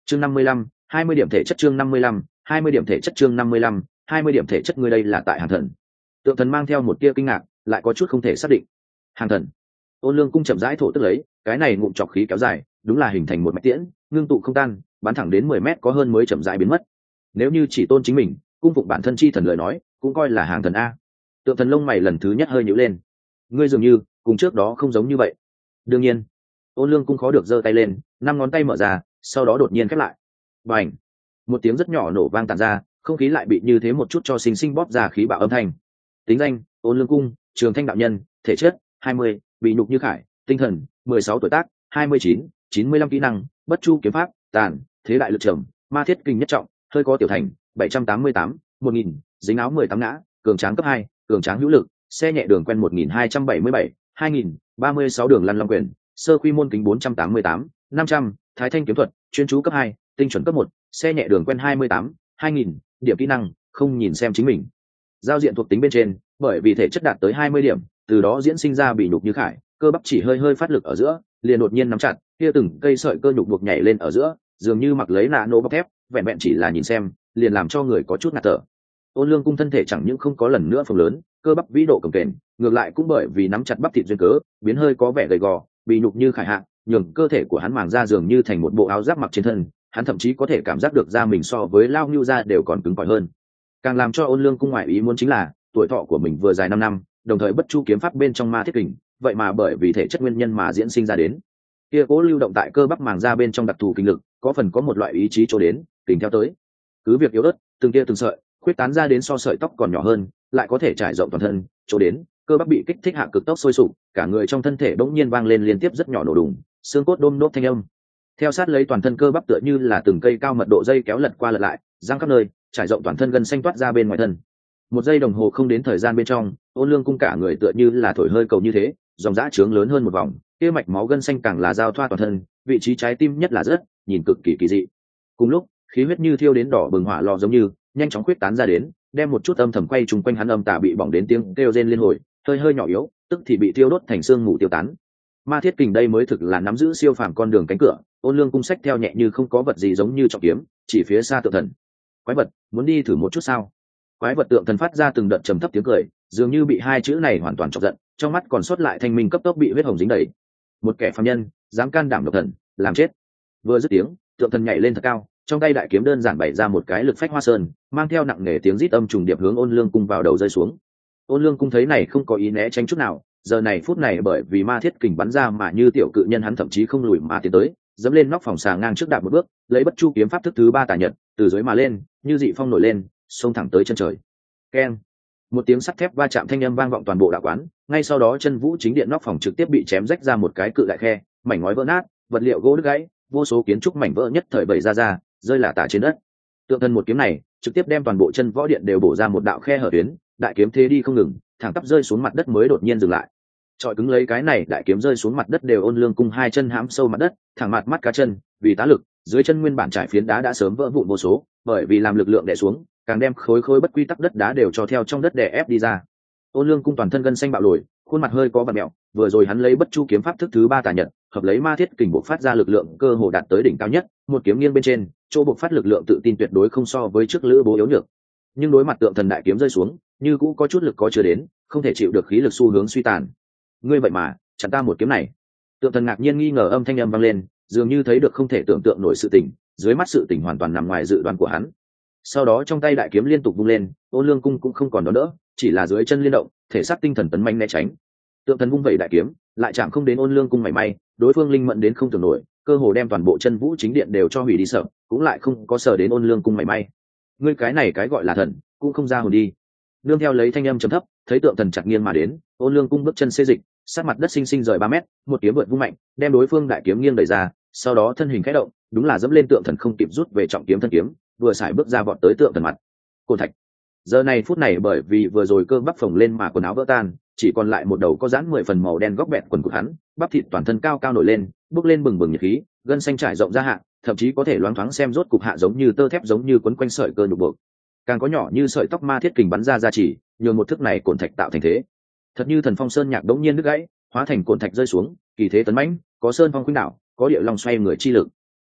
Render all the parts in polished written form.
chương 55, 20 điểm thể chất chương 55, 20 điểm thể chất chương 55, 20 điểm thể chất. Ngươi đây là tại hàng thần? Tượng thần mang theo một tia kinh ngạc, lại có chút không thể xác định. Hàng thần? Ôn Lương Cung chậm rãi thổ tức lấy, cái này ngụm trọc khí kéo dài, đúng là hình thành một mạch tiễn, ngưng tụ không tan, bắn thẳng đến 10 mét có hơn mới chậm rãi biến mất. Nếu như chỉ tôn chính mình, cung phụng bản thân chi thần lời nói, cũng coi là hàng thần a. Tượng thần lông mày lần thứ nhất hơi nhíu lên. Ngươi dường như cùng trước đó không giống như vậy. Đương nhiên. Ôn Lương Cung khó được giơ tay lên, 5 ngón tay mở ra, sau đó đột nhiên khép lại. Bành! Một tiếng rất nhỏ nổ vang tàn ra, không khí lại bị như thế một chút cho sinh sinh bóp ra khí bạo âm thanh. Tính danh: Ôn Lương Cung, Trường Thanh đạo nhân, thể chất: 20, bị nhục như khải, tinh thần: 16 tuổi tác: 29, 95 kỹ năng: Bất Chu kiếm pháp, tàn, thế đại lực trầm, ma thiết kinh nhất trọng, hơi có tiểu thành, 788, 1000, dính áo 18 ngã, cường tráng cấp 2, cường tráng hữu lực, xe nhẹ đường quen 1277, 2000, 36 đường lăn long quyền, sơ quy môn kính 488, 500, thái thanh kiếm thuật, chuyên chú cấp 2, tinh chuẩn cấp 1, xe nhẹ đường quen 28, 2000, điểm kỹ năng, không nhìn xem chính mình. Giao diện thuộc tính bên trên, bởi vì thể chất đạt tới 20 điểm, từ đó diễn sinh ra bị nhục như khải, cơ bắp chỉ hơi hơi phát lực ở giữa, liền đột nhiên nắm chặt, kia từng cây sợi cơ nhục buộc nhảy lên ở giữa, dường như mặc lấy nano bọc thép, vẹn vẹn chỉ là nhìn xem, liền làm cho người có chút ngạt thở. Ôn Lương Cung thân thể chẳng những không có lần nữa phồng lớn, cơ bắp vĩ độ cồng kềnh, ngược lại cũng bởi vì nắm chặt bắp thịt duyên cớ, biến hơi có vẻ gầy gò, bị nhục như khải hạ, nhường cơ thể của hắn màng ra dường như thành một bộ áo giáp mặc trên thân, hắn thậm chí có thể cảm giác được da mình so với lao nhu da đều còn cứng cỏi hơn. Càng làm cho Ôn Lương Cung ngoại ý muốn chính là, tuổi thọ của mình vừa dài 5 năm, đồng thời Bất Chu kiếm pháp bên trong ma thiết kình, vậy mà bởi vì thể chất nguyên nhân mà diễn sinh ra đến. Kia cố lưu động tại cơ bắp màng da bên trong đặc thù kinh lực, có phần có một loại ý chí chỗ đến, kình theo tới. Cứ việc yếu ớt, từng tia từng sợi, khuyết tán ra đến so sợi tóc còn nhỏ hơn, lại có thể trải rộng toàn thân, chỗ đến, cơ bắp bị kích thích hạ cực tốc sôi sục, cả người trong thân thể bỗng nhiên vang lên liên tiếp rất nhỏ nổ đùng, xương cốt đôm đốp thanh âm. Theo sát lấy toàn thân cơ bắp tựa như là từng cây cao mật độ dây kéo lật qua lật lại, giăng khắp nơi, trải rộng toàn thân gân xanh toát ra bên ngoài thân. Một giây đồng hồ không đến thời gian bên trong, Ôn Lương Cung cả người tựa như là thổi hơi cầu như thế, dòng dã trướng lớn hơn một vòng, kia mạch máu gân xanh càng là giao thoa toàn thân, vị trí trái tim nhất là rất, nhìn cực kỳ kỳ dị. Cùng lúc, khí huyết như thiêu đến đỏ bừng hỏa lò giống như, nhanh chóng khuyết tán ra đến, đem một chút âm thầm quay trùng quanh hắn âm tà bị bỏng đến tiếng kêu rên liên hồi, hơi hơi nhỏ yếu, tức thì bị tiêu đốt thành xương mù tiêu tán. Ma thiết kình đây mới thực là nắm giữ siêu phàm con đường cánh cửa. Ôn Lương Cung sách theo nhẹ như không có vật gì giống như trọng kiếm, chỉ phía xa tượng thần. Quái vật, muốn đi thử một chút sao? Quái vật tượng thần phát ra từng đợt trầm thấp tiếng cười, dường như bị hai chữ này hoàn toàn chọc giận, trong mắt còn sót lại thanh minh cấp tốc bị huyết hồng dính đầy. Một kẻ phàm nhân, dám can đảm độc thần, làm chết. Vừa dứt tiếng, tượng thần nhảy lên thật cao, trong tay đại kiếm đơn giản bày ra một cái lực phách hoa sơn, mang theo nặng nề tiếng rít âm trùng điệp hướng Ôn Lương Cung vào đầu rơi xuống. Ôn Lương Cung thấy này không có ý né tránh chút nào, giờ này phút này bởi vì ma thiết kình bắn ra mà như tiểu cự nhân hắn thậm chí không lùi mà tiến tới, dẫm lên nóc phòng xà ngang trước đạp một bước, lấy Bất Chu kiếm pháp thức thứ 3 tà nhật, từ dưới mà lên, như dị phong nổi lên, xông thẳng tới chân trời. Keng! Một tiếng sắt thép va chạm thanh âm vang vọng toàn bộ đạo quán, ngay sau đó chân vũ chính điện nóc phòng trực tiếp bị chém rách ra một cái cự đại khe, mảnh ngói vỡ nát, vật liệu gỗ đứt gãy, vô số kiến trúc mảnh vỡ nhất thời bày ra, rơi lả tả trên đất. Tượng thần một kiếm này, trực tiếp đem toàn bộ chân võ điện đều bổ ra một đạo khe hở tuyến, đại kiếm thế đi không ngừng, thẳng tắp rơi xuống mặt đất mới đột nhiên dừng lại. Trọi cứng lấy cái này, đại kiếm rơi xuống mặt đất đều Ôn Lương Cung hai chân hãm sâu mặt đất, thẳng mặt mắt cá chân, vì tá lực, dưới chân nguyên bản trải phiến đá đã sớm vỡ vụn vô số, bởi vì làm lực lượng đè xuống, càng đem khối bất quy tắc đất đá đều cho theo trong đất đè ép đi ra. Ôn Lương Cung toàn thân gân xanh bạo lồi, khuôn mặt hơi có vặn mèo, vừa rồi hắn lấy Bất Chu kiếm pháp thức thứ 3 tà nhật, hợp lấy ma thiết kình bộc phát ra lực lượng cơ hồ đạt tới đỉnh cao nhất, một kiếm nghiêng bên trên, chỗ bộc phát lực lượng tự tin tuyệt đối không so với trước lữ bố yếu nhược. Nhưng đối mặt tượng thần đại kiếm rơi xuống, như cũ có chút lực có chưa đến, không thể chịu được khí lực xu hướng suy tàn. Ngươi vậy mà chặn ta một kiếm này? Tượng thần ngạc nhiên nghi ngờ âm thanh âm vang lên, dường như thấy được không thể tưởng tượng nổi sự tình, dưới mắt sự tình hoàn toàn nằm ngoài dự đoán của hắn. Sau đó trong tay đại kiếm liên tục vung lên, Ôn Lương Cung cũng không còn đón đỡ, chỉ là dưới chân liên động, thể xác tinh thần tấn manh né tránh. Tượng thần vung vẩy đại kiếm, lại chạm không đến Ôn Lương Cung mảy may, đối phương linh mẫn đến không tưởng nổi, cơ hồ đem toàn bộ chân vũ chính điện đều cho hủy đi sợ, cũng lại không có sở đến Ôn Lương Cung mảy may. Ngươi cái này cái gọi là thần, cũng không ra hồn đi. Nương theo lấy thanh âm trầm thấp, thấy tượng thần chặt nghiêng mà đến, Ôn Lương Cung bước chân xê dịch, sát mặt đất sinh sinh rời 3 mét, một kiếm vượt vung mạnh, đem đối phương đại kiếm nghiêng đẩy ra, sau đó thân hình khẽ động, đúng là dẫm lên tượng thần không kịp rút về trọng kiếm thân kiếm, vừa xài bước ra vọt tới tượng thần mặt. Côn thạch. Giờ này phút này bởi vì vừa rồi cơ bắp phồng lên mà quần áo vỡ tan, chỉ còn lại một đầu có dán 10 phần màu đen góc bẹt quần của hắn, bắp thịt toàn thân cao cao nổi lên, bốc lên bừng bừng nhiệt khí, gân xanh trải rộng ra hạ, thậm chí có thể loáng thoáng xem rốt cục hạ giống như tơ thép giống như quấn quanh sợi cơ nhục buộc. Càng có nhỏ như sợi tóc ma thiết kình bắn ra chỉ, nhường một thức này cồn thạch tạo thành thế. Thật như thần phong sơn nhạc đống nhiên đứt gãy, hóa thành cồn thạch rơi xuống, kỳ thế tấn mãnh, có sơn phong khuynh đảo, có địa long xoay người chi lực.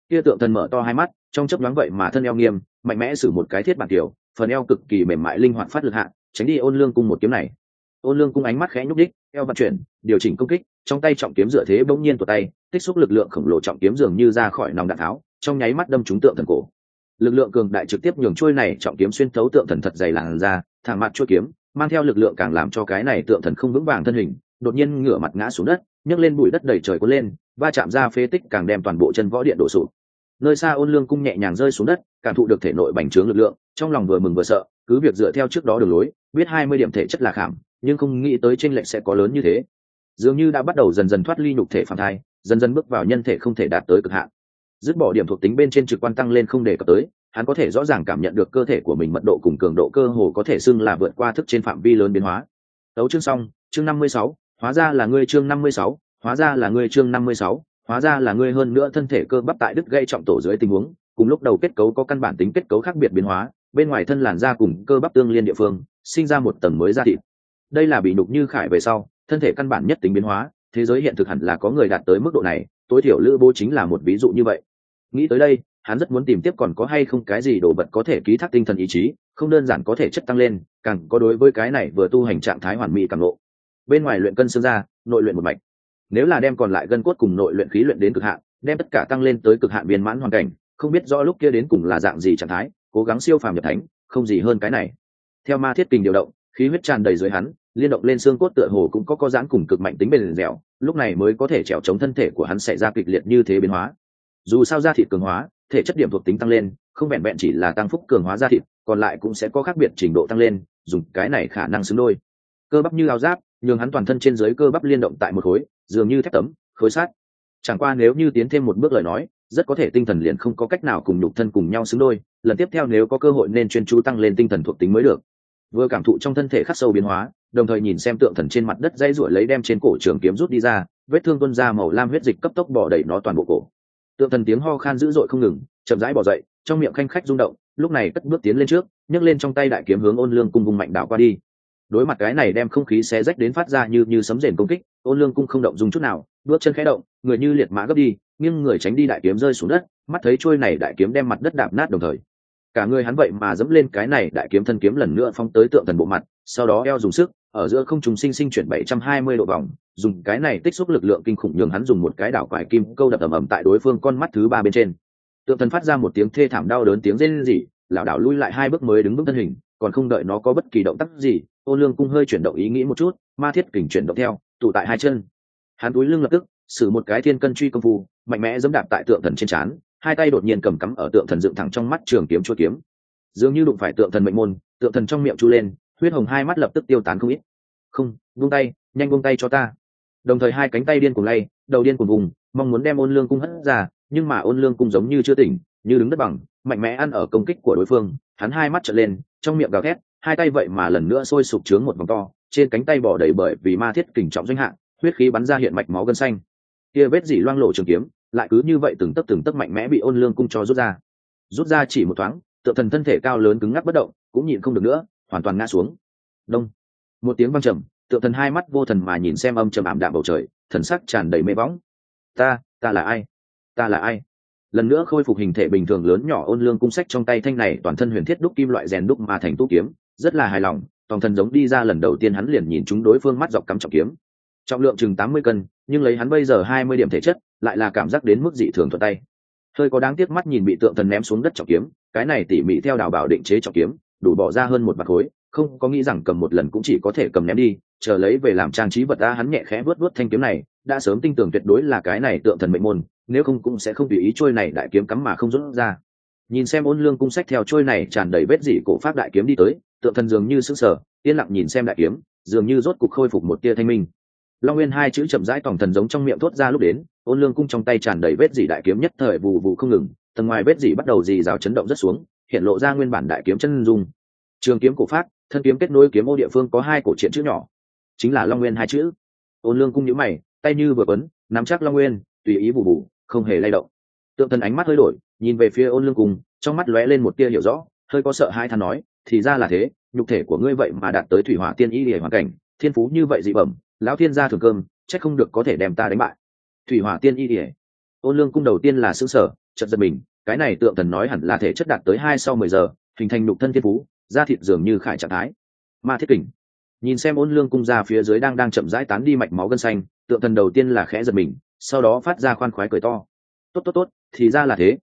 Kia tượng thần mở to hai mắt, trong chớp nhoáng vậy mà thân eo nghiêm, mạnh mẽ sử một cái thiết bản tiểu, phần eo cực kỳ mềm mại linh hoạt phát lực hạ, tránh đi Ôn Lương Cung một kiếm này. Ôn Lương Cung ánh mắt khẽ nhúc đích, eo vận chuyển, điều chỉnh công kích, trong tay trọng kiếm dựa thế bỗng nhiên tuột tay, tích xúc lực lượng khổng lồ trọng kiếm dường như ra khỏi nòng đạn tháo, trong nháy mắt đâm trúng tượng thần cổ. Lực lượng cường đại trực tiếp nhường chuôi này trọng kiếm xuyên thấu tượng thần thật dày làn ra, thẳng mặt chuôi kiếm, mang theo lực lượng càng làm cho cái này tượng thần không vững vàng thân hình, đột nhiên ngửa mặt ngã xuống đất, nhấc lên bụi đất đầy trời cuốn lên, va chạm ra phế tích càng đem toàn bộ chân võ điện đổ sụp. Nơi xa Ôn Lương Cung nhẹ nhàng rơi xuống đất, cảm thụ được thể nội bành trướng lực lượng, trong lòng vừa mừng vừa sợ, cứ việc dựa theo trước đó đường lối, biết 20 điểm thể chất là khảm, nhưng không nghĩ tới chênh lệch sẽ có lớn như thế. Dường như đã bắt đầu dần dần thoát ly nhục thể phàm thai, dần dần bước vào nhân thể không thể đạt tới cực hạn. Dứt bỏ điểm thuộc tính bên trên trực quan tăng lên không để cập tới, hắn có thể rõ ràng cảm nhận được cơ thể của mình mật độ cùng cường độ cơ hồ có thể xưng là vượt qua thức trên phạm vi lớn biến hóa. Tấu chương xong, chương 56, hóa ra là ngươi chương 56, hóa ra là ngươi chương 56, hóa ra là ngươi hơn nữa thân thể cơ bắp tại đứt gãy trọng tổ dưới tình huống, cùng lúc đầu kết cấu có căn bản tính kết cấu khác biệt biến hóa, bên ngoài thân làn da cùng cơ bắp tương liên địa phương, sinh ra một tầng mới da thịt. Đây là bị nhục như khải về sau, thân thể căn bản nhất tính biến hóa, thế giới hiện thực hẳn là có người đạt tới mức độ này, tối thiểu Lữ Bố chính là một ví dụ như vậy. Nghĩ tới đây, hắn rất muốn tìm tiếp còn có hay không cái gì đồ vật có thể ký thác tinh thần ý chí, không đơn giản có thể chất tăng lên, càng có đối với cái này vừa tu hành trạng thái hoàn mỹ càng lộ. Bên ngoài luyện cân xương ra, nội luyện một mạch. Nếu là đem còn lại gân cốt cùng nội luyện khí luyện đến cực hạn, đem tất cả tăng lên tới cực hạn viên mãn hoàn cảnh, không biết rõ lúc kia đến cùng là dạng gì trạng thái, cố gắng siêu phàm nhập thánh, không gì hơn cái này. Theo ma thiết kình điều động, khí huyết tràn đầy dưới hắn, liên động lên xương cốt tựa hồ cũng có giãn cùng cực mạnh tính bền dẻo, lúc này mới có thể trèo chống thân thể của hắn xảy ra kịch liệt như thế biến hóa. Dù sao da thịt cường hóa, thể chất điểm thuộc tính tăng lên, không vẹn vẹn chỉ là tăng phúc cường hóa da thịt, còn lại cũng sẽ có khác biệt trình độ tăng lên, dùng cái này khả năng xứng đôi. Cơ bắp như áo giáp, nhường hắn toàn thân trên dưới cơ bắp liên động tại một khối, dường như thép tấm, khối sắt. Chẳng qua nếu như tiến thêm một bước lời nói, rất có thể tinh thần liền không có cách nào cùng nhục thân cùng nhau xứng đôi, lần tiếp theo nếu có cơ hội nên chuyên chú tăng lên tinh thần thuộc tính mới được. Vừa cảm thụ trong thân thể khắc sâu biến hóa, đồng thời nhìn xem tượng thần trên mặt đất dây ruổi lấy đem trên cổ trường kiếm rút đi ra, vết thương tuôn ra màu lam huyết dịch cấp tốc bỏ đầy nó toàn bộ cổ. Tượng thần tiếng ho khan dữ dội không ngừng, chậm rãi bò dậy, trong miệng khanh khách rung động, lúc này cất bước tiến lên trước, nhấc lên trong tay đại kiếm hướng Ôn Lương Cung vùng mạnh đảo qua đi. Đối mặt cái này đem không khí xé rách đến phát ra như sấm rền công kích, Ôn Lương Cung không động dung chút nào, bước chân khẽ động, người như liệt mã gấp đi, nhưng người tránh đi đại kiếm rơi xuống đất, mắt thấy trôi này đại kiếm đem mặt đất đạp nát đồng thời, cả người hắn vậy mà dẫm lên cái này đại kiếm thân kiếm lần nữa phóng tới tượng thần bộ mặt, sau đó eo dùng sức, ở giữa không trung sinh sinh chuyển 720 độ vòng, dùng cái này tích xúc lực lượng kinh khủng nhường hắn dùng một cái đảo quải kim câu đập ầm ầm tại đối phương con mắt thứ ba bên trên. Tượng thần phát ra một tiếng thê thảm đau đớn tiếng rên rỉ, lảo đảo lui lại hai bước mới đứng vững thân hình, còn không đợi nó có bất kỳ động tác gì, Ôn Lương Cung hơi chuyển động ý nghĩ một chút, ma thiết kình chuyển động theo, tụ tại hai chân. Hắn túi lưng lập tức sử một cái thiên cân truy công phu, mạnh mẽ giẫm đạp tại tượng thần trên trán, hai tay đột nhiên cầm cắm ở tượng thần dựng thẳng trong mắt trường kiếm chuôi kiếm, dường như đụng phải tượng thần mệnh môn, tượng thần trong miệng chu lên, huyết hồng hai mắt lập tức tiêu tán không ít. Không, buông tay, nhanh buông tay cho ta. Đồng thời hai cánh tay điên cuồng lay, đầu điên cuồng vùng, mong muốn đem Ôn Lương Cung hất ra, nhưng mà Ôn Lương Cung giống như chưa tỉnh, như đứng đất bằng, mạnh mẽ ăn ở công kích của đối phương. Hắn hai mắt trợn lên, trong miệng gào thét, hai tay vậy mà lần nữa sôi sục trướng một vòng to, trên cánh tay bỏ đầy bởi vì ma thiết kình trọng doanh hạn, huyết khí bắn ra hiện mạch máu gân xanh. Kia vết dỉ loang lổ trường kiếm, lại cứ như vậy từng tấc mạnh mẽ bị Ôn Lương Cung cho rút ra chỉ một thoáng, tượng thần thân thể cao lớn cứng ngắc bất động, cũng nhịn không được nữa, hoàn toàn ngã xuống. Đông, một tiếng vang trầm, tượng thần hai mắt vô thần mà nhìn xem âm trầm ảm đạm bầu trời, thần sắc tràn đầy mê võng. Ta là ai? Ta là ai? Lần nữa khôi phục hình thể bình thường lớn nhỏ Ôn Lương Cung sách trong tay thanh này toàn thân huyền thiết đúc kim loại rèn đúc mà thành tu kiếm, rất là hài lòng, toàn thân giống đi ra lần đầu tiên hắn liền nhìn chúng đối phương mắt dọc cắm trọng kiếm. Trọng lượng chừng 80 cân, nhưng lấy hắn bây giờ 20 điểm thể chất, lại là cảm giác đến mức dị thường thuận tay. Hơi có đáng tiếc mắt nhìn bị tượng thần ném xuống đất trọng kiếm, cái này tỉ mỉ theo đào bảo định chế trọng kiếm, đủ bỏ ra hơn một bạc khối, không có nghĩ rằng cầm một lần cũng chỉ có thể cầm ném đi, chờ lấy về làm trang trí vật ra. Hắn nhẹ khẽ vuốt thanh kiếm này, đã sớm tin tưởng tuyệt đối là cái này tượng thần mệnh môn, nếu không cũng sẽ không tùy ý trôi này đại kiếm cắm mà không rút ra. Nhìn xem Ôn Lương Cung sách theo trôi này tràn đầy vết dỉ cổ pháp đại kiếm đi tới, tượng thần dường như sững sờ, yên lặng nhìn xem đại kiếm, dường như rốt cục khôi phục một tia thanh minh. Long Nguyên hai chữ chậm rãi tòng thần giống trong miệng thốt ra lúc đến, Ôn Lương Cung trong tay tràn đầy vết dỉ đại kiếm nhất thời vù vù không ngừng, tầng ngoài vết dỉ bắt đầu rì rào chấn động rất xuống, hiện lộ ra nguyên bản đại kiếm chân dung. Trường kiếm cổ phát, thân kiếm kết nối kiếm ô địa phương có hai cổ truyện chữ nhỏ, chính là Long Nguyên hai chữ. Ôn Lương Cung nhíu mày, tay như vừa quấn, nắm chắc Long Nguyên, tùy ý vù vù, không hề lay động. Tượng thần ánh mắt hơi đổi, nhìn về phía Ôn Lương Cung, trong mắt lóe lên một tia hiểu rõ, hơi có sợ hãi than nói, thì ra là thế, nhục thể của ngươi vậy mà đạt tới thủy hỏa tiên y liễu hoàn cảnh, thiên phú như vậy dị bẩm, lão thiên gia thường cơm, chắc không được có thể đem ta đánh bại. Thủy hỏa tiên y liễu. Ôn Lương Cung đầu tiên là sững sờ, chợt giật mình, cái này tượng thần nói hẳn là thể chất đạt tới 2 sau 10 giờ hình thành nhục thân thiên phú, da thịt dường như khải trạng thái. Ma thiết kình. Nhìn xem ôn lương cung ra phía dưới đang chậm rãi tán đi mạch máu gân xanh, tượng thần đầu tiên là khẽ giật mình, sau đó phát ra khoan khoái cười to. Tốt, thì ra là thế,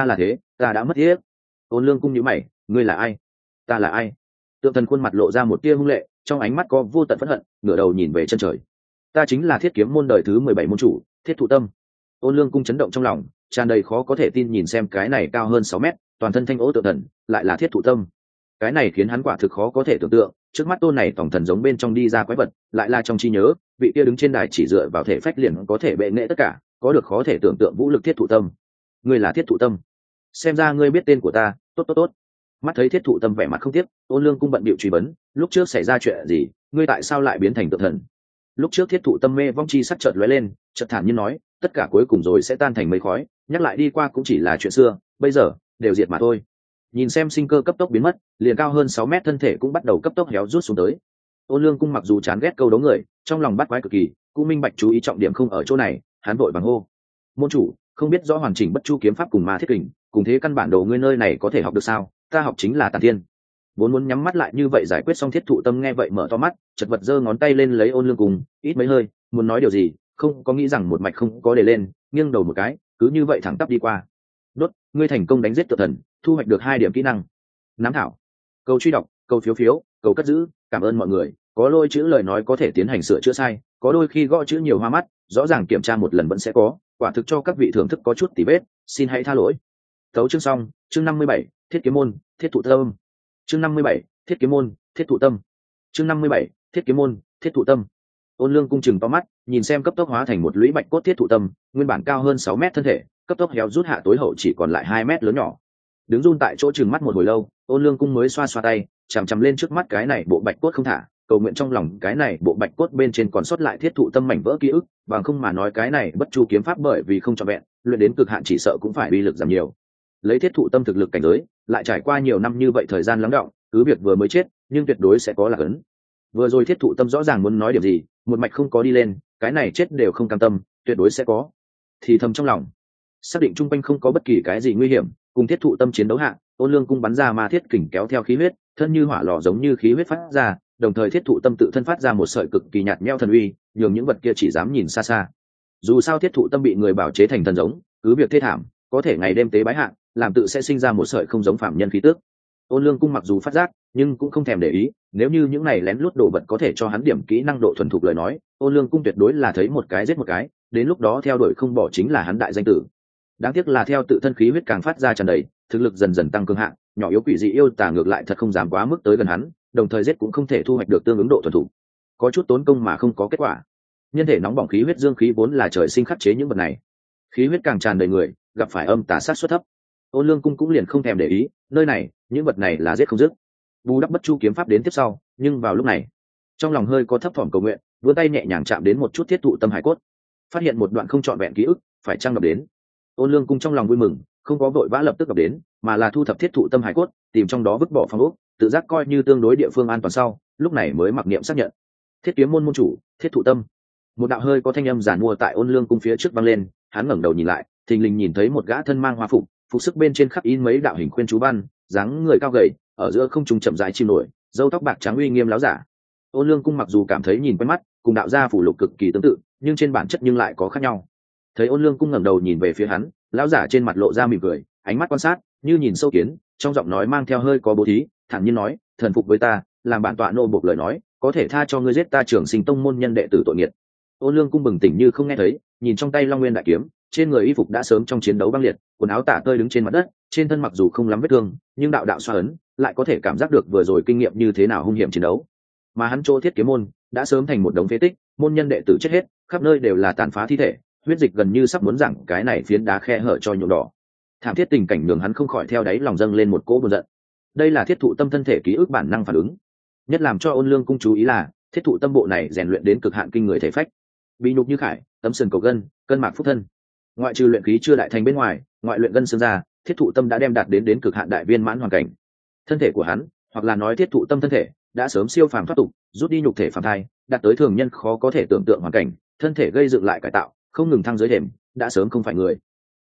ta đã mất thiết. Ôn lương cung nhíu mày, ngươi là ai? Ta là ai? Tượng thần khuôn mặt lộ ra một tia hung lệ, trong ánh mắt có vô tận phẫn hận, ngửa đầu nhìn về chân trời. Ta chính là Thiết Kiếm môn đời thứ 17 môn chủ, Thiết Thụ Tâm. Ôn lương cung chấn động trong lòng, tràn đầy khó có thể tin nhìn xem cái này cao hơn 6 mét, toàn thân thanh ố tượng thần, lại là Thiết Thụ Tâm. Cái này khiến hắn quả thực khó có thể tưởng tượng, trước mắt tôn này tổng thần giống bên trong đi ra quái vật, lại là trong trí nhớ, vị kia đứng trên đài chỉ dựa vào thể phách liền có thể bệ nghệ tất cả, có được khó thể tưởng tượng vũ lực Thiết Thụ Tâm. Ngươi là Thiết Thụ Tâm? Xem ra ngươi biết tên của ta, tốt. Mắt thấy Thiết Thụ Tâm vẻ mặt không tiếc, ôn lương cung bận bịu truy vấn, lúc trước xảy ra chuyện gì, ngươi tại sao lại biến thành tượng thần? Lúc trước Thiết Thụ Tâm mê vong chi sắc chợt lóe lên, chợt thản nhiên nói, tất cả cuối cùng rồi sẽ tan thành mây khói, nhắc lại đi qua cũng chỉ là chuyện xưa, bây giờ đều diệt mà thôi. Nhìn xem sinh cơ cấp tốc biến mất, liền cao hơn 6 mét thân thể cũng bắt đầu cấp tốc héo rút xuống tới. Ôn lương cung mặc dù chán ghét câu đấu người, trong lòng bắt quái cực kỳ, cũng minh bạch chú ý trọng điểm không ở chỗ này, hắn vội vàng hô, môn chủ, không biết rõ hoàn chỉnh bất chu kiếm pháp cùng ma thiết kình, cùng thế căn bản đồ ngươi nơi này có thể học được sao? Ta học chính là tàn thiên. Vốn muốn nhắm mắt lại như vậy giải quyết xong Thiết Thụ Tâm nghe vậy mở to mắt, chật vật giơ ngón tay lên lấy ôn lương cung, ít mấy hơi, muốn nói điều gì, không có nghĩ rằng một mạch không có để lên, nghiêng đầu một cái, cứ như vậy thẳng tắp đi qua. Đốt, ngươi thành công đánh giết tượng thần, thu hoạch được 2 điểm kỹ năng. Nắm thảo. Câu truy đọc, câu phiếu, câu cất giữ, cảm ơn mọi người, có lôi chữ lời nói có thể tiến hành sửa chữa sai, có đôi khi gõ chữ nhiều hoa mắt, rõ ràng kiểm tra một lần vẫn sẽ có, quả thực cho các vị thưởng thức có chút tỉ vết, xin hãy tha lỗi. Tấu chương xong, chương 57, Thiết Kiếm môn, Thiết Thụ Tâm. Chương 57, Thiết Kiếm môn, Thiết Thụ Tâm. Chương 57, Thiết Kiếm môn, Thiết Thụ Tâm. Ôn lương cung chừng to mắt, nhìn xem cấp tốc hóa thành một lũy bạch cốt Thiết Thụ Tâm, nguyên bản cao hơn 6 mét thân thể, cấp tốc héo rút hạ tối hậu chỉ còn lại 2 mét lớn nhỏ. Đứng run tại chỗ chừng mắt một hồi lâu, ôn lương cung mới xoa tay, chằm lên trước mắt cái này bộ bạch cốt không thả, cầu nguyện trong lòng cái này bộ bạch cốt bên trên còn sót lại Thiết Thụ Tâm mảnh vỡ ký ức, bằng không mà nói cái này bất chu kiếm pháp bởi vì không trọn vẹn, luyện đến cực hạn chỉ sợ cũng phải uy lực giảm nhiều. Lấy Thiết Thụ Tâm thực lực cảnh giới, lại trải qua nhiều năm như vậy thời gian lắng đọng, cứ việc vừa mới chết, nhưng tuyệt đối sẽ có lạc ấn. Vừa rồi Thiết Thụ Tâm rõ ràng muốn nói điểm gì, một mạch không có đi lên, cái này chết đều không cam tâm, tuyệt đối sẽ có. Thì thầm trong lòng, xác định trung quanh không có bất kỳ cái gì nguy hiểm, cùng Thiết Thụ Tâm chiến đấu hạ, ôn lương cung bắn ra ma thiết kình kéo theo khí huyết, thân như hỏa lò giống như khí huyết phát ra, đồng thời Thiết Thụ Tâm tự thân phát ra một sợi cực kỳ nhạt nhẽo thần uy, nhường những vật kia chỉ dám nhìn xa xa. Dù sao Thiết Thụ Tâm bị người bảo chế thành thần giống, cứ việc thê thảm, có thể ngày đêm tế bái hạ, làm tự sẽ sinh ra một sợi không giống phạm nhân khí tức. Ôn lương cung mặc dù phát giác, nhưng cũng không thèm để ý, nếu như những này lén lút đồ vật có thể cho hắn điểm kỹ năng độ thuần thục lời nói, ôn lương cung tuyệt đối là thấy một cái giết một cái, đến lúc đó theo đuổi không bỏ chính là hắn đại danh tử. Đáng tiếc là theo tự thân khí huyết càng phát ra tràn đầy, thực lực dần dần tăng cường hạng, nhỏ yếu quỷ dị yêu tà ngược lại thật không dám quá mức tới gần hắn, đồng thời giết cũng không thể thu hoạch được tương ứng độ thuần thục, có chút tốn công mà không có kết quả. Nhân thể nóng bỏng khí huyết dương khí vốn là trời sinh khắc chế những vật này, khí huyết càng tràn đầy người, gặp phải âm tà sát suất thấp. Ôn lương cung cũng liền không thèm để ý, nơi này những vật này là giết không dứt. Bù đắp bất chu kiếm pháp đến tiếp sau, nhưng vào lúc này trong lòng hơi có thấp thỏm cầu nguyện, vươn tay nhẹ nhàng chạm đến một chút Thiết Thụ Tâm hải cốt, phát hiện một đoạn không trọn vẹn ký ức, phải chăng đọc đến. Ôn lương cung trong lòng vui mừng, không có vội vã lập tức đọc đến, mà là thu thập Thiết Thụ Tâm hải cốt, tìm trong đó vứt bỏ phong ốc, tự giác coi như tương đối địa phương an toàn sau, lúc này mới mặc niệm xác nhận. Thiết Kiếm môn môn chủ, Thiết Thụ Tâm. Một đạo hơi có thanh âm giản mua tại ôn lương cung phía trước vang lên, hắn ngẩng đầu nhìn lại, thình lình nhìn thấy một gã thân mang hoa phục, phục sức bên trên khắc in mấy đạo hình khuyên chú văn, dáng người cao gầy, ở giữa không trung chậm rãi chìm nổi, râu tóc bạc trắng uy nghiêm láo giả. Ôn lương cung mặc dù cảm thấy nhìn quen mắt, cùng đạo gia phủ lục cực kỳ tương tự, nhưng trên bản chất nhưng lại có khác nhau. Thấy ôn lương cung ngẩng đầu nhìn về phía hắn, lão giả trên mặt lộ ra mỉm cười, ánh mắt quan sát như nhìn sâu kiến, trong giọng nói mang theo hơi có bố thí, thản nhiên nói, thần phục với ta, làm bản tọa nô buộc lời nói, có thể tha cho ngươi giết ta Trường Sinh tông môn nhân đệ tử tội nghiệt. Ôn lương cung bừng tỉnh như không nghe thấy, nhìn trong tay Long Nguyên đại kiếm, trên người y phục đã sớm trong chiến đấu băng liệt, quần áo tả tơi đứng trên mặt đất, trên thân mặc dù không lắm vết thương, nhưng đạo đạo xoa ấn lại có thể cảm giác được vừa rồi kinh nghiệm như thế nào hung hiểm chiến đấu. Mà hắn chỗ Thiết Kiếm môn đã sớm thành một đống phế tích, môn nhân đệ tử chết hết, khắp nơi đều là tàn phá thi thể, huyết dịch gần như sắp muốn rằng cái này phiến đá khe hở cho nhuộm đỏ. Thảm thiết tình cảnh nhường hắn không khỏi theo đáy lòng dâng lên một cỗ buồn giận. Đây là Thiết Thụ Tâm thân thể ký ức bản năng phản ứng. Nhất làm cho ôn lương cung chú ý là Thiết Thụ Tâm bộ này rèn luyện đến cực hạn kinh người thể phách, bị nhục như khải, tấm sừng cầu gân, cân mạc phúc thân. Ngoại trừ luyện khí chưa đại thành bên ngoài, ngoại luyện gân xương ra, Thiết Thụ Tâm đã đem đạt đến cực hạn đại viên mãn hoàn cảnh. Thân thể của hắn, hoặc là nói Thiết Thụ Tâm thân thể, đã sớm siêu phàm thoát tục, rút đi nhục thể phàm thai, đạt tới thường nhân khó có thể tưởng tượng hoàn cảnh, thân thể gây dựng lại cải tạo, không ngừng thăng giới đệm, đã sớm không phải người.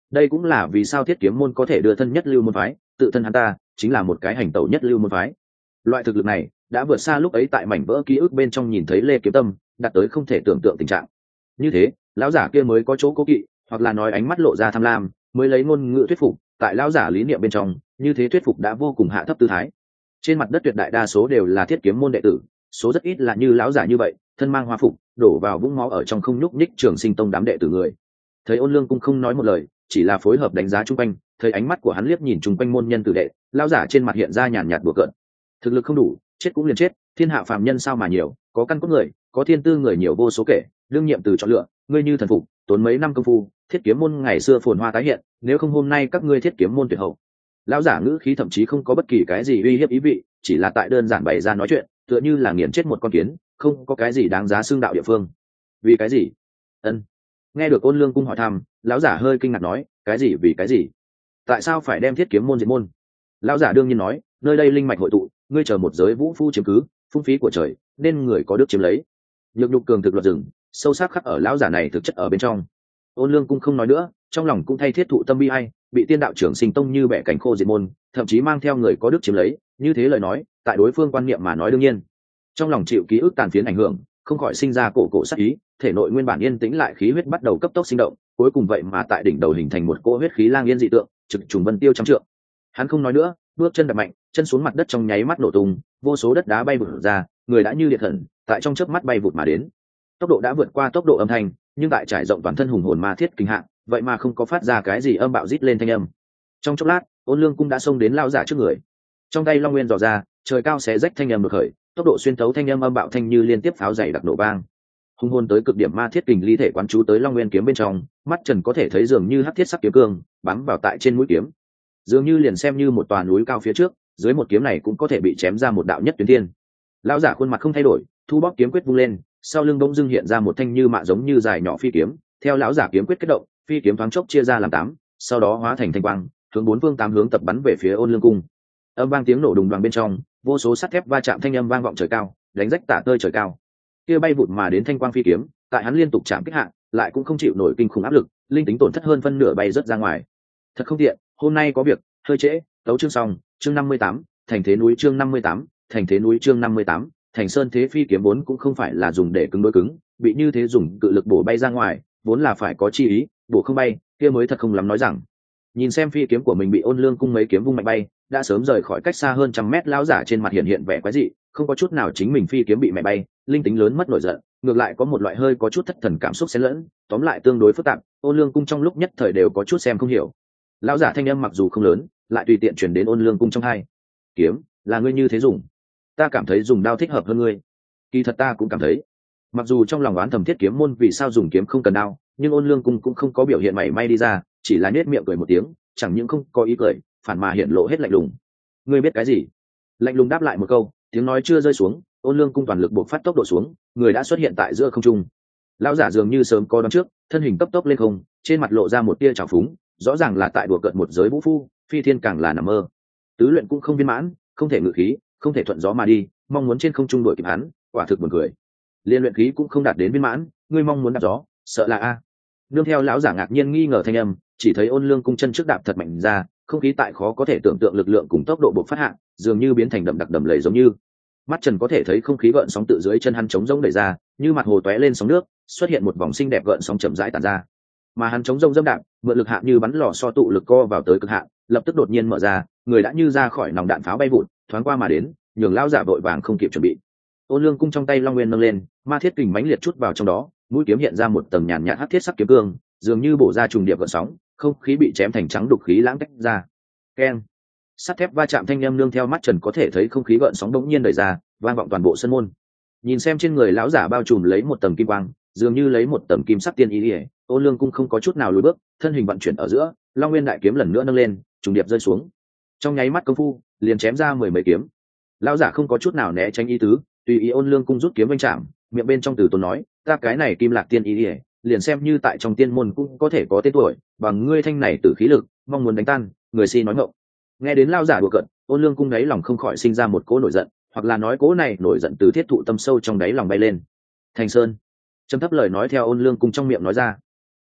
đây cũng là vì sao thiết kiếm môn có thể đưa thân nhất lưu môn phái, tự thân hắn ta chính là một cái hành tẩu nhất lưu môn phái. Loại thực lực này đã vượt xa lúc ấy tại mảnh vỡ ký ức bên trong nhìn thấy Lê Kiếm Tâm, đạt tới không thể tưởng tượng tình trạng. Như thế lão giả kia mới có chỗ cố kỵ, hoặc là nói ánh mắt lộ ra tham lam, mới lấy ngôn ngữ thuyết phục. Tại lão giả lý niệm bên trong, như thế thuyết phục đã vô cùng hạ thấp tư thái. Trên mặt đất tuyệt đại đa số đều là thiết kiếm môn đệ tử, số rất ít là như lão giả như vậy thân mang hoa phục đổ vào vũng máu ở trong không nhúc nhích Trường Sinh Tông đám đệ tử người. Thấy Ôn Lương Cung không nói một lời, chỉ là phối hợp đánh giá chung quanh, thấy ánh mắt của hắn liếc nhìn chung quanh môn nhân tử đệ, lão giả trên mặt hiện ra nhàn nhạt đùa cợt. Thực lực không đủ, chết cũng liền chết, thiên hạ phàm nhân sao mà nhiều, có căn cốt người, có thiên tư người nhiều vô số kể, đương nhiệm từ chọn lựa, ngươi như thần phục, tốn mấy năm công phu, thiết kiếm môn ngày xưa phồn hoa tái hiện, nếu không hôm nay các ngươi thiết kiếm môn tuyệt hậu. Lão giả ngữ khí thậm chí không có bất kỳ cái gì uy hiếp ý vị, chỉ là tại đơn giản bày ra nói chuyện, tựa như là nghiền chết một con kiến, không có cái gì đáng giá xương đạo địa phương. Vì cái gì? Ân. Nghe được Ôn Lương Cung hỏi thăm, lão giả hơi kinh ngạc nói, cái gì vì cái gì? Tại sao phải đem thiết kiếm môn diệt môn? Lão giả đương nhiên nói, nơi đây linh mạch hội tụ, ngươi chờ một giới vũ phu chiếm cứ, phung phí của trời, nên người có đức chiếm lấy. Nhược nhục cường thực luật rừng, sâu sắc khắc ở lão giả này thực chất ở bên trong. Ôn Lương Cung không nói nữa, trong lòng cũng thay thiết thụ tâm bi ai, bị tiên đạo Trường Sinh Tông như bẻ cánh khô diệt môn, thậm chí mang theo người có đức chiếm lấy, như thế lời nói, tại đối phương quan niệm mà nói đương nhiên. Trong lòng chịu ký ức tàn phiến ảnh hưởng, không khỏi sinh ra cổ sát ý, thể nội nguyên bản yên tĩnh lại khí huyết bắt đầu cấp tốc sinh động, cuối cùng vậy mà tại đỉnh đầu hình thành một cỗ huyết khí lang yên dị tượng, trực trùng vân tiêu trăm trượng. Hắn không nói nữa, bước chân đạp mạnh, chân xuống mặt đất trong nháy mắt nổ tung, vô số đất đá bay vụt ra, người đã như liệt thần, tại trong chớp mắt bay vụt mà đến. Tốc độ đã vượt qua tốc độ âm thanh, nhưng tại trải rộng toàn thân hùng hồn ma thiết kinh hạng, vậy mà không có phát ra cái gì âm bạo rít lên thanh âm. Trong chốc lát, Ôn Lương Cung đã xông đến lao giả trước người, trong tay long nguyên dò ra, trời cao xé rách thanh âm được khởi, tốc độ xuyên thấu thanh âm bạo thanh như liên tiếp pháo dày đặc nổ vang. Hung hồn tới cực điểm ma thiết kình ly thể quán chú tới long nguyên kiếm bên trong, mắt trần có thể thấy dường như hắc thiết sắc kiếm cương bám vào tại trên mũi kiếm, dường như liền xem như một tòa núi cao phía trước, dưới một kiếm này cũng có thể bị chém ra một đạo nhất tuyến thiên. Lão giả khuôn mặt không thay đổi, thu bóp kiếm quyết vung lên, sau lưng bỗng dưng hiện ra một thanh như mạ giống như dài nhỏ phi kiếm, theo lão giả kiếm quyết kết động, phi kiếm thoáng chốc chia ra làm 8, sau đó hóa thành thanh quang, hướng 4 phương 8 hướng tập bắn về phía Ôn Lương Cung. Âm vang tiếng nổ đùng đoàng bên trong, vô số sắt thép va chạm thanh âm vang vọng trời cao, đánh rách tả tơi trời cao. Kia bay vụt mà đến thanh quang phi kiếm, tại hắn liên tục chạm kích hạ, lại cũng không chịu nổi kinh khủng áp lực, linh tính tổn thất hơn phân nửa bay rớt ra ngoài. Thật không tiện, hôm nay có việc, hơi trễ, tấu chương xong, chương 58, thành thế núi chương 58, thành thế núi chương 58, thành sơn thế phi kiếm vốn cũng không phải là dùng để cứng đối cứng, bị như thế dùng cự lực bổ bay ra ngoài, vốn là phải có chi ý, bổ không bay, kia mới thật không lắm nói rằng. Nhìn xem phi kiếm của mình bị Ôn Lương Cung mấy kiếm vung mạnh bay, đã sớm rời khỏi cách xa hơn trăm mét, lão giả trên mặt hiện vẻ quái dị, không có chút nào chính mình phi kiếm bị mẹ bay, linh tính lớn mất nổi giận, ngược lại có một loại hơi có chút thất thần cảm xúc xen lẫn, tóm lại tương đối phức tạp. Ôn Lương Cung trong lúc nhất thời đều có chút xem không hiểu. Lão giả thanh âm mặc dù không lớn, lại tùy tiện truyền đến Ôn Lương Cung trong tai. Kiếm là ngươi như thế dùng, ta cảm thấy dùng đao thích hợp hơn ngươi. Kỳ thật ta cũng cảm thấy, mặc dù trong lòng oán thầm thiết kiếm môn vì sao dùng kiếm không cần đao, nhưng Ôn Lương Cung cũng không có biểu hiện mảy may đi ra, chỉ là nét miệng cười một tiếng, chẳng những không có ý cười, phản mà hiện lộ hết lạnh lùng. Ngươi biết cái gì? Lạnh lùng đáp lại một câu, tiếng nói chưa rơi xuống, Ôn Lương Cung toàn lực buộc phát tốc độ xuống, người đã xuất hiện tại giữa không trung. Lão giả dường như sớm có đoán trước, thân hình cấp tốc lên không, trên mặt lộ ra một tia trào phúng, rõ ràng là tại đùa cợt một giới vũ phu, phi thiên càng là nằm mơ. Tứ luyện cũng không viên mãn, không thể ngự khí, không thể thuận gió mà đi, mong muốn trên không trung đuổi kịp hắn, quả thực buồn cười. Liên luyện khí cũng không đạt đến viên mãn, ngươi mong muốn đạp gió, sợ là a? Nương theo lão giả ngạc nhiên nghi ngờ thanh âm, chỉ thấy Ôn Lương Cung chân trước đạp thật mạnh ra, không khí tại khó có thể tưởng tượng lực lượng cùng tốc độ bộc phát hạ, dường như biến thành đậm đặc đầm lầy giống như. Mắt trần có thể thấy không khí gợn sóng tự dưới chân hắn trống rỗng đẩy ra, như mặt hồ tóe lên sóng nước, xuất hiện một vòng xinh đẹp gợn sóng chậm rãi tản ra. Mà hắn trống rỗng dẫm đạp, mượn lực hạ như bắn lò xo tụ lực co vào tới cực hạn, lập tức đột nhiên mở ra, người đã như ra khỏi nòng đạn pháo bay vụt, thoáng qua mà đến, nhường lão giả vội vàng không kịp chuẩn bị. Ôn Lương Cung trong tay long nguyên nâng lên, ma thiết kình mãnh liệt chút vào trong đó, mũi kiếm hiện ra một tầng nhàn nhạt hắc thiết sắc kiếm cương, dường như bổ ra trùng điệp gợn sóng, không khí bị chém thành trắng đục khí lãng tách ra. Keng. Sắt thép va chạm thanh âm nương theo mắt trần có thể thấy không khí gợn sóng đống nhiên đẩy ra, vang vọng toàn bộ sân môn. Nhìn xem trên người lão giả bao trùm lấy một tầng kim quang, dường như lấy một tầng kim sắc tiên ý liễu, Ôn Lương Cung không có chút nào lùi bước, thân hình vận chuyển ở giữa, long nguyên đại kiếm lần nữa nâng lên, trùng điệp rơi xuống. Trong nháy mắt công phu, liền chém ra 10 mấy kiếm. Lão giả không có chút nào né tránh ý tứ, tùy ý Ôn Lương Cung rút kiếm vênh chạm, miệng bên trong từ tốn nói, ta cái này kim lạc tiên ý liễu, liền xem như tại trong tiên môn cũng có thể có tên tuổi, bằng ngươi thanh này tử khí lực, mong muốn đánh tan, người si nói ngọng. Nghe đến lão giả đùa cợt, Ôn Lương Cung đáy lòng không khỏi sinh ra một cỗ nổi giận, hoặc là nói cỗ này nổi giận từ thiết thụ tâm sâu trong đáy lòng bay lên. Thành Sơn, trầm thấp lời nói theo Ôn Lương Cung trong miệng nói ra.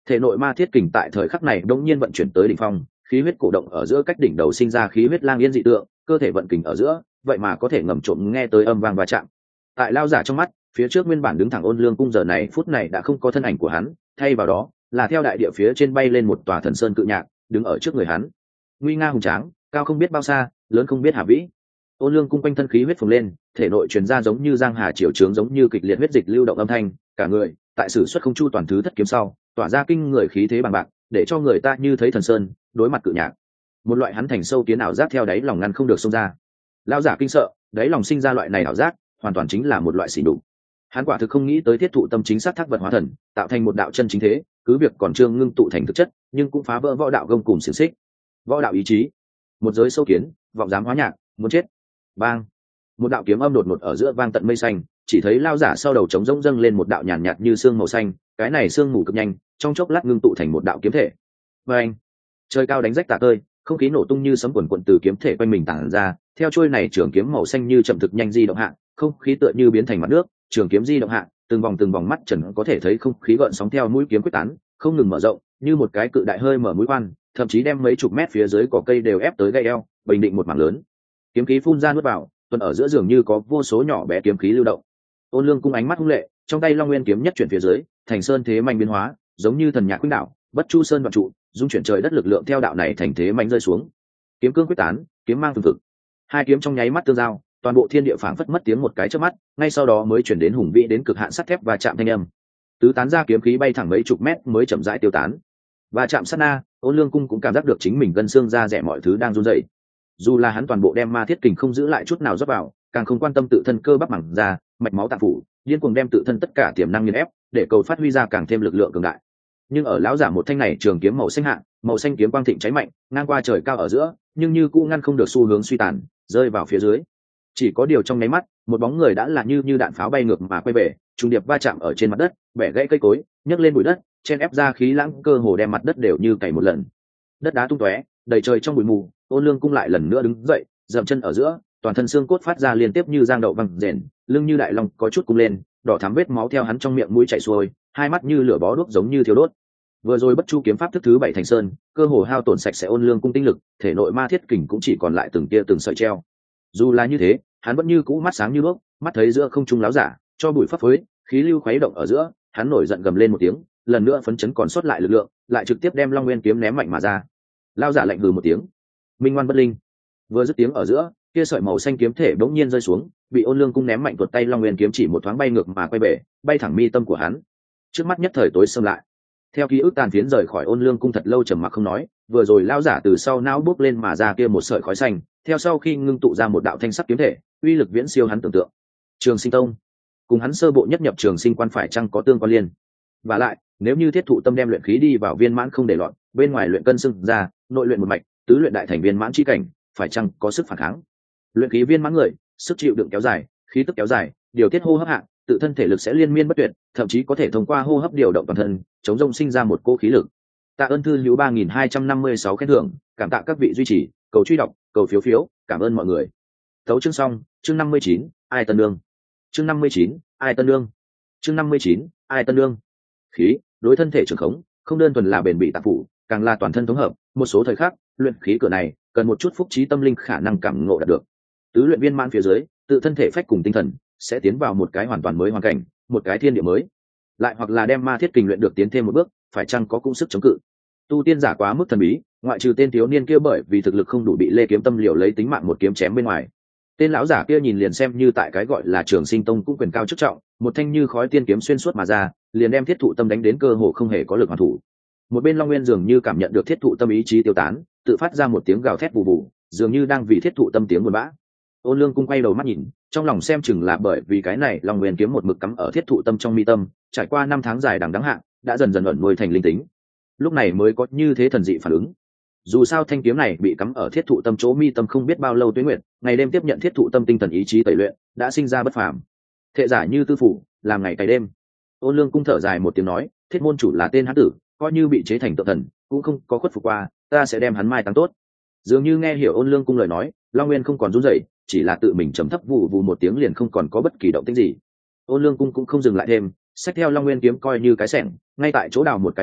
Thể nội ma thiết kình tại thời khắc này đống nhiên vận chuyển tới đỉnh phong, khí huyết cổ động ở giữa cách đỉnh đầu sinh ra khí huyết lang yên dị tượng, cơ thể vận kình ở giữa, vậy mà có thể ngầm trộm nghe tới âm vang va chạm. Tại lao giả trong mắt, phía trước nguyên bản đứng thẳng Ôn Lương cung giờ này phút này đã không có thân ảnh của hắn, thay vào đó là theo đại địa phía trên bay lên một tòa thần sơn cự nhạc, đứng ở trước người hắn. Nguy nga hùng tráng, cao không biết bao xa, lớn không biết hà vĩ. Ôn Lương cung quanh thân khí huyết phồng lên, thể nội truyền ra giống như giang hà triều trướng, giống như kịch liệt huyết dịch lưu động âm thanh, cả người tại sử xuất không chu toàn thứ thất kiếm sau, tỏa ra kinh người khí thế bằng bạc, để cho người ta như thấy thần sơn đối mặt cự nhạc. Một loại hắn thành sâu kiến ảo giác theo đáy lòng ngăn không được xông ra. Lão giả kinh sợ, đáy lòng sinh ra loại này ảo giác, hoàn toàn chính là một loại xỉ nhục. Hắn quả thực không nghĩ tới thiết thụ tâm chính xác thác vật hóa thần, tạo thành một đạo chân chính thế, cứ việc còn chưa ngưng tụ thành thực chất, nhưng cũng phá vỡ võ đạo gông cùng xiềng xích. Võ đạo ý chí, một giới sâu kiến, vọng dám hóa nhạc, muốn chết. Bang! Một đạo kiếm âm đột ngột ở giữa vang tận mây xanh, chỉ thấy lao giả sau đầu trống rỗng dâng lên một đạo nhàn nhạt như sương màu xanh, cái này sương mù cực nhanh, trong chốc lát ngưng tụ thành một đạo kiếm thể. Bang! Trời cao đánh rách tả tơi, không khí nổ tung như sấm quần quần từ kiếm thể quanh mình tản ra, theo trôi này trường kiếm màu xanh như chậm thực nhanh di động hạ, không khí tựa như biến thành mặt nước, trường kiếm di động hạ, từng vòng mắt trần có thể thấy không khí gợn sóng theo mũi kiếm quyết tán, không ngừng mở rộng, như một cái cự đại hơi mở mũi khoan, thậm chí đem mấy chục mét phía dưới cỏ cây đều ép tới gây eo, bình định một mảng lớn. Kiếm khí phun ra nuốt vào, tuần ở giữa giường như có vô số nhỏ bé kiếm khí lưu động. Ôn Lương cung ánh mắt hung lệ, trong tay Long Nguyên kiếm nhất chuyển phía dưới, thành sơn thế mạnh biến hóa, giống như thần nhạc khuynh đảo, bất chu sơn vạn trụ, dung chuyển trời đất lực lượng theo đạo này thành thế mạnh rơi xuống. Kiếm cương quyết tán, kiếm mang phương thực. Hai kiếm trong nháy mắt tương giao, toàn bộ thiên địa phảng phất mất tiếng một cái chớp mắt, ngay sau đó mới chuyển đến hùng vĩ đến cực hạn sắt thép và chạm thanh âm. Tứ tán ra kiếm khí bay thẳng mấy chục mét mới chậm rãi tiêu tán. Và chạm sát na, Ôn Lương cung cũng cảm giác được chính mình gân xương da rẻ mọi thứ đang run rẩy. Dù là hắn toàn bộ đem ma thiết kình không giữ lại chút nào rót vào, càng không quan tâm tự thân cơ bắp mảng da, mạch máu tạng phủ, điên cuồng đem tự thân tất cả tiềm năng nghiền ép, để cầu phát huy ra càng thêm lực lượng cường đại. Nhưng ở lão giả một thanh này trường kiếm màu xanh hạ, màu xanh kiếm quang thịnh cháy mạnh, ngang qua trời cao ở giữa, nhưng như cũ ngăn không được xu hướng suy tàn, rơi vào phía dưới. Chỉ có điều trong nháy mắt, một bóng người đã là như đạn pháo bay ngược mà quay về, trùng điệp va chạm ở trên mặt đất, bẻ gãy cây cối, nhấc lên bụi đất, chen ép ra khí lãng, cơ hồ đem mặt đất đều như cày một lần. Đất đá tung tóe, đầy trời trong bụi mù. Ôn Lương cung lại lần nữa đứng dậy, dậm chân ở giữa, toàn thân xương cốt phát ra liên tiếp như giang đậu văng rền, lưng như đại long có chút cung lên, đỏ thắm vết máu theo hắn trong miệng mũi chảy xuôi, hai mắt như lửa bó đuốc giống như thiêu đốt. Vừa rồi bất chu kiếm pháp thức thứ 7 thành sơn, cơ hồ hao tổn sạch sẽ Ôn Lương cung tinh lực, thể nội ma thiết kình cũng chỉ còn lại từng tia từng sợi treo. Dù là như thế, hắn vẫn như cũ mắt sáng như đuốc, mắt thấy giữa không trung láo giả, cho bụi phấp phới, khí lưu khuấy động ở giữa, hắn nổi giận gầm lên một tiếng, lần nữa phấn chấn còn sót lại lực lượng, lại trực tiếp đem Long Nguyên kiếm ném mạnh mà ra. Lao giả lạnh hừ một tiếng, minh ngoan bất linh. Vừa dứt tiếng ở giữa, kia sợi màu xanh kiếm thể bỗng nhiên rơi xuống, bị Ôn Lương cung ném mạnh tuột tay Long Nguyên kiếm chỉ một thoáng bay ngược mà quay về, bay thẳng mi tâm của hắn. Trước mắt nhất thời tối sầm lại. Theo ký ức tàn phiến rời khỏi Ôn Lương cung thật lâu trầm mặc không nói, vừa rồi lao giả từ sau não bốc lên mà ra kia một sợi khói xanh, theo sau khi ngưng tụ ra một đạo thanh sắc kiếm thể, uy lực viễn siêu hắn tưởng tượng. Trường Sinh Tông cùng hắn sơ bộ nhất nhập Trường Sinh quan phải chăng có tương quan liên? Và lại, nếu như thiết thụ tâm đem luyện khí đi vào viên mãn không để loạn, bên ngoài luyện cân xưng ra, nội luyện một mạch, tứ luyện đại thành viên mãn chi cảnh, phải chăng có sức phản kháng? Luyện khí viên mãn người, sức chịu đựng kéo dài, khí tức kéo dài, điều tiết hô hấp hạng, tự thân thể lực sẽ liên miên bất tuyệt, thậm chí có thể thông qua hô hấp điều động toàn thân, chống rông sinh ra một cỗ khí lực. Tạ ơn thư hữu 3256 khen thưởng, cảm tạ các vị duy trì, cầu truy đọc, cầu phiếu phiếu, cảm ơn mọi người. Tấu chương xong, chương 59, ai tân đương. Chương 59, ai tân đương. Chương 59, ai tân đương. Khí, đối thân thể trường khống, không đơn thuần là bền bỉ tạp phủ, càng là toàn thân thống hợp, một số thời khắc, luyện khí cửa này, cần một chút phúc trí tâm linh khả năng cảm ngộ đạt được. Tứ luyện viên mãn phía dưới, tự thân thể phách cùng tinh thần sẽ tiến vào một cái hoàn toàn mới hoàn cảnh, một cái thiên địa mới. Lại hoặc là đem ma thiết kình luyện được tiến thêm một bước, phải chăng có cũng sức chống cự. Tu tiên giả quá mức thần bí, ngoại trừ tên thiếu niên kia bởi vì thực lực không đủ bị Lê Kiếm Tâm liều lấy tính mạng một kiếm chém bên ngoài. Tên lão giả kia nhìn liền xem như tại cái gọi là Trường Sinh Tông cũng quyền cao chức trọng, một thanh như khói tiên kiếm xuyên suốt mà ra, liền đem thiết thụ tâm đánh đến cơ hồ không hề có lực hoàn thủ. Một bên Long Nguyên dường như cảm nhận được thiết thụ tâm ý chí tiêu tán, tự phát ra một tiếng gào thét vù vù, dường như đang vì thiết thụ tâm tiếng buồn bã. Ôn Lương cung quay đầu mắt nhìn, trong lòng xem chừng là bởi vì cái này Long Nguyên kiếm một mực cắm ở thiết thụ tâm trong mi tâm, trải qua 5 tháng dài đằng đẵng hạ, đã dần dần ẩn nuôi thành linh tính. Lúc này mới có như thế thần dị phản ứng. Dù sao thanh kiếm này bị cắm ở thiết thụ tâm chỗ mi tâm không biết bao lâu tuế nguyệt, ngày đêm tiếp nhận thiết thụ tâm tinh thần ý chí tẩy luyện, đã sinh ra bất phàm. Thệ giả như tư phủ, làm ngày cày đêm. Ôn Lương cung thở dài một tiếng nói, thiết môn chủ là tên hán tử, coi như bị chế thành tượng thần, cũng không có khuất phục qua, ta sẽ đem hắn mai táng tốt. Dường như nghe hiểu Ôn Lương cung lời nói, Long Nguyên không còn run rẩy, chỉ là tự mình trầm thấp vù vù một tiếng liền không còn có bất kỳ động tĩnh gì. Ôn Lương cung cũng không dừng lại thêm, xách theo Long Nguyên kiếm coi như cái xẻng, ngay tại chỗ đào một cái hố,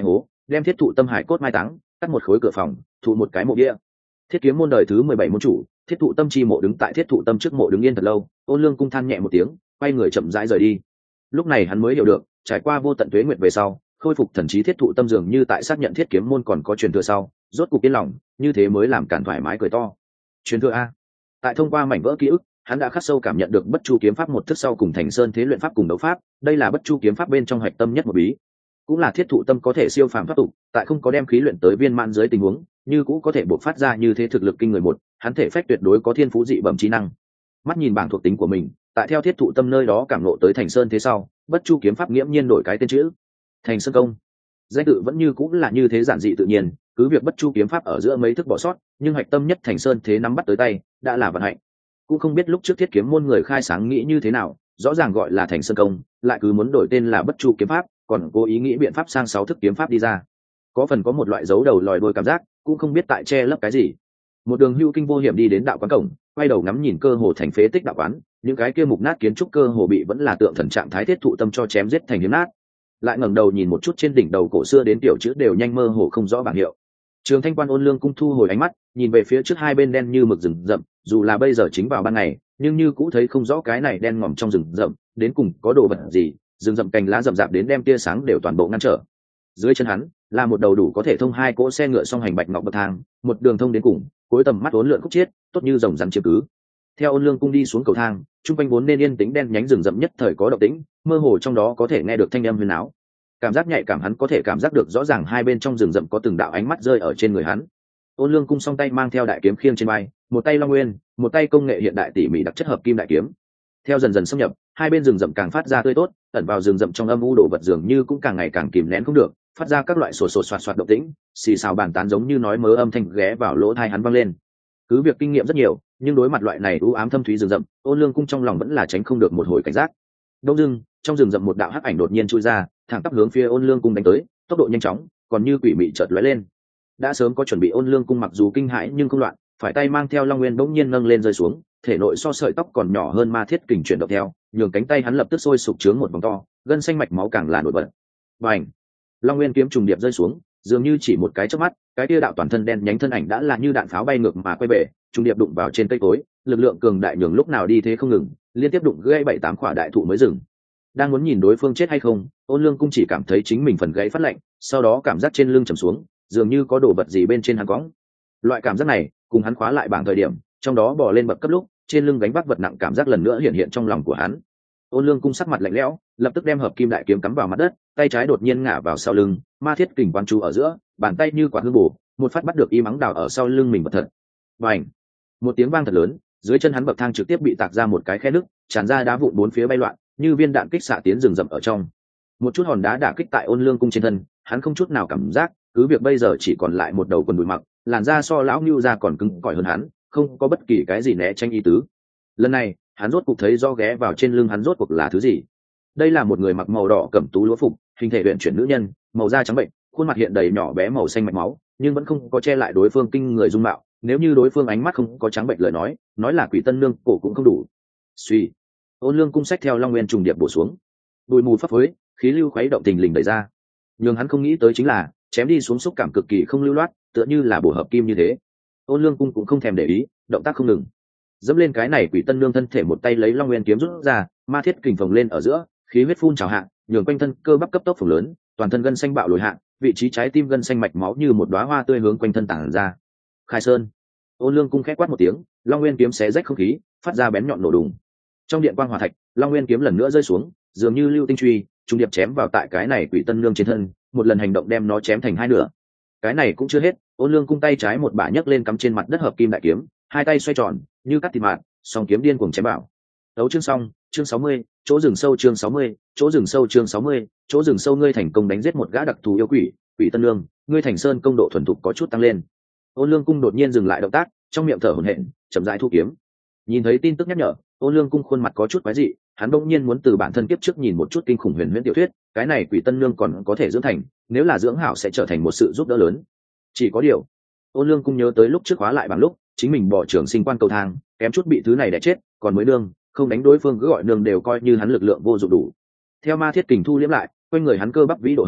đem thiết thụ tâm hải cốt mai táng, cắt một khối cửa phòng, thụ một cái mộ bia. Thiết kiếm môn đời thứ 17 môn chủ, thiết thụ tâm chi mộ đứng tại thiết thụ tâm trước mộ đứng yên thật lâu. Ôn Lương Cung than nhẹ một tiếng, quay người chậm rãi rời đi. Lúc này hắn mới hiểu được, trải qua vô tận tuế nguyệt về sau, khôi phục thần trí thiết thụ tâm dường như tại xác nhận thiết kiếm môn còn có truyền thừa sau, rốt cục yên lòng, như thế mới làm cản thoải mái cười to. Truyền thừa a? Tại thông qua mảnh vỡ ký ức, hắn đã khắc sâu cảm nhận được bất chu kiếm pháp một thức sau cùng thành sơn thế luyện pháp cùng đấu pháp, đây là bất chu kiếm pháp bên trong hạch tâm nhất một bí, cũng là thiết thụ tâm có thể siêu phàm thoát tục, tại không có đem khí luyện tới viên mãn dưới tình huống, như cũ có thể bộc phát ra như thế thực lực kinh người một, hắn thể phách tuyệt đối có thiên phú dị bẩm trí năng. Mắt nhìn bảng thuộc tính của mình, tại theo thiết thụ tâm nơi đó cảm ngộ tới thành sơn thế sau, bất chu kiếm pháp nghiễm nhiên đổi cái tên chữ, thành sơn công. Danh tự vẫn như cũng là như thế giản dị tự nhiên, cứ việc bất chu kiếm pháp ở giữa mấy thức bỏ sót, nhưng hạch tâm nhất thành sơn thế nắm bắt tới tay, đã là vận hạnh. Cũng không biết lúc trước thiết kiếm môn người khai sáng nghĩ như thế nào, rõ ràng gọi là thành sơn công, lại cứ muốn đổi tên là bất chu kiếm pháp, còn cố ý nghĩ biện pháp sang 6 thức kiếm pháp đi ra. Có phần có một loại dấu đầu lòi đuôi cảm giác, cũng không biết tại che lấp cái gì. Một đường hưu kinh vô hiểm đi đến đạo quán cổng, quay đầu ngắm nhìn cơ hồ thành phế tích đạo quán, những cái kia mục nát kiến trúc cơ hồ bị vẫn là tượng thần trạng thái thiết thụ tâm cho chém giết thành hiếm nát. Lại ngẩng đầu nhìn một chút trên đỉnh đầu cổ xưa đến tiểu chữ đều nhanh mơ hồ không rõ bảng hiệu. Trường Thanh Quan Ôn Lương Cung thu hồi ánh mắt, nhìn về phía trước hai bên đen như mực rừng rậm, dù là bây giờ chính vào ban ngày, nhưng như cũ thấy không rõ cái này đen ngòm trong rừng rậm, đến cùng có đồ vật gì, rừng rậm cành lá rậm rạp đến đem tia sáng đều toàn bộ ngăn trở. Dưới chân hắn là một đầu đủ có thể thông 2 cỗ xe ngựa song hành bạch ngọc bậc thang, một đường thông đến cùng, cuối tầm mắt uốn lượn khúc chiết, tốt như rồng rắn chiếm cứ. Theo Ôn Lương Cung đi xuống cầu thang, trung quanh vốn nên yên tĩnh đen nhánh rừng rậm nhất thời có động tĩnh, mơ hồ trong đó có thể nghe được thanh âm huyền áo. Cảm giác nhạy cảm hắn có thể cảm giác được rõ ràng hai bên trong rừng rậm có từng đạo ánh mắt rơi ở trên người hắn. Ôn Lương Cung song tay mang theo đại kiếm khiêng trên vai, một tay long nguyên, một tay công nghệ hiện đại tỉ mỉ đặc chất hợp kim đại kiếm. Theo dần dần xâm nhập, hai bên rừng rậm càng phát ra tươi tốt, ẩn vào rừng rậm trong âm u đồ vật dường như cũng càng ngày càng kìm nén không được, phát ra các loại sột soạt soạt động tĩnh, xì xào bàn tán giống như nói mớ âm thanh ghé vào lỗ tai hắn vang lên. Cứ việc kinh nghiệm rất nhiều, nhưng đối mặt loại này u ám thâm thúy rừng rậm, Ôn Lương Cung trong lòng vẫn là tránh không được một hồi cảnh giác. Đông dưng, trong rừng rậm một đạo hắc ảnh đột nhiên chui ra, thẳng tắp hướng phía Ôn Lương Cung đánh tới, tốc độ nhanh chóng, còn như quỷ mị chợt lóe lên. Đã sớm có chuẩn bị Ôn Lương Cung mặc dù kinh hãi nhưng không loạn, phải tay mang theo long nguyên bỗng nhiên nâng lên rơi xuống, thể nội so sợi tóc còn nhỏ hơn ma thiết kình chuyển động theo, nhường cánh tay hắn lập tức sôi sục trướng một vòng to, gân xanh mạch máu càng là nổi bật. Bành! Long nguyên kiếm trùng điệp rơi xuống, dường như chỉ một cái chớp mắt, cái kia đạo toàn thân đen nhánh thân ảnh đã là như đạn pháo bay ngược mà quay về, trùng điệp đụng vào trên cây cối, lực lượng cường đại nhường lúc nào đi thế không ngừng, liên tiếp đụng gãy 7-8 quả đại thụ mới dừng. Đang muốn nhìn đối phương chết hay không, Ôn Lương Cung chỉ cảm thấy chính mình phần gãy phát lạnh, sau đó cảm giác trên lưng trầm xuống, dường như có đồ vật gì bên trên hắn cõng. Loại cảm giác này, cùng hắn khóa lại bảng thời điểm, trong đó bò lên bậc cấp lúc, trên lưng gánh vác vật nặng cảm giác lần nữa hiện hiện trong lòng của hắn. Ôn Lương Cung sắc mặt lạnh lẽo, lập tức đem hợp kim đại kiếm cắm vào mặt đất, tay trái đột nhiên ngả vào sau lưng, ma thiết kình quán chú ở giữa, bàn tay như quả hư bổ, một phát bắt được y mắng đào ở sau lưng mình vật thật. Bành! Một tiếng vang thật lớn, dưới chân hắn bậc thang trực tiếp bị tạc ra một cái khe nứt, tràn ra đá vụn bốn phía bay loạn, như viên đạn kích xạ tiến rừng rậm ở trong. Một chút hòn đá đả kích tại Ôn Lương Cung trên thân, hắn không chút nào cảm giác, cứ việc bây giờ chỉ còn lại một đầu quần đùi mặc, làn da so lão Nưu da còn cứng cỏi hơn hắn, không có bất kỳ cái gì né tránh ý tứ. Lần này, hắn rốt cuộc thấy do ghé vào trên lưng hắn rốt cuộc là thứ gì. Đây là một người mặc màu đỏ cẩm tú lúa phục, hình thể luyện chuyển nữ nhân, màu da trắng bệnh, khuôn mặt hiện đầy nhỏ bé màu xanh mạch máu, nhưng vẫn không có che lại đối phương kinh người dung mạo. Nếu như đối phương ánh mắt không có trắng bệnh lời nói là quỷ tân nương cổ cũng không đủ. Suy, Ôn Lương Cung sách theo long nguyên trùng điệp bổ xuống, bụi mù phấp phới, khí lưu khuấy động tình lình đẩy ra. Nhưng hắn không nghĩ tới chính là chém đi xuống xúc cảm cực kỳ không lưu loát, tựa như là bổ hợp kim như thế. Ôn Lương Cung cũng không thèm để ý, động tác không ngừng, dẫm lên cái này quỷ tân nương thân thể, một tay lấy long nguyên kiếm rút ra, ma thiết kình phồng lên ở giữa, khí huyết phun trào hạ, nhường quanh thân cơ bắp cấp tốc phồng lớn, toàn thân gân xanh bạo lồi hạ, vị trí trái tim gân xanh mạch máu như một đóa hoa tươi hướng quanh thân tản ra. Khai sơn! Ôn Lương Cung khẽ quát một tiếng, long nguyên kiếm xé rách không khí, phát ra bén nhọn nổ đùng. Trong điện quang hỏa thạch, long nguyên kiếm lần nữa rơi xuống, dường như lưu tinh truy, trung điệp chém vào tại cái này quỷ tân nương trên thân, một lần hành động đem nó chém thành hai nửa. Cái này cũng chưa hết, Ôn Lương Cung tay trái một bả nhấc lên cắm trên mặt đất hợp kim đại kiếm, hai tay xoay tròn như cắt thịt mạt, song kiếm điên cuồng chém bảo. Đấu chương xong, chương 60, chỗ rừng sâu chương 60, chỗ rừng sâu chương 60, chỗ rừng sâu. Ngươi thành công đánh giết một gã đặc thù yêu quỷ, quỷ tân nương, ngươi thành sơn công độ thuần thục có chút tăng lên. Ôn Lương Cung đột nhiên dừng lại động tác, trong miệng thở hổn hển, chậm rãi thu kiếm. Nhìn thấy tin tức nhắc nhở, Ôn Lương Cung khuôn mặt có chút quái dị, hắn bỗng nhiên muốn từ bản thân kiếp trước nhìn một chút kinh khủng huyền huyễn tiểu thuyết, cái này quỷ tân nương còn có thể dưỡng thành, nếu là dưỡng hảo sẽ trở thành một sự giúp đỡ lớn. Chỉ có điều, Ôn Lương Cung nhớ tới lúc trước hóa lại bằng lúc chính mình bỏ trường sinh quan cầu thang, kém chút bị thứ này đè chết, còn mới nương, không đánh đối phương cứ gọi nương đều coi như hắn lực lượng vô dụng đủ. Theo ma thiết kình thu liễm lại, quanh người hắn cơ bắp vĩ độ hơi,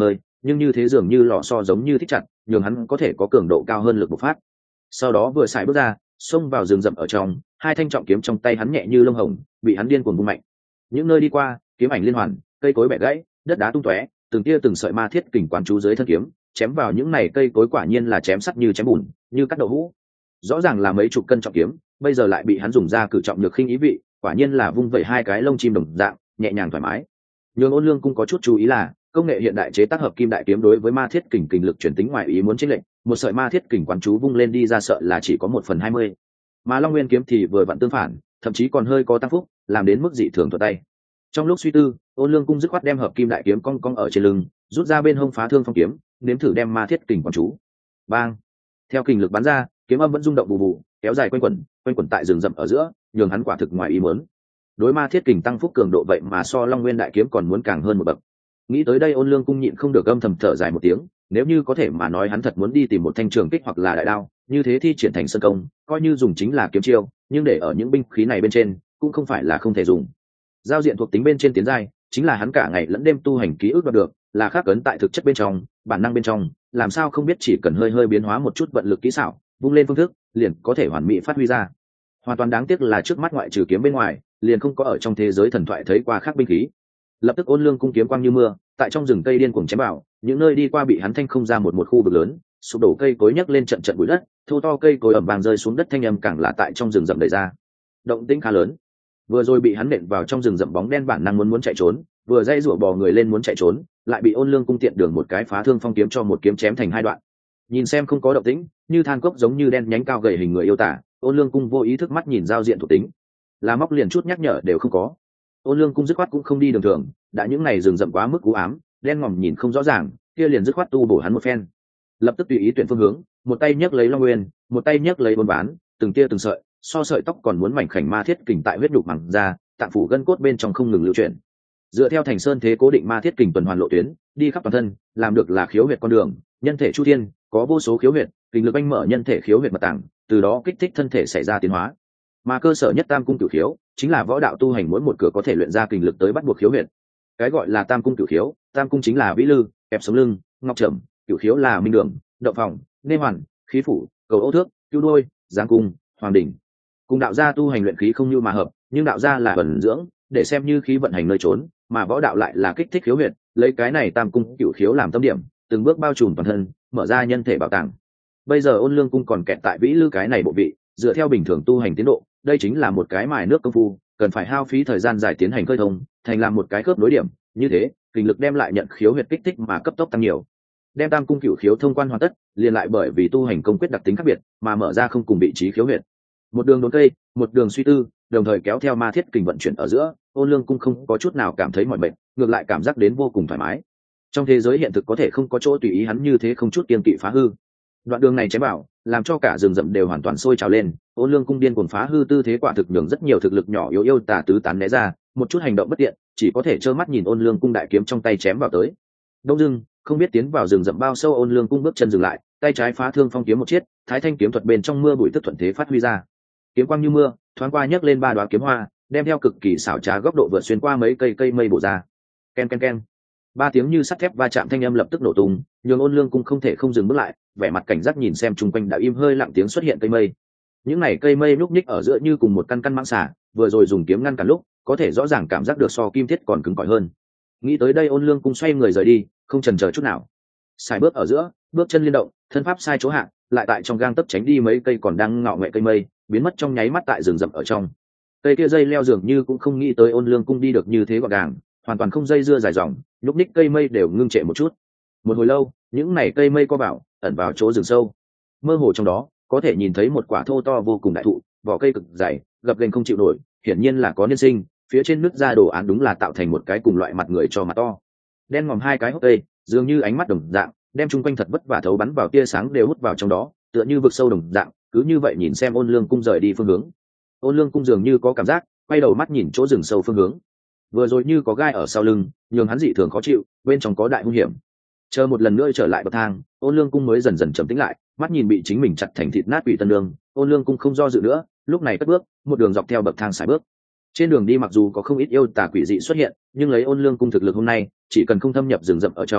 nhưng như thế dường như lò xo giống như thích chặt, nhường hắn có thể có cường độ cao hơn lực bộc phát. Sau đó vừa xài bước ra, xông vào rừng rậm ở trong, hai thanh trọng kiếm trong tay hắn nhẹ như lông hồng, bị hắn điên cuồng vung mạnh. Những nơi đi qua, kiếm ảnh liên hoàn, cây cối bẻ gãy, đất đá tung tóe, từng tia từng sợi ma thiết kình quán chú dưới thân kiếm, chém vào những này cây cối quả nhiên là chém sắt như chém bùn, như cắt đậu hũ. Rõ ràng là mấy chục cân trọng kiếm, bây giờ lại bị hắn dùng ra cử trọng nhược khinh ý vị, quả nhiên là vung vẩy hai cái lông chim đồng dạng, nhẹ nhàng thoải mái. Nhưng Ôn Lương cũng có chút chú ý là, công nghệ hiện đại chế tác hợp kim đại kiếm đối với ma thiết kình kình lực chuyển tính ngoài ý muốn chênh lệch, một sợi ma thiết kình quán chú vung lên đi ra sợ là chỉ có 1/20. Mà Long Nguyên kiếm thì vừa vặn tương phản, thậm chí còn hơi có tăng phúc, làm đến mức dị thường thuận tay. Trong lúc suy tư, Ôn Lương cung dứt khoát đem hợp kim đại kiếm cong cong ở trên lưng, rút ra bên hông phá thương phong kiếm, nếm thử đem ma thiết kình quán chú. Bang! Theo kình lực bắn ra, kiếm âm vẫn rung động bù bù, kéo dài quanh quẩn tại rừng rậm ở giữa, nhường hắn quả thực ngoài ý muốn. Đối ma thiết kình tăng phúc cường độ vậy mà so Long Nguyên đại kiếm còn muốn càng hơn một bậc. Nghĩ tới đây Ôn Lương cung nhịn không được âm thầm thở dài một tiếng, nếu như có thể mà nói hắn thật muốn đi tìm một thanh trường kích hoặc là đại đao, như thế thi triển thành sơn công, coi như dùng chính là kiếm chiêu, nhưng để ở những binh khí này bên trên, cũng không phải là không thể dùng. Giao diện thuộc tính bên trên tiến giai, chính là hắn cả ngày lẫn đêm tu hành ký ức đoạt được, là khắc ấn tại thực chất bên trong, bản năng bên trong, làm sao không biết chỉ cần hơi biến hóa một chút vận lực kỹ xảo, vung lên phương thức, liền có thể hoàn mỹ phát huy ra. Hoàn toàn đáng tiếc là trước mắt ngoại trừ kiếm bên ngoài, liền không có ở trong thế giới thần thoại thấy qua khác binh khí. Lập tức Ôn Lương cung kiếm quang như mưa, tại trong rừng cây điên cuồng chém vào, những nơi đi qua bị hắn thanh không ra một khu vực lớn, sụp đổ cây cối nhấc lên trận bụi đất, thô to cây cối ầm vang rơi xuống đất, thanh âm càng là tại trong rừng rậm đẩy ra. Động tĩnh khá lớn. Vừa rồi bị hắn nện vào trong rừng rậm bóng đen bản năng muốn chạy trốn, vừa dây rủa bò người lên muốn chạy trốn, lại bị Ôn Lương cung tiện đường một cái phá thương phong kiếm cho một kiếm chém thành hai đoạn. Nhìn xem không có động tĩnh, như than cốc giống như đen nhánh cao gầy hình người yêu tả, Ôn Lương cung vô ý thức mắt nhìn giao diện thuộc tính, là móc liền chút nhắc nhở đều không có. Ôn Lương cung dứt khoát cũng không đi đường thường, đã những ngày rừng rậm quá mức u ám, đen ngòm nhìn không rõ ràng, kia liền dứt khoát tu bổ hắn một phen. Lập tức tùy ý tuyển phương hướng, một tay nhấc lấy Long Nguyên, một tay nhấc lấy Bôn Bán, từng tia từng sợi, so sợi tóc còn muốn mảnh khảnh ma thiết kình tại huyết đục mẳng ra, tạng phủ gân cốt bên trong không ngừng lưu chuyển. Dựa theo Thành Sơn thế cố định ma thiết kình tuần hoàn lộ tuyến, đi khắp toàn thân, làm được là khiếu huyệt con đường, nhân thể chu thiên, có vô số khiếu huyệt, kình lực anh mở nhân thể khiếu huyệt mật tạng, từ đó kích thích thân thể xảy ra tiến hóa. Mà cơ sở nhất Tam cung cửu khiếu, chính là võ đạo tu hành mỗi một cửa có thể luyện ra kình lực tới bắt buộc khiếu huyệt. Cái gọi là Tam cung cửu khiếu, Tam cung chính là vĩ lư, kẹp sống lưng, ngọc trầm, cửu khiếu là minh đường, động phòng, nê hoàn, khí phủ, cầu ấu thước, cưu đôi, giáng cung, hoàng đỉnh. Cùng đạo gia tu hành luyện khí không như mà hợp, nhưng đạo gia là vận dưỡng, để xem như khí vận hành nơi trốn, mà võ đạo lại là kích thích khiếu huyệt, lấy cái này Tam cung cửu khiếu làm tâm điểm, từng bước bao trùm toàn thân, mở ra nhân thể bảo tàng. Bây giờ Ôn Lương cung còn kẹt tại vĩ lư cái này bộ vị, dựa theo bình thường tu hành tiến độ, đây chính là một cái mài nước công phu, cần phải hao phí thời gian dài tiến hành khơi thông, thành làm một cái khớp nối điểm, như thế, kình lực đem lại nhận khiếu huyệt kích thích mà cấp tốc tăng nhiều. Đem Tam cung cửu khiếu thông quan hoàn tất, liền lại bởi vì tu hành công quyết đặc tính khác biệt, mà mở ra không cùng vị trí khiếu huyệt. Một đường đốn cây, một đường suy tư, đồng thời kéo theo ma thiết kình vận chuyển ở giữa, Ôn Lương cung không có chút nào cảm thấy mỏi mệt, ngược lại cảm giác đến vô cùng thoải mái. Trong thế giới hiện thực có thể không có chỗ tùy ý hắn như thế không chút kiêng kỵ phá hư. Đoạn đường này chém bảo, làm cho cả rừng rậm đều hoàn toàn sôi trào lên. Ôn Lương cung điên cuồng phá hư tư thế quả thực nhường rất nhiều thực lực nhỏ yếu yêu tà tứ tán né ra, một chút hành động bất tiện, chỉ có thể trơ mắt nhìn Ôn Lương cung đại kiếm trong tay chém vào tới. Đông dưng, không biết tiến vào rừng rậm bao sâu, Ôn Lương cung bước chân dừng lại, tay trái phá thương phong kiếm một chiết, thái thanh kiếm thuật bên trong mưa bụi tức thuận thế phát huy ra. Kiếm quang như mưa, thoáng qua nhấc lên ba đóa kiếm hoa, đem theo cực kỳ xảo trá góc độ vượt xuyên qua mấy cây mây bổ ra. Ken ken ken. Ba tiếng như sắt thép va chạm thanh âm lập tức nổ tung, nhường Ôn Lương cung không thể không dừng bước lại, vẻ mặt cảnh giác nhìn xem chung quanh đã im hơi lặng tiếng xuất hiện cây mây. Những này cây mây lúc nhích ở giữa như cùng một căn mãng xà, vừa rồi dùng kiếm ngăn cản lúc, có thể rõ ràng cảm giác được so kim thiết còn cứng cỏi hơn. Nghĩ tới đây Ôn Lương cung xoay người rời đi, không chần chờ chút nào. Xài bước ở giữa, bước chân liên động, thân pháp sai chỗ hạ, lại tại trong gang tấc tránh đi mấy cây còn đang ngọ nghệ cây mây, biến mất trong nháy mắt tại rừng rậm ở trong. Cây kia dây leo dường như cũng không nghĩ tới Ôn Lương cung đi được như thế gọn gàng, hoàn toàn không dây dưa dài dòng, lúc ních cây mây đều ngưng trệ một chút. Một hồi lâu, những này cây mây co vào, ẩn vào chỗ rừng sâu. Mơ hồ trong đó, có thể nhìn thấy một quả thô to vô cùng đại thụ, vỏ cây cực dày, gập ghềnh không chịu nổi, hiển nhiên là có niên sinh, phía trên nứt ra đồ án đúng là tạo thành một cái cùng loại mặt người cho mặt to. Đen ngòm hai cái hốc cây, dường như ánh mắt đồng dạng, đem chung quanh thật vất vả thấu bắn vào tia sáng đều hút vào trong đó, tựa như vực sâu đồng dạng, cứ như vậy nhìn xem Ôn Lương cung rời đi phương hướng. Ôn Lương cung dường như có cảm giác, quay đầu mắt nhìn chỗ rừng sâu phương hướng. Vừa rồi như có gai ở sau lưng, nhường hắn dị thường khó chịu, bên trong có đại nguy hiểm. Chờ một lần nữa trở lại bậc thang, Ôn Lương cung mới dần dần trầm tĩnh lại, mắt nhìn bị chính mình chặt thành thịt nát Quỷ Tân Nương, Ôn Lương cung không do dự nữa, lúc này cất bước, một đường dọc theo bậc thang sải bước. Trên đường đi mặc dù có không ít yêu tà quỷ dị xuất hiện, nhưng lấy Ôn Lương cung thực lực hôm nay, chỉ cần không thâm nhập rừng rậm ở trong,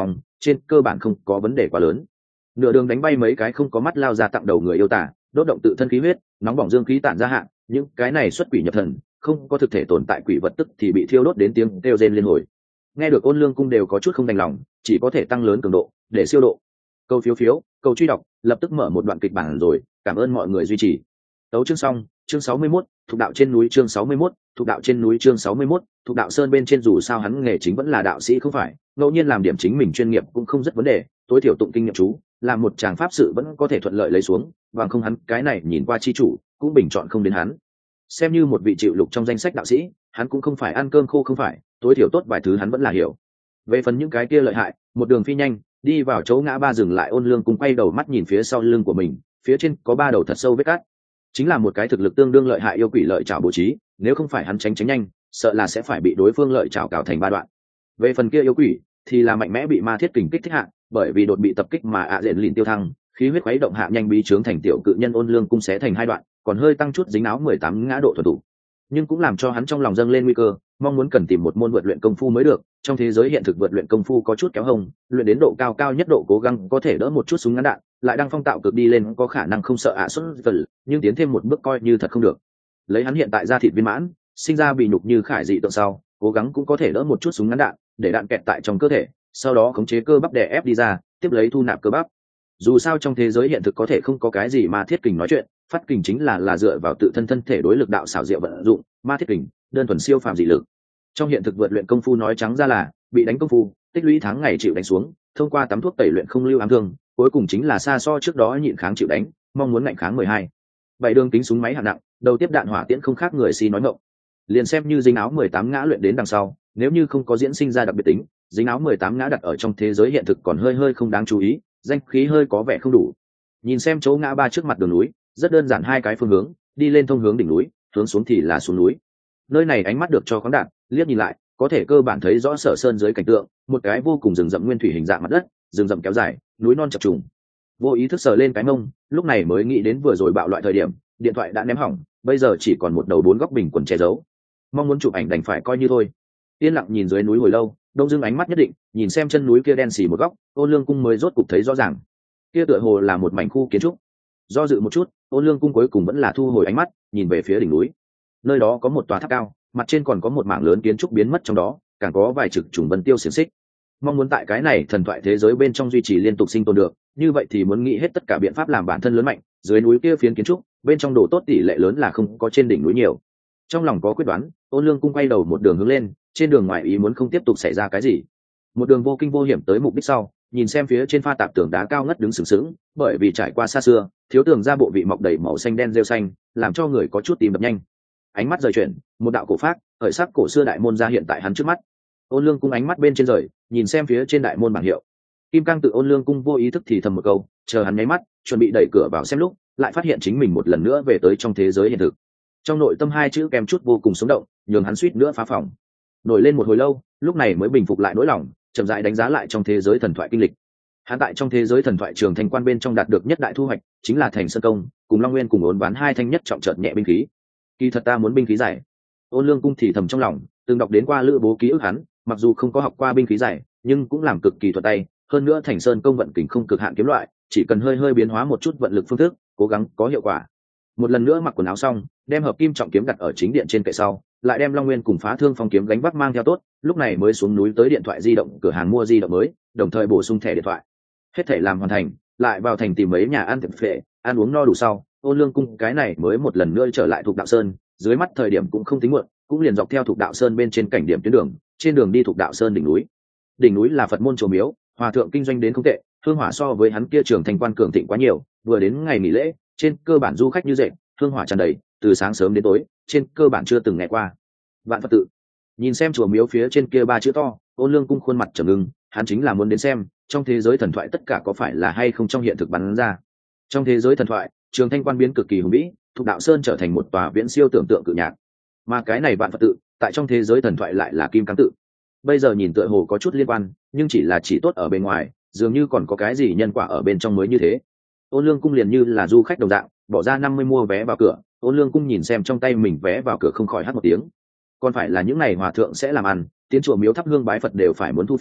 trên cơ bản không có vấn đề quá lớn. Nửa đường đánh bay mấy cái không có mắt lao ra tặng đầu người yêu tả, đốt động tự thân khí huyết, nóng bỏng dương khí tản ra hạn, những cái này xuất quỷ nhập thần, không có thực thể tồn tại quỷ vật tức thì bị thiêu đốt đến tiếng kêu rên liên hồi. Nghe được Ôn Lương cung đều có chút không đành lòng, chỉ có thể tăng lớn cường độ để siêu độ. Câu phiếu phiếu, câu truy đọc, lập tức mở một đoạn kịch bản rồi, cảm ơn mọi người duy trì. Tấu chương xong, chương 61, thuộc đạo trên núi chương 61, thuộc đạo trên núi chương 61, thuộc đạo sơn bên trên dù sao hắn nghề chính vẫn là đạo sĩ không phải, ngẫu nhiên làm điểm chính mình chuyên nghiệp cũng không rất vấn đề, tối thiểu tụng kinh nghiệm chú, làm một chàng pháp sự vẫn có thể thuận lợi lấy xuống, bằng không hắn cái này nhìn qua chi chủ, cũng bình chọn không đến hắn. Xem như một vị chịu lục trong danh sách đạo sĩ, hắn cũng không phải ăn cơm khô không phải, tối thiểu tốt vài thứ hắn vẫn là hiểu. Về phần những cái kia lợi hại, một đường phi nhanh, đi vào chỗ ngã ba dừng lại. Ôn Lương cùng quay đầu mắt nhìn phía sau lưng của mình, phía trên có ba đầu thật sâu vết cát, chính là một cái thực lực tương đương lợi hại yêu quỷ lợi chảo bố trí, nếu không phải hắn tránh nhanh, sợ là sẽ phải bị đối phương lợi chảo cào thành ba đoạn. Về phần kia yêu quỷ thì là mạnh mẽ bị ma thiết kình kích thích hạ, bởi vì đột bị tập kích mà ạ diện lìn tiêu thăng, khí huyết khuấy động hạ nhanh bí trướng thành tiểu cự nhân. Ôn Lương cung xé thành hai đoạn, còn hơi tăng chút dính áo 18 ngã độ thuần thủ, nhưng cũng làm cho hắn trong lòng dâng lên nguy cơ, mong muốn cần tìm một môn vượt luyện công phu mới được. Trong thế giới hiện thực vượt luyện công phu có chút kéo hông, luyện đến độ cao cao nhất độ cố gắng có thể đỡ một chút súng ngắn đạn, lại đang phong tạo cực đi lên có khả năng không sợ ạ xuất vật, nhưng tiến thêm một bước coi như thật không được. Lấy hắn hiện tại ra thịt viên mãn, sinh ra bị nhục như khải dị tượng sau, cố gắng cũng có thể đỡ một chút súng ngắn đạn, để đạn kẹt tại trong cơ thể, sau đó khống chế cơ bắp đè ép đi ra, tiếp lấy thu nạp cơ bắp. Dù sao trong thế giới hiện thực có thể không có cái gì mà thiết kình nói chuyện, phát kình chính là dựa vào tự thân thân thể đối lực đạo xảo diệu vận dụng, ma thiết kình đơn thuần siêu phàm dị lực. Trong hiện thực vượt luyện công phu nói trắng ra là bị đánh công phu, tích lũy tháng ngày chịu đánh xuống, thông qua tắm thuốc tẩy luyện không lưu ám thương, cuối cùng chính là xa so trước đó nhịn kháng chịu đánh, mong muốn ngạnh kháng 12. Bảy đường tính súng máy hạng nặng, đầu tiếp đạn hỏa tiễn không khác người si nói ngọng. Liền xem như dính áo 18 ngã luyện đến đằng sau, nếu như không có diễn sinh ra đặc biệt tính, dính áo 18 ngã đặt ở trong thế giới hiện thực còn hơi không đáng chú ý, danh khí hơi có vẻ không đủ. Nhìn xem chỗ ngã ba trước mặt đường núi, rất đơn giản hai cái phương hướng, đi lên thông hướng đỉnh núi, hướng xuống thì là xuống núi. Nơi này ánh mắt được cho khoáng đạt, liếc nhìn lại có thể cơ bản thấy rõ Sở Sơn dưới cảnh tượng, một cái vô cùng rừng rậm nguyên thủy hình dạng mặt đất, rừng rậm kéo dài, núi non chập trùng. Vô ý thức sờ lên cái mông, lúc này mới nghĩ đến vừa rồi bạo loại thời điểm, điện thoại đã ném hỏng, bây giờ chỉ còn một đầu 4 góc bình quần che giấu. Mong muốn chụp ảnh đành phải coi như thôi. Yên lặng nhìn dưới núi hồi lâu, đông dưng ánh mắt nhất định, nhìn xem chân núi kia đen xì một góc, Ôn Lương cung mới rốt cục thấy rõ ràng. Kia tựa hồ là một mảnh khu kiến trúc. Do dự một chút, Ôn Lương cung cuối cùng vẫn là thu hồi ánh mắt, nhìn về phía đỉnh núi. Nơi đó có một tòa tháp cao, mặt trên còn có một mảng lớn kiến trúc biến mất trong đó, càng có vài trực trùng vân tiêu xiển xích. Mong muốn tại cái này thần thoại thế giới bên trong duy trì liên tục sinh tồn được, như vậy thì muốn nghĩ hết tất cả biện pháp làm bản thân lớn mạnh. Dưới núi kia phiến kiến trúc, bên trong đồ tốt tỷ lệ lớn là không có trên đỉnh núi nhiều. Trong lòng có quyết đoán, Ôn Lương cung quay đầu một đường hướng lên, trên đường ngoài ý muốn không tiếp tục xảy ra cái gì. Một đường vô kinh vô hiểm tới mục đích sau, nhìn xem phía trên pha tạp tường đá cao ngất đứng sừng sững, bởi vì trải qua xa xưa, thiếu tường ra bộ vị mọc đầy màu xanh đen rêu xanh, làm cho người có chút tìm đập nhanh. Ánh mắt rời chuyển, một đạo cổ phác, khởi sắc cổ xưa đại môn ra hiện tại hắn trước mắt. Ôn Lương cung ánh mắt bên trên rời, nhìn xem phía trên đại môn bảng hiệu. Kim Cang tự Ôn Lương cung vô ý thức thì thầm một câu, chờ hắn nháy mắt, chuẩn bị đẩy cửa vào xem lúc, lại phát hiện chính mình một lần nữa về tới trong thế giới hiện thực. Trong nội tâm hai chữ kèm chút vô cùng sống động, nhường hắn suýt nữa phá phòng. Nổi lên một hồi lâu, lúc này mới bình phục lại nỗi lòng, chậm rãi đánh giá lại trong thế giới thần thoại kinh lịch. Hắn tại trong thế giới thần thoại Trường Thành Quan bên trong đạt được nhất đại thu hoạch, chính là Thành Sơn công, cùng Long Nguyên cùng ốn bán hai thanh nhất trọng chợt nhẹ binh khí. Kỳ thật ta muốn binh khí dài. Ôn Lương cung thì thầm trong lòng, từng đọc đến qua Lữ Bố ký ức hắn, mặc dù không có học qua binh khí dài, nhưng cũng làm cực kỳ thuận tay. Hơn nữa Thành Sơn công vận kình không cực hạn kiếm loại, chỉ cần hơi biến hóa một chút vận lực phương thức, cố gắng có hiệu quả. Một lần nữa mặc quần áo xong, đem hợp kim trọng kiếm đặt ở chính điện trên kệ sau, lại đem Long Nguyên cùng Phá Thương Phong kiếm gánh vác mang theo tốt, lúc này mới xuống núi tới điện thoại di động cửa hàng mua di động mới, đồng thời bổ sung thẻ điện thoại. Hết thể làm hoàn thành, lại vào thành tìm mấy nhà ăn tiệm phệ, ăn uống no đủ sau, Ôn Lương cung cái này mới một lần nữa trở lại Thục Đạo Sơn, dưới mắt thời điểm cũng không tính muộn, cũng liền dọc theo Thục Đạo Sơn bên trên cảnh điểm tuyến đường, trên đường đi Thục Đạo Sơn đỉnh núi. Đỉnh núi là Phật môn chùa miếu, hòa thượng kinh doanh đến không tệ, hương hỏa so với hắn kia Trường Thành Quan cường thịnh quá nhiều, vừa đến ngày nghỉ lễ, trên cơ bản du khách như dệt, hương hỏa tràn đầy, từ sáng sớm đến tối, trên cơ bản chưa từng nghe qua. Vạn Phật tự. Nhìn xem chùa miếu phía trên kia ba chữ to, Ôn Lương cung khuôn mặt trầm ngưng, hắn chính là muốn đến xem, trong thế giới thần thoại tất cả có phải là hay không trong hiện thực bắn ra. Trong thế giới thần thoại, Trường Thanh Quan biến cực kỳ hùng vĩ, Thục Đạo Sơn trở thành một tòa viễn siêu tưởng tượng cự nhạc. Mà cái này Vạn Phật tự, tại trong thế giới thần thoại lại là Kim Cang tự. Bây giờ nhìn tựa hồ có chút liên quan, nhưng chỉ tốt ở bên ngoài, dường như còn có cái gì nhân quả ở bên trong mới như thế. Ôn Lương cung liền như là du khách đồng dạng, bỏ ra 50 mua vé vào cửa. Ôn Lương cung nhìn xem trong tay mình vé vào cửa không khỏi hắt một tiếng. Còn phải là những này hòa thượng sẽ làm ăn, tiến chùa miếu thắp hương bái Phật đều phải muốn thu phí,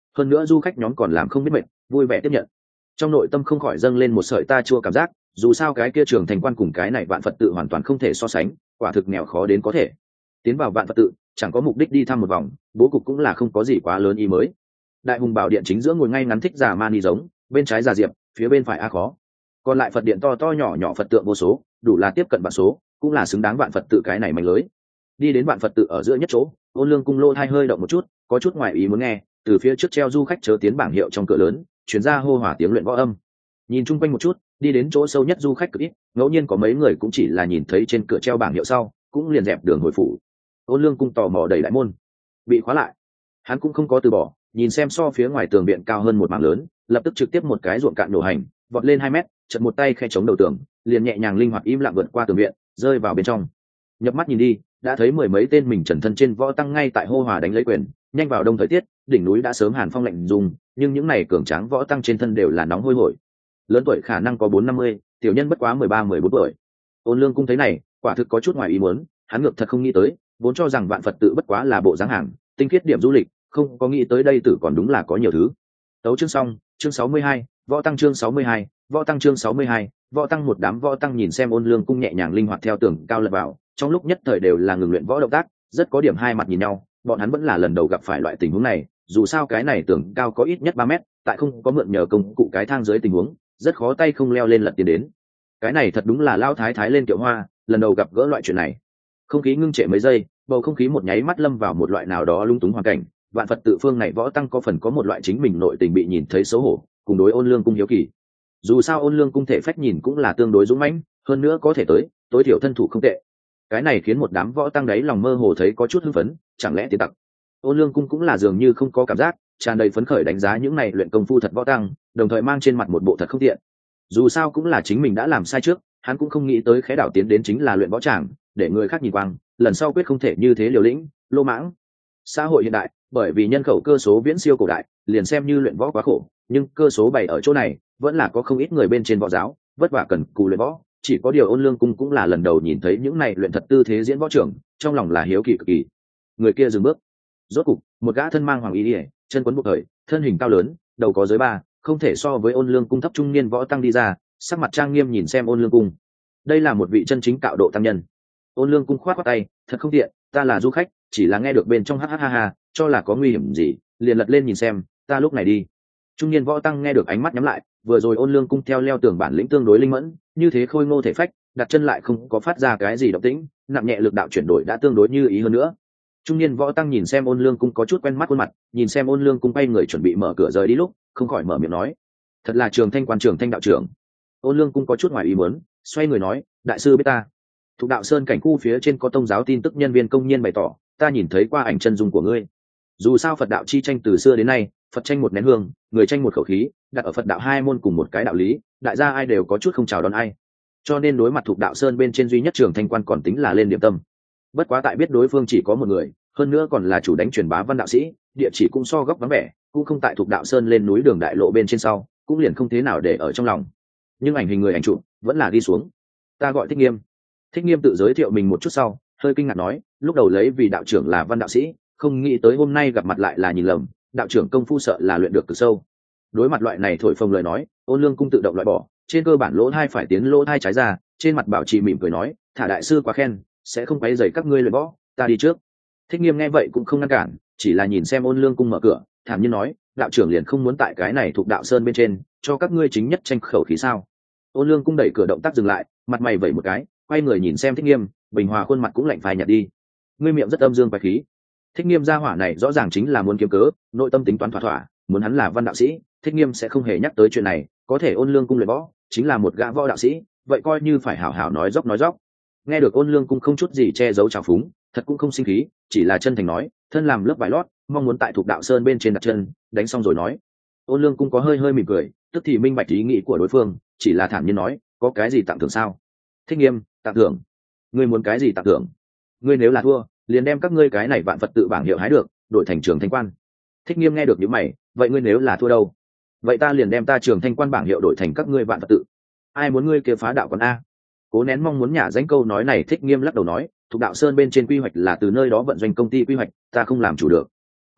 hơn nữa du khách nhóm còn làm không biết mệt, vui vẻ tiếp nhận. Trong nội tâm không khỏi dâng lên một sợi ta chua cảm giác, dù sao cái kia trường thành quan cùng cái này vạn Phật tự hoàn toàn không thể so sánh, quả thực nghèo khó đến có thể. Tiến vào vạn Phật tự chẳng có mục đích đi thăm một vòng, bố cục cũng là không có gì quá lớn ý mới. Đại hùng bảo điện chính giữa ngồi ngay ngắn thích giả mani giống, bên trái giả diệp, phía bên phải a khó. Còn lại Phật điện to to nhỏ nhỏ Phật tượng vô số, đủ là tiếp cận vạn số, cũng là xứng đáng vạn Phật tự cái này mạnh lưới. Đi đến vạn Phật tự ở giữa nhất chỗ, Ôn Lương cung lô thai hơi động một chút, có chút ngoài ý muốn nghe, từ phía trước treo du khách chớ tiến bảng hiệu trong cửa lớn, truyền ra hô hỏa tiếng luyện võ âm. Nhìn chung quanh một chút, đi đến chỗ sâu nhất du khách cực ít, ngẫu nhiên có mấy người cũng chỉ là nhìn thấy trên cửa treo bảng hiệu sau, cũng liền dẹp đường hồi phủ. Ôn Lương cung tò mò đẩy đại môn, bị khóa lại. Hắn cũng không có từ bỏ, nhìn xem so phía ngoài tường viện cao hơn một mảng lớn, lập tức trực tiếp một cái ruộng cạn nổ hành, vọt lên 2 mét, chợt một tay khe chống đầu tường, liền nhẹ nhàng linh hoạt im lặng vượt qua tường viện, rơi vào bên trong. Nhập mắt nhìn đi, đã thấy mười mấy tên mình trần thân trên võ tăng ngay tại hô hòa đánh lấy quyền. Nhanh vào đông thời tiết, đỉnh núi đã sớm hàn phong lạnh dùng, nhưng những này cường tráng võ tăng trên thân đều là nóng hôi hổi. Lớn tuổi khả năng có 4-50, tiểu nhân bất quá 13-14 tuổi. Ôn Lương cung thấy này, quả thực có chút ngoài ý muốn, hắn ngược thật không nghĩ tới, vốn cho rằng vạn Phật tự bất quá là bộ dáng hàng, tinh khiết điểm du lịch, không có nghĩ tới đây tử còn đúng là có nhiều thứ. Tấu chương xong, chương 62, võ tăng chương 62, võ tăng chương 62, võ tăng. Một đám võ tăng nhìn xem Ôn Lương cung nhẹ nhàng linh hoạt theo tường cao lật vào, trong lúc nhất thời đều là ngừng luyện võ động tác, rất có điểm hai mặt nhìn nhau. Bọn hắn vẫn là lần đầu gặp phải loại tình huống này, dù sao cái này tường cao có ít nhất 3 mét, tại không có mượn nhờ công cụ cái thang dưới tình huống, rất khó tay không leo lên lật tiến đến. Cái này thật đúng là lao thái thái lên kiệu hoa, lần đầu gặp gỡ loại chuyện này. Không khí ngưng trệ mấy giây, bầu không khí một nháy mắt lâm vào một loại nào đó lung túng hoàn cảnh. Vạn Phật tự phương này võ tăng có phần có một loại chính mình nội tình bị nhìn thấy xấu hổ, cùng đối Ôn Lương cung hiếu kỳ. Dù sao Ôn Lương cung thể phách nhìn cũng là tương đối dũng mãnh, hơn nữa có thể tối thiểu thân thủ không tệ. Cái này khiến một đám võ tăng đấy lòng mơ hồ thấy có chút hưng phấn, chẳng lẽ tiến tặc. Ôn Lương cung cũng là dường như không có cảm giác, tràn đầy phấn khởi đánh giá những này luyện công phu thật võ tăng, đồng thời mang trên mặt một bộ thật không tiện. Dù sao cũng là chính mình đã làm sai trước, hắn cũng không nghĩ tới khẽ đảo tiến đến chính là luyện võ tràng, để người khác nhìn quang, lần sau quyết không thể như thế liều lĩnh, lô mãng. Xã hội hiện đại, bởi vì nhân khẩu cơ số viễn siêu cổ đại, liền xem như luyện võ quá khổ, nhưng cơ số bày ở chỗ này, vẫn là có không ít người bên trên võ giáo, vất vả cần cù luyện võ. Chỉ có điều Ôn Lương cung cũng là lần đầu nhìn thấy những này luyện thật tư thế diễn võ trưởng, trong lòng là hiếu kỳ cực kỳ. Người kia dừng bước, rốt cục một gã thân mang hoàng y ỉa, chân quấn buộc thời, thân hình cao lớn, đầu có giới ba, không thể so với Ôn Lương cung thấp trung niên võ tăng đi ra, sắc mặt trang nghiêm nhìn xem Ôn Lương cung. Đây là một vị chân chính cạo độ tăng nhân. Ôn Lương cung khoát khoát tay, thật không tiện, ta là du khách, chỉ là nghe được bên trong ha, cho là có nguy hiểm gì, liền lật lên nhìn xem, ta lúc này đi. Trung niên võ tăng nghe được ánh mắt nhắm lại, vừa rồi Ôn Lương cung theo leo tường bản lĩnh tương đối linh mẫn, như thế khôi ngô thể phách, đặt chân lại không có phát ra cái gì động tĩnh, nặng nhẹ lực đạo chuyển đổi đã tương đối như ý hơn nữa. Trung niên võ tăng nhìn xem Ôn Lương cung có chút quen mắt khuôn mặt, nhìn xem Ôn Lương cung bay người chuẩn bị mở cửa rời đi lúc, không khỏi mở miệng nói, thật là Trường Thanh quan Trường Thanh đạo trưởng. Ôn Lương cung có chút ngoài ý muốn, xoay người nói, đại sư biết ta. Thục đạo sơn cảnh khu phía trên có tông giáo tin tức nhân viên công nhân bày tỏ, ta nhìn thấy qua ảnh chân dung của ngươi. Dù sao Phật đạo chi tranh từ xưa đến nay, Phật tranh một nén hương, người tranh một khẩu khí, đặt ở Phật đạo hai môn cùng một cái đạo lý, đại gia ai đều có chút không chào đón ai. Cho nên đối mặt Thục đạo sơn bên trên duy nhất Trường Thanh quan còn tính là lên điểm tâm. Bất quá tại biết đối phương chỉ có một người, hơn nữa còn là chủ đánh truyền bá văn đạo sĩ, địa chỉ cũng so góc vắng vẻ, cũng không tại Thục đạo sơn lên núi đường đại lộ bên trên sau, cũng liền không thế nào để ở trong lòng. Nhưng ảnh hình người ảnh chụp vẫn là đi xuống. Ta gọi Thích Nghiêm. Thích Nghiêm tự giới thiệu mình một chút sau, hơi kinh ngạc nói, lúc đầu lấy vì đạo trưởng là văn đạo sĩ, không nghĩ tới hôm nay gặp mặt lại là nhìn lầm, đạo trưởng công phu sợ là luyện được cực sâu. Đối mặt loại này thổi phồng lời nói, Ôn Lương cung tự động loại bỏ, trên cơ bản lỗ thai phải tiến lỗ thai trái ra, trên mặt bảo trì mỉm cười nói, thả đại sư quá khen, sẽ không quấy rầy các ngươi luyện võ, ta đi trước. Thích Nghiêm nghe vậy cũng không ngăn cản, chỉ là nhìn xem Ôn Lương cung mở cửa, thản nhiên nói, đạo trưởng liền không muốn tại cái này thuộc đạo sơn bên trên, cho các ngươi chính nhất tranh khẩu khí sao? Ôn Lương cung đẩy cửa động tác dừng lại, mặt mày vẩy một cái, quay người nhìn xem Thích Nghiêm, bình hòa khuôn mặt cũng lạnh phai nhạt đi. Ngươi miệng rất âm dương quái khí. Thích Nghiêm gia hỏa này rõ ràng chính là muốn kiếm cớ, nội tâm tính toán thỏa thỏa, muốn hắn là văn đạo sĩ, Thích Nghiêm sẽ không hề nhắc tới chuyện này, có thể Ôn Lương cung luyện võ, chính là một gã võ đạo sĩ, vậy coi như phải hảo hảo nói dóc. Nghe được Ôn Lương cung không chút gì che giấu trào phúng, thật cũng không sinh khí, chỉ là chân thành nói, thân làm lớp vải lót, mong muốn tại thuộc đạo sơn bên trên đặt chân, đánh xong rồi nói. Ôn Lương cung có hơi mỉm cười, tức thì minh bạch ý nghĩ của đối phương, chỉ là thản nhiên nói, có cái gì tặng thưởng sao? Thích Nghiêm, tặng thưởng? Ngươi muốn cái gì tặng thưởng? Ngươi nếu là thua, liền đem các ngươi cái này vạn Phật tự bảng hiệu hái được, đổi thành Trường Thanh quan. Thích Nghiêm nghe được những mày, vậy ngươi nếu là thua đâu? Vậy ta liền đem ta Trường Thanh quan bảng hiệu đổi thành các ngươi vạn Phật tự. Ai muốn ngươi kia phá đạo còn a? Cố nén mong muốn nhả danh câu nói này, Thích Nghiêm lắc đầu nói, thuộc đạo sơn bên trên quy hoạch là từ nơi đó vận doanh công ty quy hoạch, ta không làm chủ được.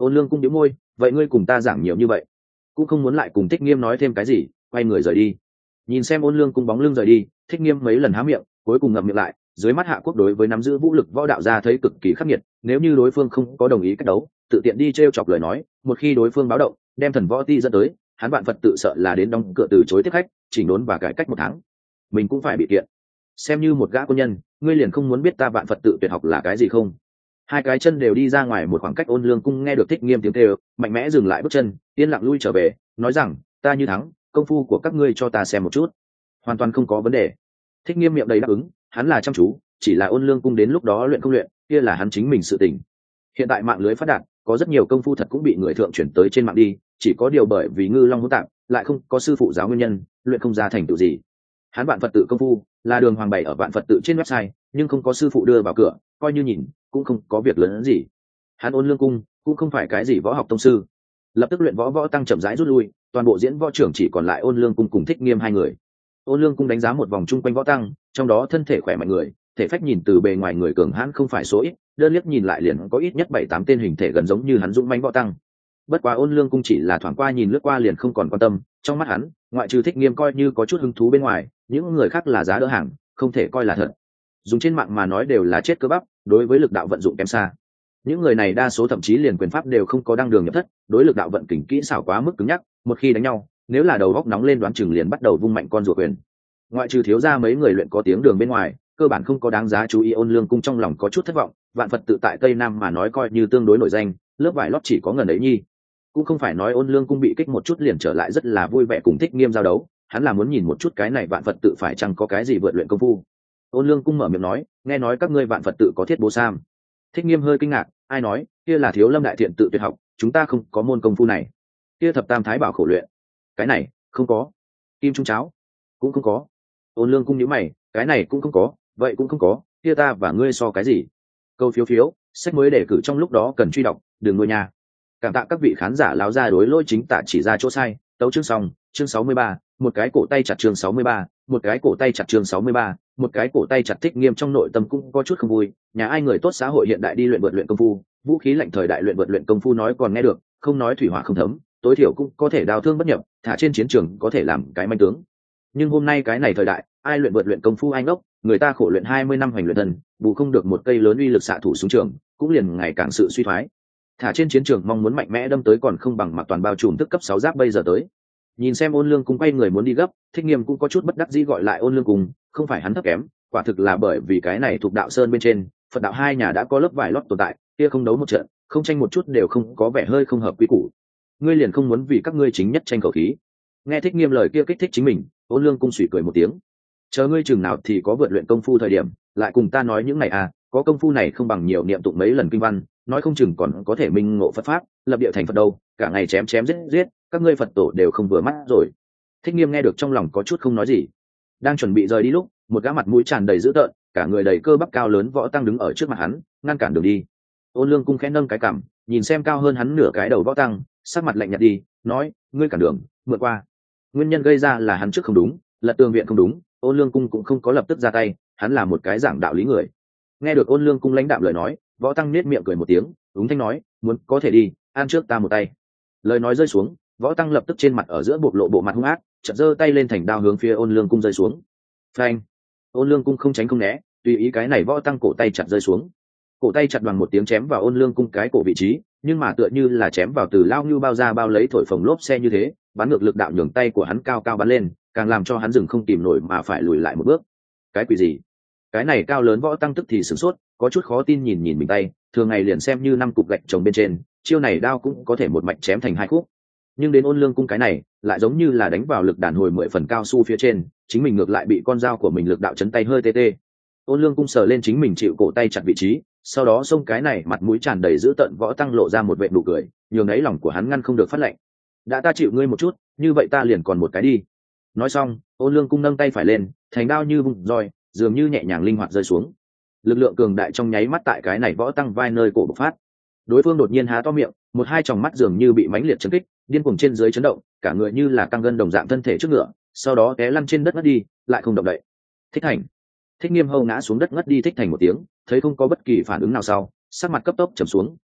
Ôn Lương cung nhíu môi, vậy ngươi cùng ta giảng nhiều như vậy, cũng không muốn lại cùng Thích Nghiêm nói thêm cái gì, quay người rời đi. Nhìn xem Ôn Lương cung bóng lưng rời đi, Thích Nghiêm mấy lần há miệng, cuối cùng ngậm miệng lại. Dưới mắt Hạ Quốc đối với nắm giữ vũ lực võ đạo gia thấy cực kỳ khắc nghiệt, nếu như đối phương không có đồng ý cách đấu, tự tiện đi trêu chọc lời nói, một khi đối phương báo động, đem thần võ ti dẫn tới, hắn vạn Phật tự sợ là đến đóng cửa từ chối tiếp khách, chỉnh đốn và cải cách một tháng, mình cũng phải bị kiện. Xem như một gã quân nhân, ngươi liền không muốn biết ta vạn Phật tự tuyệt học là cái gì không? Hai cái chân đều đi ra ngoài một khoảng cách. Ôn Lương cung nghe được Thích Nghiêm tiếng kêu, mạnh mẽ dừng lại bước chân, yên lặng lui trở về, nói rằng, ta như thắng, công phu của các ngươi cho ta xem một chút. Hoàn toàn không có vấn đề. Thích Nghiêm miệng đầy đáp ứng, hắn là chăm chú, chỉ là Ôn Lương cung đến lúc đó luyện không luyện, kia là hắn chính mình sự tình. Hiện tại mạng lưới phát đạt, có rất nhiều công phu thật cũng bị người thượng chuyển tới trên mạng đi, chỉ có điều bởi vì ngư long hỗn tạp, lại không có sư phụ giáo nguyên nhân, luyện không ra thành tựu gì. Hắn vạn Phật tự công phu là đường hoàng bày ở vạn Phật tự trên website, nhưng không có sư phụ đưa vào cửa, coi như nhìn cũng không có việc lớn gì. Hắn Ôn Lương cung cũng không phải cái gì võ học tông sư. Lập tức luyện võ tăng chậm rãi rút lui, toàn bộ diễn võ trưởng chỉ còn lại Ôn Lương cung cùng Thích Nghiêm hai người. Ôn Lương cung đánh giá một vòng chung quanh võ tăng, trong đó thân thể khỏe mạnh người, thể phách nhìn từ bề ngoài người cường hãn không phải số ít, đơn liếc nhìn lại liền có ít nhất 7-8 tên hình thể gần giống như hắn dũng mãnh võ tăng. Bất quá Ôn Lương cung chỉ là thoáng qua nhìn lướt qua liền không còn quan tâm, trong mắt hắn, ngoại trừ Thích Nghiêm coi như có chút hứng thú bên ngoài, những người khác là giá đỡ hàng, không thể coi là thật. Dùng trên mạng mà nói đều là chết cơ bắp, đối với lực đạo vận dụng kém xa. Những người này đa số thậm chí liền quyền pháp đều không có đăng đường nhập thất, đối lực đạo vận kình kỹ xảo quá mức cứng nhắc, một khi đánh nhau, nếu là đầu góc nóng lên đoán chừng liền bắt đầu vung mạnh con rùa quyền. Ngoại trừ thiếu ra mấy người luyện có tiếng đường bên ngoài, cơ bản không có đáng giá chú ý. Ôn Lương cung trong lòng có chút thất vọng, vạn Phật tự tại Tây Nam mà nói coi như tương đối nổi danh, lớp vải lót chỉ có ngần ấy nhi. Cũng không phải nói Ôn Lương cung bị kích một chút liền trở lại rất là vui vẻ cùng Thích Nghiêm giao đấu, hắn là muốn nhìn một chút cái này vạn Phật tự phải chăng có cái gì vượt luyện công phu. Ôn Lương cung mở miệng nói, nghe nói các ngươi vạn Phật tự có thiết bố sam. Thích Nghiêm hơi kinh ngạc, ai nói, kia là Thiếu Lâm đại thiện tự tuyệt học, chúng ta không có môn công phu này. Kia thập tam thái bảo khổ luyện, cái này không có. Kim trung cháo cũng không có. Ôn Lương cung nhíu mày, cái này cũng không có, vậy cũng không có, kia ta và ngươi so cái gì? Câu phiếu phiếu, sách mới đề cử trong lúc đó cần truy đọc, đừng nuôi nhà. Cảm tạ các vị khán giả láo ra đối lỗi chính tả chỉ ra chỗ sai. Tấu chương xong, chương 63, một cái cổ tay chặt chương 63, một cái cổ tay chặt chương 63, một cái cổ tay chặt. Thích Nghiêm trong nội tâm cũng có chút không vui, nhà ai người tốt xã hội hiện đại đi luyện vượt luyện công phu, vũ khí lạnh thời đại luyện vượt luyện công phu nói còn nghe được, không nói thủy hỏa không thấm, tối thiểu cũng có thể đào thương bất nhập, thả trên chiến trường có thể làm cái manh tướng. Nhưng hôm nay cái này thời đại, ai luyện vượt luyện công phu anh ốc, người ta khổ luyện 20 năm hoành luyện thần, bù không được một cây lớn uy lực xạ thủ xuống trường, cũng liền ngày càng sự suy thoái. Thả trên chiến trường mong muốn mạnh mẽ đâm tới còn không bằng mặc toàn bao trùm thức cấp 6 giáp bây giờ tới. Nhìn xem Ôn Lương cung quay người muốn đi gấp, Thích Nghiêm cũng có chút bất đắc dĩ gọi lại Ôn Lương cung, không phải hắn thấp kém, quả thực là bởi vì cái này thuộc đạo sơn bên trên, Phật đạo hai nhà đã có lớp vải lót tồn tại, kia không đấu một trận, không tranh một chút đều không có vẻ hơi không hợp quy củ. Ngươi liền không muốn vì các ngươi chính nhất tranh khẩu khí? Nghe Thích Nghiêm lời kia kích thích chính mình, Ôn Lương cung suy cười một tiếng. Chờ ngươi chừng nào thì có vượt luyện công phu thời điểm, lại cùng ta nói những này à, có công phu này không bằng nhiều niệm tụng mấy lần kinh văn, nói không chừng còn có thể minh ngộ Phật pháp, lập địa thành Phật đâu, cả ngày chém chém giết giết, các ngươi Phật tổ đều không vừa mắt rồi. Thích Nghiêm nghe được trong lòng có chút không nói gì. Đang chuẩn bị rời đi lúc, một gã mặt mũi tràn đầy dữ tợn, cả người đầy cơ bắp cao lớn võ tăng đứng ở trước mặt hắn, ngăn cản đường đi. Ôn Lương cung khẽ nâng cái cằm, nhìn xem cao hơn hắn nửa cái đầu võ tăng, sắc mặt lạnh nhạt đi, nói, ngươi cản đường, mượn qua. Nguyên nhân gây ra là hắn trước không đúng, lật tường viện không đúng, Ôn Lương cung cũng không có lập tức ra tay, hắn là một cái giảng đạo lý người. Nghe được Ôn Lương cung lãnh đạm lời nói, võ tăng nết miệng cười một tiếng, úng thanh nói, muốn có thể đi, ăn trước ta một tay. Lời nói rơi xuống, võ tăng lập tức trên mặt ở giữa bộc lộ bộ mặt hung ác, chợt giơ tay lên thành đao hướng phía Ôn Lương cung rơi xuống. Phanh! Ôn Lương cung không tránh không né, tùy ý cái này võ tăng cổ tay chặt rơi xuống. Cổ tay chặt bằng một tiếng chém vào Ôn Lương cung cái cổ vị trí, nhưng mà tựa như là chém vào từ lao như bao ra bao lấy thổi phồng lốp xe như thế, bắn ngược lực đạo nhường tay của hắn cao cao bắn lên, càng làm cho hắn dừng không tìm nổi mà phải lùi lại một bước. Cái quỷ gì? Cái này cao lớn võ tăng tức thì sửng sốt, có chút khó tin nhìn nhìn mình tay, thường ngày liền xem như 5 cục gạch chồng bên trên, chiêu này đao cũng có thể một mạch chém thành 2 khúc. Nhưng đến Ôn Lương cung cái này, lại giống như là đánh vào lực đàn hồi 10 phần cao su phía trên, chính mình ngược lại bị con dao của mình lực đạo chấn tay hơi tê tê. Ôn Lương cung sờ lên chính mình chịu cổ tay chặt vị trí, sau đó xông cái này mặt mũi tràn đầy dữ tợn võ tăng lộ ra một vệt nụ cười, nhường ấy lòng của hắn ngăn không được phát lạnh. Đã ta chịu ngươi một chút, như vậy ta liền còn một cái đi. Nói xong, Ôn Lương cung nâng tay phải lên, thành đao như vung roi, dường như nhẹ nhàng linh hoạt rơi xuống. Lực lượng cường đại trong nháy mắt tại cái này võ tăng vai nơi cổ bộc phát. Đối phương đột nhiên há to miệng, một hai tròng mắt dường như bị mãnh liệt chấn kích, điên cuồng trên dưới chấn động, cả người như là căng gân đồng dạng thân thể trước ngựa, sau đó té lăn trên đất ngất đi, lại không động đậy. Thích Thành, Thích Nghiêm hầu ngã xuống đất ngất đi. Thích Thành một tiếng, thấy không có bất kỳ phản ứng nào sau, sắc mặt cấp tốc trầm xuống,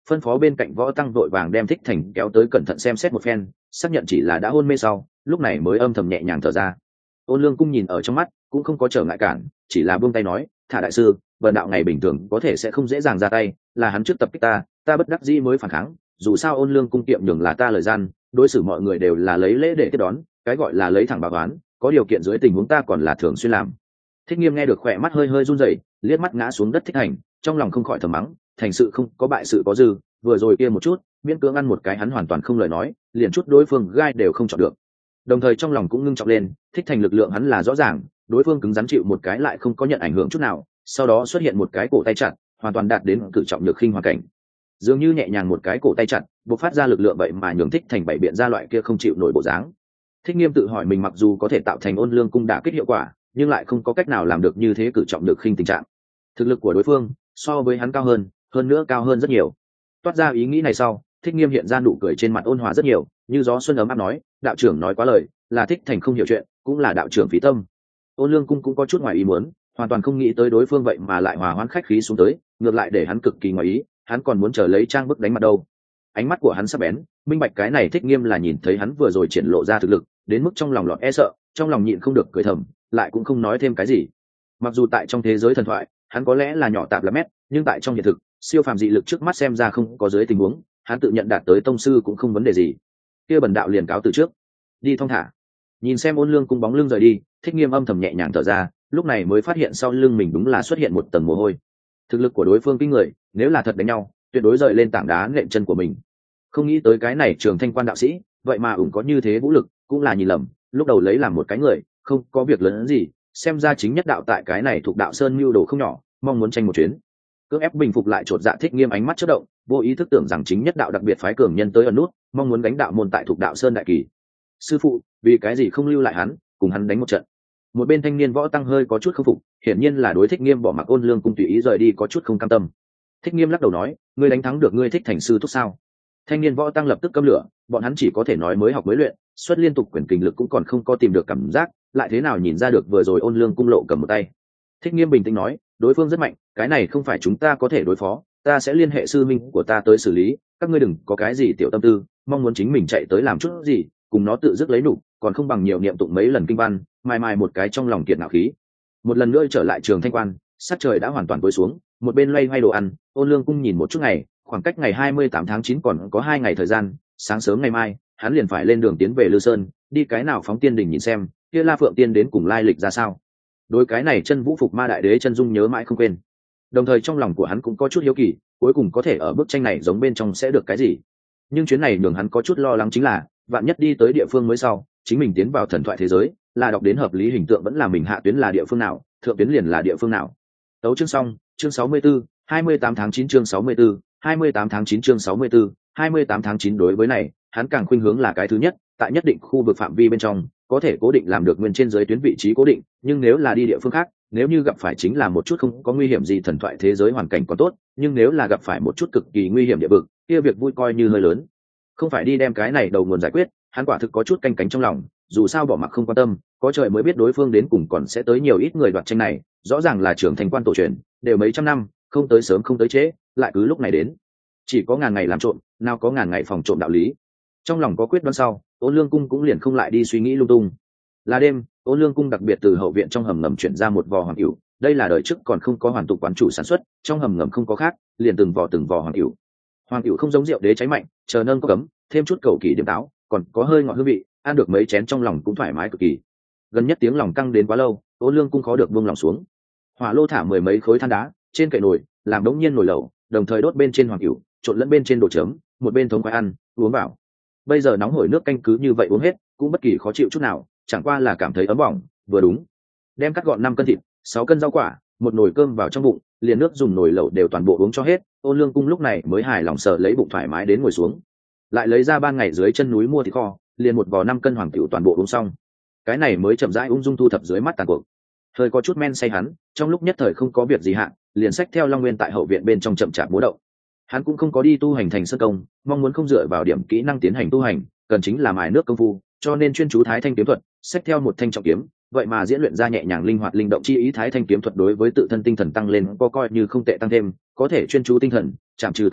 phân phó bên cạnh Võ Tăng vội vàng đem Thích Thành kéo tới cẩn thận xem xét một phen, xác nhận chỉ là đã hôn mê sau, lúc này mới âm thầm nhẹ nhàng thở ra. Ôn Lương Cung nhìn ở trong mắt, cũng không có trở ngại cản, chỉ là buông tay nói, thả đại sư, vần đạo ngày bình thường có thể sẽ không dễ dàng ra tay, là hắn trước tập kích ta bất đắc dĩ mới phản kháng, dù sao Ôn Lương Cung kiệm nhường là ta lời gian, đối xử mọi người đều là lấy lễ để tiếp đón, cái gọi là lấy thẳng bảo toán, có điều kiện dưới tình huống ta còn là thường xuyên làm. Thích Nghiêm nghe được khỏe mắt hơi hơi run rẩy, liếc mắt ngã xuống đất Thích Hành, trong lòng không khỏi thầm mắng, thành sự không có bại sự có dư, vừa rồi kia một chút, miễn cưỡng ăn một cái hắn hoàn toàn không lời nói, liền chút đối phương gai đều không chọn được. Đồng thời trong lòng cũng ngưng trọng lên, Thích Thành lực lượng hắn là rõ ràng, đối phương cứng rắn chịu một cái lại không có nhận ảnh hưởng chút nào, sau đó xuất hiện một cái cổ tay chặt, hoàn toàn đạt đến cử trọng nhược khinh hoàn cảnh. Dường như nhẹ nhàng một cái cổ tay chặt, bộc phát ra lực lượng vậy mà nhường Thích Thành bảy biện ra loại kia không chịu nổi bộ dáng. Thích Nghiêm tự hỏi mình mặc dù có thể tạo thành Ôn Lương Cung đả kích hiệu quả, nhưng lại không có cách nào làm được như thế cử trọng nhược khinh tình trạng. Thực lực của đối phương so với hắn cao hơn nữa cao hơn rất nhiều. Toát ra ý nghĩ này sau, Thích Nghiêm hiện ra nụ cười trên mặt ôn hòa rất nhiều, như gió xuân ấm áp nói, đạo trưởng nói quá lời, là Thích Thành không hiểu chuyện, cũng là đạo trưởng phí tâm. Ôn Lương Cung cũng có chút ngoài ý muốn, hoàn toàn không nghĩ tới đối phương vậy mà lại hòa hoãn khách khí xuống tới, ngược lại để hắn cực kỳ ngoài ý, hắn còn muốn chờ lấy trang bức đánh mặt đâu. Ánh mắt của hắn sắc bén, minh bạch cái này Thích Nghiêm là nhìn thấy hắn vừa rồi triển lộ ra thực lực, đến mức trong lòng lọt e sợ, trong lòng nhịn không được cười thầm, lại cũng không nói thêm cái gì. Mặc dù tại trong thế giới thần thoại, hắn có lẽ là nhỏ tạp là mét, nhưng tại trong hiện thực, siêu phàm dị lực trước mắt xem ra không có dưới tình huống, hắn tự nhận đạt tới tông sư cũng không vấn đề gì. Kia bần đạo liền cáo từ trước, đi thong thả. Nhìn xem Ôn Lương Cung bóng lưng rời đi, Thích Nghiêm âm thầm nhẹ nhàng thở ra, lúc này mới phát hiện sau lưng mình đúng là xuất hiện một tầng mồ hôi. Thực lực của đối phương kinh người, nếu là thật đánh nhau, tuyệt đối rời lên tảng đá nện chân của mình. Không nghĩ tới cái này Trường Thanh Quan đạo sĩ, vậy mà ủng có như thế vũ lực, cũng là nhìn lầm, lúc đầu lấy làm một cái người, không có việc lớn gì, xem ra chính nhất đạo tại cái này thuộc đạo sơn mưu đồ không nhỏ, mong muốn tranh một chuyến. Cưỡng ép bình phục lại chột dạ Thích Nghiêm ánh mắt chớp động, vô ý thức tưởng rằng chính nhất đạo đặc biệt phái cường nhân tới ẩn nút, mong muốn đánh đạo môn tại thuộc đạo sơn đại kỳ. Sư phụ, vì cái gì không lưu lại hắn, cùng hắn đánh một trận? Một bên thanh niên Võ Tăng hơi có chút không phục, hiển nhiên là đối Thích Nghiêm bỏ mặc Ôn Lương Cung tùy ý rời đi có chút không cam tâm. Thích Nghiêm lắc đầu nói, ngươi đánh thắng được ngươi Thích Thành sư thúc sao? Thanh niên Võ Tăng lập tức câm lửa, bọn hắn chỉ có thể nói mới học mới luyện, xuất liên tục quyền kình lực cũng còn không có tìm được cảm giác, lại thế nào nhìn ra được vừa rồi Ôn Lương Cung lộ cầm một tay. Thích Nghiêm bình tĩnh nói, đối phương rất mạnh, cái này không phải chúng ta có thể đối phó, ta sẽ liên hệ sư minh của ta tới xử lý, các ngươi đừng có cái gì tiểu tâm tư, mong muốn chính mình chạy tới làm chút gì, cùng nó tự dứt lấy nụ, còn không bằng nhiều niệm tụng mấy lần kinh văn, mai một cái trong lòng kiệt ngạo khí. Một lần nữa trở lại Trường Thanh Quan, sát trời đã hoàn toàn tối xuống, một bên loay hoay đồ ăn, Ôn Lương Cung nhìn một chút ngày, khoảng cách ngày 28 tháng 9 còn có 2 ngày thời gian, sáng sớm ngày mai, hắn liền phải lên đường tiến về Lư Sơn, đi cái nào phóng tiên đỉnh nhìn xem, kia La Phượng Tiên đến cùng lai lịch ra sao. Đối cái này Chân Vũ Phục Ma Đại Đế chân dung nhớ mãi không quên. Đồng thời trong lòng của hắn cũng có chút hiếu kỳ, cuối cùng có thể ở bức tranh này giống bên trong sẽ được cái gì. Nhưng chuyến này nhường hắn có chút lo lắng chính là, vạn nhất đi tới địa phương mới sau, chính mình tiến vào thần thoại thế giới, là đọc đến hợp lý hình tượng vẫn là mình hạ tuyến là địa phương nào, thượng tuyến liền là địa phương nào. Tấu chương xong, chương 64, 28 tháng 9 chương 64, 28 tháng 9 chương 64, 28 tháng 9 đối với này, hắn càng khuynh hướng là cái thứ nhất, tại nhất định khu vực phạm vi bên trong, có thể cố định làm được nguyên trên dưới tuyến vị trí cố định, nhưng nếu là đi địa phương khác, nếu như gặp phải chính là một chút không có nguy hiểm gì thần thoại thế giới hoàn cảnh còn tốt, nhưng nếu là gặp phải một chút cực kỳ nguy hiểm địa vực, kia việc vui coi như hơi lớn. Không phải đi đem cái này đầu nguồn giải quyết, hắn quả thực có chút canh cánh trong lòng, dù sao bỏ mặc không quan tâm, có trời mới biết đối phương đến cùng còn sẽ tới nhiều ít người đoạt tranh này, rõ ràng là Trường Thành Quan tổ truyền, đều mấy trăm năm, không tới sớm không tới trễ, lại cứ lúc này đến. Chỉ có ngàn ngày làm trộm, nào có ngàn ngày phòng trộm đạo lý. Trong lòng có quyết đoán sau, Ôn Lương Cung cũng liền không lại đi suy nghĩ lung tung. Là đêm, Ôn Lương Cung đặc biệt từ hậu viện trong hầm ngầm chuyển ra một vò hoàng cửu, đây là đời trước còn không có hoàn tục quán chủ sản xuất, trong hầm ngầm không có khác, liền từng vò hoàng cửu. Hoàng cửu không giống rượu đế cháy mạnh, chờ nâng có cấm, thêm chút cầu kỳ điểm táo, còn có hơi ngọt hương vị, ăn được mấy chén trong lòng cũng thoải mái cực kỳ. Gần nhất tiếng lòng căng đến quá lâu, Ôn Lương Cung khó được buông lòng xuống. Hỏa lô thả mười mấy khối than đá, trên kệ nồi, làm đống nhiên nồi lẩu, đồng thời đốt bên trên hoàng cửu, trộn lẫn bên trên đồ chấm, một bên thống khoái ăn, uống vào. Bây giờ nóng hổi nước canh cứ như vậy uống hết, cũng bất kỳ khó chịu chút nào, chẳng qua là cảm thấy ấm bỏng, vừa đúng. Đem cắt gọn 5 cân thịt, 6 cân rau quả, một nồi cơm vào trong bụng, liền nước dùng nồi lẩu đều toàn bộ uống cho hết, Ôn Lương Cung lúc này mới hài lòng sờ lấy bụng thoải mái đến ngồi xuống. Lại lấy ra ban ngày dưới chân núi mua thịt kho, liền một vò 5 cân hoàng cửu toàn bộ uống xong. Cái này mới chậm rãi ung dung thu thập dưới mắt tàn cuộc. Hơi có chút men say hắn, trong lúc nhất thời không có việc gì hạn, liền xách theo Long Nguyên tại hậu viện bên trong chậm chạp múa động. Hắn cũng không có đi tu hành thành sơn công, mong muốn không dựa vào điểm kỹ năng tiến hành tu hành, cần chính là mài nước công phu, cho nên chuyên chú Thái Thanh kiếm thuật, xách theo một thanh trọng kiếm, vậy mà diễn luyện ra nhẹ nhàng linh hoạt linh động chi ý. Thái Thanh kiếm thuật đối với tự thân tinh thần tăng lên có coi như không tệ, tăng thêm có thể chuyên chú tinh thần, chạm trừ tạp niệm,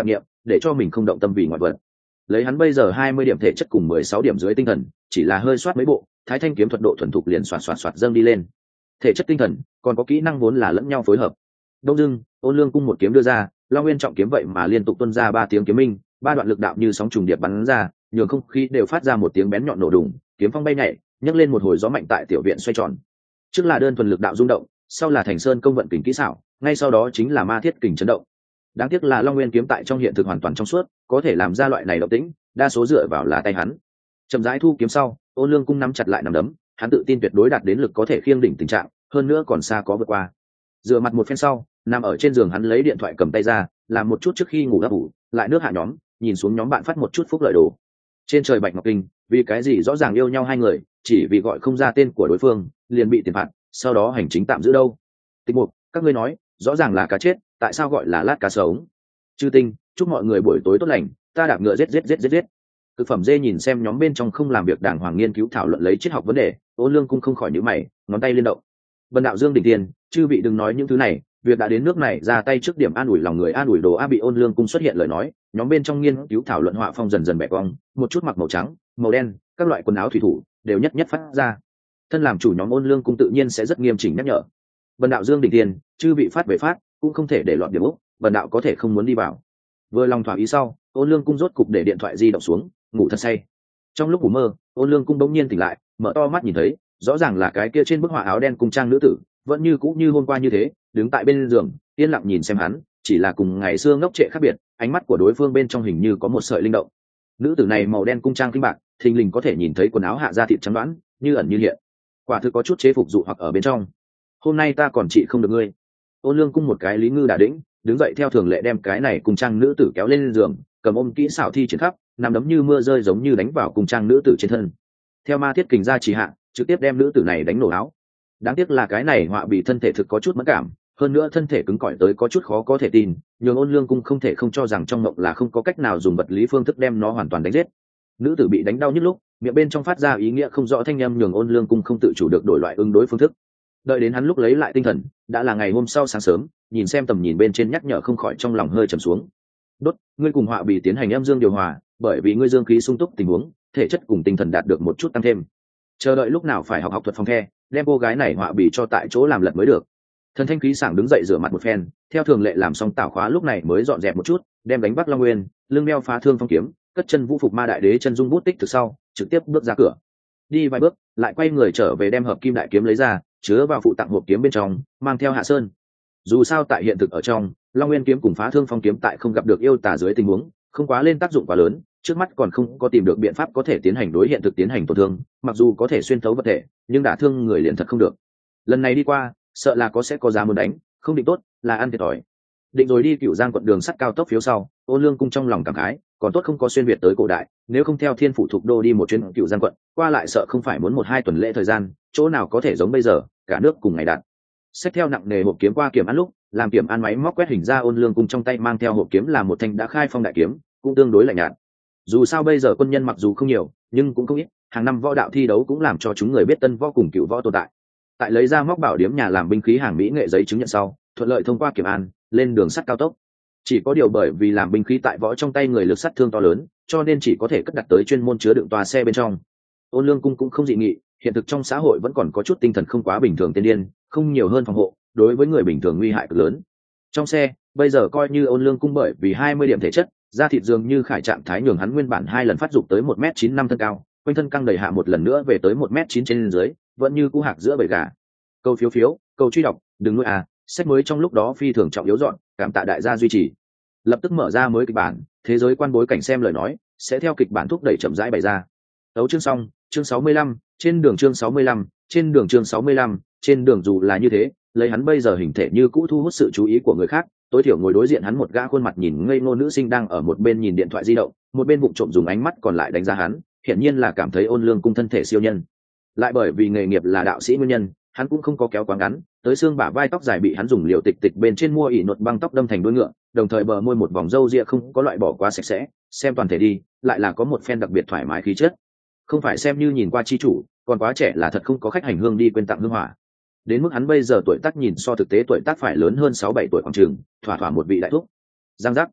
để cho mình không động tâm vì ngoại vật. Lấy hắn bây giờ 20 điểm thể chất cùng 16 điểm dưới tinh thần, chỉ là hơi soát mấy bộ, Thái Thanh kiếm thuật độ thuần thục liền xoạt dâng đi lên. Thể chất tinh thần, còn có kỹ năng vốn là lẫn nhau phối hợp. Đông dưng, Ôn Lương cung một kiếm đưa ra, Long Nguyên trọng kiếm vậy mà liên tục tuôn ra 3 tiếng kiếm minh, 3 đoạn lực đạo như sóng trùng điệp bắn ra, nhường không khí đều phát ra một tiếng bén nhọn nổ đùng, kiếm phong bay nhảy, nhấc lên một hồi gió mạnh tại tiểu viện xoay tròn. Trước là đơn thuần lực đạo rung động, sau là Thành Sơn công vận kình kỹ xảo, ngay sau đó chính là Ma Thiết kình chấn động. Đáng tiếc là Long Nguyên kiếm tại trong hiện thực hoàn toàn trong suốt, có thể làm ra loại này động tĩnh, đa số dựa vào là tay hắn. Chậm rãi thu kiếm sau, Ôn Lương cung nắm chặt lại nắm đấm, hắn tự tin tuyệt đối đạt đến lực có thể khiêng đỉnh tình trạng, hơn nữa còn xa có vượt qua. Dựa mặt một phen sau, nằm ở trên giường hắn lấy điện thoại cầm tay ra, làm một chút trước khi ngủ đã ngủ, lại nước hạ nhóm, nhìn xuống nhóm bạn phát một chút phúc lợi đồ. Trên trời Bạch Ngọc Kinh, vì cái gì rõ ràng yêu nhau hai người, chỉ vì gọi không ra tên của đối phương, liền bị tiền phạt, sau đó hành chính tạm giữ đâu. Tịch mục, các ngươi nói, rõ ràng là cá chết, tại sao gọi là lát cá sống? Chư Tinh, chúc mọi người buổi tối tốt lành, ta đạp ngựa giết. Thực phẩm dê nhìn xem nhóm bên trong không làm việc đàng hoàng nghiên cứu thảo luận lấy triết học vấn đề, Ôn Lương cung không khỏi nhíu mày, ngón tay liên động. Bần đạo Dương Đỉnh Tiên, chư vị đừng nói những thứ này, việc đã đến nước này ra tay trước điểm an ủi lòng người, an ủi đồ a. Bị Ôn Lương cung xuất hiện lời nói, nhóm bên trong nghiên cứu thảo luận họa phong dần dần bẻ cong, một chút mặc màu trắng, màu đen, các loại quần áo thủy thủ đều nhất phát ra. Thân làm chủ nhóm Ôn Lương cung tự nhiên sẽ rất nghiêm chỉnh nhắc nhở. Bần đạo Dương Đỉnh Tiên, chư vị phát về phát, cũng không thể để loạn điểm ốc, bần đạo có thể không muốn đi vào. Vừa lòng thỏa ý sau, Ôn Lương cung rốt cục để điện thoại di động xuống, ngủ thật say. Trong lúc ngủ mơ, Ôn Lương cung bỗng nhiên tỉnh lại, mở to mắt nhìn thấy, rõ ràng là cái kia trên bức họa áo đen cung trang nữ tử, vẫn như cũ như hôm qua như thế, đứng tại bên giường, yên lặng nhìn xem hắn, chỉ là cùng ngày xưa ngốc trệ khác biệt, ánh mắt của đối phương bên trong hình như có một sợi linh động. Nữ tử này màu đen cung trang kinh bạc, thình lình có thể nhìn thấy quần áo hạ da thịt trắng đoán, như ẩn như hiện. Quả thực có chút chế phục dụ hoặc ở bên trong. Hôm nay ta còn trị không được ngươi. Ôn Lương cung một cái lý ngư đả đĩnh, đứng dậy theo thường lệ đem cái này cung trang nữ tử kéo lên giường, cầm ôm kỹ xảo thi triển khắp, nằm đấm như mưa rơi giống như đánh vào cung trang nữ tử trên thân. Theo Ma Thiết kình ra chỉ hạ, trực tiếp đem nữ tử này đánh nổ áo. Đáng tiếc là cái này họa bị thân thể thực có chút mất cảm, hơn nữa thân thể cứng cỏi tới có chút khó có thể tin, nhường Ôn Lương cung không thể không cho rằng trong mộng là không có cách nào dùng vật lý phương thức đem nó hoàn toàn đánh giết. Nữ tử bị đánh đau nhức lúc, miệng bên trong phát ra ý nghĩa không rõ thanh âm, nhường Ôn Lương cung không tự chủ được đổi loại ứng đối phương thức. Đợi đến hắn lúc lấy lại tinh thần, đã là ngày hôm sau sáng sớm, nhìn xem tầm nhìn bên trên nhắc nhở không khỏi trong lòng hơi trầm xuống. Đốt, ngươi cùng họa bị tiến hành âm dương điều hòa, bởi vì ngươi dương khí sung túc tình huống, thể chất cùng tinh thần đạt được một chút tăng thêm. Chờ đợi lúc nào phải học thuật phòng the, đem cô gái này họa bị cho tại chỗ làm lật mới được. Thần thanh khí sảng đứng dậy rửa mặt một phen, theo thường lệ làm xong tảo khóa lúc này mới dọn dẹp một chút, đem đánh Bắc Long Nguyên, lưng đeo phá thương phong kiếm, cất chân vũ phục Ma Đại Đế chân dung bút tích từ sau, trực tiếp bước ra cửa. Đi vài bước, lại quay người trở về đem hợp kim đại kiếm lấy ra, chứa vào phụ tặng hộp kiếm bên trong, mang theo Hạ Sơn. Dù sao tại hiện thực ở trong, Long Nguyên kiếm cùng phá thương phong kiếm tại không gặp được yêu tà dưới tình huống, không quá lên tác dụng quá lớn, trước mắt còn không có tìm được biện pháp có thể tiến hành đối hiện thực tiến hành tổn thương, mặc dù có thể xuyên thấu vật thể, nhưng đả thương người liền thật không được. Lần này đi qua, sợ là sẽ có giá muốn đánh, không định tốt là ăn thiệt thòi. Định rồi đi Cửu Giang quận đường sắt cao tốc phía sau, Ôn Lương cung trong lòng cảm khái, còn tốt không có xuyên việt tới cổ đại, nếu không theo Thiên Phủ thuộc đô đi một chuyến Cửu Giang quận, qua lại sợ không phải muốn 1-2 tuần lễ thời gian, chỗ nào có thể giống bây giờ, cả nước cùng ngày đạt. Xách theo nặng nề hộp kiếm qua kiểm an lúc, làm kiểm an máy móc quét hình ra Ôn Lương cung trong tay mang theo hộp kiếm là một thanh đã khai phong đại kiếm, cũng tương đối lạnh nhạt. Dù sao bây giờ quân nhân mặc dù không nhiều, nhưng cũng không ít, hàng năm võ đạo thi đấu cũng làm cho chúng người biết tân võ cùng cựu võ tồn tại. Tại lấy ra móc bảo điếm nhà làm binh khí hàng mỹ nghệ giấy chứng nhận sau, thuận lợi thông qua kiểm an, lên đường sắt cao tốc. Chỉ có điều bởi vì làm binh khí tại võ trong tay người lực sát thương to lớn, cho nên chỉ có thể cất đặt tới chuyên môn chứa đựng toa xe bên trong. Ôn Lương cung cũng không dị nghị, hiện thực trong xã hội vẫn còn có chút tinh thần không quá bình thường tiên điên, không nhiều hơn phòng hộ, đối với người bình thường nguy hại cực lớn. Trong xe, bây giờ coi như Ôn Lương cung bởi vì 20 điểm thể chất, da thịt dường như khải trạng thái nhường hắn nguyên bản 2 lần phát dục tới 1m95 thân cao, quanh thân căng đầy hạ một lần nữa về tới 1m9 trên dưới, vẫn như cú hạc giữa bầy gà. Câu phiếu, câu truy đọc, đừng nuôi sách mới trong lúc đó phi thường trọng yếu dọn, cảm tạ đại gia duy trì. Lập tức mở ra mới kịch bản, thế giới quan bối cảnh xem lời nói, sẽ theo kịch bản thúc đẩy chậm rãi bày ra. Đấu chương xong, chương 65, trên đường chương 65, trên đường chương 65, trên đường dù là như thế, lấy hắn bây giờ hình thể như cũ thu hút sự chú ý của người khác, tối thiểu ngồi đối diện hắn một gã khuôn mặt nhìn ngây ngô nữ sinh đang ở một bên nhìn điện thoại di động, một bên vụng trộm dùng ánh mắt còn lại đánh giá hắn, hiển nhiên là cảm thấy Ôn Lương cung thân thể siêu nhân. Lại bởi vì nghề nghiệp là đạo sĩ nguyên nhân, hắn cũng không có kéo quá ngắn, tới xương bả vai tóc dài bị hắn dùng liều tịch tịch bên trên mua ỉ nột băng tóc đâm thành đuôi ngựa, đồng thời bờ môi một vòng râu ria không có loại bỏ quá sạch sẽ, xem toàn thể đi, lại là có một phen đặc biệt thoải mái khí chất. Không phải xem như nhìn qua chi chủ, còn quá trẻ là thật không có khách hành hương đi quên tặng hương hỏa. Đến mức hắn bây giờ tuổi tác nhìn so thực tế tuổi tác phải lớn hơn 6-7 tuổi khoảng chừng, thỏa thỏa một vị đại thúc. Giang giác.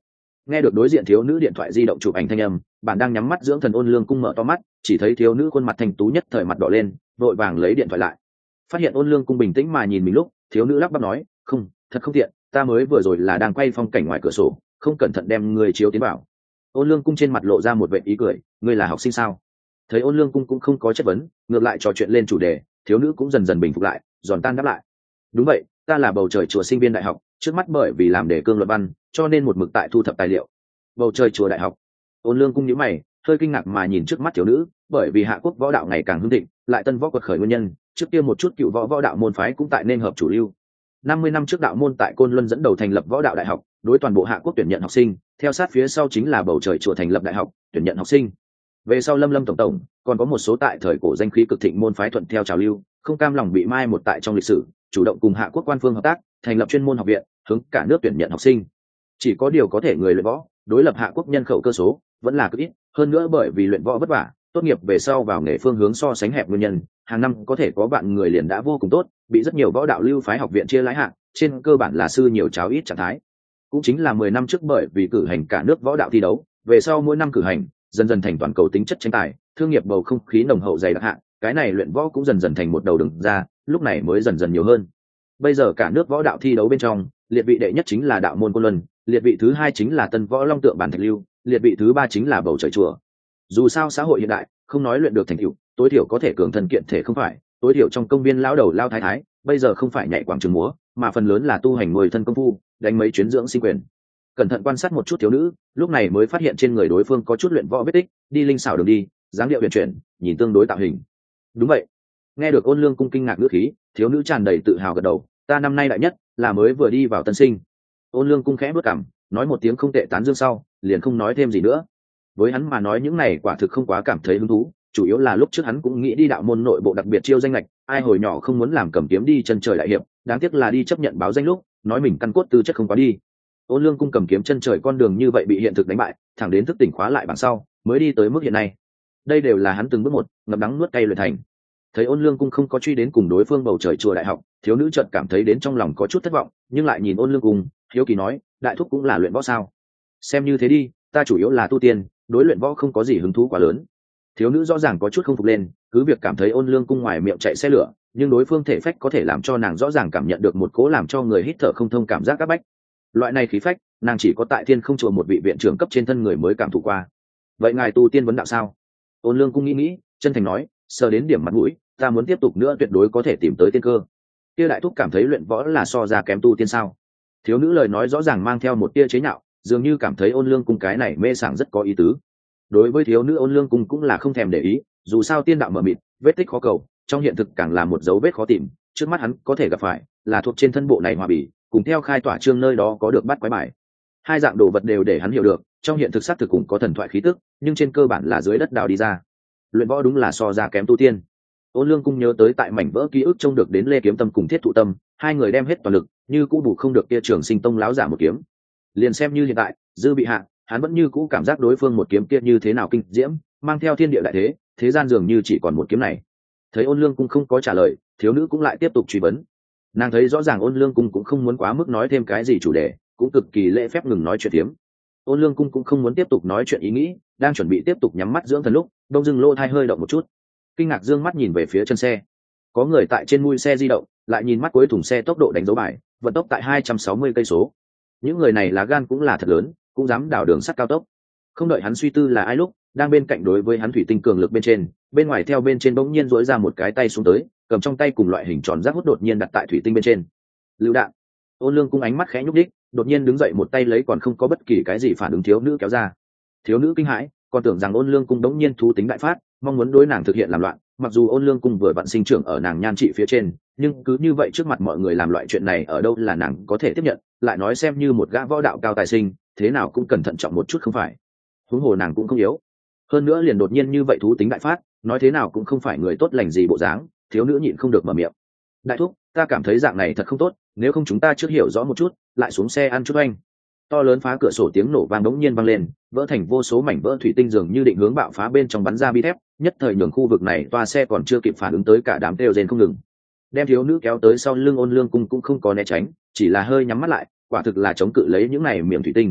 Nghe được đối diện thiếu nữ điện thoại di động chụp ảnh thanh âm, bạn đang nhắm mắt dưỡng thần Ôn Lương Cung mở to mắt, chỉ thấy thiếu nữ khuôn mặt thanh tú nhất thời mặt đỏ lên, vội vàng lấy điện thoại lại. Phát hiện Ôn Lương Cung bình tĩnh mà nhìn mình lúc, thiếu nữ lắp bắp nói, không, thật không tiện, ta mới vừa rồi là đang quay phong cảnh ngoài cửa sổ, không cẩn thận đem người chiếu tiến vào. Ôn Lương Cung trên mặt lộ ra một vẻ ý cười, ngươi là học sinh sao? Thấy Ôn Lương Cung cũng không có chất vấn, ngược lại trò chuyện lên chủ đề, thiếu nữ cũng dần dần bình phục lại, giòn tan đáp lại. Đúng vậy, ta là bầu trời chùa sinh viên đại học, trước mắt bởi vì làm đề cương luận văn, cho nên một mực tại thu thập tài liệu. Bầu trời chùa đại học. Ôn Lương Cung nhíu mày, hơi kinh ngạc mà nhìn trước mắt thiếu nữ, bởi vì Hạ Quốc võ đạo ngày càng hưng thịnh, lại tân võ quật khởi nguyên nhân, trước kia một chút cựu võ đạo môn phái cũng tại nên hợp chủ lưu. 50 năm trước đạo môn tại Côn Luân dẫn đầu thành lập võ đạo đại học, đối toàn bộ Hạ Quốc tuyển nhận học sinh, theo sát phía sau chính là bầu trời chùa thành lập đại học, tuyển nhận học sinh. Về sau Lâm Lâm tổng, còn có một số tại thời cổ danh khí cực thịnh môn phái thuận theo trào lưu, không cam lòng bị mai một tại trong lịch sử, chủ động cùng Hạ Quốc quan phương hợp tác, thành lập chuyên môn học viện, hướng cả nước tuyển nhận học sinh. Chỉ có điều có thể người luyện võ, đối lập Hạ Quốc nhân khẩu cơ số vẫn là cực ít, hơn nữa bởi vì luyện võ vất vả, tốt nghiệp về sau vào nghề phương hướng so sánh hẹp nguyên nhân, hàng năm có thể có bạn người liền đã vô cùng tốt, bị rất nhiều võ đạo lưu phái học viện chia lãi hạng, trên cơ bản là sư nhiều cháo ít trạng thái. Cũng chính là 10 năm trước bởi vì cử hành cả nước võ đạo thi đấu, về sau mỗi năm cử hành, dần dần thành toàn cầu tính chất tranh tài, thương nghiệp bầu không khí nồng hậu dày đặc hạng, cái này luyện võ cũng dần dần thành một đầu đường ra, lúc này mới dần dần nhiều hơn. Bây giờ cả nước võ đạo thi đấu bên trong, liệt vị đệ nhất chính là đạo môn Côn Luân, liệt vị thứ hai chính là tân võ long tượng bản thạch lưu, liệt vị thứ ba chính là bầu trời chùa. Dù sao xã hội hiện đại, không nói luyện được thành tựu, tối thiểu có thể cường thân kiện thể không phải, tối thiểu trong công viên lão đầu lao thái thái, bây giờ không phải nhảy quảng trường múa, mà phần lớn là tu hành nuôi thân công phu, đánh mấy chuyến dưỡng sinh quyền. Cẩn thận quan sát một chút thiếu nữ, lúc này mới phát hiện trên người đối phương có chút luyện võ vết tích, đi linh xảo đường đi, dáng điệu huyền chuyển, nhìn tương đối tạo hình. Đúng vậy. Nghe được Ôn Lương Cung kinh ngạc ngữ khí, thiếu nữ tràn đầy tự hào gật đầu, ta năm nay đại nhất, là mới vừa đi vào tân sinh. Ôn Lương Cung khẽ bước cằm, nói một tiếng không tệ tán dương sau, liền không nói thêm gì nữa. Với hắn mà nói những này quả thực không quá cảm thấy hứng thú, chủ yếu là lúc trước hắn cũng nghĩ đi đạo môn nội bộ đặc biệt chiêu danh lệch, ai hồi nhỏ không muốn làm cầm kiếm đi chân trời đại hiệp, đáng tiếc là đi chấp nhận báo danh lúc, nói mình căn cốt tư chất không quá đi. Ôn Lương Cung cầm kiếm chân trời con đường như vậy bị hiện thực đánh bại, thẳng đến thức tỉnh khóa lại bằng sau, mới đi tới mức hiện nay. Đây đều là hắn từng bước một, ngậm đắng nuốt cay luyện thành. Thấy Ôn Lương Cung không có truy đến cùng đối phương bầu trời chùa đại học, thiếu nữ chợt cảm thấy đến trong lòng có chút thất vọng, nhưng lại nhìn Ôn Lương Cung, hiếu kỳ nói, đại thúc cũng là luyện võ sao? Xem như thế đi, ta chủ yếu là tu tiên, đối luyện võ không có gì hứng thú quá lớn. Thiếu nữ rõ ràng có chút không phục lên, cứ việc cảm thấy Ôn Lương Cung ngoài miệng chạy xe lửa, nhưng đối phương thể phách có thể làm cho nàng rõ ràng cảm nhận được một cố làm cho người hít thở không thông cảm giác áp bách. Loại này khí phách, nàng chỉ có tại Thiên Không chùa một vị viện trưởng cấp trên thân người mới cảm thụ qua. Vậy ngài tu tiên vấn đạo sao? Ôn Lương Cung nghĩ, chân thành nói, sờ đến điểm mặt mũi, ta muốn tiếp tục nữa tuyệt đối có thể tìm tới tiên cơ. Kia đại thúc cảm thấy luyện võ là so ra kém tu tiên sao? Thiếu nữ lời nói rõ ràng mang theo một tia chế nhạo, dường như cảm thấy Ôn Lương Cung cái này mê sảng rất có ý tứ. Đối với thiếu nữ Ôn Lương Cung cũng là không thèm để ý, dù sao tiên đạo mờ mịt, vết tích khó cầu, trong hiện thực càng là một dấu vết khó tìm, trước mắt hắn có thể gặp phải là thuộc trên thân bộ này hòa bì, cùng theo khai tỏa trương nơi đó có được bắt quái bài. Hai dạng đồ vật đều để hắn hiểu được, trong hiện thực xác thực cũng có thần thoại khí tức, nhưng trên cơ bản là dưới đất đào đi ra. Luyện võ đúng là so ra kém tu tiên. Ôn Lương Cung nhớ tới tại mảnh vỡ ký ức trông được đến Lê Kiếm Tâm cùng Thiết Thụ Tâm, hai người đem hết toàn lực, như cũ bù không được kia Trường Sinh Tông láo giả một kiếm. Liền xem như hiện tại, dư bị hạ, hắn vẫn như cũ cảm giác đối phương một kiếm kia như thế nào kinh diễm, mang theo thiên địa đại thế, thế gian dường như chỉ còn một kiếm này. Thấy Ôn Lương Cung không có trả lời, thiếu nữ cũng lại tiếp tục truy vấn. Nàng thấy rõ ràng Ôn Lương Cung cũng không muốn quá mức nói thêm cái gì chủ đề, cũng cực kỳ lễ phép ngừng nói chuyện tiếm. Ôn Lương Cung cũng không muốn tiếp tục nói chuyện ý nghĩ, đang chuẩn bị tiếp tục nhắm mắt dưỡng thần lúc, đông dưng lô thai hơi động một chút, kinh ngạc dương mắt nhìn về phía chân xe. Có người tại trên mui xe di động, lại nhìn mắt cuối thùng xe tốc độ đánh dấu bài, vận tốc tại 260 cây số. Những người này lá gan cũng là thật lớn, cũng dám đảo đường sắt cao tốc. Không đợi hắn suy tư là ai lúc, đang bên cạnh đối với hắn thủy tinh cường lực bên trên, bên ngoài theo bên trên bỗng nhiên duỗi ra một cái tay xuống tới, cầm trong tay cùng loại hình tròn rác hút đột nhiên đặt tại thủy tinh bên trên. Lựu đạn. Ôn Lương Cung ánh mắt khẽ nhúc đích, đột nhiên đứng dậy một tay lấy còn không có bất kỳ cái gì phản ứng thiếu nữ kéo ra. Thiếu nữ kinh hãi, còn tưởng rằng Ôn Lương Cung đống nhiên thú tính đại phát, mong muốn đối nàng thực hiện làm loạn. Mặc dù Ôn Lương Cung vừa vặn sinh trưởng ở nàng nhan trị phía trên, nhưng cứ như vậy trước mặt mọi người làm loại chuyện này ở đâu là nàng có thể tiếp nhận, lại nói xem như một gã võ đạo cao tài sinh, thế nào cũng cần thận trọng một chút không phải. Huống hồ nàng cũng không yếu. Hơn nữa liền đột nhiên như vậy thú tính đại phát, nói thế nào cũng không phải người tốt lành gì bộ dáng, thiếu nữ nhịn không được mở miệng. Đại thúc, ta cảm thấy dạng này thật không tốt, nếu không chúng ta trước hiểu rõ một chút, lại xuống xe ăn chút anh. To lớn phá cửa sổ tiếng nổ vang đống nhiên vang lên, vỡ thành vô số mảnh vỡ thủy tinh dường như định hướng bạo phá bên trong bắn ra bi thép, nhất thời nhường khu vực này toa xe còn chưa kịp phản ứng tới cả đám kêu rên không ngừng. Đem thiếu nữ kéo tới sau lưng Ôn Lương Cung cũng không có né tránh, chỉ là hơi nhắm mắt lại, quả thực là chống cự lấy những này miệng thủy tinh.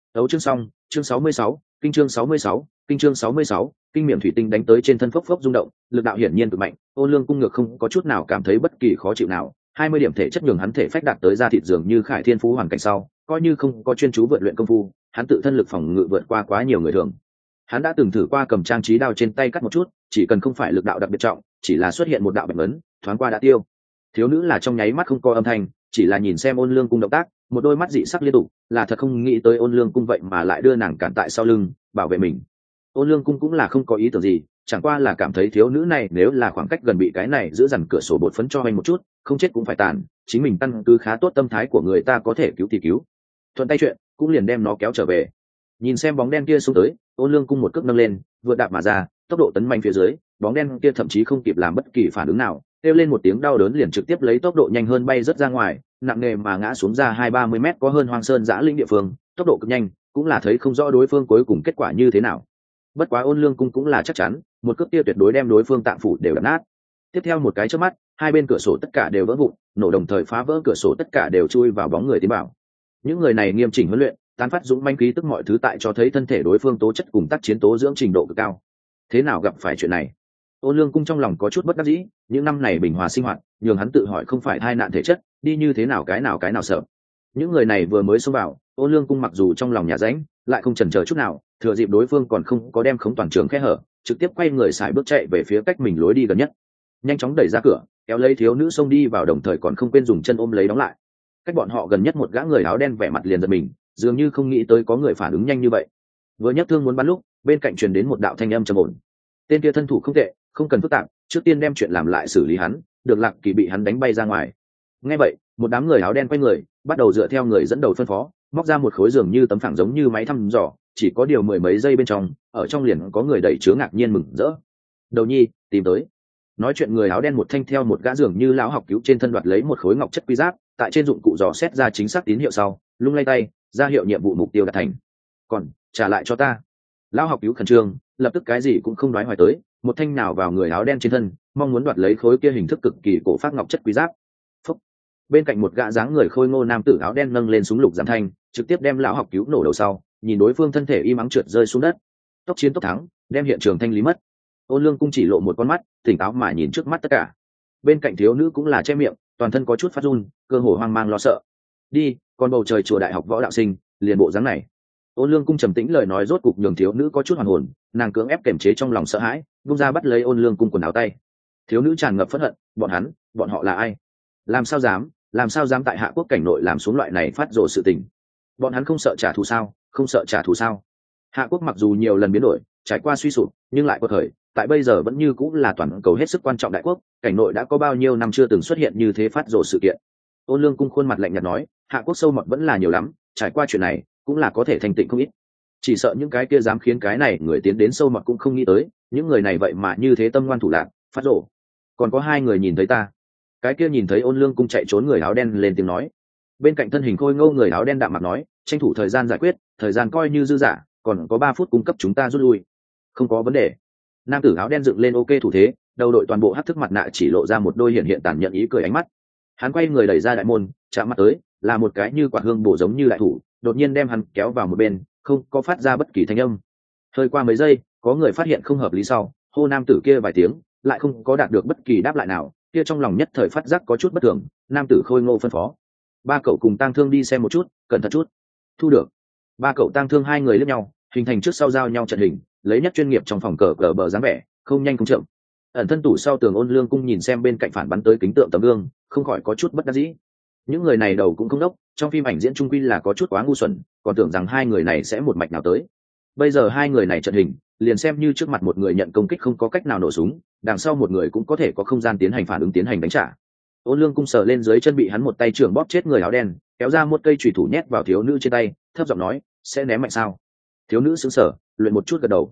Đấu chương xong, chương 66, kinh chương 66, kinh chương 66, kinh miệng thủy tinh đánh tới trên thân phốc phốc rung động, lực đạo hiển nhiên cực mạnh, Ôn Lương cung ngược không có chút nào cảm thấy bất kỳ khó chịu nào, 20 điểm thể chất nhường hắn thể phách đạt tới ra thịt dường như Khải Thiên Phú hoàn cảnh sau, coi như không có chuyên chú vượt luyện công phu, hắn tự thân lực phòng ngự vượt qua quá nhiều người thường. Hắn đã từng thử qua cầm trang trí đao trên tay cắt một chút, chỉ cần không phải lực đạo đặc biệt trọng, chỉ là xuất hiện một đạo bệnh ấn, thoáng qua đã tiêu. Thiếu nữ là trong nháy mắt không có âm thanh, chỉ là nhìn xem Ôn Lương cung động tác, một đôi mắt dị sắc liên tục, là thật không nghĩ tới Ôn Lương cung vậy mà lại đưa nàng cản tại sau lưng, bảo vệ mình. Ôn Lương cung cũng là không có ý tưởng gì, chẳng qua là cảm thấy thiếu nữ này nếu là khoảng cách gần bị cái này giữ dằn cửa sổ bột phấn cho anh một chút, không chết cũng phải tàn, chính mình căn cứ khá tốt tâm thái của người ta có thể cứu thì cứu. Thuận tay chuyện, cũng liền đem nó kéo trở về. Nhìn xem bóng đen kia xuống tới, Ôn Lương cung một cước nâng lên, vượt đạp mà ra, tốc độ tấn mạnh phía dưới, bóng đen kia thậm chí không kịp làm bất kỳ phản ứng nào, kêu lên một tiếng đau đớn liền trực tiếp lấy tốc độ nhanh hơn bay rất ra ngoài, nặng nề mà ngã xuống ra 20-30 mét có hơn hoang sơn giã lĩnh địa phương, tốc độ cực nhanh, cũng là thấy không rõ đối phương cuối cùng kết quả như thế nào. Bất quá Ôn Lương cung cũng là chắc chắn, một cước kia tuyệt đối đem đối phương tạng phủ đều đập nát. Tiếp theo một cái chớp mắt, hai bên cửa sổ tất cả đều vỡ vụn, nổ đồng thời phá vỡ cửa sổ tất cả đều chui vào bóng người tiến bảo. Những người này nghiêm chỉnh huấn luyện, tán phát dũng manh khí tức mọi thứ tại cho thấy thân thể đối phương tố chất cùng tác chiến tố dưỡng trình độ cực cao. Thế nào gặp phải chuyện này? Ôn Lương cung trong lòng có chút bất đắc dĩ, những năm này bình hòa sinh hoạt, nhường hắn tự hỏi không phải tai nạn thể chất, đi như thế nào cái nào sợ. Những người này vừa mới xông vào, Ôn Lương cung mặc dù trong lòng nhà rãnh, lại không chần chờ chút nào, thừa dịp đối phương còn không có đem khống toàn trường khe hở, trực tiếp quay người xài bước chạy về phía cách mình lối đi gần nhất. Nhanh chóng đẩy ra cửa, kéo lấy thiếu nữ xông đi vào, đồng thời còn không quên dùng chân ôm lấy đóng lại. Cách bọn họ gần nhất một gã người áo đen vẻ mặt liền giật mình, dường như không nghĩ tới có người phản ứng nhanh như vậy. Vừa nhấc thương muốn bắn lúc, bên cạnh truyền đến một đạo thanh âm trầm ổn. Tên kia thân thủ không tệ, không cần phức tạp, trước tiên đem chuyện làm lại xử lý hắn, được Lạc Kỳ bị hắn đánh bay ra ngoài. Nghe vậy, một đám người áo đen quay người, bắt đầu dựa theo người dẫn đầu phân phó, móc ra một khối giường như tấm phẳng giống như máy thăm dò, chỉ có điều mười mấy giây bên trong, ở trong liền có người đẩy chứa ngạc nhiên mừng rỡ. Đầu nhi, tìm tới. Nói chuyện người áo đen một thanh theo một gã giường như lão học cứu trên thân đoạt lấy một khối ngọc chất quy giáp, tại trên dụng cụ dò xét ra chính xác tín hiệu sau, lung lay tay, ra hiệu nhiệm vụ mục tiêu đạt thành. Còn trả lại cho ta. Lão học cứu khẩn trương, lập tức cái gì cũng không nói hoài tới, một thanh nào vào người áo đen trên thân, mong muốn đoạt lấy khối kia hình thức cực kỳ cổ phát ngọc chất quý giáp. Phúc. Bên cạnh một gã dáng người khôi ngô nam tử áo đen nâng lên súng lục giảm thanh, trực tiếp đem lão học cứu nổ đầu sau, nhìn đối phương thân thể im ắng trượt rơi xuống đất. Tốc chiến tốc thắng, đem hiện trường thanh lý mất. Ôn Lương cung chỉ lộ một con mắt, tỉnh táo mà nhìn trước mắt tất cả. Bên cạnh thiếu nữ cũng là che miệng, toàn thân có chút phát run, cơ hồ hoang mang lo sợ. Đi, con bầu trời chùa đại học võ đạo sinh, liền bộ dáng này. Ôn Lương cung trầm tĩnh lời nói rốt cục nhường thiếu nữ có chút hoàn hồn, nàng cưỡng ép kiềm chế trong lòng sợ hãi, vung ra bắt lấy Ôn Lương cung quần áo tay. Thiếu nữ tràn ngập phẫn hận, bọn họ là ai? Làm sao dám tại Hạ Quốc cảnh nội làm xuống loại này phát rồ sự tình? Bọn hắn không sợ trả thù sao? Không sợ trả thù sao? Hạ Quốc mặc dù nhiều lần biến đổi, trải qua suy sụp, nhưng lại quật khởi, tại bây giờ vẫn như cũng là toàn cầu hết sức quan trọng đại quốc, cảnh nội đã có bao nhiêu năm chưa từng xuất hiện như thế phát rồ sự kiện. Ôn Lương cung khuôn mặt lạnh nhạt nói, Hạ Quốc sâu mọt vẫn là nhiều lắm, trải qua chuyện này, cũng là có thể thành tịnh không ít. Chỉ sợ những cái kia dám khiến cái này người tiến đến sâu mọt cũng không nghĩ tới, những người này vậy mà như thế tâm ngoan thủ lạc, phát rồ. Còn có hai người nhìn thấy ta. Cái kia nhìn thấy Ôn Lương cung chạy trốn người áo đen lên tiếng nói. Bên cạnh thân hình khôi ngô người áo đen đạm mặt nói, tranh thủ thời gian giải quyết, thời gian coi như dư dả, còn có 3 phút cung cấp chúng ta rút lui. Không có vấn đề. Nam tử áo đen dựng lên ok thủ thế, đầu đội toàn bộ hắc thức mặt nạ chỉ lộ ra một đôi hiện tàn nhận ý cười ánh mắt. Hắn quay người đẩy ra đại môn, chạm mặt tới, là một cái như quả hương bổ giống như đại thủ, đột nhiên đem hắn kéo vào một bên, không có phát ra bất kỳ thanh âm. Hơi qua mấy giây, có người phát hiện không hợp lý sau, hô nam tử kia vài tiếng, lại không có đạt được bất kỳ đáp lại nào, kia trong lòng nhất thời phát giác có chút bất thường, nam tử khôi ngô phân phó: 3 cậu cùng tang thương đi xem một chút, cẩn thận chút. Thu được. 3 cậu tang thương hai người liếc nhau, hình thành trước sau giao nhau trận hình, lấy nhất chuyên nghiệp trong phòng cờ bờ dáng vẻ, không nhanh không chậm. Ẩn thân tủ sau tường Ôn Lương cung nhìn xem bên cạnh phản bắn tới kính tượng tấm gương, không khỏi có chút bất đắc dĩ. Những người này đầu cũng không đốc, trong phim ảnh diễn trung quy là có chút quá ngu xuẩn, còn tưởng rằng hai người này sẽ một mạch nào tới. Bây giờ hai người này trận hình, liền xem như trước mặt một người nhận công kích không có cách nào nổ súng, đằng sau một người cũng có thể có không gian tiến hành phản ứng tiến hành đánh trả. Ôn Lương cung sờ lên dưới chân bị hắn một tay trưởng bóp chết người áo đen, kéo ra một cây chùy thủ nhét vào thiếu nữ trên tay, thấp giọng nói, sẽ ném mạnh sao? Thiếu nữ sững sờ, luyện một chút gật đầu.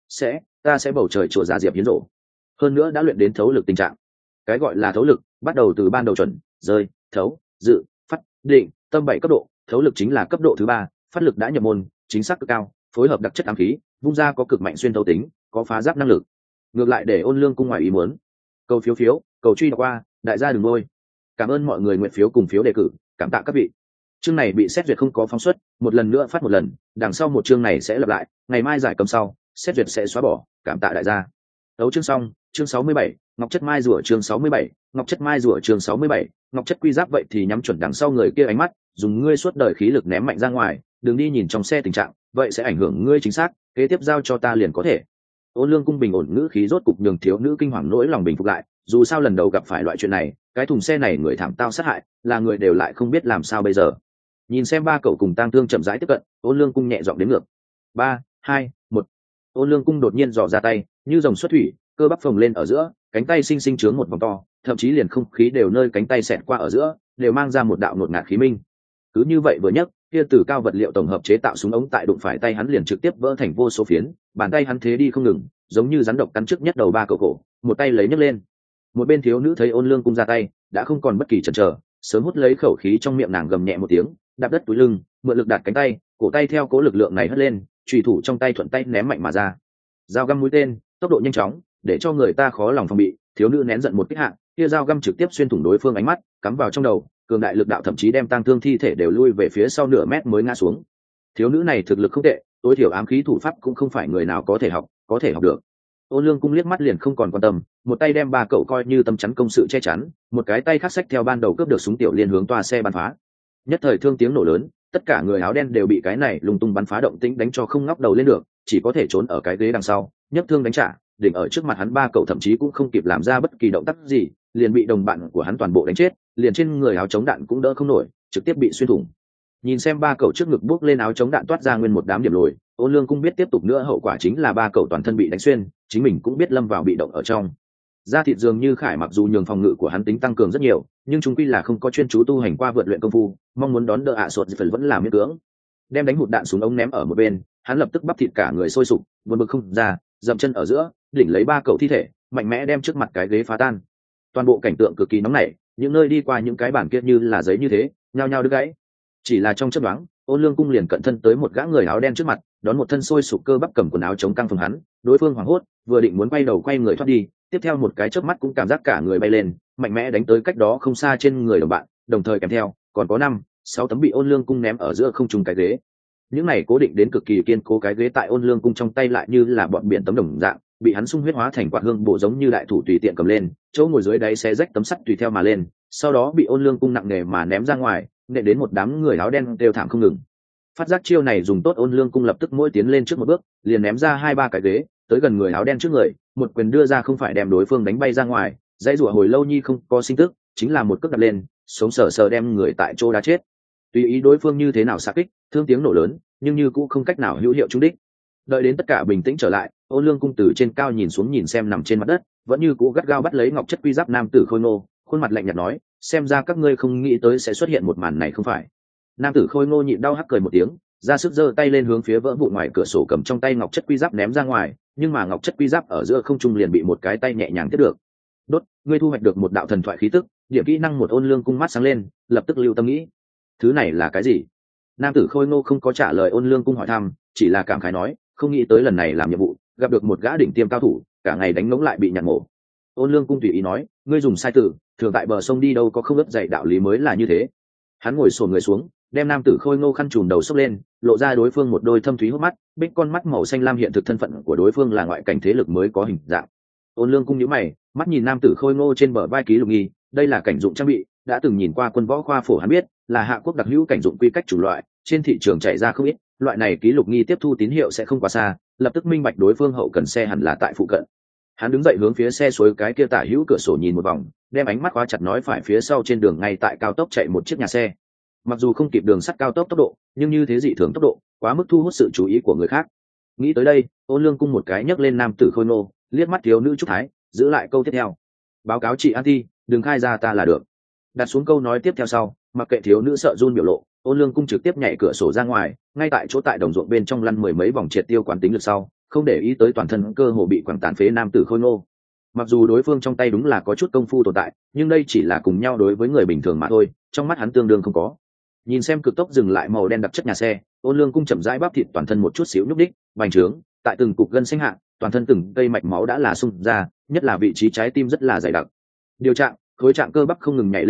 Ta sẽ bầu trời chùa giả diệp hiến rộ. Hơn nữa đã luyện đến thấu lực tình trạng. Cái gọi là thấu lực, bắt đầu từ ban đầu chuẩn, rơi, thấu, dự, phát, định, tâm 7 cấp độ, thấu lực chính là cấp độ thứ 3, phát lực đã nhập môn, chính xác cực cao, phối hợp đặc chất ám khí, vung ra có cực mạnh xuyên thấu tính, có phá giáp năng lực. Ngược lại để Ôn Lương cung ngoài ý muốn. Cầu phiếu, cầu truy đọc qua, đại gia đừng ngôi. Cảm ơn mọi người nguyện phiếu cùng phiếu đề cử, cảm tạ các vị. chương này bị xét duyệt không có phóng xuất, một lần nữa phát một lần, đằng sau một chương này sẽ lặp lại, ngày mai giải cấm sau xét duyệt sẽ xóa bỏ, cảm tạ đại gia. Đấu chương xong, chương 67, ngọc chất mai rùa chương 67, ngọc chất mai rùa chương 67, ngọc chất quy giáp vậy thì nhắm chuẩn đằng sau người kia ánh mắt, dùng ngươi suốt đời khí lực ném mạnh ra ngoài, đừng đi nhìn trong xe tình trạng, vậy sẽ ảnh hưởng ngươi chính xác, kế tiếp giao cho ta liền có thể. Ôn Lương cung bình ổn ngữ khí rốt cục nhường thiếu nữ kinh hoàng nỗi lòng bình phục lại, dù sao lần đầu gặp phải loại chuyện này, cái thùng xe này người thảm tao sát hại, là người đều lại không biết làm sao bây giờ. Nhìn xem ba cậu cùng tang thương chậm rãi tiếp cận, Ôn Lương cung nhẹ giọng đếm ngược. 3, 2, 1. Ôn Lương cung đột nhiên dò ra tay, như rồng xuất thủy, cơ bắp phồng lên ở giữa, cánh tay sinh sinh trướng một vòng to, thậm chí liền không khí đều nơi cánh tay xẹt qua ở giữa, đều mang ra một đạo ngột ngạt khí minh. Cứ như vậy vừa nhấc, kia từ cao vật liệu tổng hợp chế tạo súng ống tại đụng phải tay hắn liền trực tiếp vỡ thành vô số phiến, bàn tay hắn thế đi không ngừng, giống như rắn độc cắn trước nhất đầu ba cậu cổ, một tay lấy nhấc lên. Một bên thiếu nữ thấy Ôn Lương cung ra tay, đã không còn bất kỳ chần chờ, sớm hút lấy khẩu khí trong miệng nàng gầm nhẹ một tiếng, đạp đất túi lưng, mượn lực đặt cánh tay, cổ tay theo cố lực lượng này hất lên, chùy thủ trong tay thuận tay ném mạnh mà ra. Dao găm mũi tên, tốc độ nhanh chóng, để cho người ta khó lòng phòng bị. Thiếu nữ nén giận một kích hạ, kia dao găm trực tiếp xuyên thủng đối phương ánh mắt, cắm vào trong đầu, cường đại lực đạo thậm chí đem tang thương thi thể đều lui về phía sau nửa mét mới ngã xuống. Thiếu nữ này thực lực không tệ, tối thiểu ám khí thủ pháp cũng không phải người nào có thể học được. Ôn Lương cung liếc mắt liền không còn quan tâm, một tay đem ba cậu coi như tấm chắn công sự che chắn, một cái tay khác xách theo ban đầu cướp được súng tiểu liên hướng toa xe bắn phá. Nhất thời thương tiếng nổ lớn, tất cả người áo đen đều bị cái này lung tung bắn phá động tĩnh đánh cho không ngóc đầu lên được, chỉ có thể trốn ở cái ghế đằng sau, nhấc thương đánh trả. Đỉnh ở trước mặt hắn ba cậu thậm chí cũng không kịp làm ra bất kỳ động tác gì, liền bị đồng bạn của hắn toàn bộ đánh chết, liền trên người áo chống đạn cũng đỡ không nổi, trực tiếp bị xuyên thủng. Nhìn xem ba cậu trước ngực buốc lên áo chống đạn toát ra nguyên một đám điểm lồi, Ôn Lương cung biết tiếp tục nữa hậu quả chính là ba cậu toàn thân bị đánh xuyên, chính mình cũng biết lâm vào bị động ở trong. Da thịt dường như khải mặc dù nhường phòng ngự của hắn tính tăng cường rất nhiều, nhưng chúng quy là không có chuyên chú tu hành qua vượt luyện công phu, mong muốn đón đỡ sột phần vẫn là miễn cưỡng. Đem đánh hụt đạn xuống ống ném ở một bên, hắn lập tức bắp thịt cả người sôi sục, buồn bực không ra, dậm chân ở giữa, đỉnh lấy ba cậu thi thể, mạnh mẽ đem trước mặt cái ghế phá tan. Toàn bộ cảnh tượng cực kỳ nóng nảy, những nơi đi qua những cái bản kia như là giấy như thế, nhao nhao đứt gãy. Chỉ là trong chớp nhoáng, Ôn Lương cung liền cận thân tới một gã người áo đen trước mặt, đón một thân sôi sục cơ bắp cầm quần áo chống căng phồng hắn, đối phương hoảng hốt, vừa định muốn quay đầu quay người thoát đi, tiếp theo một cái chớp mắt cũng cảm giác cả người bay lên, mạnh mẽ đánh tới cách đó không xa trên người đồng bạn, đồng thời kèm theo còn có 5, 6 tấm bị Ôn Lương cung ném ở giữa không trung cái ghế. Những này cố định đến cực kỳ kiên cố cái ghế tại Ôn Lương cung trong tay lại như là bọn biển tấm đồng dạng, bị hắn sung huyết hóa thành quạt hương bộ giống như đại thủ tùy tiện cầm lên, chỗ ngồi dưới đáy xé rách tấm sắt tùy theo mà lên, sau đó bị Ôn Lương cung nặng nề mà ném ra ngoài, nện đến một đám người áo đen đều thảm không ngừng. Phát giác chiêu này dùng tốt, Ôn Lương cung lập tức mỗi tiến lên trước một bước, liền ném ra 2-3 cái ghế, tới gần người áo đen trước người, một quyền đưa ra không phải đem đối phương đánh bay ra ngoài, dãy rủa hồi lâu nhi không có sinh tức, chính là một cước đặt lên, sống sờ sờ đem người tại chỗ đá chết. Tùy ý đối phương như thế nào xạ kích, thương tiếng nổ lớn, nhưng như cũng không cách nào hữu hiệu trúng đích. Đợi đến tất cả bình tĩnh trở lại, Ôn Lương cung từ trên cao nhìn xuống nhìn xem nằm trên mặt đất, vẫn như cũ gắt gao bắt lấy ngọc chất quy giáp nam tử Khôi Ngô, khuôn mặt lạnh nhạt nói, xem ra các ngươi không nghĩ tới sẽ xuất hiện một màn này không phải. Nam tử Khôi Ngô nhịn đau hắc cười một tiếng, ra sức giơ tay lên hướng phía vỡ vụn ngoài cửa sổ cầm trong tay ngọc chất quy giáp ném ra ngoài, nhưng mà ngọc chất quy giáp ở giữa không trung liền bị một cái tay nhẹ nhàng tiếp được. Đốt, ngươi thu hoạch được một đạo thần thoại khí tức, điểm kỹ năng một. Ôn Lương cung mắt sáng lên, lập tức lưu tâm nghĩ, thứ này là cái gì? Nam tử Khôi Ngô không có trả lời Ôn Lương cung hỏi thăm, chỉ là cảm khái nói, không nghĩ tới lần này làm nhiệm vụ gặp được một gã đỉnh tiêm cao thủ, cả ngày đánh ngỗng lại bị nhặt mổ. Ôn Lương cung tùy ý nói, ngươi dùng sai từ, thường tại bờ sông đi đâu có không ướp dạy đạo lý mới là như thế. Hắn ngồi xổm người xuống, đem nam tử Khôi Ngô khăn trùm đầu xốc lên, lộ ra đối phương một đôi thâm thúy hốc mắt, bích con mắt màu xanh lam hiện thực thân phận của đối phương là ngoại cảnh thế lực mới có hình dạng. Ôn Lương cung nhíu mày, mắt nhìn nam tử Khôi Ngô trên bờ vai ký lục nghi, đây là cảnh dụng trang bị, đã từng nhìn qua quân võ khoa phổ hắn biết, là hạ quốc đặc hữu cảnh dụng quy cách chủ loại, trên thị trường chạy ra không ít, loại này ký lục nghi tiếp thu tín hiệu sẽ không quá xa, lập tức minh bạch đối phương hậu cần xe hẳn là tại phụ cận. Hắn đứng dậy hướng phía xe suối cái kia tả hữu cửa sổ nhìn một vòng, đem ánh mắt khóa chặt nói phải phía sau trên đường ngay tại cao tốc chạy một chiếc nhà xe. Mặc dù không kịp đường sắt cao tốc tốc độ, nhưng như thế dị thường tốc độ, quá mức thu hút sự chú ý của người khác. Nghĩ tới đây, Ôn Lương cung một cái nhấc lên nam tử Khôi Ngô, liếc mắt thiếu nữ Trúc Thái, giữ lại câu tiếp theo. Báo cáo chị An Thi, đừng khai ra ta là được. Đặt xuống câu nói tiếp theo sau, mặc kệ thiếu nữ sợ run biểu lộ, Ôn Lương cung trực tiếp nhảy cửa sổ ra ngoài, ngay tại chỗ tại đồng ruộng bên trong lăn mười mấy vòng triệt tiêu quán tính lực sau, không để ý tới toàn thân cơ hồ bị quẳng tàn phế nam tử Khôi Ngô. Mặc dù đối phương trong tay đúng là có chút công phu tồn tại, nhưng đây chỉ là cùng nhau đối với người bình thường mà thôi, trong mắt hắn tương đương không có. Nhìn xem cực tốc dừng lại màu đen đặc chất nhà xe, Ôn Lương cung chậm rãi bắp thịt toàn thân một chút xíu nhúc đích, bành trướng, tại từng cục gân xanh hạ, toàn thân từng cây mạch máu đã là sung ra, nhất là vị trí trái tim rất là dày đặc. Điều trạng, khối trạng cơ bắp không ngừng nhảy lên hạ,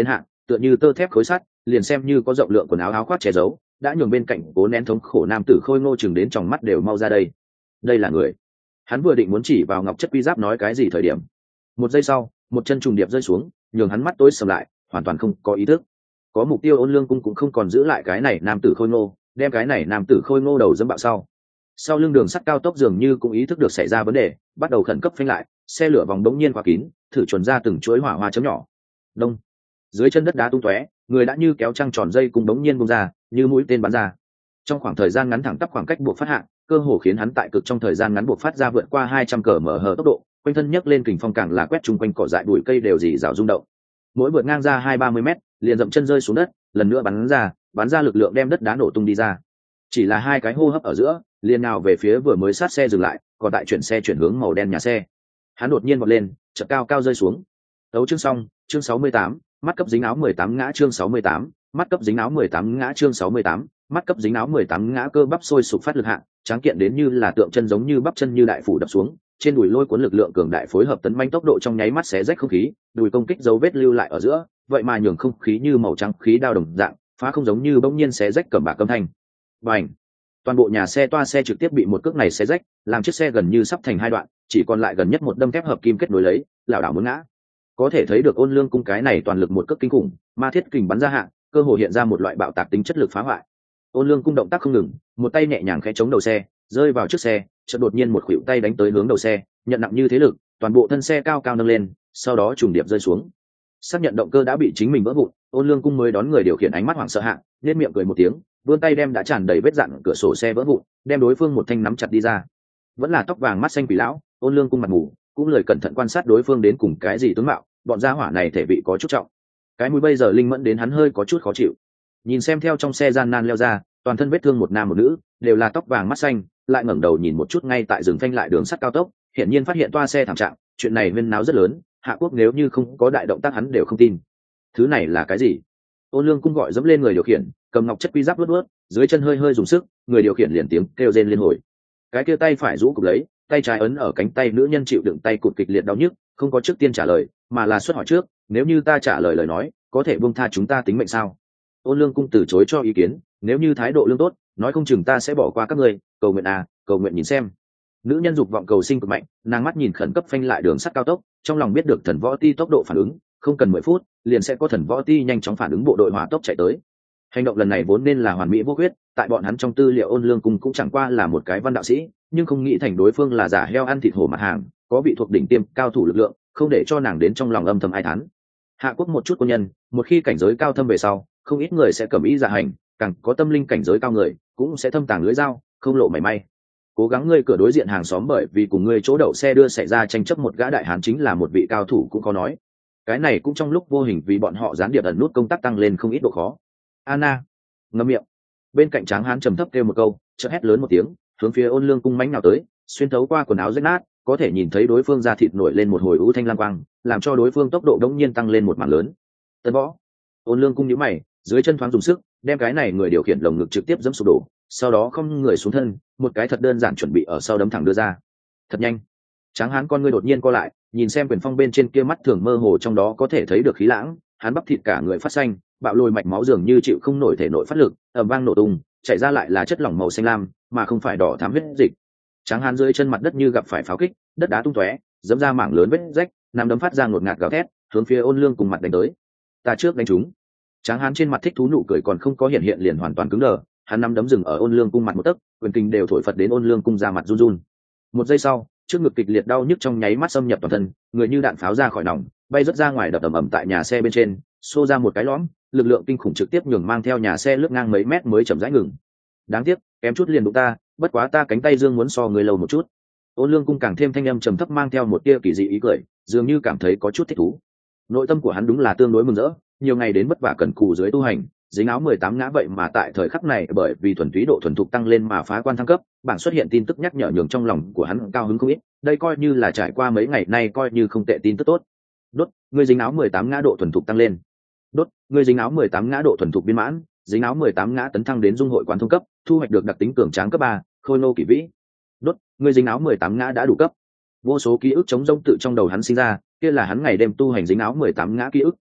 tựa như tơ thép khối sắt, liền xem như có rộng lượng quần áo áo khoác che giấu, đã nhường bên cạnh cố nén thống khổ nam tử khôi ngô chừng đến trong mắt đều mau ra đây. Đây là người. Hắn vừa định muốn chỉ vào ngọc chất quy giáp nói cái gì thời điểm, một giây sau, một chân trùng điệp rơi xuống, nhường hắn mắt tối sầm lại, hoàn toàn không có ý thức. Có mục tiêu Ôn Lương Cung cũng không còn giữ lại cái này nam tử khôi ngô, đem cái này nam tử khôi ngô đầu dẫm bạo sau lưng đường sắt cao tốc dường như cũng ý thức được xảy ra vấn đề, bắt đầu khẩn cấp phanh lại, xe lửa vòng đống nhiên khóa kín, thử chuẩn ra từng chuỗi hỏa hoa chấm nhỏ. Đông, dưới chân đất đá tung tóe, người đã như kéo trăng tròn dây cùng đống nhiên bung ra, như mũi tên bắn ra. Trong khoảng thời gian ngắn thẳng tắp khoảng cách buộc phát hạ, cơ hồ khiến hắn tại cực trong thời gian ngắn buộc phát ra vượt qua 200 km/h tốc độ, quanh thân nhấc lên kình phong càng là quét chung quanh cỏ dại bụi cây đều rì rào rung động. Mỗi vượt ngang ra 20-30 mét, liền dậm chân rơi xuống đất, lần nữa bắn ra lực lượng đem đất đá nổ tung đi ra. Chỉ là hai cái hô hấp ở giữa, liền nào về phía vừa mới sát xe dừng lại, còn tại chuyển xe chuyển hướng màu đen nhà xe. Hắn đột nhiên vọt lên, chợt cao cao rơi xuống. Tấu chương xong, chương 68, mắt cấp dính áo 18 ngã chương 68, mắt cấp dính áo 18 ngã chương 68, mắt cấp dính áo 18 ngã cơ bắp sôi sục phát lực hạng, tráng kiện đến như là tượng chân giống như bắp chân như đại phủ đập xuống, trên đùi lôi cuốn lực lượng cường đại phối hợp tấn manh tốc độ trong nháy mắt xé rách không khí, đùi công kích dấu vết lưu lại ở giữa, vậy mà nhường không khí như màu trắng khí đao đồng dạng, phá không giống như bỗng nhiên xé rách cẩm bạc âm thanh. Bành! Toàn bộ nhà xe toa xe trực tiếp bị một cước này xé rách, làm chiếc xe gần như sắp thành hai đoạn, chỉ còn lại gần nhất một đâm thép hợp kim kết nối lấy, lảo đảo muốn ngã. Có thể thấy được Ôn Lương Cung cái này toàn lực một cước kinh khủng, ma thiết kình bắn ra hạ, cơ hồ hiện ra một loại bạo tạc tính chất lực phá hoại. Ôn Lương Cung động tác không ngừng, một tay nhẹ nhàng khẽ chống đầu xe, rơi vào trước xe, chợt đột nhiên một khuỷu tay đánh tới hướng đầu xe, nhận nặng như thế lực, toàn bộ thân xe cao cao nâng lên, sau đó trùng điệp rơi xuống. Xác nhận động cơ đã bị chính mình vỡ vụn, Ôn Lương Cung mới đón người điều khiển ánh mắt hoảng sợ hạ, nhếch miệng cười một tiếng, vươn tay đem đã tràn đầy vết dạn cửa sổ xe vỡ vụn, đem đối phương một thanh nắm chặt đi ra. Vẫn là tóc vàng mắt xanh quỷ lão, Ôn Lương Cung mặt mù, cũng lời cẩn thận quan sát đối phương đến cùng cái gì tướng mạo, bọn gia hỏa này thể vị có chút trọng. Cái mũi bây giờ linh mẫn đến hắn hơi có chút khó chịu. Nhìn xem theo trong xe gian nan leo ra, toàn thân vết thương một nam một nữ, đều là tóc vàng mắt xanh, lại ngẩng đầu nhìn một chút ngay tại dừng phanh lại đường sắt cao tốc, hiển nhiên phát hiện toa xe thảm trạng, chuyện này huyên náo rất lớn, Hạ Quốc nếu như không có đại động tác hắn đều không tin. Thứ này là cái gì? Ôn Lương Cung gọi dẫm lên người điều khiển, cầm ngọc chất quy giáp luốt, dưới chân hơi hơi dùng sức, người điều khiển liền tiếng kêu rên liên hồi. Cái kia tay phải rũ cụp lấy, tay trái ấn ở cánh tay nữ nhân chịu đựng tay cụt kịch liệt đau nhức, không có trước tiên trả lời, mà là xuất hỏi trước, nếu như ta trả lời lời nói, có thể buông tha chúng ta tính mệnh sao? Ôn Lương Cung từ chối cho ý kiến, nếu như thái độ lương tốt, nói không chừng ta sẽ bỏ qua các ngươi, cầu nguyện à, cầu nguyện nhìn xem. Nữ nhân dục vọng cầu sinh cực mạnh, nàng mắt nhìn khẩn cấp phanh lại đường sắt cao tốc, trong lòng biết được thần võ ti tốc độ phản ứng, không cần 10 phút, liền sẽ có thần võ ti nhanh chóng phản ứng bộ đội hỏa tốc chạy tới. Hành động lần này vốn nên là hoàn mỹ vô khuyết, tại bọn hắn trong tư liệu Ôn Lương Cung cũng chẳng qua là một cái văn đạo sĩ, nhưng không nghĩ thành đối phương là giả heo ăn thịt hổ mặt hàng, có vị thuộc đỉnh tiêm cao thủ lực lượng, không để cho nàng đến trong lòng âm thầm ai thán. Hạ Quốc một chút quân nhân, một khi cảnh giới cao thâm về sau, không ít người sẽ cầm ý dạ hành, càng có tâm linh cảnh giới cao người, cũng sẽ thâm tàng lưới dao, không lộ mảy may. Cố gắng ngươi cửa đối diện hàng xóm bởi vì cùng ngươi chỗ đậu xe đưa xảy ra tranh chấp một gã đại hán chính là một vị cao thủ cũng có nói. Cái này cũng trong lúc vô hình vì bọn họ gián điệp ẩn nút công tác tăng lên không ít độ khó. Anna, ngậm miệng. Bên cạnh Tráng Hán trầm thấp kêu một câu, chợt hét lớn một tiếng, hướng phía Ôn Lương Cung mãnh nào tới, xuyên thấu qua quần áo rách nát, có thể nhìn thấy đối phương da thịt nổi lên một hồi ưu thanh lam quang, làm cho đối phương tốc độ đống nhiên tăng lên một mảng lớn. Tân võ. Ôn Lương Cung nhíu mày, dưới chân thoáng dùng sức, đem cái này người điều khiển lồng ngực trực tiếp giẫm sụp đổ, sau đó không người xuống thân, một cái thật đơn giản chuẩn bị ở sau đấm thẳng đưa ra. Thật nhanh. Tráng Hán con ngươi đột nhiên co lại, nhìn xem quyền phong bên trên kia mắt thường mơ hồ trong đó có thể thấy được khí lãng, hắn bắp thịt cả người phát xanh, bạo lồi mạch máu dường như chịu không nổi thể nội phát lực, ầm vang nổ tung, chảy ra lại là chất lỏng màu xanh lam, mà không phải đỏ thắm huyết dịch. Tráng Hán dưới chân mặt đất như gặp phải pháo kích, đất đá tung tóe, dẫm ra mảng lớn vết rách, nằm đấm phát ra ngột ngạt gào thét, hướng phía Ôn Lương cùng mặt đánh tới. Ta trước đánh chúng. Tráng Hán trên mặt thích thú nụ cười còn không có hiện hiện liền hoàn toàn cứng đờ, hắn nắm đấm dừng ở Ôn Lương cung mặt một tấc, quyền kinh đều thổi phật đến Ôn Lương cung ra mặt run run. Một giây sau, trước ngực kịch liệt đau nhức trong nháy mắt xâm nhập toàn thân, người như đạn pháo ra khỏi nòng, bay rất ra ngoài đập ầm ầm tại nhà xe bên trên, xô ra một cái lõm, lực lượng kinh khủng trực tiếp nhường mang theo nhà xe lướt ngang mấy mét mới chậm rãi ngừng. Đáng tiếc, kém chút liền đụng ta, bất quá ta cánh tay dương muốn so người lâu một chút. Ôn Lương cung càng thêm thanh âm trầm thấp mang theo một tia kỳ dị ý cười, dường như cảm thấy có chút thích thú. Nội tâm của hắn đúng là tương đối mừng rỡ, nhiều ngày đến vất vả cần cù dưới tu hành, dính áo 18 ngã vậy mà tại thời khắc này bởi vì thuần túy độ thuần thục tăng lên mà phá quan thăng cấp, bảng xuất hiện tin tức nhắc nhở nhường trong lòng của hắn cao hứng không ít, đây coi như là trải qua mấy ngày nay coi như không tệ tin tức tốt. Đốt, ngươi dính áo 18 ngã độ thuần thục tăng lên. Đốt, ngươi dính áo 18 ngã độ thuần thục viên mãn, dính áo 18 ngã tấn thăng đến dung hội quán thông cấp, thu hoạch được đặc tính cường tráng cấp 3, khôi nô kỷ vĩ. Đốt, ngươi dính áo 18 ngã đã đủ cấp. Vô số ký ức chống rông tự trong đầu hắn sinh ra, kia là hắn ngày đêm tu hành dính áo 18 ngã ký ức,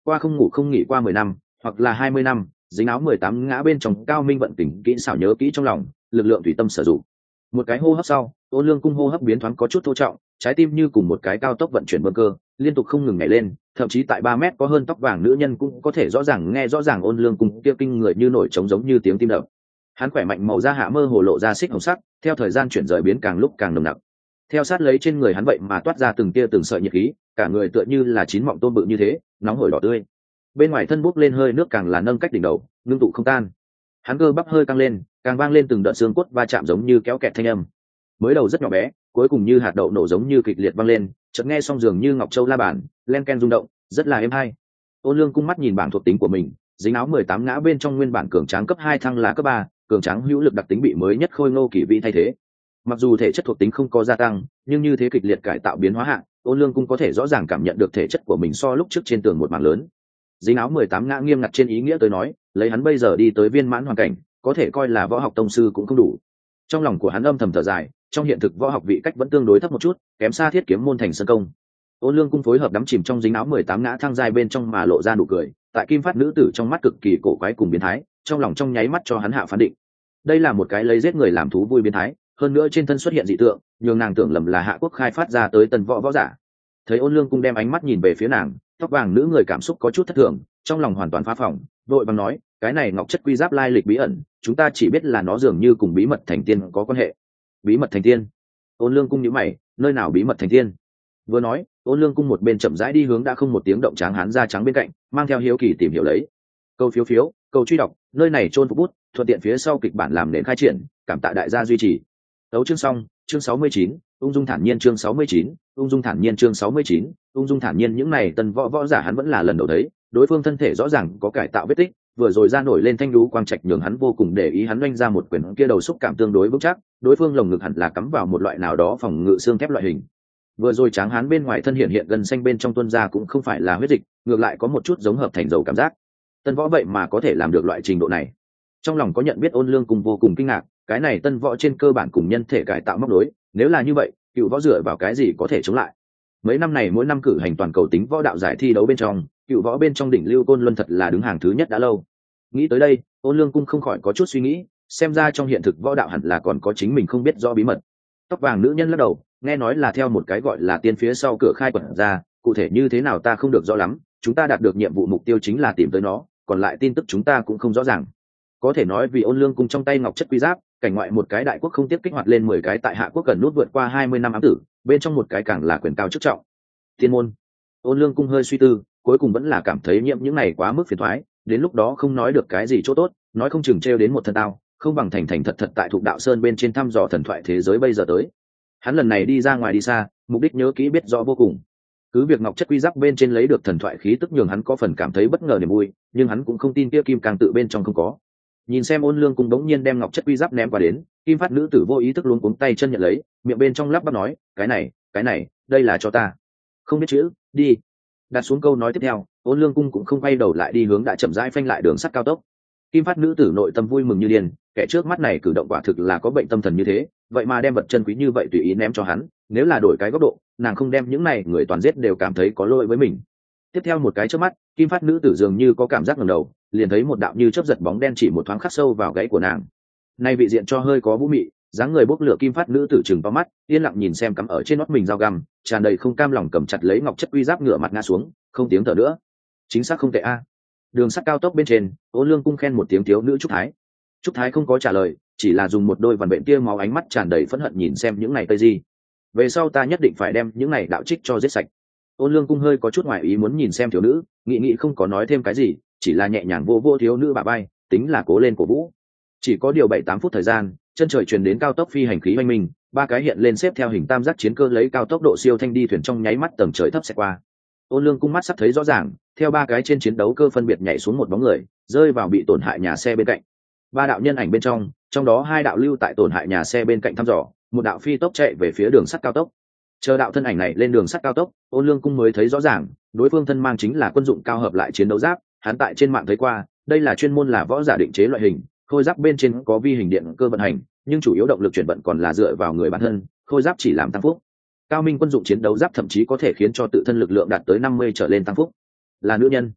qua không ngủ không nghỉ qua 10 năm hoặc là 20 năm, dính áo 18 ngã bên trong cao minh vận tỉnh kỹ xảo nhớ kỹ trong lòng, lực lượng tùy tâm sử dụng. Một cái hô hấp sau, Ôn Lương Cung hô hấp biến thoáng có chút thô trọng, trái tim như cùng một cái cao tốc vận chuyển bơm cơ, liên tục không ngừng nhảy lên, thậm chí tại 3 mét có hơn tóc vàng nữ nhân cũng có thể rõ ràng nghe rõ ràng Ôn Lương Cung kia kinh người như nổi trống giống như tiếng tim đập. Hắn khỏe mạnh màu da hạ mơ hồ lộ ra xích hồng sắc, theo thời gian chuyển rời biến càng lúc càng nồng nặc. Theo sát lấy trên người hắn vậy mà toát ra từng tia từng sợi nhiệt khí, cả người tựa như là chín mọng tôm bự như thế, nóng hổi đỏ tươi. Bên ngoài thân bốc lên hơi nước càng là nâng cách đỉnh đầu, ngưng tụ không tan. Hắn cơ bắp hơi căng lên, càng vang lên từng đợt xương cốt va chạm giống như kéo kẹt thanh âm. Mới đầu rất nhỏ bé, cuối cùng như hạt đậu nổ giống như kịch liệt vang lên, chợt nghe xong dường như ngọc châu la bàn, len ken rung động, rất là êm hay. Ôn Lương Cung mắt nhìn bảng thuộc tính của mình, dính áo 18 ngã bên trong nguyên bản cường tráng cấp 2 thăng là cấp 3, cường tráng hữu lực đặc tính bị mới nhất khôi ngô kỳ vị thay thế. Mặc dù thể chất thuộc tính không có gia tăng, nhưng như thế kịch liệt cải tạo biến hóa hạng, Ôn Lương Cung có thể rõ ràng cảm nhận được thể chất của mình so lúc trước trên tường một mảng lớn. Dính áo 18 ngã nghiêm ngặt trên ý nghĩa tới nói, lấy hắn bây giờ đi tới viên mãn hoàn cảnh, có thể coi là võ học tông sư cũng không đủ. Trong lòng của hắn âm thầm thở dài, trong hiện thực võ học vị cách vẫn tương đối thấp một chút, kém xa thiết kiếm môn thành sơn công. Ôn Lương Cung phối hợp đắm chìm trong dính áo 18 ngã thăng giai bên trong mà lộ ra nụ cười, tại kim phát nữ tử trong mắt cực kỳ cổ quái cùng biến thái, trong lòng trong nháy mắt cho hắn hạ phán định. Đây là một cái lấy giết người làm thú vui biến thái, hơn nữa trên thân xuất hiện dị tượng, nhường nàng tưởng lầm là Hạ Quốc khai phát ra tới tần võ giả. Thấy Ôn Lương Cung đem ánh mắt nhìn về phía nàng, tóc vàng nữ người cảm xúc có chút thất thường, trong lòng hoàn toàn phá phỏng, vội vàng nói, cái này ngọc chất quy giáp lai lịch bí ẩn, chúng ta chỉ biết là nó dường như cùng bí mật thành tiên có quan hệ. Bí mật thành tiên? Ôn Lương Cung nhíu mày, nơi nào bí mật thành tiên? Vừa nói, Ôn Lương Cung một bên chậm rãi đi hướng đã không một tiếng động tráng hán da trắng bên cạnh, mang theo hiếu kỳ tìm hiểu lấy. Câu phiếu phiếu, câu truy đọc, nơi này chôn phục bút, thuận tiện phía sau kịch bản làm nền khai triển, cảm tạ đại gia duy trì. Đấu chương xong, chương 69, ung dung thản nhiên chương 69, ung dung thản nhiên chương 69, ung dung thản nhiên những này tân võ giả hắn vẫn là lần đầu thấy, đối phương thân thể rõ ràng có cải tạo vết tích, vừa rồi ra nổi lên thanh lũ quang trạch nhường hắn vô cùng để ý, hắn oanh ra một quyền kia đầu xúc cảm tương đối vững chắc, đối phương lồng ngực hẳn là cắm vào một loại nào đó phòng ngự xương thép loại hình. Vừa rồi tráng hán bên ngoài thân hiện hiện gần xanh bên trong tuôn ra cũng không phải là huyết dịch, ngược lại có một chút giống hợp thành dầu cảm giác. Tân võ vậy mà có thể làm được loại trình độ này. Trong lòng có nhận biết Ôn Lương Cung vô cùng kinh ngạc, cái này tân võ trên cơ bản cùng nhân thể cải tạo móc đối, nếu là như vậy, cựu võ dựa vào cái gì có thể chống lại? Mấy năm này mỗi năm cử hành toàn cầu tính võ đạo giải thi đấu bên trong, cựu võ bên trong đỉnh lưu Côn Luân thật là đứng hàng thứ nhất đã lâu. Nghĩ tới đây, Ôn Lương Cung không khỏi có chút suy nghĩ, xem ra trong hiện thực võ đạo hẳn là còn có chính mình không biết rõ bí mật. Tóc vàng nữ nhân lắc đầu, nghe nói là theo một cái gọi là tiên phía sau cửa khai quật ra, cụ thể như thế nào ta không được rõ lắm, chúng ta đạt được nhiệm vụ mục tiêu chính là tìm tới nó, còn lại tin tức chúng ta cũng không rõ ràng. Có thể nói vì Ôn Lương Cung trong tay ngọc chất quy giáp, cảnh ngoại một cái đại quốc không tiếp kích hoạt lên 10 cái tại Hạ Quốc cần nút vượt qua 20 năm ám tử, bên trong một cái càng là quyền cao chức trọng. Thiên môn. Ôn Lương Cung hơi suy tư, cuối cùng vẫn là cảm thấy nhiễm những này quá mức phiền toái, đến lúc đó không nói được cái gì chỗ tốt, nói không chừng trêu đến một thân tao, không bằng thành thành thật thật tại Thục Đạo Sơn bên trên thăm dò thần thoại thế giới bây giờ tới. Hắn lần này đi ra ngoài đi xa, mục đích nhớ kỹ biết rõ vô cùng. Cứ việc ngọc chất quy giáp bên trên lấy được thần thoại khí tức nhường hắn có phần cảm thấy bất ngờ niềm vui, nhưng hắn cũng không tin kia kim càng tự bên trong không có. Nhìn xem Ôn Lương Cung đống nhiên đem ngọc chất quy giáp ném qua đến, kim phát nữ tử vô ý thức luống cuống tay chân nhận lấy, miệng bên trong lắp bắp nói, cái này, đây là cho ta. Không biết chữ, đi. Đặt xuống câu nói tiếp theo, Ôn Lương Cung cũng không quay đầu lại đi hướng đã chậm rãi phanh lại đường sắt cao tốc. Kim phát nữ tử nội tâm vui mừng như điên, kẻ trước mắt này cử động quả thực là có bệnh tâm thần như thế, vậy mà đem vật chân quý như vậy tùy ý ném cho hắn, nếu là đổi cái góc độ, nàng không đem những này người toàn giết đều cảm thấy có lỗi với mình. Tiếp theo một cái chớp mắt, kim phát nữ tử dường như có cảm giác ngẩng đầu, liền thấy một đạo như chớp giật bóng đen chỉ một thoáng khắc sâu vào gáy của nàng. Nay vị diện cho hơi có vũ mị, dáng người bốc lửa kim phát nữ tử trừng to mắt, yên lặng nhìn xem cắm ở trên nót mình dao găm, tràn đầy không cam lòng cầm chặt lấy ngọc chất quy giáp ngửa mặt ngã xuống, không tiếng thở nữa. Chính xác không tệ a. Đường sắt cao tốc bên trên, Ôn Lương Cung khen một tiếng thiếu nữ Trúc Thái. Trúc Thái không có trả lời, chỉ là dùng một đôi vằn vện tia máu ánh mắt tràn đầy phẫn hận nhìn xem những này tây di. Về sau ta nhất định phải đem những này đạo trích cho giết sạch. Ôn Lương Cung hơi có chút ngoài ý muốn nhìn xem thiếu nữ, nghĩ không có nói thêm cái gì, chỉ là nhẹ nhàng vô thiếu nữ bả vai, tính là cố lên cổ vũ. Chỉ có điều 7-8 phút thời gian, chân trời truyền đến cao tốc phi hành khí oanh minh, ba cái hiện lên xếp theo hình tam giác chiến cơ lấy cao tốc độ siêu thanh đi thuyền trong nháy mắt tầng trời thấp xẹt qua. Ôn Lương Cung mắt sắp thấy rõ ràng, theo ba cái trên chiến đấu cơ phân biệt nhảy xuống một bóng người, rơi vào bị tổn hại nhà xe bên cạnh. Ba đạo nhân ảnh bên trong đó hai đạo lưu tại tổn hại nhà xe bên cạnh thăm dò, một đạo phi tốc chạy về phía đường sắt cao tốc. Chờ đạo thân ảnh này lên đường sắt cao tốc, Ôn Lương Cung mới thấy rõ ràng, đối phương thân mang chính là quân dụng cao hợp lại chiến đấu giáp, hắn tại trên mạng thấy qua, đây là chuyên môn là võ giả định chế loại hình, khôi giáp bên trên có vi hình điện cơ vận hành, nhưng chủ yếu động lực chuyển vận còn là dựa vào người bản thân, khôi giáp chỉ làm tăng phúc. Cao minh quân dụng chiến đấu giáp thậm chí có thể khiến cho tự thân lực lượng đạt tới 50 trở lên tăng phúc. Là nữ nhân.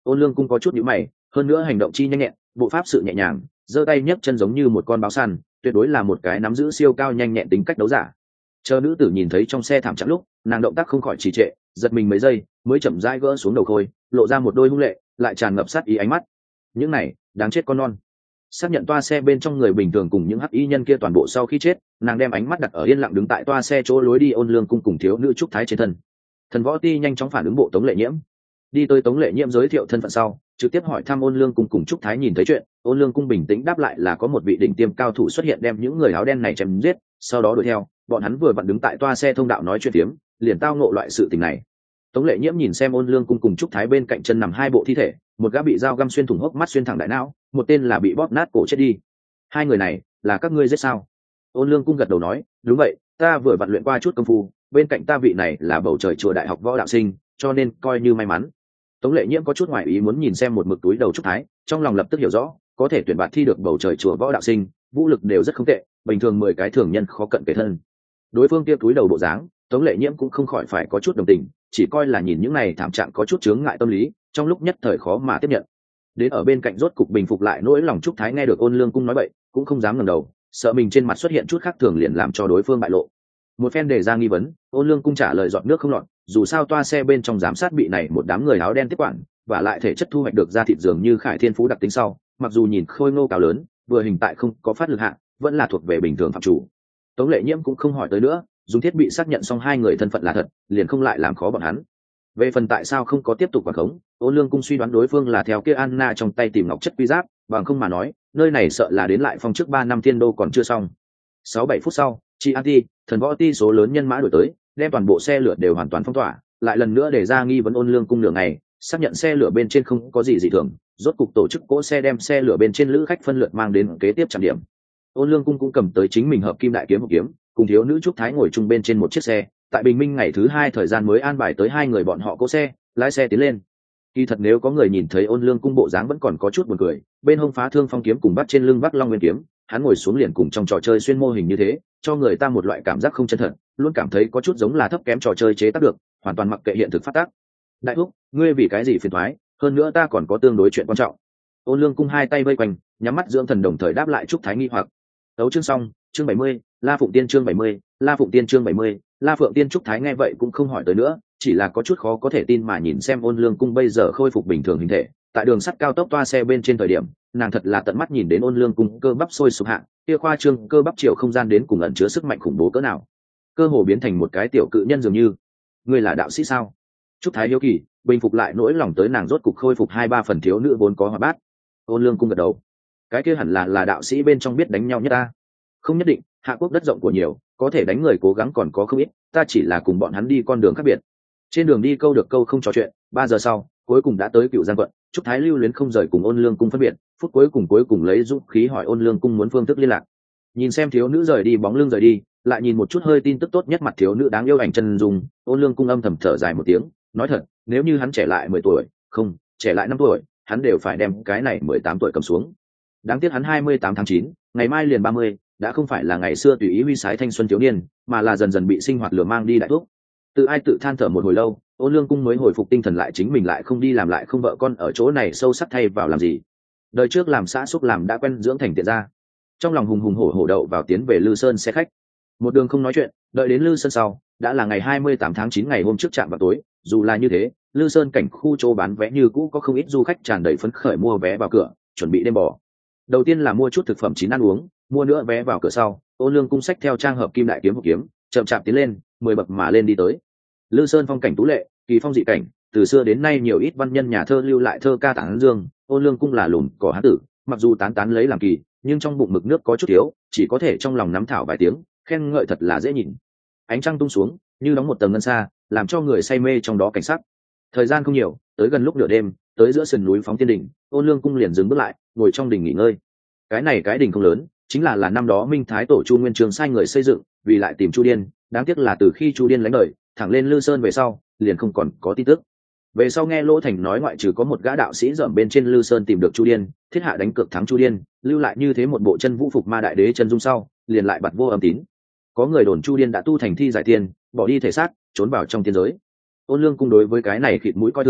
Ôn Lương Cung có chút nhíu mày, hơn nữa hành động chi nhanh nhẹn, bộ pháp sự nhẹ nhàng, giơ tay nhấc chân giống như một con báo săn, tuyệt đối là một cái nắm giữ siêu cao nhanh nhẹn tính cách đấu giả. Chờ nữ tử nhìn thấy trong xe thảm trạng lúc, nàng động tác không khỏi trì trệ, giật mình mấy giây, mới chậm rãi gỡ xuống đầu khôi, lộ ra một đôi hung lệ, lại tràn ngập sát ý ánh mắt. Những này, đáng chết con non. Xác nhận toa xe bên trong người bình thường cùng những hắc y nhân kia toàn bộ sau khi chết, nàng đem ánh mắt đặt ở yên lặng đứng tại toa xe chỗ lối đi Ôn Lương Cung cùng thiếu nữ trúc thái trên thân. Thần Võ Ti nhanh chóng phản ứng bộ Tống Lệ Nhiễm, đi tới Tống Lệ Nhiễm giới thiệu thân phận sau, trực tiếp hỏi thăm Ôn Lương Cung cùng trúc thái nhìn thấy chuyện. Ôn Lương Cung bình tĩnh đáp lại là có một vị đỉnh tiêm cao thủ xuất hiện đem những người áo đen này chém giết, sau đó đuổi theo, bọn hắn vừa vặn đứng tại toa xe thông đạo nói chuyện phiếm, liền tao ngộ loại sự tình này. Tống Lệ Nhiễm nhìn xem Ôn Lương Cung cùng trúc thái bên cạnh chân nằm hai bộ thi thể, một gã bị dao găm xuyên thủng hốc mắt xuyên thẳng đại não, một tên là bị bóp nát cổ chết đi. Hai người này là các ngươi giết sao? Ôn Lương Cung gật đầu nói, đúng vậy, ta vừa vặn luyện qua chút công phu, bên cạnh ta vị này là bầu trời chùa đại học võ đạo sinh, cho nên coi như may mắn. Tống Lệ Nhiễm có chút ngoại ý muốn nhìn xem một mực túi đầu trúc thái, trong lòng lập tức hiểu rõ, có thể tuyển bạt thi được bầu trời chùa võ đạo sinh, vũ lực đều rất không tệ, bình thường 10 cái thường nhân khó cận kề thân. Đối phương kia túi đầu bộ dáng, Tống Lệ Nhiễm cũng không khỏi phải có chút đồng tình, chỉ coi là nhìn những này thảm trạng có chút chướng ngại tâm lý, trong lúc nhất thời khó mà tiếp nhận. Đến ở bên cạnh rốt cục bình phục lại nỗi lòng trúc thái nghe được Ôn Lương Cung nói vậy, cũng không dám ngẩng đầu, sợ mình trên mặt xuất hiện chút khác thường liền làm cho đối phương bại lộ. Một phen đề ra nghi vấn, Ôn Lương Cung trả lời giọt nước không lọt, dù sao toa xe bên trong giám sát bị này một đám người áo đen tiếp quản, và lại thể chất thu hoạch được ra thịt dường như Khải Thiên Phú đặc tính sau, mặc dù nhìn khôi ngô cao lớn, vừa hình tại không có phát lực hạ, vẫn là thuộc về bình thường phạm chủ. Tống Lệ Nhiễm cũng không hỏi tới nữa, dùng thiết bị xác nhận xong hai người thân phận là thật, liền không lại làm khó bọn hắn. Về phần tại sao không có tiếp tục quản khống, Ôn Lương Cung suy đoán đối phương là theo kia Anna trong tay tìm ngọc chất quy giáp, bằng không mà nói, nơi này sợ là đến lại phong trước 3 năm thiên đô còn chưa xong. 6-7 phút sau, chị Anti, Thần Võ Ti số lớn nhân mã đuổi tới, đem toàn bộ xe lửa đều hoàn toàn phong tỏa, lại lần nữa để ra nghi vấn Ôn Lương Cung nửa ngày, xác nhận xe lửa bên trên không có gì dị thường, rốt cục tổ chức cỗ xe đem xe lửa bên trên lữ khách phân lượt mang đến kế tiếp trạm điểm. Ôn Lương Cung cũng cầm tới chính mình hợp kim đại kiếm một kiếm, cùng thiếu nữ trúc thái ngồi chung bên trên một chiếc xe, tại bình minh ngày thứ 2 thời gian mới an bài tới hai người bọn họ cỗ xe, lái xe tiến lên. Kỳ thật nếu có người nhìn thấy Ôn Lương Cung bộ dáng vẫn còn có chút buồn cười, bên hông phá thương phong kiếm cùng bắt trên lưng Bắc Long Nguyên kiếm, hắn ngồi xuống liền cùng trong trò chơi xuyên mô hình như thế, cho người ta một loại cảm giác không chân thật, luôn cảm thấy có chút giống là thấp kém trò chơi chế tác được, hoàn toàn mặc kệ hiện thực phát tác. Đại thúc, ngươi vì cái gì phiền toái, hơn nữa ta còn có tương đối chuyện quan trọng. Ôn Lương Cung hai tay vây quanh, nhắm mắt dưỡng thần đồng thời đáp lại trúc thái nghi hoặc. Đấu chương xong, chương 70, La Phụng Tiên chương 70, La Phụng Tiên chương 70, La Phượng Tiên trúc thái nghe vậy cũng không hỏi tới nữa, chỉ là có chút khó có thể tin mà nhìn xem Ôn Lương Cung bây giờ khôi phục bình thường hình thể, tại đường sắt cao tốc toa xe bên trên thời điểm, nàng thật là tận mắt nhìn đến Ôn Lương Cung cơ bắp sôi sục hạ, kia khoa trương cơ bắp chiều không gian đến cùng ẩn chứa sức mạnh khủng bố cỡ nào, cơ hồ biến thành một cái tiểu cự nhân dường như. Ngươi là đạo sĩ sao? Trúc thái hiếu kỳ, bình phục lại nỗi lòng tới nàng rốt cục khôi phục 2-3 phần thiếu nữ vốn có hoạt bát. Ôn Lương Cung gật đầu, cái kia hẳn là đạo sĩ bên trong biết đánh nhau nhất ta. Không nhất định, hạ quốc đất rộng của nhiều, có thể đánh người cố gắng còn có không ít, ta chỉ là cùng bọn hắn đi con đường khác biệt. Trên đường đi câu được câu không trò chuyện, 3 giờ sau, cuối cùng đã tới Cựu Giang quận. Trúc thái lưu luyến không rời cùng Ôn Lương Cung phân biệt, phút cuối cùng lấy dũng khí hỏi Ôn Lương Cung muốn phương thức liên lạc. Nhìn xem thiếu nữ rời đi bóng lưng rời đi, lại nhìn một chút hơi tin tức tốt nhất mặt thiếu nữ đáng yêu ảnh chân dung, Ôn Lương Cung âm thầm thở dài một tiếng, nói thật, nếu như hắn trẻ lại 10 tuổi, không, trẻ lại 5 tuổi, hắn đều phải đem cái này 18 tuổi cầm xuống. Đáng tiếc hắn 28 tháng 9, ngày mai liền 30, đã không phải là ngày xưa tùy ý huy sái thanh xuân thiếu niên, mà là dần dần bị sinh hoạt lửa mang đi đại thuốc. Tự ai tự than thở một hồi lâu, Ôn Lương Cung mới hồi phục tinh thần lại, chính mình lại không đi làm lại không vợ con ở chỗ này sâu sắc thay vào làm gì. Đời trước làm xã xúc làm đã quen dưỡng thành tiện ra. Trong lòng hùng hùng hổ hổ đậu vào tiến về Lư Sơn xe khách. Một đường không nói chuyện, đợi đến Lư Sơn sau, đã là ngày 28 tháng 9 ngày hôm trước trạm vào tối, dù là như thế, Lư Sơn cảnh khu chỗ bán vé như cũ có không ít du khách tràn đầy phấn khởi mua vé vào cửa, chuẩn bị đêm bò. Đầu tiên là mua chút thực phẩm chín ăn uống, mua nữa vé vào cửa sau, Ôn Lương Cung xách theo trang hợp kim đại kiếm một kiếm, chậm chạp tiến lên, 10 bậc mà lên đi tới. Lư Sơn phong cảnh tú lệ, kỳ phong dị cảnh, từ xưa đến nay nhiều ít văn nhân nhà thơ lưu lại thơ ca tán dương, Ôn Lương Cung là lùn cỏ hán tử, mặc dù tán lấy làm kỳ, nhưng trong bụng mực nước có chút thiếu, chỉ có thể trong lòng nắm thảo vài tiếng, khen ngợi thật là dễ nhìn. Ánh trăng tung xuống, như đóng một tầng ngân sa, làm cho người say mê trong đó cảnh sắc. Thời gian không nhiều, tới gần lúc nửa đêm, tới giữa sườn núi Phóng Tiên đỉnh, Ôn Lương Cung liền dừng bước lại, ngồi trong đỉnh nghỉ ngơi. Cái đỉnh không lớn, chính là năm đó Minh Thái tổ Chu Nguyên Trường sai người xây dựng, vì lại tìm Chu Điên, đáng tiếc là từ khi Chu Điên lánh đời, thẳng lên Lư Sơn về sau, liền không còn có tin tức. Về sau nghe Lỗ Thành nói ngoại trừ có một gã đạo sĩ dởm bên trên Lư Sơn tìm được Chu Điên, thiết hạ đánh cược thắng Chu Điên, lưu lại như thế một bộ chân vũ phục ma đại đế chân dung sau, liền lại bặt vô âm tín. Có người đồn Chu Điên đã tu thành thi giải tiên, bỏ đi thể xác, trốn vào trong tiên giới. Ôn Lương Cung đối với cái này khịt mũi coi thường,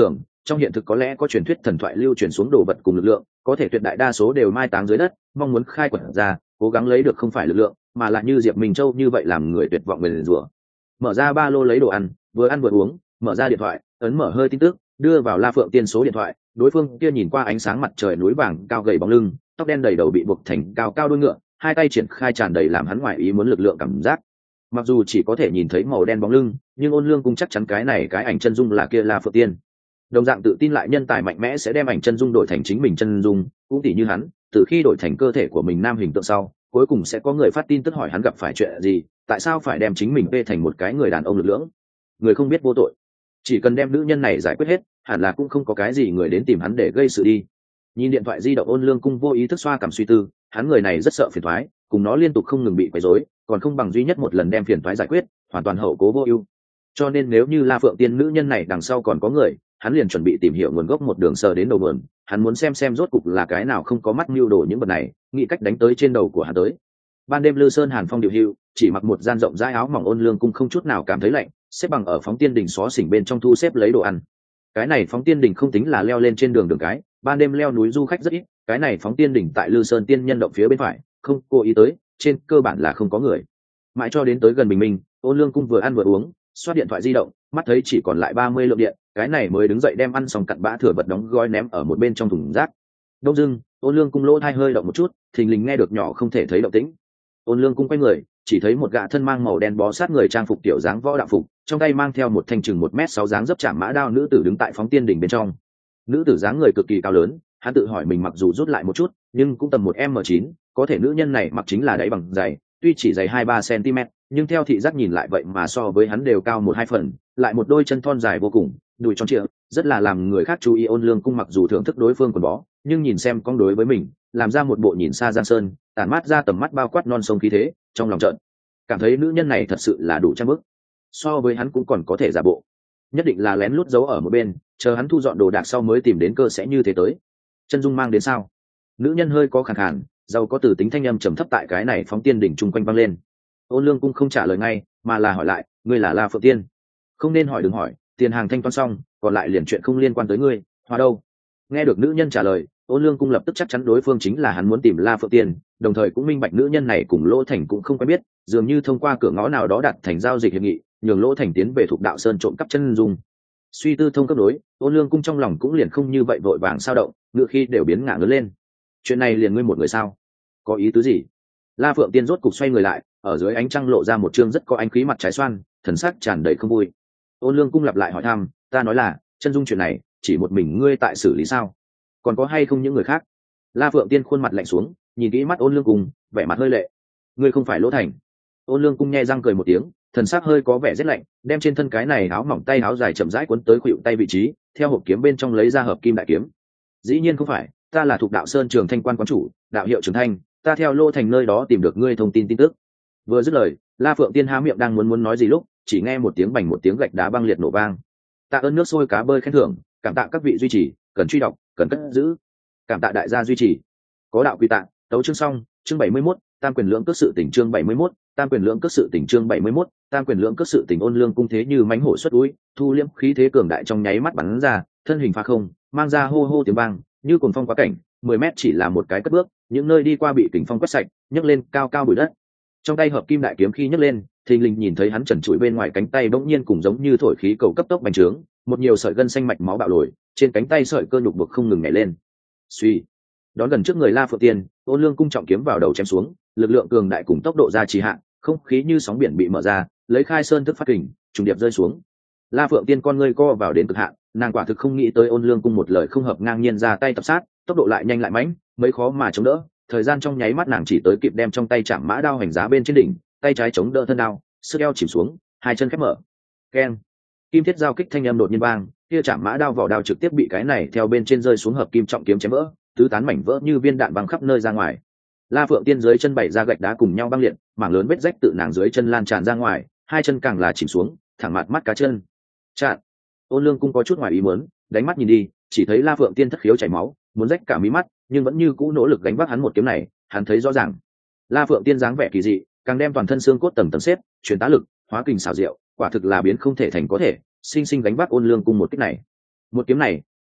trong hiện thực có lẽ có truyền thuyết thần thoại lưu truyền xuống đồ vật cùng lực lượng, có thể tuyệt đại đa số đều mai táng dưới đất, mong muốn khai quật ra, cố gắng lấy được không phải lực lượng, mà là như Diệp Minh Châu như vậy làm người tuyệt vọng nguyền rủa. Mở ra ba lô lấy đồ ăn vừa uống, mở ra điện thoại, ấn mở hơi tin tức, đưa vào La Phượng Tiên số điện thoại. Đối phương kia nhìn qua ánh sáng mặt trời núi vàng cao gầy bóng lưng, tóc đen đầy đầu bị buộc thành cao cao đuôi ngựa, hai tay triển khai tràn đầy làm hắn ngoài ý muốn lực lượng cảm giác. Mặc dù chỉ có thể nhìn thấy màu đen bóng lưng, nhưng Ôn Lương cũng chắc chắn cái này cái ảnh chân dung là kia La Phượng Tiên. Đồng dạng tự tin lại nhân tài mạnh mẽ sẽ đem ảnh chân dung đổi thành chính mình chân dung, cũng tỉ như hắn, từ khi đổi thành cơ thể của mình nam hình tượng sau, cuối cùng sẽ có người phát tin tức hỏi hắn gặp phải chuyện gì, tại sao phải đem chính mình bê thành một cái người đàn ông lực lưỡng. Người không biết vô tội, chỉ cần đem nữ nhân này giải quyết hết, hẳn là cũng không có cái gì người đến tìm hắn để gây sự đi. Nhìn điện thoại di động, Ôn Lương Cung vô ý thức xoa cảm suy tư, hắn người này rất sợ phiền toái, cùng nó liên tục không ngừng bị quấy rối, còn không bằng duy nhất một lần đem phiền toái giải quyết, hoàn toàn hậu cố vô ưu. Cho nên nếu như La Phượng Tiên nữ nhân này đằng sau còn có người, hắn liền chuẩn bị tìm hiểu nguồn gốc một đường sờ đến đầu nguồn, hắn muốn xem rốt cục là cái nào không có mắt mưu đồ những vật này, nghĩ cách đánh tới trên đầu của hắn tới. Ban đêm Lư Sơn Hàn Phong điều hưu, chỉ mặc một gian rộng rãi áo mỏng, Ôn Lương Cung không chút nào cảm thấy lạnh, xếp bằng ở phóng tiên đỉnh xó xỉnh bên trong thu xếp lấy đồ ăn. Cái này phóng tiên đỉnh không tính là leo lên trên đường cái, ban đêm leo núi du khách rất ít, cái này phóng tiên đỉnh tại Lư Sơn Tiên Nhân động phía bên phải, không cố ý tới, trên cơ bản là không có người. Mãi cho đến tới gần bình minh, Ôn Lương Cung vừa ăn vừa uống, xoát điện thoại di động, mắt thấy chỉ còn lại 30 lượng điện, cái này mới đứng dậy đem ăn xong cặn bã thừa vật đóng gói ném ở một bên trong thùng rác. Đông dưng, Ôn Lương Cung lỗ tai hơi động một chút, thình lình nghe được nhỏ không thể thấy động tĩnh. Ôn Lương Cung quay người, chỉ thấy một gã thân mang màu đen bó sát người trang phục tiểu dáng võ đạo phục, trong tay mang theo một thanh chừng 1m6 dáng dấp chạm mã đao nữ tử đứng tại phóng tiên đỉnh bên trong. Nữ tử dáng người cực kỳ cao lớn, hắn tự hỏi mình mặc dù rút lại một chút, nhưng cũng tầm 1m9, có thể nữ nhân này mặc chính là đáy bằng giày, tuy chỉ dày 2-3 cm, nhưng theo thị giác nhìn lại vậy mà so với hắn đều cao 1-2 phần, lại một đôi chân thon dài vô cùng, đùi tròn trịa, rất là làm người khác chú ý. Ôn Lương Cung mặc dù thưởng thức đối phương quần bó, nhưng nhìn xem con đối với mình, làm ra một bộ nhìn xa giang sơn, tản mát ra tầm mắt bao quát non sông khí thế, trong lòng trợn cảm thấy nữ nhân này thật sự là đủ trang bức. So với hắn cũng còn có thể giả bộ, nhất định là lén lút giấu ở một bên, chờ hắn thu dọn đồ đạc sau mới tìm đến cơ sẽ như thế tới. Chân dung mang đến sao? Nữ nhân hơi có khàn khàn, giàu có từ tính thanh âm trầm thấp tại cái này phóng tiên đỉnh chung quanh vang lên. Ôn Lương Cung không trả lời ngay, mà là hỏi lại, ngươi là La Phượng Tiên? Không nên hỏi, đừng hỏi, tiền hàng thanh toán xong, còn lại liền chuyện không liên quan tới ngươi. Hóa đâu? Nghe được nữ nhân trả lời, Ôn Lương Cung lập tức chắc chắn đối phương chính là hắn muốn tìm La Phượng Tiên, đồng thời cũng minh bạch nữ nhân này cùng Lỗ Thành cũng không quen biết, dường như thông qua cửa ngõ nào đó đặt thành giao dịch hiệp nghị, nhường Lỗ Thành tiến về Thục Đạo Sơn trộm cắp chân dung. Suy tư thông cấp đối, Ôn Lương Cung trong lòng cũng liền không như vậy vội vàng sao động, ngựa khi đều biến ngả ngớn lên. Chuyện này liền ngươi một người sao? Có ý tứ gì? La Phượng Tiên rốt cục xoay người lại, ở dưới ánh trăng lộ ra một trương rất có ánh khí mặt trái xoan, thần sắc tràn đầy không vui. Ôn Lương Cung lặp lại hỏi thăm, ta nói là chân dung chuyện này chỉ một mình ngươi tại xử lý sao? Còn có hay không những người khác? La Phượng Tiên khuôn mặt lạnh xuống, nhìn kỹ mắt Ôn Lương Cung, vẻ mặt hơi lệ. Ngươi không phải Lỗ Thành? Ôn Lương Cung nhe răng cười một tiếng, thần sắc hơi có vẻ rét lạnh, đem trên thân cái này áo mỏng tay áo dài chậm rãi cuốn tới khuỷu tay vị trí, theo hộp kiếm bên trong lấy ra hợp kim đại kiếm. Dĩ nhiên không phải, ta là Thục Đạo Sơn Trường Thanh quan quán chủ, đạo hiệu Trường Thanh, ta theo Lô Thành nơi đó tìm được ngươi thông tin tức. Vừa dứt lời, La Phượng Tiên há miệng đang muốn nói gì lúc, chỉ nghe một tiếng bành, một tiếng gạch đá băng liệt nổ vang. Tạ ơn nước sôi cá bơi khen thưởng, cảm tạ các vị duy trì, cần truy đọc, cần cất giữ. Cảm tạ đại gia duy trì. Có đạo quy tạ, tấu chương xong, chương 71, tam quyền lưỡng cước sự tỉnh chương 71, tam quyền lưỡng cước sự tỉnh chương 71, tam quyền lưỡng cước sự tỉnh. Ôn Lương Cung thế như mãnh hổ xuất úi, thu liễm khí thế cường đại trong nháy mắt bắn ra, thân hình phá không, mang ra hô hô tiếng vang, như cuồng phong quá cảnh, 10 mét chỉ là một cái cất bước, những nơi đi qua bị kình phong quét sạch, nhấc lên cao cao bụi đất. Trong tay hợp kim đại kiếm khi nhấc lên, thình lình nhìn thấy hắn trần trụi bên ngoài cánh tay bỗng nhiên cùng giống như thổi khí cầu cấp tốc bành trướng, một nhiều sợi gân xanh mạch máu bạo lồi, trên cánh tay sợi cơ nhục buộc không ngừng nhảy lên. Suy, đón gần trước người La Phượng Tiên, Ôn Lương Cung trọng kiếm vào đầu chém xuống, lực lượng cường đại cùng tốc độ ra trì hạn, không khí như sóng biển bị mở ra, lấy khai sơn thức phát kình, trùng điệp rơi xuống. La Phượng Tiên con ngươi co vào đến cực hạn, nàng quả thực không nghĩ tới Ôn Lương Cung một lời không hợp ngang nhiên ra tay tập sát, tốc độ lại nhanh lại mãnh, mấy khó mà chống đỡ. Thời gian trong nháy mắt nàng chỉ tới kịp đem trong tay chạm mã đao hành giá bên trên đỉnh, tay trái chống đỡ thân đao, sức eo chìm xuống, hai chân khép mở. Keng, kim thiết giao kích thanh âm đột nhiên vang, kia chạm mã đao vỏ đao trực tiếp bị cái này theo bên trên rơi xuống hợp kim trọng kiếm chém vỡ, tứ tán mảnh vỡ như viên đạn văng khắp nơi ra ngoài. La Phượng Tiên dưới chân bảy ra gạch đá cùng nhau băng liệt, mảng lớn vết rách tự nàng dưới chân lan tràn ra ngoài, hai chân càng là chìm xuống, thẳng mặt mắt cá chân. Chặn. Ôn Lương Cung có chút ngoài ý muốn, đánh mắt nhìn đi, chỉ thấy La Phượng Tiên thất khiếu chảy máu, muốn rách cả mí mắt, nhưng vẫn như cũ nỗ lực gánh vác hắn một kiếm này. Hắn thấy rõ ràng, La Phượng Tiên dáng vẻ kỳ dị, càng đem toàn thân xương cốt tầng tầng xếp, truyền tá lực, hóa kình xảo diệu, quả thực là biến không thể thành có thể, sinh sinh gánh vác Ôn Lương Cung một kích này. Một kiếm này,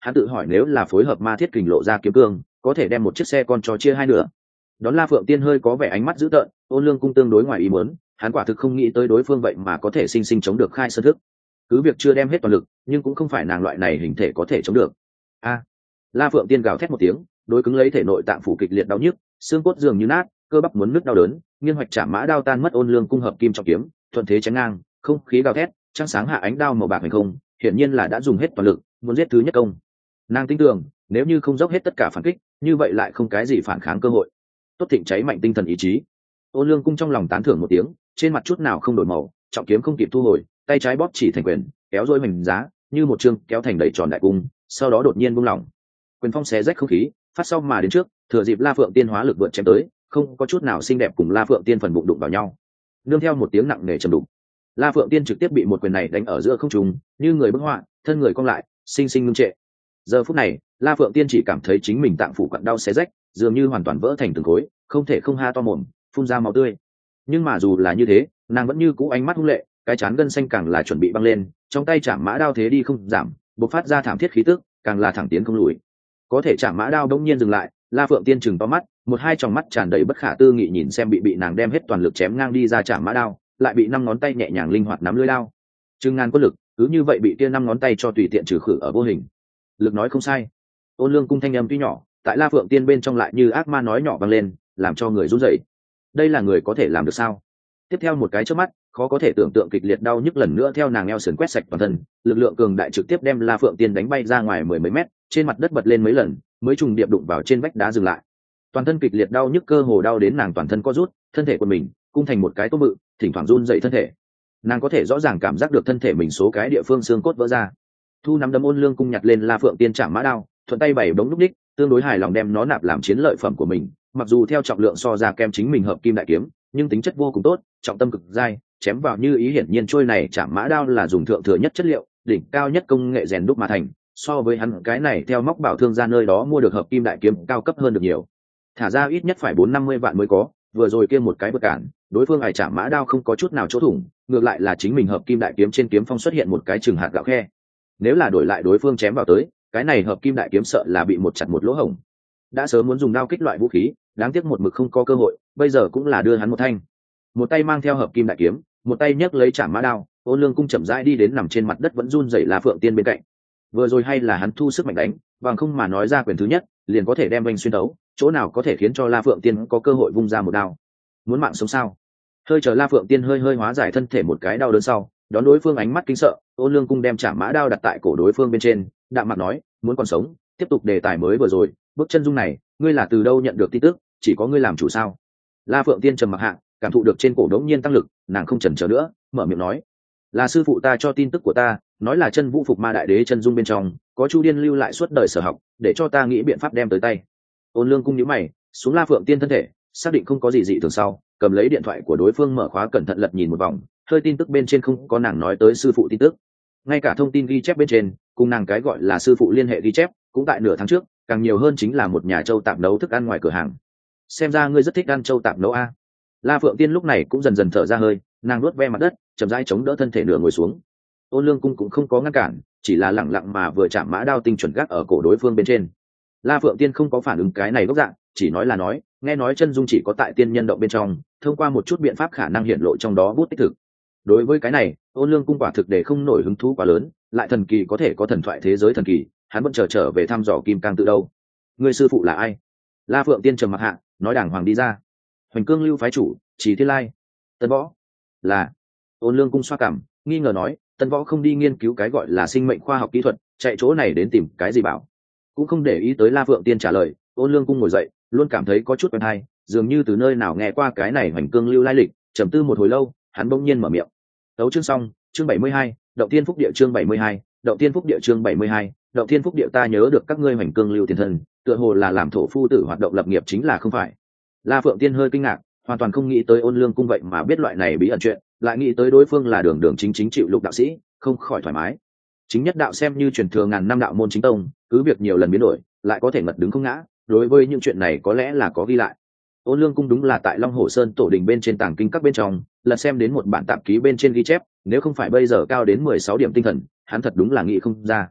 hắn tự hỏi nếu là phối hợp ma thiết kình lộ ra kiếm cương có thể đem một chiếc xe con cho chia hai nửa. Đón La Phượng Tiên hơi có vẻ ánh mắt dữ tợn, Ôn Lương Cung tương đối ngoài ý muốn, hắn quả thực không nghĩ tới đối phương vậy mà có thể sinh sinh chống được khai sơn thức. Cứ việc chưa đem hết toàn lực, nhưng cũng không phải nàng loại này hình thể có thể chống được. A! La Phượng Tiên gào thét một tiếng, đối cứng lấy thể nội tạng phủ kịch liệt đau nhức, xương cốt dường như nát, cơ bắp muốn nứt đau đớn, nghiêng hoạch chạm mã đao tan mất Ôn Lương Cung hợp kim trọng kiếm, thuận thế chém ngang, không khí gào thét, trăng sáng hạ ánh đao màu bạc hành không, hiển nhiên là đã dùng hết toàn lực, muốn giết thứ nhất công. Nàng tin tưởng, nếu như không dốc hết tất cả phản kích, như vậy lại không cái gì phản kháng cơ hội. Tốt thịnh cháy mạnh tinh thần ý chí. Ôn Lương Cung trong lòng tán thưởng một tiếng, trên mặt chút nào không đổi màu, trọng kiếm không kịp thu hồi, tay trái bóp chỉ thành quyền, kéo dôi mình giá, như một chương kéo thành đầy tròn đại cung, sau đó đột nhiên buông lỏng. Quyền phong xé rách không khí, phát sau mà đến trước, thừa dịp La Phượng Tiên hóa lực vượt chém tới, không có chút nào xinh đẹp cùng La Phượng Tiên phần bụng đụng vào nhau. Nương theo một tiếng nặng nề trầm đục, La Phượng Tiên trực tiếp bị một quyền này đánh ở giữa không trung, như người bức họa, thân người cong lại, sinh sinh ngưng trệ. Giờ phút này, La Phượng Tiên chỉ cảm thấy chính mình tạng phủ quặn đau xé rách, dường như hoàn toàn vỡ thành từng khối, không thể không ha to mồm, phun ra máu tươi. Nhưng mà dù là như thế, nàng vẫn như cũ ánh mắt hung lệ, cái trán gân xanh càng là chuẩn bị băng lên, trong tay chạm mã đao thế đi không giảm, bộc phát ra thảm thiết khí tức, càng là thẳng tiến không lùi. Có thể chạm mã đao đống nhiên dừng lại, La Phượng Tiên chừng to mắt, một hai tròng mắt tràn đầy bất khả tư nghị nhìn xem bị nàng đem hết toàn lực chém ngang đi ra chạm mã đao, lại bị năm ngón tay nhẹ nhàng linh hoạt nắm lưỡi đao. Chừng ngàn quân lực, cứ như vậy bị kia năm ngón tay cho tùy tiện trừ khử ở vô hình. Lực nói không sai. Ôn Lương Cung thanh âm tuy nhỏ, tại La Phượng Tiên bên trong lại như ác ma nói nhỏ vang lên, làm cho người run rẩy. Đây là người có thể làm được sao? Tiếp theo một cái chớp mắt, khó có thể tưởng tượng kịch liệt đau nhức lần nữa theo nàng eo sườn quét sạch toàn thân, lực lượng cường đại trực tiếp đem La Phượng Tiên đánh bay ra ngoài mười mấy mét, trên mặt đất bật lên mấy lần, mới trùng điệp đụng vào trên vách đá dừng lại. Toàn thân kịch liệt đau nhức cơ hồ đau đến nàng toàn thân co rút, thân thể của mình cung thành một cái tô bự, thỉnh thoảng run dậy thân thể. Nàng có thể rõ ràng cảm giác được thân thể mình số cái địa phương xương cốt vỡ ra. Thu nắm đấm Ôn Lương Cung nhặt lên La Phượng Tiên chạm mã đao, thuận tay bảy bóng lúc đích, tương đối hài lòng đem nó nạp làm chiến lợi phẩm của mình. Mặc dù theo trọng lượng so ra kem chính mình hợp kim đại kiếm, nhưng tính chất vô cùng tốt, trọng tâm cực dai, chém vào như ý hiển nhiên trôi này chạm mã đao là dùng thượng thừa nhất chất liệu, đỉnh cao nhất công nghệ rèn đúc mà thành, so với hắn cái này theo móc bảo thương ra nơi đó mua được hợp kim đại kiếm cao cấp hơn được nhiều. Thả ra ít nhất phải 450 vạn mới có, vừa rồi kia một cái bực cản, đối phương ải chạm mã đao không có chút nào chỗ thủng, ngược lại là chính mình hợp kim đại kiếm trên kiếm phong xuất hiện một cái chừng hạt gạo khe. Nếu là đổi lại đối phương chém vào tới, cái này hợp kim đại kiếm sợ là bị một chặt một lỗ hổng. Đã sớm muốn dùng đao kích loại vũ khí, đáng tiếc một mực không có cơ hội, bây giờ cũng là đưa hắn một thanh. Một tay mang theo hợp kim đại kiếm, một tay nhấc lấy chạm mã đao, Ôn Lương Cung chậm rãi đi đến nằm trên mặt đất vẫn run rẩy La Phượng Tiên bên cạnh. Vừa rồi hay là hắn thu sức mạnh đánh, bằng không mà nói ra quyền thứ nhất, liền có thể đem vành xuyên đấu, chỗ nào có thể khiến cho La Phượng Tiên có cơ hội vung ra một đao. Muốn mạng sống sao? Hơi chờ La Phượng Tiên hơi hóa giải thân thể một cái đau đớn sau, đón đối phương ánh mắt kinh sợ, Ôn Lương Cung đem chạm mã đao đặt tại cổ đối phương bên trên, đạm mặt nói, muốn còn sống, tiếp tục đề tài mới vừa rồi, bước chân dung này, ngươi là từ đâu nhận được tin tức, chỉ có ngươi làm chủ sao? La Phượng Tiên trầm mặc hạ, cảm thụ được trên cổ đống nhiên tăng lực, nàng không chần chờ nữa, mở miệng nói, là sư phụ ta cho tin tức của ta, nói là chân vũ phục ma đại đế chân dung bên trong có Chu Điên lưu lại suốt đời sở học, để cho ta nghĩ biện pháp đem tới tay. Ôn Lương Cung nhíu mày, xuống La Phượng Tiên thân thể, xác định không có gì dị thường sau, cầm lấy điện thoại của đối phương mở khóa cẩn thận lật nhìn một vòng, hơi tin tức bên trên không có nàng nói tới sư phụ tin tức, ngay cả thông tin ghi chép bên trên cùng nàng cái gọi là sư phụ liên hệ ghi chép cũng tại nửa tháng trước, càng nhiều hơn chính là một nhà châu tạp nấu thức ăn ngoài cửa hàng. Xem ra ngươi rất thích ăn châu tạp nấu a. La Phượng Tiên lúc này cũng dần dần thở ra hơi, nàng nuốt ve mặt đất, chậm rãi chống đỡ thân thể nửa ngồi xuống. Ôn Lương Cung cũng không có ngăn cản, chỉ là lẳng lặng mà vừa chạm mã đao tinh chuẩn gác ở cổ đối phương bên trên. La Phượng Tiên không có phản ứng cái này gốc dạng, chỉ nói là nói, nghe nói chân dung chỉ có tại tiên nhân động bên trong, thông qua một chút biện pháp khả năng hiện lộ trong đó bút tích thực. Đối với cái này, Ôn Lương Cung quả thực để không nổi hứng thú quá lớn, lại thần kỳ có thể có thần thoại thế giới thần kỳ, hắn vẫn trở về thăm dò kim cang tự đâu. Người sư phụ là ai? La Phượng Tiên trầm mặc hạ, nói đàng hoàng đi ra. Hoành Cương lưu phái chủ, Chỉ Thiên Lai. Tân Võ. Là. Ôn Lương Cung xoa cằm, nghi ngờ nói, Tân Võ không đi nghiên cứu cái gọi là sinh mệnh khoa học kỹ thuật, chạy chỗ này đến tìm cái gì bảo? Cũng không để ý tới La Phượng Tiên trả lời, Ôn Lương Cung ngồi dậy, luôn cảm thấy có chút quen hay, dường như từ nơi nào nghe qua cái này Hoành Cương lưu lai lịch, trầm tư một hồi lâu, hắn bỗng nhiên mở miệng. Tấu chương xong, chương 72, Động Thiên Phúc Địa chương 72, Động Thiên Phúc Địa chương 72, Động Thiên Phúc Địa ta nhớ được các ngươi Hoành Cương lưu tiền thân, tựa hồ là làm thổ phu tử hoạt động lập nghiệp chính là không phải? La Phượng Tiên hơi kinh ngạc, hoàn toàn không nghĩ tới Ôn Lương Cung vậy mà biết loại này bí ẩn chuyện, lại nghĩ tới đối phương là đường đường chính chính chịu lục đạo sĩ, không khỏi thoải mái. Chính nhất đạo xem như truyền thừa ngàn năm đạo môn chính tông, cứ việc nhiều lần biến đổi, lại có thể ngật đứng không ngã, đối với những chuyện này có lẽ là có ghi lại. Ôn Lương Cung đúng là tại Long Hồ Sơn tổ đình bên trên tàng kinh các bên trong, là xem đến một bản tạp ký bên trên ghi chép, nếu không phải bây giờ cao đến 16 điểm tinh thần, hắn thật đúng là nghĩ không ra.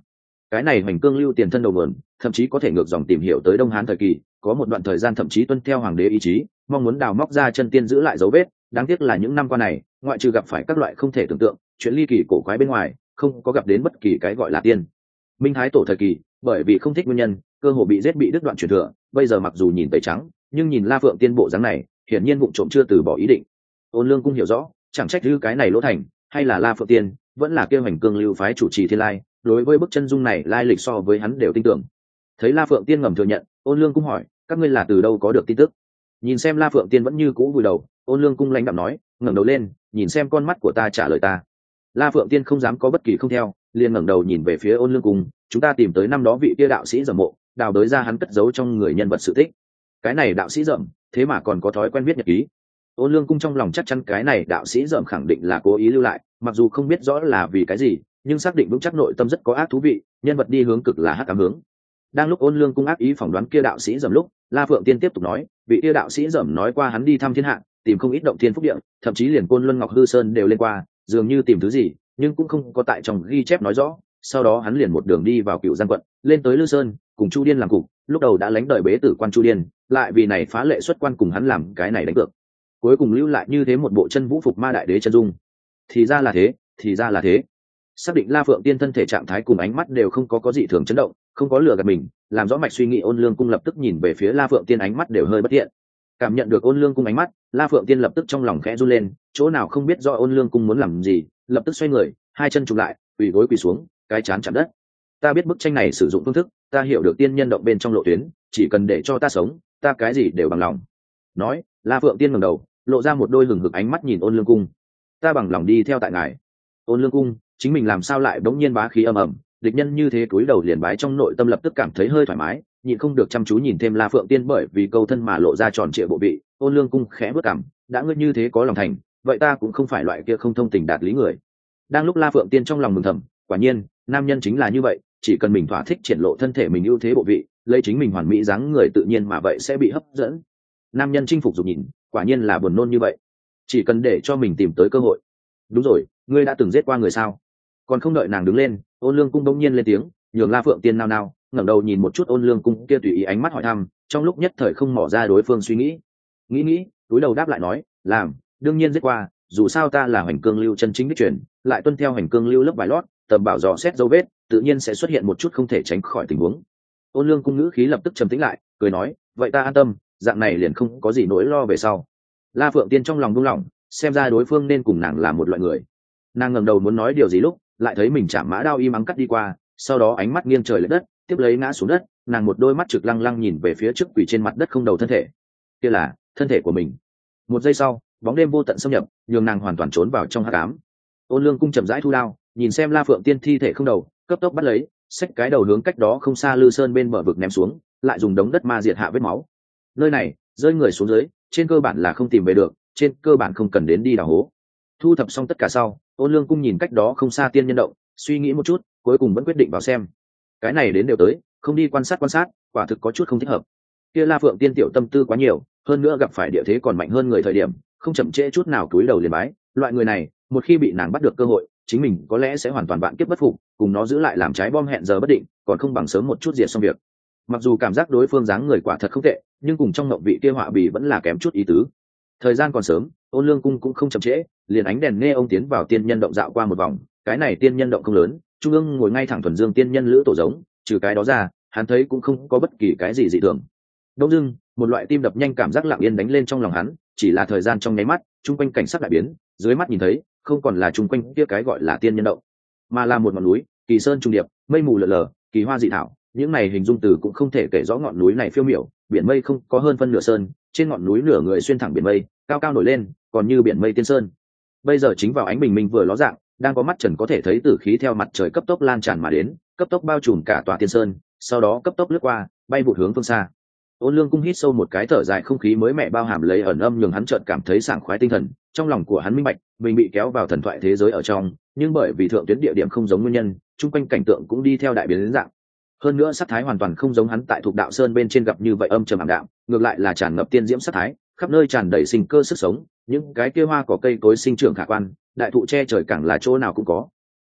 cái này hoành cương lưu tiền thân đầu nguồn thậm chí có thể ngược dòng tìm hiểu tới Đông Hán thời kỳ, có một đoạn thời gian thậm chí tuân theo hoàng đế ý chí, mong muốn đào móc ra chân tiên giữ lại dấu vết. Đáng tiếc là những năm qua này, ngoại trừ gặp phải các loại không thể tưởng tượng chuyện ly kỳ cổ quái bên ngoài, không có gặp đến bất kỳ cái gọi là tiên. Minh Thái Tổ thời kỳ, bởi vì không thích nguyên nhân, cơ hồ bị giết, bị đứt đoạn truyền thừa. Bây giờ mặc dù nhìn tẩy trắng, nhưng nhìn La Phượng Tiên bộ dáng này, hiển nhiên vụng trộm chưa từ bỏ ý định. Ôn Lương cũng hiểu rõ, chẳng trách như cái này Lỗ Thành, hay là La Phượng Tiên, vẫn là kêu hành cương lưu phái chủ trì Thiên Lai, đối với bức chân dung này lai lịch so với hắn đều tin tưởng. Thấy La Phượng Tiên ngầm thừa nhận, Ôn Lương cũng hỏi, các ngươi là từ đâu có được tin tức? Nhìn xem La Phượng Tiên vẫn như cũ vùi đầu, Ôn Lương cung lãnh đạm nói, ngẩng đầu lên, nhìn xem con mắt của ta trả lời ta. La Phượng Tiên không dám có bất kỳ không theo, liền ngẩng đầu nhìn về phía Ôn Lương cung, chúng ta tìm tới năm đó vị kia đạo sĩ Dởm mộ, đào đới ra hắn cất giấu trong người nhân vật sự tích. Cái này đạo sĩ Dởm, thế mà còn có thói quen viết nhật ký. Ôn Lương cung trong lòng chắc chắn cái này đạo sĩ Dởm khẳng định là cố ý lưu lại, mặc dù không biết rõ là vì cái gì, nhưng xác định vững chắc nội tâm rất có ác thú vị, nhân vật đi hướng cực là hắc ám hướng. Đang lúc Ôn Lương cung ác ý phỏng đoán kia đạo sĩ Dởm lúc, La Phượng Tiên tiếp tục nói, vị kia đạo sĩ Dởm nói qua hắn đi thăm thiên hạ, tìm không ít động thiên phúc địa, thậm chí liền Côn Luân Ngọc Hư Sơn đều lên qua, dường như tìm thứ gì, nhưng cũng không có tại trong ghi chép nói rõ. Sau đó hắn liền một đường đi vào Cửu Giang quận, lên tới Lư Sơn, cùng Chu Điên làm cục, lúc đầu đã lánh đời bế tử quan Chu Điên, lại vì này phá lệ xuất quan cùng hắn làm cái này đánh cược. Cuối cùng lưu lại như thế một bộ chân vũ phục ma đại đế chân dung. Thì ra là thế, thì ra là thế. Xác định La Phượng Tiên thân thể trạng thái cùng ánh mắt đều không có gì thường chấn động, không có lừa gạt mình, làm rõ mạch suy nghĩ. Ôn Lương cung lập tức nhìn về phía La Phượng Tiên, ánh mắt đều hơi bất thiện. Cảm nhận được Ôn Lương cung ánh mắt, La Phượng Tiên lập tức trong lòng khẽ run lên, chỗ nào không biết rõ Ôn Lương cung muốn làm gì, lập tức xoay người, hai chân chụp lại, quỳ gối quỳ xuống, cái chán chạm đất. Ta biết bức tranh này sử dụng phương thức, ta hiểu được tiên nhân động bên trong lộ tuyến, chỉ cần để cho ta sống, ta cái gì đều bằng lòng. Nói, La Phượng Tiên ngẩng đầu, lộ ra một đôi hừng hực ánh mắt nhìn Ôn Lương cung. Ta bằng lòng đi theo tại ngài. Ôn Lương cung, chính mình làm sao lại bỗng nhiên bá khí ầm ầm, địch nhân như thế cúi đầu liền bái, trong nội tâm lập tức cảm thấy hơi thoải mái, nhịn không được chăm chú nhìn thêm La Phượng Tiên, bởi vì câu thân mà lộ ra tròn trịa bộ vị. Ôn Lương cung khẽ bước cằm, đã ngươi như thế có lòng thành, vậy ta cũng không phải loại kia không thông tình đạt lý người. Đang lúc La Phượng Tiên trong lòng mừng thầm, quả nhiên nam nhân chính là như vậy, chỉ cần mình thỏa thích triển lộ thân thể mình ưu thế bộ vị, lấy chính mình hoàn mỹ dáng người, tự nhiên mà vậy sẽ bị hấp dẫn. Nam nhân chinh phục dục nhìn, quả nhiên là buồn nôn như vậy, chỉ cần để cho mình tìm tới cơ hội. Đúng rồi, ngươi đã từng giết qua người sao? Còn không đợi nàng đứng lên, Ôn Lương cung bỗng nhiên lên tiếng, nhường La Phượng Tiên nao nao, ngẩng đầu nhìn một chút Ôn Lương cung kia tùy ý ánh mắt hỏi thăm, trong lúc nhất thời không mỏ ra đối phương suy nghĩ. Nghĩ, túi đầu đáp lại nói, làm, đương nhiên giết qua, dù sao ta là Hoành Cương lưu chân chính đích truyền, lại tuân theo Hoành Cương lưu lớp bài lót, tầm bảo dò xét dấu vết, tự nhiên sẽ xuất hiện một chút không thể tránh khỏi tình huống. Ôn Lương cung ngữ khí lập tức trầm tĩnh lại, cười nói, vậy ta an tâm, dạng này liền không có gì nỗi lo về sau. La Phượng Tiên trong lòng buông lỏng, xem ra đối phương nên cùng nàng là một loại người. Nàng ngẩng đầu muốn nói điều gì lúc, lại thấy mình chạm mã đao im ắng cắt đi qua, sau đó ánh mắt nghiêng trời lệch đất, tiếp lấy ngã xuống đất. Nàng một đôi mắt trực lăng lăng nhìn về phía trước quỳ trên mặt đất không đầu thân thể, kia là thân thể của mình. Một giây sau, bóng đêm vô tận xâm nhập, nhường nàng hoàn toàn trốn vào trong hắc ám. Ôn Lương cung chậm rãi thu đao, nhìn xem La Phượng Tiên thi thể không đầu, cấp tốc bắt lấy, xách cái đầu hướng cách đó không xa Lư Sơn bên bờ vực ném xuống, lại dùng đống đất ma diệt hạ vết máu. Nơi này, rơi người xuống dưới, trên cơ bản là không tìm về được, trên cơ bản không cần đến đi đào hố. Thu thập xong tất cả sau, Ôn Lương cung nhìn cách đó không xa tiên nhân động, suy nghĩ một chút, cuối cùng vẫn quyết định vào xem. Cái này đến đều tới, không đi quan sát, quả thực có chút không thích hợp. Kia La Phượng Tiên tiểu tâm tư quá nhiều, hơn nữa gặp phải địa thế còn mạnh hơn người thời điểm, không chậm trễ chút nào cúi đầu liền bái. Loại người này, một khi bị nàng bắt được cơ hội, chính mình có lẽ sẽ hoàn toàn vạn kiếp bất phục, cùng nó giữ lại làm trái bom hẹn giờ bất định, còn không bằng sớm một chút diệt xong việc. Mặc dù cảm giác đối phương dáng người quả thật không tệ, nhưng cùng trong ngộng vị kia họa bì vẫn là kém chút ý tứ. Thời gian còn sớm, Ôn Lương cung cũng không chậm trễ, liền ánh đèn nghe ông tiến vào tiên nhân động dạo qua một vòng. Cái này tiên nhân động không lớn, trung ương ngồi ngay thẳng thuần dương tiên nhân lữ tổ giống, trừ cái đó ra, hắn thấy cũng không có bất kỳ cái gì dị thường. Đông dưng, một loại tim đập nhanh cảm giác lặng yên đánh lên trong lòng hắn, chỉ là thời gian trong nháy mắt, chung quanh cảnh sắc đại biến, dưới mắt nhìn thấy, không còn là chung quanh kia cái gọi là tiên nhân động, mà là một ngọn núi, kỳ sơn trung điệp, mây mù lờ lờ, kỳ hoa dị thảo. Những này hình dung từ cũng không thể kể rõ ngọn núi này phiêu miểu, biển mây không có hơn phân nửa sơn, trên ngọn núi nửa người xuyên thẳng biển mây, cao cao nổi lên, còn như biển mây tiên sơn. Bây giờ chính vào ánh bình minh vừa ló dạng, đang có mắt trần có thể thấy tử khí theo mặt trời cấp tốc lan tràn mà đến, cấp tốc bao trùm cả tòa tiên sơn, sau đó cấp tốc lướt qua, bay vụt hướng phương xa. Ôn Lương cung hít sâu một cái thở dài, không khí mới mẻ bao hàm lấy ẩn âm, nhường hắn chợt cảm thấy sảng khoái tinh thần. Trong lòng của hắn minh bạch, mình bị kéo vào thần thoại thế giới ở trong, nhưng bởi vì thượng tuyến địa điểm không giống nguyên nhân, chung quanh cảnh tượng cũng đi theo đại biến đến dạng. Hơn nữa sắc thái hoàn toàn không giống hắn tại Thục Đạo Sơn bên trên gặp như vậy âm trầm ảm đạm, ngược lại là tràn ngập tiên diễm sắc thái, khắp nơi tràn đầy sinh cơ sức sống, những cái kia hoa cỏ cây cối sinh trưởng khả quan, đại thụ che trời càng là chỗ nào cũng có.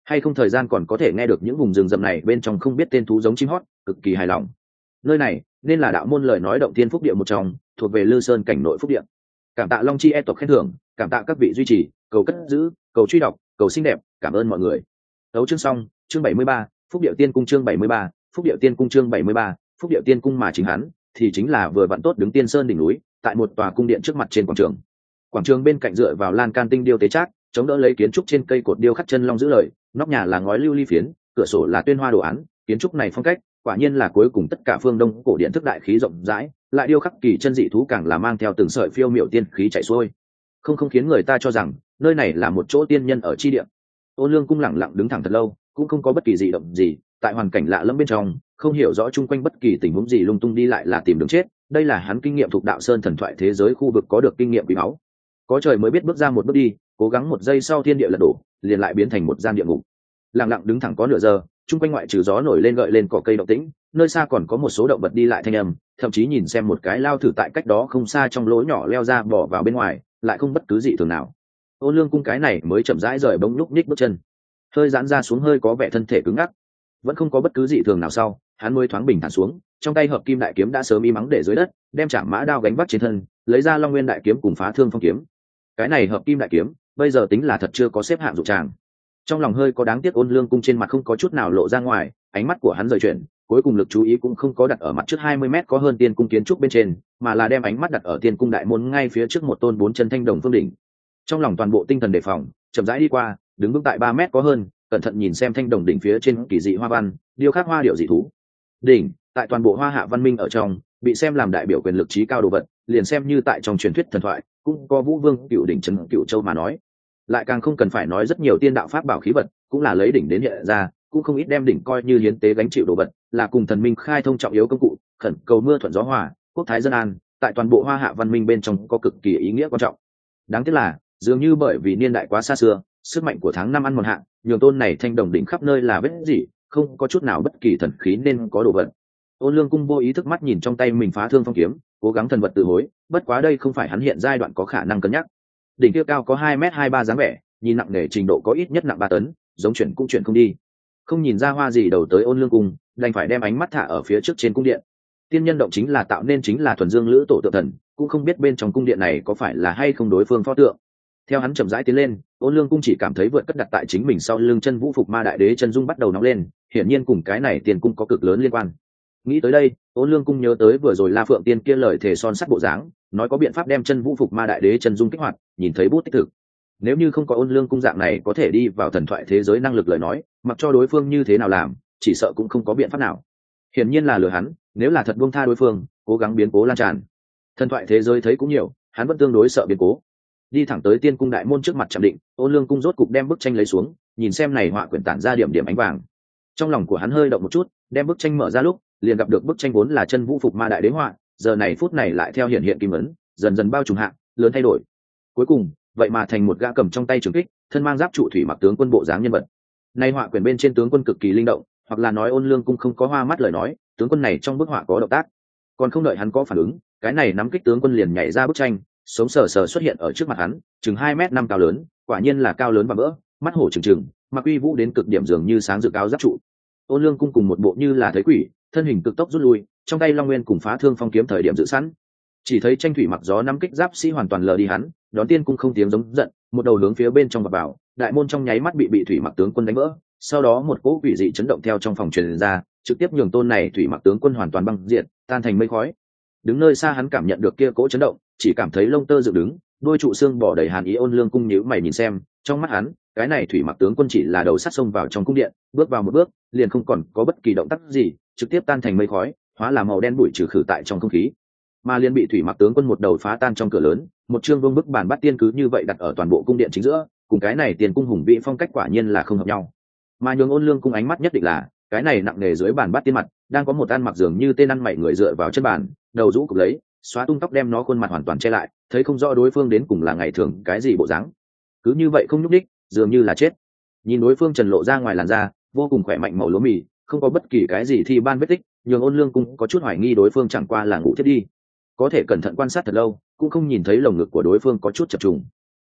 hay không thời gian còn có thể nghe được những vùng rừng rậm này bên trong không biết tên thú giống chim hót, cực kỳ hài lòng. Nơi này nên là đạo môn lời nói động thiên phúc địa một trong, thuộc về Lư Sơn cảnh nội phúc địa. Cảm tạ Long Chi e tộc khen thưởng, cảm tạ các vị duy trì, cầu cất giữ, cầu truy đọc, cầu xinh đẹp, cảm ơn mọi người. Tấu chương xong, chương 73, phúc điệu tiên cung chương 73, phúc điệu tiên cung chương 73, phúc điệu tiên cung mà chính hắn thì chính là vừa vặn tốt đứng tiên sơn đỉnh núi, tại một tòa cung điện trước mặt trên quảng trường. Quảng trường bên cạnh dựa vào lan can tinh điêu tế trác, chống đỡ lấy kiến trúc trên cây cột điêu khắc chân long giữ lời, nóc nhà là ngói lưu ly phiến, cửa sổ là tuyên hoa đồ án, kiến trúc này phong cách quả nhiên là cuối cùng tất cả phương Đông cổ điện thức đại khí rộng rãi, lại điêu khắc kỳ chân dị thú càng là mang theo từng sợi phiêu miểu tiên khí chảy xuôi, không khiến người ta cho rằng nơi này là một chỗ tiên nhân ở chi địa. Ôn Lương cung lẳng lặng đứng thẳng thật lâu, cũng không có bất kỳ dị động gì, tại hoàn cảnh lạ lẫm bên trong, không hiểu rõ chung quanh bất kỳ tình huống gì lung tung đi lại là tìm đường chết. Đây là hắn kinh nghiệm thuộc đạo sơn thần thoại thế giới khu vực có được kinh nghiệm quý báu. Có trời mới biết bước ra một bước đi, cố gắng một giây sau thiên địa lật đổ, liền lại biến thành một gian địa ngục. Lặng lặng đứng thẳng có nửa giờ, chung quanh ngoại trừ gió nổi lên gợi lên cỏ cây động tĩnh, nơi xa còn có một số động vật đi lại thanh âm, thậm chí nhìn xem một cái lao thử tại cách đó không xa trong lỗ nhỏ leo ra bỏ vào bên ngoài, lại không bất cứ gì thường nào. Ôn Lương cung cái này mới chậm rãi rời bông lúc nhích bước chân, hơi giãn ra xuống, hơi có vẻ thân thể cứng ngắc, vẫn không có bất cứ dị thường nào sau, hắn mới thoáng bình thản xuống, trong tay hợp kim đại kiếm đã sớm im mắng để dưới đất, đem chạm mã đao gánh vác trên thân, lấy ra Long Nguyên đại kiếm cùng Phá Thương Phong kiếm. Cái này hợp kim đại kiếm bây giờ tính là thật chưa có xếp hạng dụng tràng. Trong lòng hơi có đáng tiếc, Ôn Lương cung trên mặt không có chút nào lộ ra ngoài, ánh mắt của hắn rời chuyển, cuối cùng lực chú ý cũng không có đặt ở mặt trước 20 mét có hơn tiên cung kiến trúc bên trên, mà là đem ánh mắt đặt ở tiên cung đại môn ngay phía trước một tôn 4 chân thanh đồng phương đỉnh. Trong lòng toàn bộ tinh thần đề phòng, chậm rãi đi qua, đứng vững tại 3 mét có hơn, cẩn thận nhìn xem thanh đồng đỉnh phía trên kỳ dị hoa văn, điêu khắc hoa điệu dị thú. Đỉnh tại toàn bộ Hoa Hạ văn minh ở trong, bị xem làm đại biểu quyền lực trí cao đồ vật, liền xem như tại trong truyền thuyết thần thoại, cũng có Vũ Vương Cựu đỉnh trấn Cựu Châu mà nói. Lại càng không cần phải nói rất nhiều tiên đạo pháp bảo khí vật, cũng là lấy đỉnh đến hiện ra, cũng không ít đem đỉnh coi như hiến tế gánh chịu đồ vật, là cùng thần minh khai thông trọng yếu công cụ, khẩn cầu mưa thuận gió hòa, quốc thái dân an, tại toàn bộ Hoa Hạ văn minh bên trong có cực kỳ ý nghĩa quan trọng. Đáng tiếc là, dường như bởi vì niên đại quá xa xưa, sức mạnh của tháng năm ăn mòn hạn, nhường tôn này thanh đồng đỉnh khắp nơi là vết gì, không có chút nào bất kỳ thần khí nên có đồ vật. Ôn Lương cung vô ý thức mắt nhìn trong tay mình Phá Thương Phong kiếm, cố gắng thần vật tự hối, bất quá đây không phải hắn hiện giai đoạn có khả năng cân nhắc. Đỉnh kia cao có 2m23 dáng vẻ, nhìn nặng nề trình độ có ít nhất nặng 3 tấn, giống chuyển cũng chuyển không đi. Không nhìn ra hoa gì đầu tới Ôn Lương cung, đành phải đem ánh mắt thả ở phía trước trên cung điện. Tiên nhân động chính là tạo nên chính là thuần dương lữ tổ tượng thần, cũng không biết bên trong cung điện này có phải là hay không đối phương pho tượng. Theo hắn chậm rãi tiến lên, Ôn Lương cung chỉ cảm thấy vượt cất đặt tại chính mình sau lưng chân vũ phục ma đại đế chân dung bắt đầu nóng lên, hiển nhiên cùng cái này tiền cung có cực lớn liên quan. Nghĩ tới đây, Ôn Lương cung nhớ tới vừa rồi La Phượng Tiên kia lời thề son sắt bộ dáng, nói có biện pháp đem chân vũ phục ma đại đế chân dung kích hoạt, nhìn thấy bút tích thực. Nếu như không có Ôn Lương cung dạng này có thể đi vào thần thoại thế giới năng lực lời nói, mặc cho đối phương như thế nào làm, chỉ sợ cũng không có biện pháp nào. Hiển nhiên là lừa hắn, nếu là thật buông tha đối phương, cố gắng biến cố lan tràn. Thần thoại thế giới thấy cũng nhiều, hắn vẫn tương đối sợ biến cố. Đi thẳng tới tiên cung đại môn trước mặt chạm định, Ôn Lương cung rốt cục đem bức tranh lấy xuống, nhìn xem này họa quyển tản ra điểm điểm ánh vàng. Trong lòng của hắn hơi động một chút, đem bức tranh mở ra lúc, liền gặp được bức tranh vốn là chân vũ phục ma đại đế họa, giờ này phút này lại theo hiện hiện kim ấn, dần dần bao trùm hạ, lớn thay đổi. Cuối cùng, vậy mà thành một gã cầm trong tay trường kích, thân mang giáp trụ thủy mặc tướng quân bộ dáng nhân vật. Này họa quyển bên trên tướng quân cực kỳ linh động, hoặc là nói Ôn Lương cung không có hoa mắt lời nói, tướng quân này trong bức họa có động tác. Còn không đợi hắn có phản ứng, cái này nắm kích tướng quân liền nhảy ra bức tranh, sống sờ sờ xuất hiện ở trước mặt hắn, chừng 2m5 cao lớn, quả nhiên là cao lớn và vỡ, mắt hổ trừng trừng, mặc uy vũ đến cực điểm dường như sáng rực áo giáp trụ. Ôn Lương cung cùng một bộ như là thấy quỷ, thân hình cực tốc rút lui, trong tay Long Nguyên cùng Phá Thương Phong kiếm thời điểm dự sẵn. Chỉ thấy tranh thủy mặc gió nắm kích giáp sĩ hoàn toàn lờ đi hắn, đón tiên cung không tiếng giống giận, một đầu hướng phía bên trong và vào, đại môn trong nháy mắt bị thủy mặc tướng quân đánh vỡ, sau đó một cỗ quỷ dị chấn động theo trong phòng truyền ra, trực tiếp nhường tôn này thủy mặc tướng quân hoàn toàn băng diệt, tan thành mây khói. Đứng nơi xa hắn cảm nhận được kia cỗ chấn động, chỉ cảm thấy lông tơ dựng đứng, đôi trụ xương bỏ đầy hàn ý. Ôn Lương cung nhíu mày nhìn xem, trong mắt hắn, cái này thủy mặc tướng quân chỉ là đầu sắt xông vào trong cung điện, bước vào một bước, liền không còn có bất kỳ động tác gì, trực tiếp tan thành mây khói, hóa là màu đen bụi trừ khử tại trong không khí. Mà liền bị thủy mặc tướng quân một đầu phá tan trong cửa lớn, một chương vương bức bản bắt tiên cứ như vậy đặt ở toàn bộ cung điện chính giữa, cùng cái này tiền cung hùng vĩ phong cách quả nhiên là không hợp nhau. Mà nhường Ôn Lương cung ánh mắt nhất định là, cái này nặng nề dưới bàn bắt tiên mặt, đang có một ăn mặc dường như tên ăn mày người dựa vào chân bàn, đầu rũ cụp lấy, xóa tung tóc đem nó khuôn mặt hoàn toàn che lại, thấy không rõ đối phương đến cùng là ngày thường cái gì bộ dáng. Cứ như vậy không nhúc nhích, dường như là chết. Nhìn đối phương trần lộ ra ngoài làn da, vô cùng khỏe mạnh màu lúa mì, không có bất kỳ cái gì thì ban vết tích, nhường Ôn Lương cung có chút hoài nghi đối phương chẳng qua là ngủ thiết đi. Có thể cẩn thận quan sát thật lâu, cũng không nhìn thấy lồng ngực của đối phương có chút chập trùng.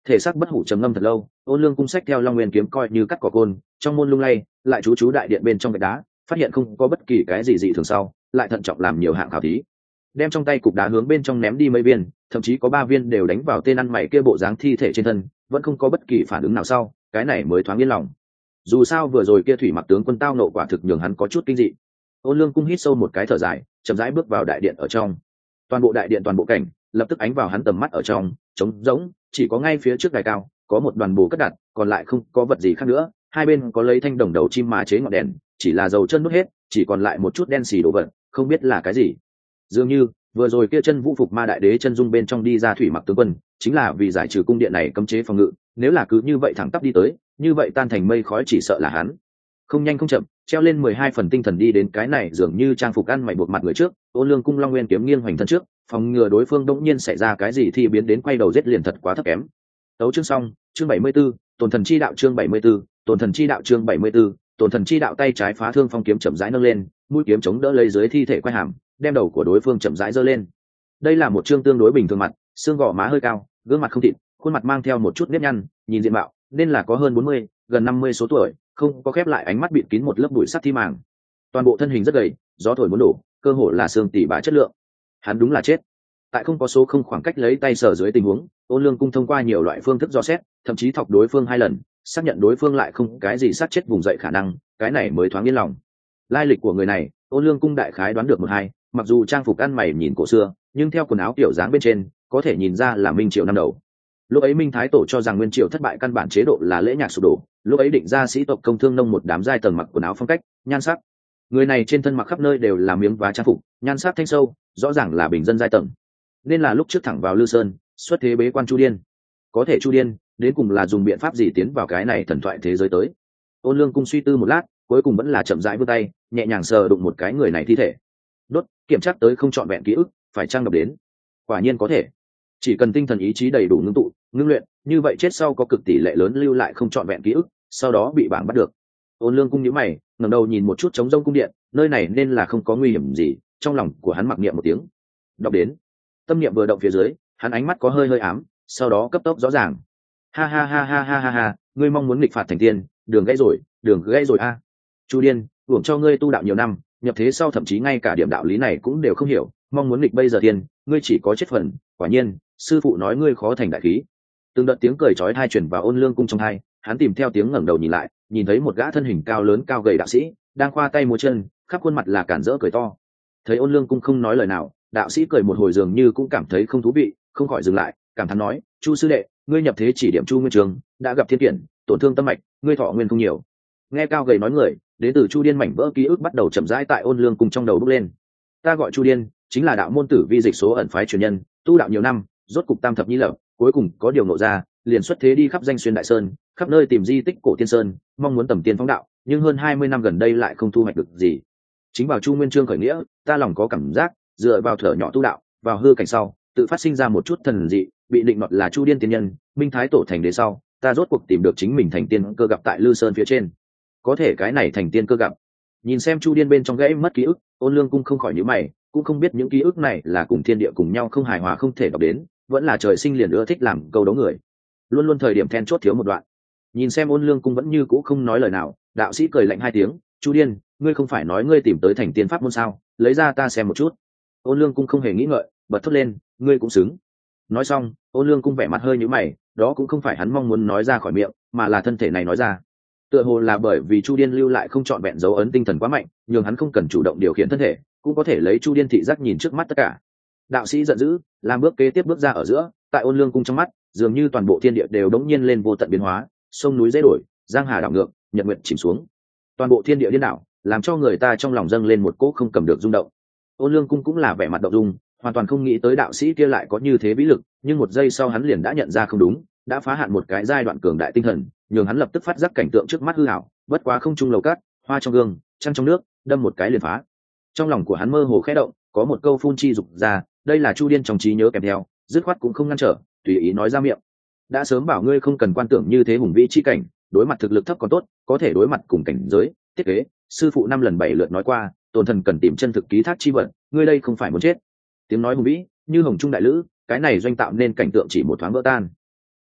Thể xác bất hủ trầm ngâm thật lâu, Ôn Lương cung sách theo Long Nguyên kiếm coi như cắt cỏ côn, trong môn lung lay, lại chú đại điện bên trong gạch đá, phát hiện không có bất kỳ cái gì dị thường sau, lại thận trọng làm nhiều hạng khảo thí. Đem trong tay cục đá hướng bên trong ném đi mấy viên, thậm chí có 3 viên đều đánh vào tên ăn mày kia bộ dáng thi thể trên thân, vẫn không có bất kỳ phản ứng nào sau, cái này mới thoáng yên lòng. Dù sao vừa rồi kia thủy mặc tướng quân tao nộ quả thực nhường hắn có chút kinh dị. Ôn Lương cung hít sâu một cái thở dài, chậm rãi bước vào đại điện ở trong. Toàn bộ đại điện toàn bộ cảnh lập tức ánh vào hắn tầm mắt ở trong, trống rỗng, chỉ có ngay phía trước đài cao có một đoàn bồ cất đặt, còn lại không có vật gì khác nữa. Hai bên có lấy thanh đồng đầu chim mà chế ngọn đèn, chỉ là dầu chân đốt hết, chỉ còn lại một chút đen xì đồ vật, không biết là cái gì. Dường như vừa rồi kia chân vũ phục ma đại đế chân dung bên trong đi ra thủy mặc tướng quân, chính là vì giải trừ cung điện này cấm chế phòng ngự. Nếu là cứ như vậy thẳng tắp đi tới, như vậy tan thành mây khói chỉ sợ là hắn. Không nhanh không chậm, treo lên 12 phần tinh thần đi đến cái này dường như trang phục ăn mày buộc mặt người trước. Ôn Lương cung Long Nguyên kiếm nghiêng hoành thân trước, phòng ngừa đối phương đống nhiên xảy ra cái gì thì biến đến quay đầu giết liền thật quá thấp kém. Tấu chương xong, chương 74, Tổn thần chi đạo chương 74, Tổn thần chi đạo chương 74, Tổn thần chi đạo tay trái phá thương phong kiếm chậm rãi nâng lên, mũi kiếm chống đỡ lấy dưới thi thể quay hàm, đem đầu của đối phương chậm rãi giơ lên. Đây là một chương tương đối bình thường mặt, xương gò má hơi cao, gương mặt không thịt, khuôn mặt mang theo một chút nếp nhăn, nhìn diện mạo nên là có hơn 40, gần 50 số tuổi, không có khép lại ánh mắt bịt kín một lớp bụi sắt thi màng. Toàn bộ thân hình rất gầy, gió thổi muốn đổ, cơ hồ là xương tỉ bả chất lượng. Hắn đúng là chết. Tại không có số không khoảng cách lấy tay sờ dưới tình huống, Ôn Lương cung thông qua nhiều loại phương thức dò xét, thậm chí thọc đối phương 2 lần, xác nhận đối phương lại không cái gì sát chết vùng dậy khả năng, cái này mới thoáng yên lòng. Lai lịch của người này, Ôn Lương cung đại khái đoán được 1-2, mặc dù trang phục ăn mày nhìn cổ xưa, nhưng theo quần áo kiểu dáng bên trên, có thể nhìn ra là Minh Triều năm đầu. Lúc ấy Minh Thái Tổ cho rằng Nguyên Triều thất bại căn bản chế độ là lễ nhạc sụp đổ, lúc ấy định ra sĩ tộc công thương nông một đám giai tầng mặc quần áo phong cách, nhan sắc. Người này trên thân mặc khắp nơi đều là miếng vá trang phục, nhan sắc thanh sâu, rõ ràng là bình dân giai tầng. Nên là lúc trước thẳng vào Lư Sơn, xuất thế bế quan Chu Điên. Có thể Chu Điên, đến cùng là dùng biện pháp gì tiến vào cái này thần thoại thế giới tới? Ôn Lương cung suy tư một lát, cuối cùng vẫn là chậm rãi vươn tay, nhẹ nhàng sờ đụng một cái người này thi thể. Đốt, kiểm tra tới không trọn vẹn ký ức, phải trang đọc đến. Quả nhiên có thể. Chỉ cần tinh thần ý chí đầy đủ ngưng tụ, ngưng luyện, như vậy chết sau có cực tỷ lệ lớn lưu lại không trọn vẹn ký ức, sau đó bị bảng bắt được. Ôn Lương cung nhíu mày, ngẩng đầu nhìn một chút trống rông cung điện, nơi này nên là không có nguy hiểm gì, trong lòng của hắn mặc niệm một tiếng. Đọc đến. Tâm niệm vừa động phía dưới, hắn ánh mắt có hơi ám, sau đó cấp tốc rõ ràng. Ha ha ha ha ha ha ha, ngươi mong muốn nghịch phạt thành tiên, đường gãy rồi a. Chu Điên, hưởng cho ngươi tu đạo nhiều năm, nhập thế sau thậm chí ngay cả điểm đạo lý này cũng đều không hiểu, mong muốn nghịch bây giờ tiên, ngươi chỉ có chết phần. Quả nhiên, sư phụ nói ngươi khó thành đại khí. Từng đợt tiếng cười chói tai truyền vào Ôn Lương cung trong tai, hắn tìm theo tiếng ngẩng đầu nhìn lại, nhìn thấy một gã thân hình cao lớn cao gầy đạo sĩ đang khoa tay múa chân, khắp khuôn mặt là cản rỡ cười to. Thấy Ôn Lương cung không nói lời nào, đạo sĩ cười một hồi dường như cũng cảm thấy không thú vị, không khỏi dừng lại, cảm thán nói: Chu sư đệ, ngươi nhập thế chỉ điểm Chu Nguyên Trường, đã gặp thiên kiển, tổn thương tâm mạch, ngươi thọ nguyên không nhiều. Nghe cao gầy nói người, đến từ Chu Điên mảnh vỡ ký ức bắt đầu chậm rãi tại Ôn Lương cung trong đầu bốc lên. Ta gọi Chu Điên, chính là đạo môn tử vi dịch số ẩn phái truyền nhân, tu đạo nhiều năm, rốt cục tam thập nhi lập, cuối cùng có điều ngộ ra, liền xuất thế đi khắp danh xuyên đại sơn, khắp nơi tìm di tích cổ tiên sơn, mong muốn tầm tiên phóng đạo, nhưng hơn 20 năm gần đây lại không thu hoạch được gì. Chính vào Chu Nguyên Chương khởi nghĩa, ta lòng có cảm giác, dựa vào thở nhỏ tu đạo, vào hư cảnh sau, tự phát sinh ra một chút thần dị, bị định nọt là Chu Điên tiên nhân, Minh Thái Tổ thành đế sau, ta rốt cuộc tìm được chính mình thành tiên cơ gặp tại Lư Sơn phía trên. Có thể cái này thành tiên cơ gặp. Nhìn xem Chu Điên bên trong gãy mất ký ức, Ôn Lương cung không khỏi nhíu mày, cũng không biết những ký ức này là cùng thiên địa cùng nhau không hài hòa không thể đọc đến, vẫn là trời sinh liền ưa thích làm câu đấu người. Luôn luôn thời điểm then chốt thiếu một đoạn. Nhìn xem Ôn Lương cung vẫn như cũ không nói lời nào, đạo sĩ cười lạnh 2 tiếng: Chu Điên, ngươi không phải nói ngươi tìm tới thành tiên pháp môn sao, lấy ra ta xem một chút. Ôn Lương cung không hề nghĩ ngợi, bật thốt lên: ngươi cũng xứng. Nói xong, Ôn Lương cung vẻ mặt hơi nhíu mày, đó cũng không phải hắn mong muốn nói ra khỏi miệng, mà là thân thể này nói ra. Tựa hồ là bởi vì Chu Điên lưu lại không trọn vẹn dấu ấn tinh thần quá mạnh, nhưng hắn không cần chủ động điều khiển thân thể, cũng có thể lấy Chu Điên thị giác nhìn trước mắt tất cả. Đạo sĩ giận dữ, làm bước kế tiếp bước ra ở giữa, tại Ôn Lương cung trong mắt, dường như toàn bộ thiên địa đều đống nhiên lên vô tận biến hóa, sông núi dễ đổi, giang hà đảo ngược, nhật nguyện chìm xuống. Toàn bộ thiên địa điên đảo, làm cho người ta trong lòng dâng lên một cỗ không cầm được rung động. Ôn Lương cung cũng là vẻ mặt động dung, hoàn toàn không nghĩ tới đạo sĩ kia lại có như thế vĩ lực, nhưng một giây sau hắn liền đã nhận ra không đúng, đã phá hạn một cái giai đoạn cường đại tinh thần, nhường hắn lập tức phát giác cảnh tượng trước mắt hư ảo, bất quá không trung lầu cát, hoa trong gương, trăng trong nước, đâm một cái liền phá. Trong lòng của hắn mơ hồ khẽ động, có một câu phun chi dục ra, đây là Chu Điên trong trí nhớ kèm theo, dứt khoát cũng không ngăn trở, tùy ý nói ra miệng. Đã sớm bảo ngươi không cần quan tưởng như thế hùng vĩ chi cảnh, đối mặt thực lực thấp còn tốt, có thể đối mặt cùng cảnh giới, thiết kế, sư phụ 5 lần 7 lượt nói qua, Tổn thần cần tìm chân thực ký thác chi vận, ngươi đây không phải muốn chết. Tiếng nói hùng vĩ, như hồng trung đại lữ, cái này doanh tạo nên cảnh tượng chỉ một thoáng vỡ tan.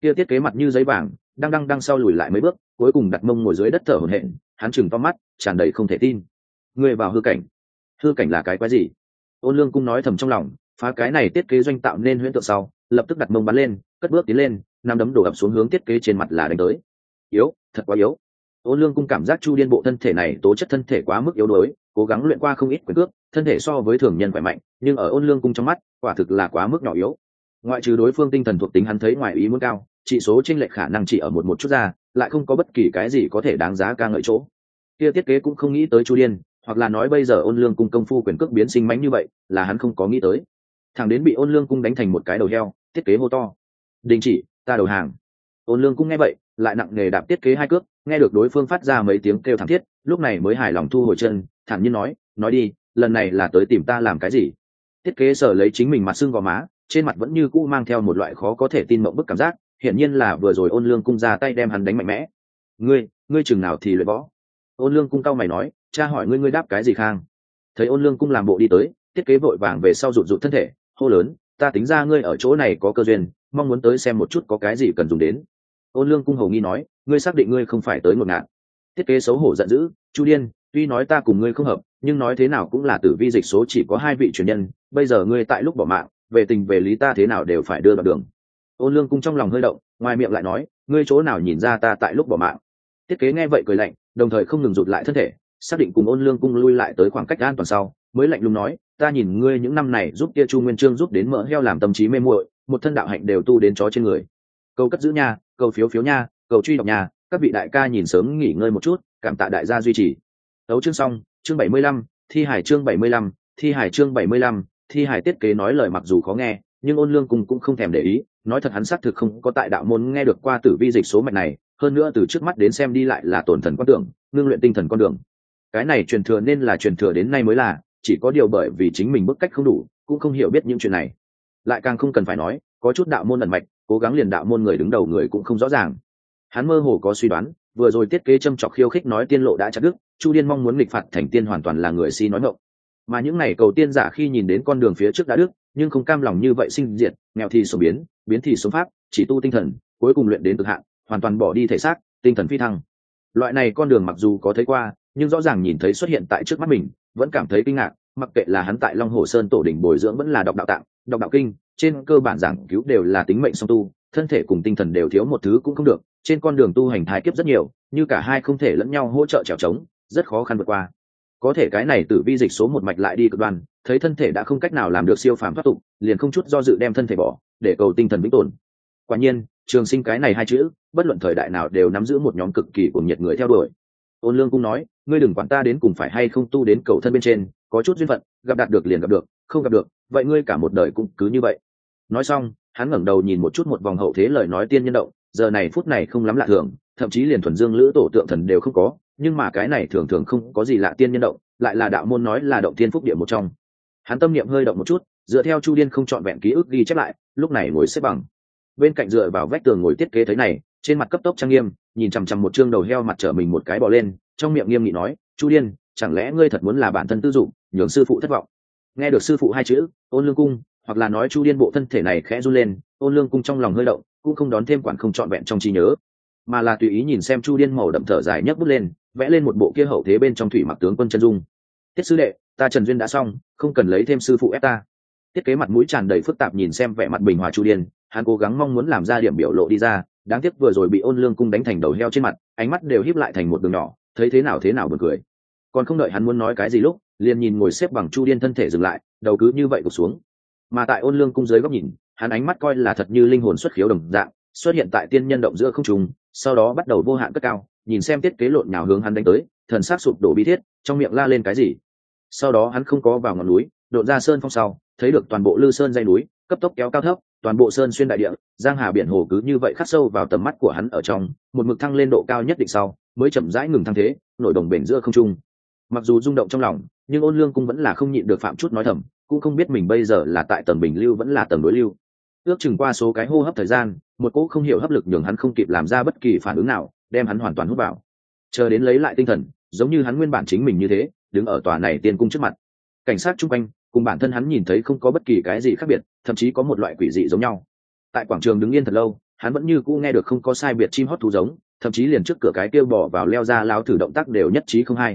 Kia thiết kế mặt như giấy vàng, đang sau lùi lại mấy bước, cuối cùng đặt mông ngồi dưới đất thở hổn hển, hắn chừng to mắt, tràn đầy không thể tin. Ngươi vào hư cảnh? Hư cảnh là cái quái gì? Ôn Lương Cung nói thầm trong lòng, phá cái này thiết kế doanh tạo nên huyễn tượng sau, lập tức đặt mông bắn lên, cất bước tiến lên, năm đấm đổ ập xuống hướng thiết kế trên mặt là đánh tới. Yếu, thật quá yếu. Ôn Lương Cung cảm giác Chu Điên bộ thân thể này tố chất thân thể quá mức yếu đuối, cố gắng luyện qua không ít quyền cước, thân thể so với thường nhân khỏe mạnh, nhưng ở Ôn Lương Cung trong mắt, quả thực là quá mức nhỏ yếu. Ngoại trừ đối phương tinh thần thuộc tính hắn thấy ngoài ý muốn cao, chỉ số chênh lệch khả năng chỉ ở một chút ra, lại không có bất kỳ cái gì có thể đáng giá ca ngợi chỗ. Kia thiết kế cũng không nghĩ tới Chu Điên, hoặc là nói bây giờ Ôn Lương Cung công phu quyền cước biến sinh mãnh như vậy, là hắn không có nghĩ tới. Thằng đến bị Ôn Lương Cung đánh thành một cái đầu heo, thiết kế hô to: "Đình chỉ, ta đầu hàng." Ôn Lương Cung nghe vậy, lại nặng nề đạp thiết kế hai cước, nghe được đối phương phát ra mấy tiếng kêu thảm thiết, lúc này mới hài lòng thu hồi chân, thản nhiên nói đi, lần này là tới tìm ta làm cái gì? Thiết kế sở lấy chính mình mặt sưng gò má, trên mặt vẫn như cũ mang theo một loại khó có thể tin mộng bức cảm giác, hiển nhiên là vừa rồi Ôn Lương Cung ra tay đem hắn đánh mạnh mẽ. Ngươi chừng nào thì luyện võ? Ôn Lương Cung cau mày nói, cha hỏi ngươi đáp cái gì khang? Thấy Ôn Lương Cung làm bộ đi tới, thiết kế vội vàng về sau rụt rụt thân thể, hô lớn, ta tính ra ngươi ở chỗ này có cơ duyên, mong muốn tới xem một chút có cái gì cần dùng đến. Ôn Lương Cung hầu nghi nói, ngươi xác định ngươi không phải tới ngột ngạt? Thiết kế xấu hổ giận dữ, Chu Điên, tuy nói ta cùng ngươi không hợp, nhưng nói thế nào cũng là tử vi dịch số chỉ có hai vị truyền nhân, bây giờ ngươi tại lúc bỏ mạng, về tình về lý ta thế nào đều phải đưa vào đường. Ôn Lương Cung trong lòng hơi động, ngoài miệng lại nói, ngươi chỗ nào nhìn ra ta tại lúc bỏ mạng? Thiết kế nghe vậy cười lạnh, đồng thời không ngừng rụt lại thân thể, xác định cùng Ôn Lương Cung lui lại tới khoảng cách an toàn sau, mới lạnh lùng nói, ta nhìn ngươi những năm này giúp kia Chu Nguyên Chương giúp đến mỡ heo làm tâm trí mê muội, một thân đạo hạnh đều tu đến chó trên người. Câu cất giữ nha, câu phiếu phiếu nha, cầu truy đọc nha, các vị đại ca nhìn sớm nghỉ ngơi một chút, cảm tạ đại gia duy trì. Tấu chương xong, chương 75, thi hải chương 75, thi hải chương 75, thi hải. Thiết kế nói lời mặc dù khó nghe, nhưng Ôn Lương Cung cũng không thèm để ý, nói thật hắn xác thực không có tại đạo môn nghe được qua tử vi dịch số mạch này, hơn nữa từ trước mắt đến xem đi lại là tổn thần quan tưởng, ngưng luyện tinh thần con đường. Cái này truyền thừa nên là truyền thừa đến nay mới là, chỉ có điều bởi vì chính mình bức cách không đủ, cũng không hiểu biết những chuyện này. Lại càng không cần phải nói, có chút đạo môn ẩn mạch, cố gắng liền đạo môn người đứng đầu người cũng không rõ ràng. Hắn mơ hồ có suy đoán, vừa rồi thiết kế châm chọc khiêu khích nói tiên lộ đã chặt đứt, Chu Điên mong muốn nghịch phạt thành tiên hoàn toàn là người si nói ngọng. Mà những này cầu tiên giả khi nhìn đến con đường phía trước đã đứt, nhưng không cam lòng như vậy sinh diệt, nghèo thì sống biến, biến thì sống pháp, chỉ tu tinh thần, cuối cùng luyện đến cực hạn, hoàn toàn bỏ đi thể xác, tinh thần phi thăng. Loại này con đường mặc dù có thấy qua, nhưng rõ ràng nhìn thấy xuất hiện tại trước mắt mình, vẫn cảm thấy kinh ngạc, mặc kệ là hắn tại Long Hồ Sơn tổ đỉnh bồi dưỡng vẫn là đọc đạo tạng, đọc đạo kinh, trên cơ bản giảng cứu đều là tính mệnh song tu, thân thể cùng tinh thần đều thiếu một thứ cũng không được, trên con đường tu hành thái kiếp rất nhiều, như cả hai không thể lẫn nhau hỗ trợ trèo trống, rất khó khăn vượt qua. Có thể cái này tử vi dịch số một mạch lại đi cực đoan, thấy thân thể đã không cách nào làm được siêu phàm thoát tục, liền không chút do dự đem thân thể bỏ, để cầu tinh thần vĩnh tồn. Quả nhiên, trường sinh cái này hai chữ, bất luận thời đại nào đều nắm giữ một nhóm cực kỳ cuồng nhiệt người theo đuổi. Ôn Lương Cung nói, ngươi đừng quản ta đến cùng phải hay không tu đến cầu thân bên trên, có chút duyên phận, gặp đạt được liền gặp được, không gặp được, vậy ngươi cả một đời cũng cứ như vậy. Nói xong, hắn ngẩng đầu nhìn một chút một vòng hậu thế lời nói tiên nhân động, giờ này phút này không lắm lạ thường, thậm chí liền thuần dương lữ tổ tượng thần đều không có, nhưng mà cái này thường thường không có gì lạ tiên nhân động, lại là đạo môn nói là động tiên phúc địa một trong. Hắn tâm niệm hơi động một chút, dựa theo Chu Điên không trọn vẹn ký ức ghi chép lại, lúc này ngồi xếp bằng. Bên cạnh dựa vào vách tường ngồi thiết kế thấy này, trên mặt cấp tốc trang nghiêm, nhìn chằm chằm một trương đầu heo mặt trở mình một cái bò lên, trong miệng nghiêm nghị nói, Chu Điên, chẳng lẽ ngươi thật muốn là bản thân tư dụng, nhường sư phụ thất vọng? Nghe được sư phụ hai chữ, Ôn Lương Cung, hoặc là nói Chu Điên bộ thân thể này khẽ run lên, Ôn Lương Cung trong lòng hơi động, cũng không đón thêm quản không trọn vẹn trong trí nhớ, mà là tùy ý nhìn xem Chu Điên màu đậm thở dài nhấc bút lên, vẽ lên một bộ kia hậu thế bên trong thủy mặc tướng quân chân dung. Tiết sư đệ, ta Trần duyên đã xong, không cần lấy thêm sư phụ ép ta. Thiết kế mặt mũi tràn đầy phức tạp nhìn xem vẻ mặt bình hòa Chu Điên, hắn cố gắng mong muốn làm ra điểm biểu lộ đi ra, đáng tiếc vừa rồi bị Ôn Lương Cung đánh thành đầu heo trên mặt, ánh mắt đều híp lại thành một đường nhỏ, thấy thế nào buồn cười. Còn không đợi hắn muốn nói cái gì lúc, liền nhìn ngồi xếp bằng Chu Điên thân thể dừng lại, đầu cứ như vậy gục xuống. Mà tại Ôn Lương Cung dưới góc nhìn, hắn ánh mắt coi là thật như linh hồn xuất khiếu đồng dạng, xuất hiện tại tiên nhân động giữa không trung, sau đó bắt đầu vô hạn cất cao, nhìn xem thiết kế lộn nhào hướng hắn đánh tới, thần sắc sụp đổ bi thiết, trong miệng la lên cái gì. Sau đó hắn không có vào ngọn núi, độn ra sơn phong sau, thấy được toàn bộ Lư Sơn dãy núi, cấp tốc kéo cao thấp, toàn bộ sơn xuyên đại địa, giang hà biển hồ cứ như vậy khắc sâu vào tầm mắt của hắn ở trong, một mực thăng lên độ cao nhất định sau, mới chậm rãi ngừng thăng thế, nổi đồng bền giữa không trung. Mặc dù rung động trong lòng, nhưng Ôn Lương Cung vẫn là không nhịn được phạm chút nói thầm, cũng không biết mình bây giờ là tại tầng bình lưu vẫn là tầng đối lưu. Ước chừng qua số cái hô hấp thời gian, một cỗ không hiểu hấp lực nhường hắn không kịp làm ra bất kỳ phản ứng nào, đem hắn hoàn toàn hút vào. Chờ đến lấy lại tinh thần, giống như hắn nguyên bản chính mình như thế, đứng ở tòa này tiên cung trước mặt. Cảnh sát chung quanh, cùng bản thân hắn nhìn thấy không có bất kỳ cái gì khác biệt, thậm chí có một loại quỷ dị giống nhau. Tại quảng trường đứng yên thật lâu, hắn vẫn như cũ nghe được không có sai biệt chim hót thú giống, thậm chí liền trước cửa cái kia bỏ vào leo ra lao thử động tác đều nhất trí không hay.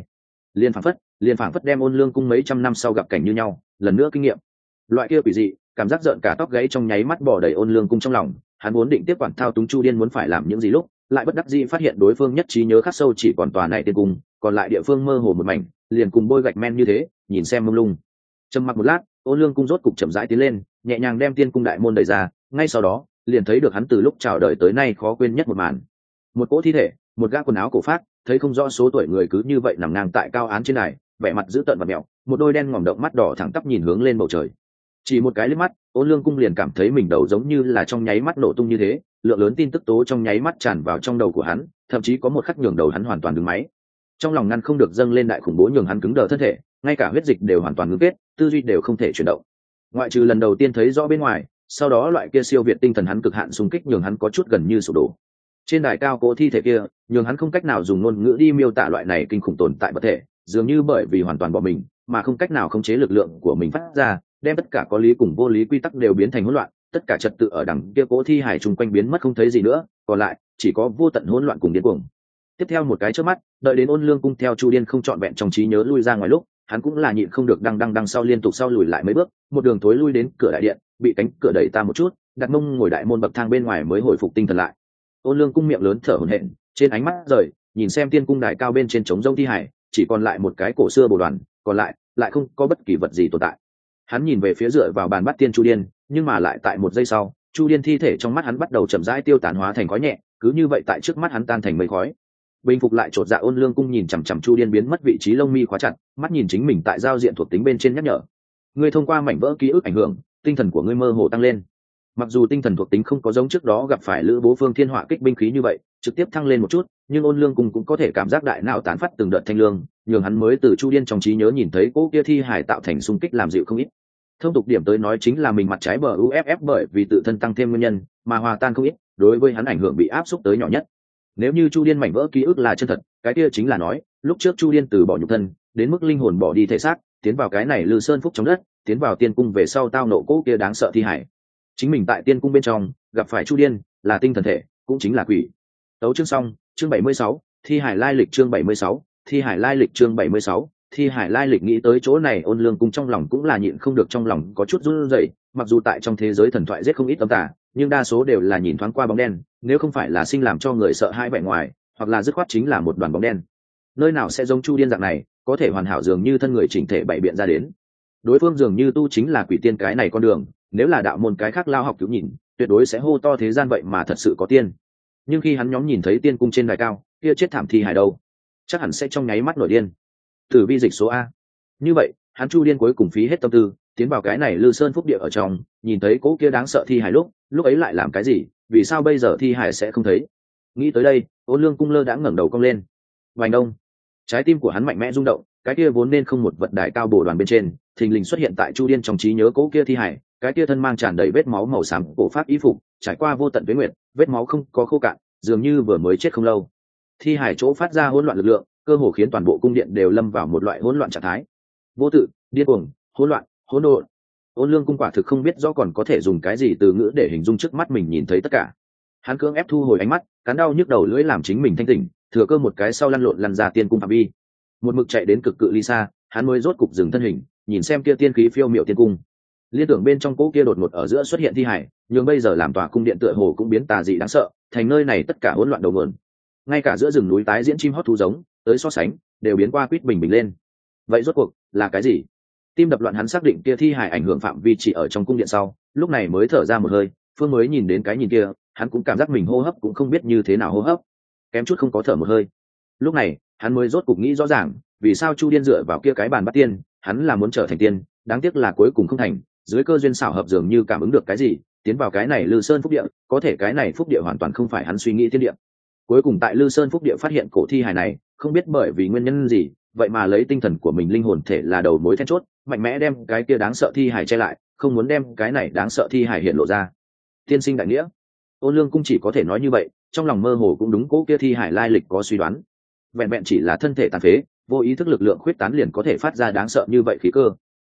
Liền phảng phất đem Ôn Lương cung mấy trăm năm sau gặp cảnh như nhau, lần nữa kinh nghiệm. Loại kia quỷ dị, cảm giác giận cả tóc gáy trong nháy mắt bỏ đầy Ôn Lương cung trong lòng, hắn muốn định tiếp quản thao túng Chu Điên muốn phải làm những gì lúc, lại bất đắc dĩ phát hiện đối phương nhất trí nhớ khắc sâu chỉ còn tòa này tiên cung, còn lại địa phương mơ hồ một mảnh, liền cùng bôi gạch men như thế, nhìn xem mông lung. Trầm mặc một lát, Ôn Lương cung rốt cục chậm rãi tiến lên, nhẹ nhàng đem tiên cung đại môn đẩy ra, ngay sau đó, liền thấy được hắn từ lúc chào đời tới nay khó quên nhất một màn. Một cỗ thi thể, một gã quần áo cổ phác, thấy không rõ số tuổi người cứ như vậy nằm ngang tại cao án trên đài, vẻ mặt dữ tợn và mèo, một đôi đen ngòm động mắt đỏ thẳng tắp nhìn hướng lên bầu trời. Chỉ một cái liếc mắt, Ôn Lương cung liền cảm thấy mình đầu giống như là trong nháy mắt nổ tung như thế, lượng lớn tin tức tố trong nháy mắt tràn vào trong đầu của hắn, thậm chí có một khắc nhường đầu hắn hoàn toàn đứng máy. Trong lòng ngăn không được dâng lên đại khủng bố nhường hắn cứng đờ thân thể, ngay cả huyết dịch đều hoàn toàn ngưng kết, tư duy đều không thể chuyển động. Ngoại trừ lần đầu tiên thấy rõ bên ngoài, sau đó loại kia siêu việt tinh thần hắn cực hạn xung kích nhường hắn có chút gần như sụp đổ. Trên đài cao cố thi thể kia, nhường hắn không cách nào dùng ngôn ngữ đi miêu tả loại này kinh khủng tồn tại vật thể, dường như bởi vì hoàn toàn bỏ mình, mà không cách nào khống chế lực lượng của mình phát ra, đem tất cả có lý cùng vô lý quy tắc đều biến thành hỗn loạn, tất cả trật tự ở đằng kia cố thi hài chung quanh biến mất không thấy gì nữa, còn lại chỉ có vô tận hỗn loạn cùng điên cuồng. Tiếp theo một cái chớp mắt, đợi đến Ôn Lương cung theo Chu Điên không trọn vẹn trong trí nhớ lui ra ngoài lúc, hắn cũng là nhịn không được đằng sau liên tục sau lùi lại mấy bước, một đường thối lui đến cửa đại điện, bị cánh cửa đẩy ta một chút, đặt mông ngồi đại môn bậc thang bên ngoài mới hồi phục tinh thần lại. Ôn Lương cung miệng lớn thở hổn hển, trên ánh mắt rời, nhìn xem tiên cung đài cao bên trên trống rỗng thi hải, chỉ còn lại một cái cổ xưa bồ đoàn, còn lại không có bất kỳ vật gì tồn tại. Hắn nhìn về phía dựa vào bàn bắt tiên Chu Điên, nhưng mà lại tại một giây sau, Chu Điên thi thể trong mắt hắn bắt đầu chậm rãi tiêu tán hóa thành khói nhẹ, cứ như vậy tại trước mắt hắn tan thành mây khói. Bình phục lại chột dạ Ôn Lương cung nhìn chằm chằm Chu Điên biến mất vị trí lông mi khóa chặt, mắt nhìn chính mình tại giao diện thuộc tính bên trên nhắc nhở. Ngươi thông qua mảnh vỡ ký ức ảnh hưởng, tinh thần của ngươi mơ hồ tăng lên. Mặc dù tinh thần thuộc tính không có giống trước đó gặp phải Lữ Bố Phương Thiên Hỏa kích binh khí như vậy, trực tiếp thăng lên một chút, nhưng Ôn Lương cung cũng có thể cảm giác đại não tán phát từng đợt thanh lương, nhường hắn mới từ Chu Điên trong trí nhớ nhìn thấy cỗ kia thi hải tạo thành xung kích làm dịu không ít. Thông tục điểm tới nói chính là mình mặt trái bờ UFF bởi vì tự thân tăng thêm nguyên nhân, mà hòa tan không ít, đối với hắn ảnh hưởng bị áp xúc tới nhỏ nhất. Nếu như Chu Điên mảnh vỡ ký ức là chân thật, cái kia chính là nói, lúc trước Chu Điên từ bỏ nhục thân, đến mức linh hồn bỏ đi thể xác, tiến vào cái này Lư Sơn Phúc trong đất, tiến vào tiên cung về sau tao nộ cỗ kia đáng sợ thi hải. Chính mình tại tiên cung bên trong gặp phải Chu Điên, là tinh thần thể, cũng chính là quỷ. Tấu chương xong, chương 76, thi hải lai lịch chương 76, thi hải lai lịch chương 76, thi hải lai lịch. Nghĩ tới chỗ này, Ôn Lương cung trong lòng cũng là nhịn không được trong lòng có chút run rẩy, mặc dù tại trong thế giới thần thoại giết không ít âm tà, nhưng đa số đều là nhìn thoáng qua bóng đen, nếu không phải là sinh làm cho người sợ hãi vẻ ngoài, hoặc là dứt khoát chính là một đoàn bóng đen. Nơi nào sẽ giống Chu Điên dạng này, có thể hoàn hảo dường như thân người chỉnh thể bày biện ra đến. Đối phương dường như tu chính là quỷ tiên cái này con đường, nếu là đạo môn cái khác lao học cứu nhìn, tuyệt đối sẽ hô to thế gian vậy mà thật sự có tiên. Nhưng khi hắn nhóm nhìn thấy tiên cung trên đài cao, kia chết thảm thi hài đâu, chắc hẳn sẽ trong nháy mắt nổi điên. Tử vi dịch số A. Như vậy, hắn Chu Điên cuối cùng phí hết tâm tư, tiến vào cái này Lư Sơn Phúc địa ở trong, nhìn thấy cỗ kia đáng sợ thi hài lúc ấy lại làm cái gì, vì sao bây giờ thi hài sẽ không thấy? Nghĩ tới đây, Ôn Lương cung lơ đã ngẩng đầu cong lên. Vành đông, trái tim của hắn mạnh mẽ rung động, cái kia vốn nên không một vật đài cao bổ đoàn bên trên, thình lình xuất hiện tại Chu Điên trong trí nhớ cỗ kia thi hài, cái kia thân mang tràn đầy vết máu màu xám cổ pháp y phục, trải qua vô tận tuế nguyệt, vết máu không có khô cạn, dường như vừa mới chết không lâu. Thi hài chỗ phát ra hỗn loạn lực lượng, cơ hồ khiến toàn bộ cung điện đều lâm vào một loại hỗn loạn trạng thái. Vô tự, điên cuồng, hỗn loạn, hỗn độn. Ôn Lương cung quả thực không biết rõ còn có thể dùng cái gì từ ngữ để hình dung trước mắt mình nhìn thấy tất cả. Hắn cưỡng ép thu hồi ánh mắt, cắn đau nhức đầu lưỡi làm chính mình thanh tỉnh, thừa cơ một cái sau lăn lộn lăn ra tiên cung phạm vi. Một mực chạy đến cực cự ly xa, hắn mới rốt cục dừng thân hình, nhìn xem kia tiên khí phiêu miệu tiên cung. Liên tưởng bên trong cỗ kia đột ngột ở giữa xuất hiện thi hải, nhưng bây giờ làm tòa cung điện tựa hồ cũng biến tà dị đáng sợ, thành nơi này tất cả hỗn loạn đầu nguồn. Ngay cả giữa rừng núi tái diễn chim hót thú giống, tới so sánh, đều biến qua quýt bình bình lên. Vậy rốt cuộc là cái gì? Tim đập loạn, hắn xác định kia thi hải ảnh hưởng phạm vi chỉ ở trong cung điện sau, lúc này mới thở ra một hơi, phương mới nhìn đến cái nhìn kia, hắn cũng cảm giác mình hô hấp cũng không biết như thế nào hô hấp, kém chút không có thở một hơi. Lúc này, hắn mới rốt cục nghĩ rõ ràng, vì sao Chu Điên dựa vào kia cái bàn bắt tiên, hắn là muốn trở thành tiên, đáng tiếc là cuối cùng không thành, dưới cơ duyên xảo hợp dường như cảm ứng được cái gì, tiến vào cái này Lư Sơn Phúc địa, có thể cái này phúc địa hoàn toàn không phải hắn suy nghĩ thiên địa. Cuối cùng tại Lư Sơn Phúc địa phát hiện cổ thi hài này, không biết bởi vì nguyên nhân gì, vậy mà lấy tinh thần của mình linh hồn thể là đầu mối then chốt, mạnh mẽ đem cái kia đáng sợ thi hài che lại, không muốn đem cái này đáng sợ thi hài hiện lộ ra. Tiên sinh đại nghĩa. Ôn Lương cung chỉ có thể nói như vậy, trong lòng mơ hồ cũng đúng cố kia thi hài lai lịch có suy đoán. Vẹn vẹn chỉ là thân thể tàn phế, vô ý thức lực lượng khuyết tán liền có thể phát ra đáng sợ như vậy khí cơ.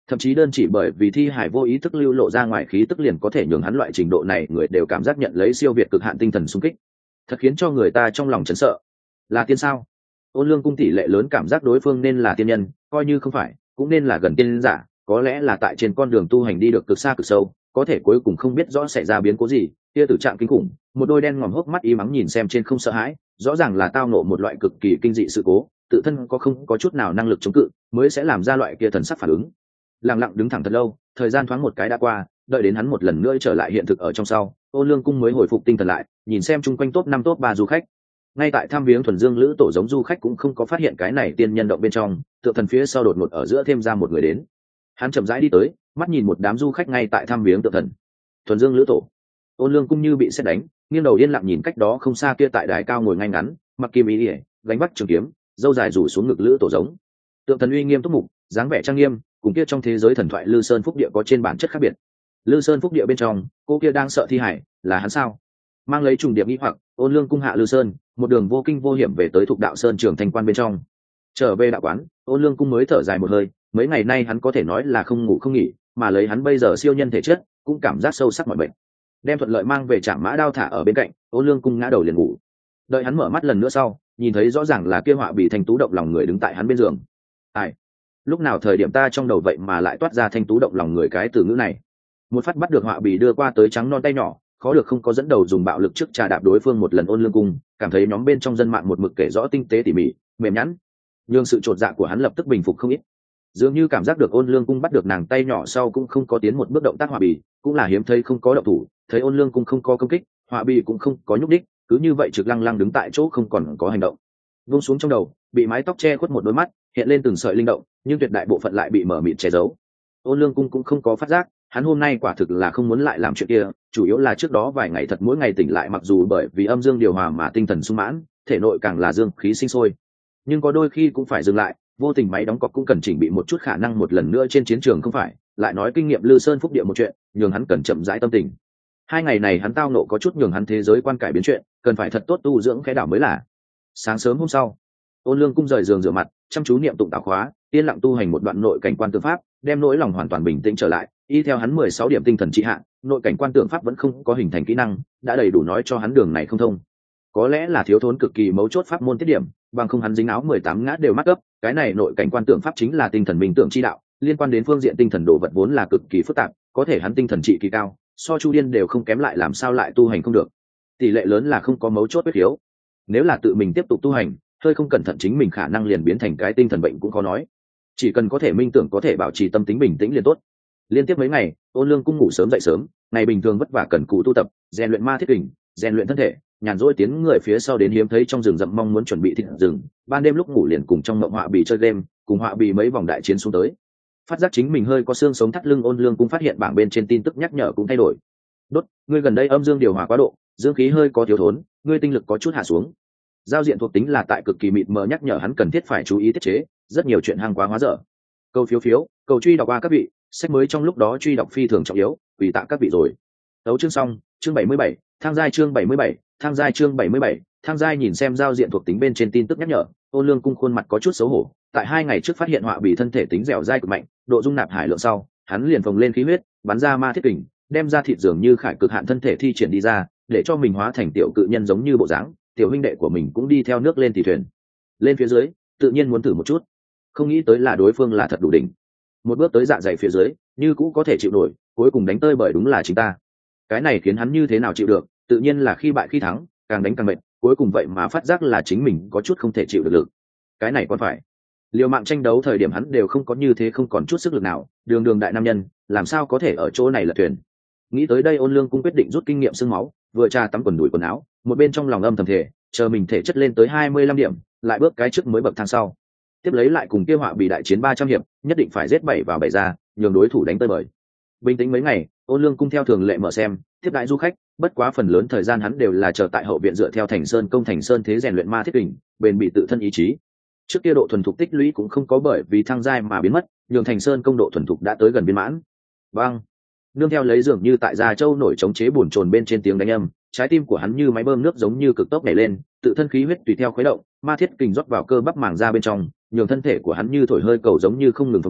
thậm chí đơn chỉ bởi vì thi hải vô ý thức lưu lộ ra ngoài khí tức liền có thể nhường hắn loại trình độ này người đều cảm giác nhận lấy siêu việt cực hạn tinh thần xung kích, thật khiến cho người ta trong lòng chấn sợ. Là tiên sao? Ôn Lương Cung tỷ lệ lớn cảm giác đối phương nên là tiên nhân, coi như không phải cũng nên là gần tiên giả, có lẽ là tại trên con đường tu hành đi được cực xa cực sâu, có thể cuối cùng không biết rõ xảy ra biến cố gì. Kia tử trạng kinh khủng, một đôi đen ngòm hốc mắt y mắng nhìn xem trên không sợ hãi, rõ ràng là tao nộ một loại cực kỳ kinh dị sự cố, tự thân không có chút nào năng lực chống cự, mới sẽ làm ra loại kia thần sắc phản ứng. Lặng lặng đứng thẳng thật lâu, thời gian thoáng một cái đã qua, đợi đến hắn một lần nữa trở lại hiện thực ở trong sau, Ôn Lương Cung mới hồi phục tinh thần lại, nhìn xem chung quanh top 5 top 3 du khách. Ngay tại thăm viếng thuần dương lữ tổ giống du khách cũng không có phát hiện cái này tiên nhân động bên trong, tượng thần phía sau đột ngột ở giữa thêm ra một người đến. Hắn chậm rãi đi tới, mắt nhìn một đám du khách ngay tại thăm viếng tượng thần. Thuần dương lữ tổ. Ôn Lương Cung như bị sét đánh, nghiêng đầu yên lặng nhìn cách đó không xa kia tại đài cao ngồi ngay ngắn, mặc kim ý ỉa, gánh vác trường kiếm, râu dài rủ xuống ngực lữ tổ giống. Tượng thần uy nghiêm túc mục, dáng vẻ trang nghiêm, cùng kia trong thế giới thần thoại Lư Sơn Phúc Địa có trên bản chất khác biệt. Lư Sơn Phúc Địa bên trong, cô kia đang sợ thi hải, là hắn sao? Mang lấy trùng điệp nghi hoặc, Ôn Lương Cung hạ Lư Sơn, một đường vô kinh vô hiểm về tới Thục Đạo Sơn Trường Thanh Quan bên trong. Trở về đạo quán, Ôn Lương Cung mới thở dài một hơi, mấy ngày nay hắn có thể nói là không ngủ không nghỉ, mà lấy hắn bây giờ siêu nhân thể chất, cũng cảm giác sâu sắc mọi bệnh. Đem thuận lợi mang về Trảm Mã Đao thả ở bên cạnh, Ôn Lương Cung ngã đầu liền ngủ. Đợi hắn mở mắt lần nữa sau, nhìn thấy rõ ràng là kia họa bị Thanh Tú động lòng người đứng tại hắn bên giường. Ai? Lúc nào thời điểm ta trong đầu vậy mà lại toát ra Thanh Tú động lòng người cái từ ngữ này? Một phát bắt được họa bì đưa qua tới trắng non tay nhỏ, khó được không có dẫn đầu dùng bạo lực trước trà đạp đối phương một lần. Ôn Lương Cung cảm thấy nhóm bên trong dân mạng một mực kể rõ tinh tế tỉ mỉ, mềm nhẵn, nhưng sự chột dạ của hắn lập tức bình phục không ít. Dường như cảm giác được Ôn Lương Cung bắt được nàng tay nhỏ sau cũng không có tiến một bước động tác, họa bì cũng là hiếm thấy không có động thủ, thấy Ôn Lương Cung không có công kích, họa bì cũng không có nhúc đích, cứ như vậy trực lăng lăng đứng tại chỗ không còn có hành động. Vung xuống trong đầu, bị mái tóc che khuất một đôi mắt, hiện lên từng sợi linh động, nhưng tuyệt đại bộ phận lại bị mở mịt che giấu. Ôn Lương Cung cũng không có phát giác, hắn hôm nay quả thực là không muốn lại làm chuyện kia, chủ yếu là trước đó vài ngày thật mỗi ngày tỉnh lại, mặc dù bởi vì âm dương điều hòa mà tinh thần sung mãn, thể nội càng là dương khí sinh sôi, nhưng có đôi khi cũng phải dừng lại, vô tình máy đóng cọc cũng cần chỉnh bị một chút khả năng một lần nữa trên chiến trường không phải. Lại nói kinh nghiệm Lư Sơn Phúc Địa một chuyện, nhường hắn cần chậm rãi tâm tình. Hai ngày này hắn tao nộ có chút nhường hắn thế giới quan cải biến chuyện, cần phải thật tốt tu dưỡng cái đảo mới là. Sáng sớm hôm sau, Ôn Lương Cung rời giường rửa mặt, chăm chú niệm tụng tạo khóa, yên lặng tu hành một đoạn nội cảnh quan tượng pháp, đem nỗi lòng hoàn toàn bình tĩnh trở lại. Y theo hắn 16 điểm tinh thần trị hạn, nội cảnh quan tượng pháp vẫn không có hình thành kỹ năng, đã đầy đủ nói cho hắn đường này không thông. Có lẽ là thiếu thốn cực kỳ mấu chốt pháp môn tiết điểm, bằng không hắn dính áo 18 ngã đều mắc cấp. Cái này nội cảnh quan tượng pháp chính là tinh thần minh tượng chi đạo, liên quan đến phương diện tinh thần đồ vật vốn là cực kỳ phức tạp, có thể hắn tinh thần trị kỳ cao, so Chu Điên đều không kém, lại làm sao lại tu hành không được? Tỷ lệ lớn là không có mấu chốt quyết khiếu. Nếu là tự mình tiếp tục tu hành, hơi không cẩn thận chính mình khả năng liền biến thành cái tinh thần bệnh cũng khó nói. Chỉ cần có thể minh tưởng, có thể bảo trì tâm tính bình tĩnh liền tốt. Liên tiếp mấy ngày, Ôn Lương Cung ngủ sớm dậy sớm, ngày bình thường vất vả cần cù tu tập, rèn luyện ma thiết kình, rèn luyện thân thể, nhàn rỗi tiến người phía sau đến hiếm thấy trong rừng rậm mong muốn chuẩn bị thịt rừng, ban đêm lúc ngủ liền cùng trong mộng họa bì chơi game, cùng họa bì mấy vòng đại chiến xuống tới. Phát giác chính mình hơi có xương sống thắt lưng, Ôn Lương Cung phát hiện bảng bên trên tin tức nhắc nhở cũng thay đổi. Đốt, ngươi gần đây âm dương điều hòa quá độ, dương khí hơi có thiếu thốn, ngươi tinh lực có chút hạ xuống. Giao diện thuộc tính là tại cực kỳ mịt mờ nhắc nhở hắn cần thiết phải chú ý tiết chế, rất nhiều chuyện hàng quá hóa dở. Câu phiếu phiếu, cầu truy đọc qua các vị, sách mới trong lúc đó truy đọc phi thường trọng yếu, ủy tạ các vị rồi. Tấu chương xong, chương 77, thang giai chương 77, thang giai chương 77, thang giai. Nhìn xem giao diện thuộc tính bên trên tin tức nhắc nhở, Ôn Lương Cung khuôn mặt có chút xấu hổ. Tại 2 ngày trước phát hiện họa bì thân thể tính dẻo dai cực mạnh, độ dung nạp hải lượng sau, hắn liền phồng lên khí huyết, bắn ra ma thiết kình, đem ra thịt dường như khải cực hạn thân thể thi triển đi ra, để cho mình hóa thành tiểu cự nhân giống như bộ dáng. Tiểu huynh đệ của mình cũng đi theo nước lên thì thuyền lên phía dưới, tự nhiên muốn thử một chút. Không nghĩ tới là đối phương là thật đủ đỉnh, một bước tới dạ dày phía dưới như cũ có thể chịu nổi, cuối cùng đánh tơi bởi đúng là chính ta. Cái này khiến hắn như thế nào chịu được, tự nhiên là khi bại khi thắng, càng đánh càng mệt, cuối cùng vậy mà phát giác là chính mình có chút không thể chịu được lực. Cái này còn phải liều mạng tranh đấu thời điểm hắn đều không có như thế, không còn chút sức lực nào, đường đường đại nam nhân làm sao có thể ở chỗ này lật thuyền. Nghĩ tới đây, Ôn Lương Cung quyết định rút kinh nghiệm xương máu, vừa tra tắm quần đùi quần áo, một bên trong lòng âm thầm thể chờ mình thể chất lên tới 25 điểm lại bước cái trước mới bậc thang sau, tiếp lấy lại cùng kia họa bị đại chiến 300 hiệp, nhất định phải giết 7 vào 7 ra, nhường đối thủ đánh tơi bời. Bình tĩnh mấy ngày, Ôn Lương Cung theo thường lệ mở xem tiếp đại du khách, bất quá phần lớn thời gian hắn đều là chờ tại hậu viện dựa theo Thành Sơn công Thành Sơn thế rèn luyện ma thiết kình, bền bị tự thân ý chí. Trước kia độ thuần thục tích lũy cũng không có bởi vì thăng giai mà biến mất, nhường Thành Sơn công độ thuần thục đã tới gần viên mãn. Bang! Nương theo lấy dường như tại Gia Châu nổi chống chế bùn trồn bên trên tiếng đánh âm, trái tim của hắn như máy bơm nước giống như cực tốc nhảy lên, tự thân khí huyết tùy theo khuấy động, ma thiết kình rót vào cơ bắp màng ra bên trong, nhường thân thể của hắn như thổi hơi cầu giống như không ngừng phồng lớn,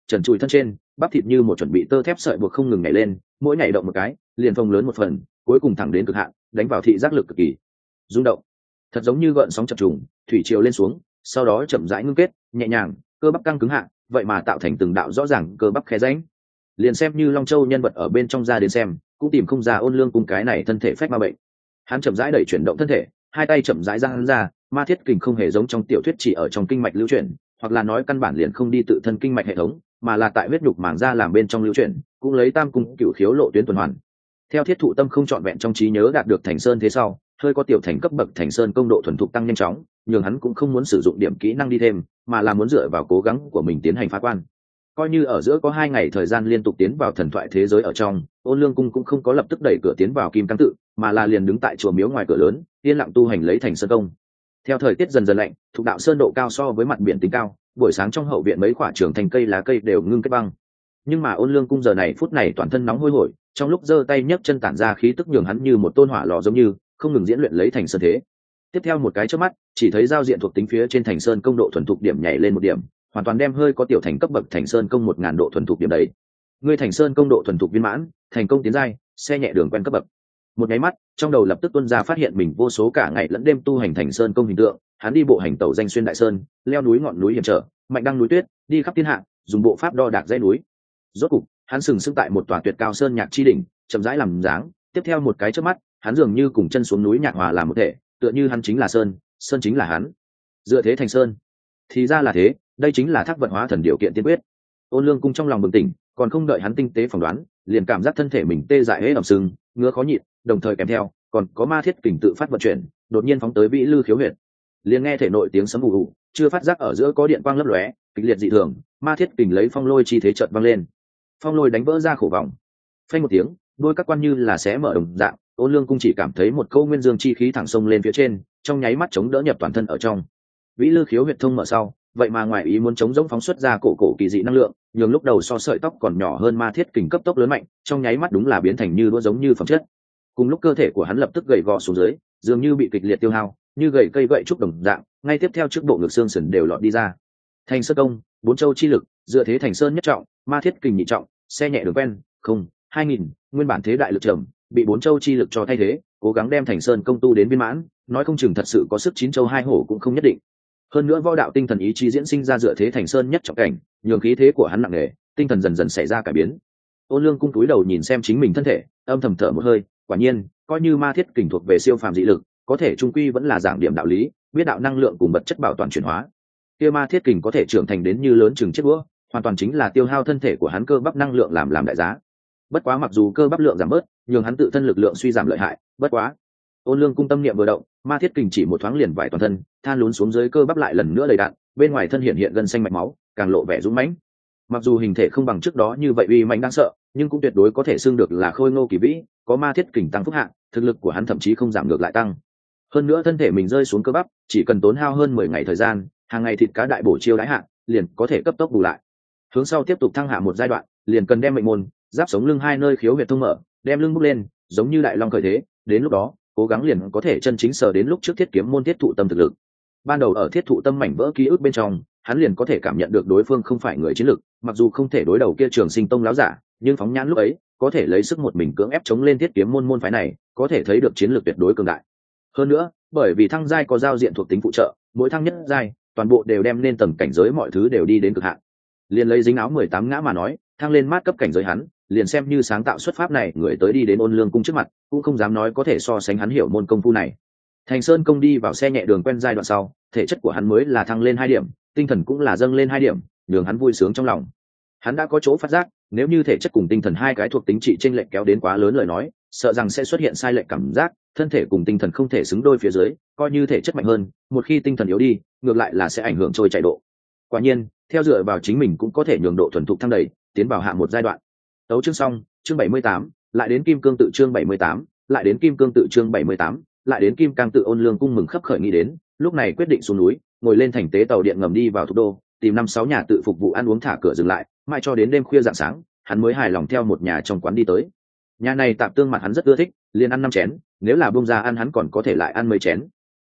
trần trụi thân trên bắp thịt như một chuẩn bị tơ thép sợi buộc không ngừng nhảy lên, mỗi nhảy động một cái liền phồng lớn một phần, cuối cùng thẳng đến cực hạn, đánh vào thị giác lực cực kỳ rung động, thật giống như gợn sóng chập trùng thủy triều lên xuống, sau đó chậm rãi ngưng kết nhẹ nhàng, cơ bắp căng cứng hạ, vậy mà tạo thành từng đạo rõ ràng cơ bắp khe rãnh. Liền xem như Long Châu nhân vật ở bên trong ra đến xem cũng tìm không ra Ôn Lương Cung cái này thân thể phách ma bệnh. Hắn chậm rãi đẩy chuyển động thân thể, hai tay chậm rãi giang hắn ra, ma thiết kình không hề giống trong tiểu thuyết chỉ ở trong kinh mạch lưu chuyển, hoặc là nói căn bản liền không đi tự thân kinh mạch hệ thống, mà là tại huyết nhục màng da làm bên trong lưu chuyển, cũng lấy tam cung cửu khiếu lộ tuyến tuần hoàn. Theo thiết thụ tâm không trọn vẹn trong trí nhớ đạt được thành sơn thế sau, hơi có tiểu thành cấp bậc thành sơn công độ thuần thục tăng nhanh chóng, nhưng hắn cũng không muốn sử dụng điểm kỹ năng đi thêm, mà là muốn dựa vào cố gắng của mình tiến hành phá quan. Coi như ở giữa có 2 ngày thời gian liên tục tiến vào thần thoại thế giới ở trong, Ôn Lương Cung cũng không có lập tức đẩy cửa tiến vào Kim Cang tự, mà là liền đứng tại chùa miếu ngoài cửa lớn, yên lặng tu hành lấy thành sơn công. Theo thời tiết dần dần lạnh, thuộc đạo sơn độ cao so với mặt biển tính cao, buổi sáng trong hậu viện mấy quả trường thành cây lá cây đều ngưng kết băng. Nhưng mà Ôn Lương Cung giờ này phút này toàn thân nóng hôi hổi, trong lúc giơ tay nhấc chân tản ra khí tức nhường hắn như một tôn hỏa lò giống như không ngừng diễn luyện lấy thành sơn thế. Tiếp theo một cái chớp mắt, chỉ thấy giao diện thuộc tính phía trên thành sơn công độ thuần thục điểm nhảy lên một điểm, hoàn toàn đem hơi có tiểu thành cấp bậc thành sơn công 1000 độ thuần thục điểm đấy. Ngươi thành sơn công độ thuần thục viên mãn, thành công tiến giai, xe nhẹ đường quen cấp bậc. Một cái mắt, trong đầu lập tức tuôn ra phát hiện mình vô số cả ngày lẫn đêm tu hành thành sơn công hình tượng, hắn đi bộ hành tẩu danh xuyên đại sơn, leo núi ngọn núi hiểm trở, mạnh đăng núi tuyết, đi khắp thiên hạ, dùng bộ pháp đo đạc dãy núi. Rốt cục, hắn sừng sững tại một tòa tuyệt cao sơn nhạc chi đỉnh, chậm rãi làm dáng, tiếp theo một cái chớp mắt, hắn dường như cùng chân xuống núi nhạc hòa làm một thể, tựa như hắn chính là sơn, sơn chính là hắn. Dựa thế thành sơn. Thì ra là thế, đây chính là thác vận hóa thần điều kiện tiên quyết. Ôn Lương Cung trong lòng bừng tỉnh, còn không đợi hắn tinh tế phỏng đoán, liền cảm giác thân thể mình tê dại hễ ẩm sưng, ngứa khó nhịn, đồng thời kèm theo còn có ma thiết kình tự phát vận chuyển, đột nhiên phóng tới vĩ lư khiếu huyệt. Liền nghe thể nội tiếng sấm ù ù, chưa phát giác ở giữa có điện quang lấp lóe, kịch liệt dị thường, ma thiết kình lấy phong lôi chi thế chợt văng lên. Phong lôi đánh vỡ ra khổ vòng. Phanh một tiếng, đôi các quan như là xé mở đồng dạng, Ôn Lương Cung chỉ cảm thấy một câu nguyên dương chi khí thẳng sông lên phía trên, trong nháy mắt chống đỡ nhập toàn thân ở trong. Vĩ lư khiếu huyệt thông mở sau, vậy mà ngoài ý muốn chống giống phóng xuất ra cổ kỳ dị năng lượng, nhường lúc đầu so sợi tóc còn nhỏ hơn ma thiết kình cấp tốc lớn mạnh, trong nháy mắt đúng là biến thành như đũa giống như phẩm chất. Cùng lúc cơ thể của hắn lập tức gầy gò xuống dưới, dường như bị kịch liệt tiêu hao, như gầy cây gậy trúc đồng dạng, ngay tiếp theo trước bộ ngực xương sườn đều lọt đi ra. Thành sơn công, 4 châu chi lực, dựa thế thành sơn nhất trọng, ma thiết kình nhị trọng, xe nhẹ đường quen, không, 2000, nguyên bản thế đại lực trầm, bị 4 châu chi lực cho thay thế, cố gắng đem thành sơn công tu đến viên mãn, nói không chừng thật sự có sức 9 châu 2 hổ cũng không nhất định. Hơn nữa võ đạo tinh thần ý chí diễn sinh ra dựa thế thành sơn nhất trọng cảnh, nhường khí thế của hắn nặng nề, tinh thần dần dần xảy ra cải biến. Ôn Lương Cung cúi đầu nhìn xem chính mình thân thể, âm thầm thở một hơi, quả nhiên, coi như ma thiết kình thuộc về siêu phàm dị lực, có thể trung quy vẫn là giảng điểm đạo lý, biết đạo năng lượng cùng vật chất bảo toàn chuyển hóa. Kia ma thiết kình có thể trưởng thành đến như lớn chừng chiếc đũa, hoàn toàn chính là tiêu hao thân thể của hắn cơ bắp năng lượng làm đại giá. Bất quá mặc dù cơ bắp lượng giảm bớt, nhường hắn tự thân lực lượng suy giảm lợi hại, bất quá. Ôn Lương Cung tâm niệm vừa động, ma thiết kình chỉ một thoáng liền vải toàn thân, than lún xuống dưới cơ bắp lại lần nữa đầy đạn, bên ngoài thân hiện gân xanh mạch máu, càng lộ vẻ dũng mãnh. Mặc dù hình thể không bằng trước đó như vậy uy mãnh đáng sợ, nhưng cũng tuyệt đối có thể xưng được là khôi ngô kỳ vĩ, có ma thiết kình tăng phúc hạng, thực lực của hắn thậm chí không giảm ngược lại tăng. Hơn nữa thân thể mình rơi xuống cơ bắp, chỉ cần tốn hao hơn 10 ngày thời gian, hàng ngày thịt cá đại bổ chiêu đãi hạng, liền có thể cấp tốc bù lại. Hướng sau tiếp tục thăng hạ một giai đoạn, liền cần đem mệnh môn, giáp sống lưng hai nơi khiếu huyệt thông mở, đem lưng bốc lên, giống như đại long khởi thế, đến lúc đó, cố gắng liền có thể chân chính sờ đến lúc trước thiết kiếm môn thiết thụ tâm thực lực. Ban đầu ở thiết thụ tâm mảnh vỡ ký ức bên trong, hắn liền có thể cảm nhận được đối phương không phải người chiến lực, mặc dù không thể đối đầu kia Trường Sinh tông láo giả, nhưng phóng nhãn lúc ấy, có thể lấy sức một mình cưỡng ép chống lên thiết kiếm môn phái này, có thể thấy được chiến lược tuyệt đối cường đại. Hơn nữa, bởi vì thăng giai có giao diện thuộc tính phụ trợ, mỗi thăng nhất giai, toàn bộ đều đem lên tầng cảnh giới mọi thứ đều đi đến cực hạn. Liền lấy dính áo 18 ngã mà nói, thăng lên mát cấp cảnh giới hắn, liền xem như sáng tạo xuất pháp này, người tới đi đến Ôn Lương Cung trước mặt, cũng không dám nói có thể so sánh hắn hiểu môn công phu này. Thành Sơn công đi vào xe nhẹ đường quen giai đoạn sau, thể chất của hắn mới là thăng lên 2 điểm, tinh thần cũng là dâng lên 2 điểm, nhường hắn vui sướng trong lòng. Hắn đã có chỗ phát giác, nếu như thể chất cùng tinh thần hai cái thuộc tính trị chênh lệch kéo đến quá lớn lời nói, sợ rằng sẽ xuất hiện sai lệch cảm giác, thân thể cùng tinh thần không thể xứng đôi phía dưới, coi như thể chất mạnh hơn, một khi tinh thần yếu đi, ngược lại là sẽ ảnh hưởng trôi chảy độ. Quả nhiên, theo dựa vào chính mình cũng có thể nhường độ thuần thục thăng đầy, tiến vào hạ một giai đoạn. Tấu chương xong, chương 78, lại đến Kim Cương tự chương 78, lại đến Kim Cương tự chương 78, lại đến Kim Cang tự. Ôn Lương Cung mừng khấp khởi nghĩ đến, lúc này quyết định xuống núi, ngồi lên thành tế tàu điện ngầm đi vào thủ đô, tìm 5-6 nhà tự phục vụ ăn uống thả cửa dừng lại, mãi cho đến đêm khuya rạng sáng, hắn mới hài lòng theo một nhà trong quán đi tới. Nhà này tạp tương mặt hắn rất ưa thích, liền ăn 5 chén, nếu là bông ra ăn hắn còn có thể lại ăn mấy chén.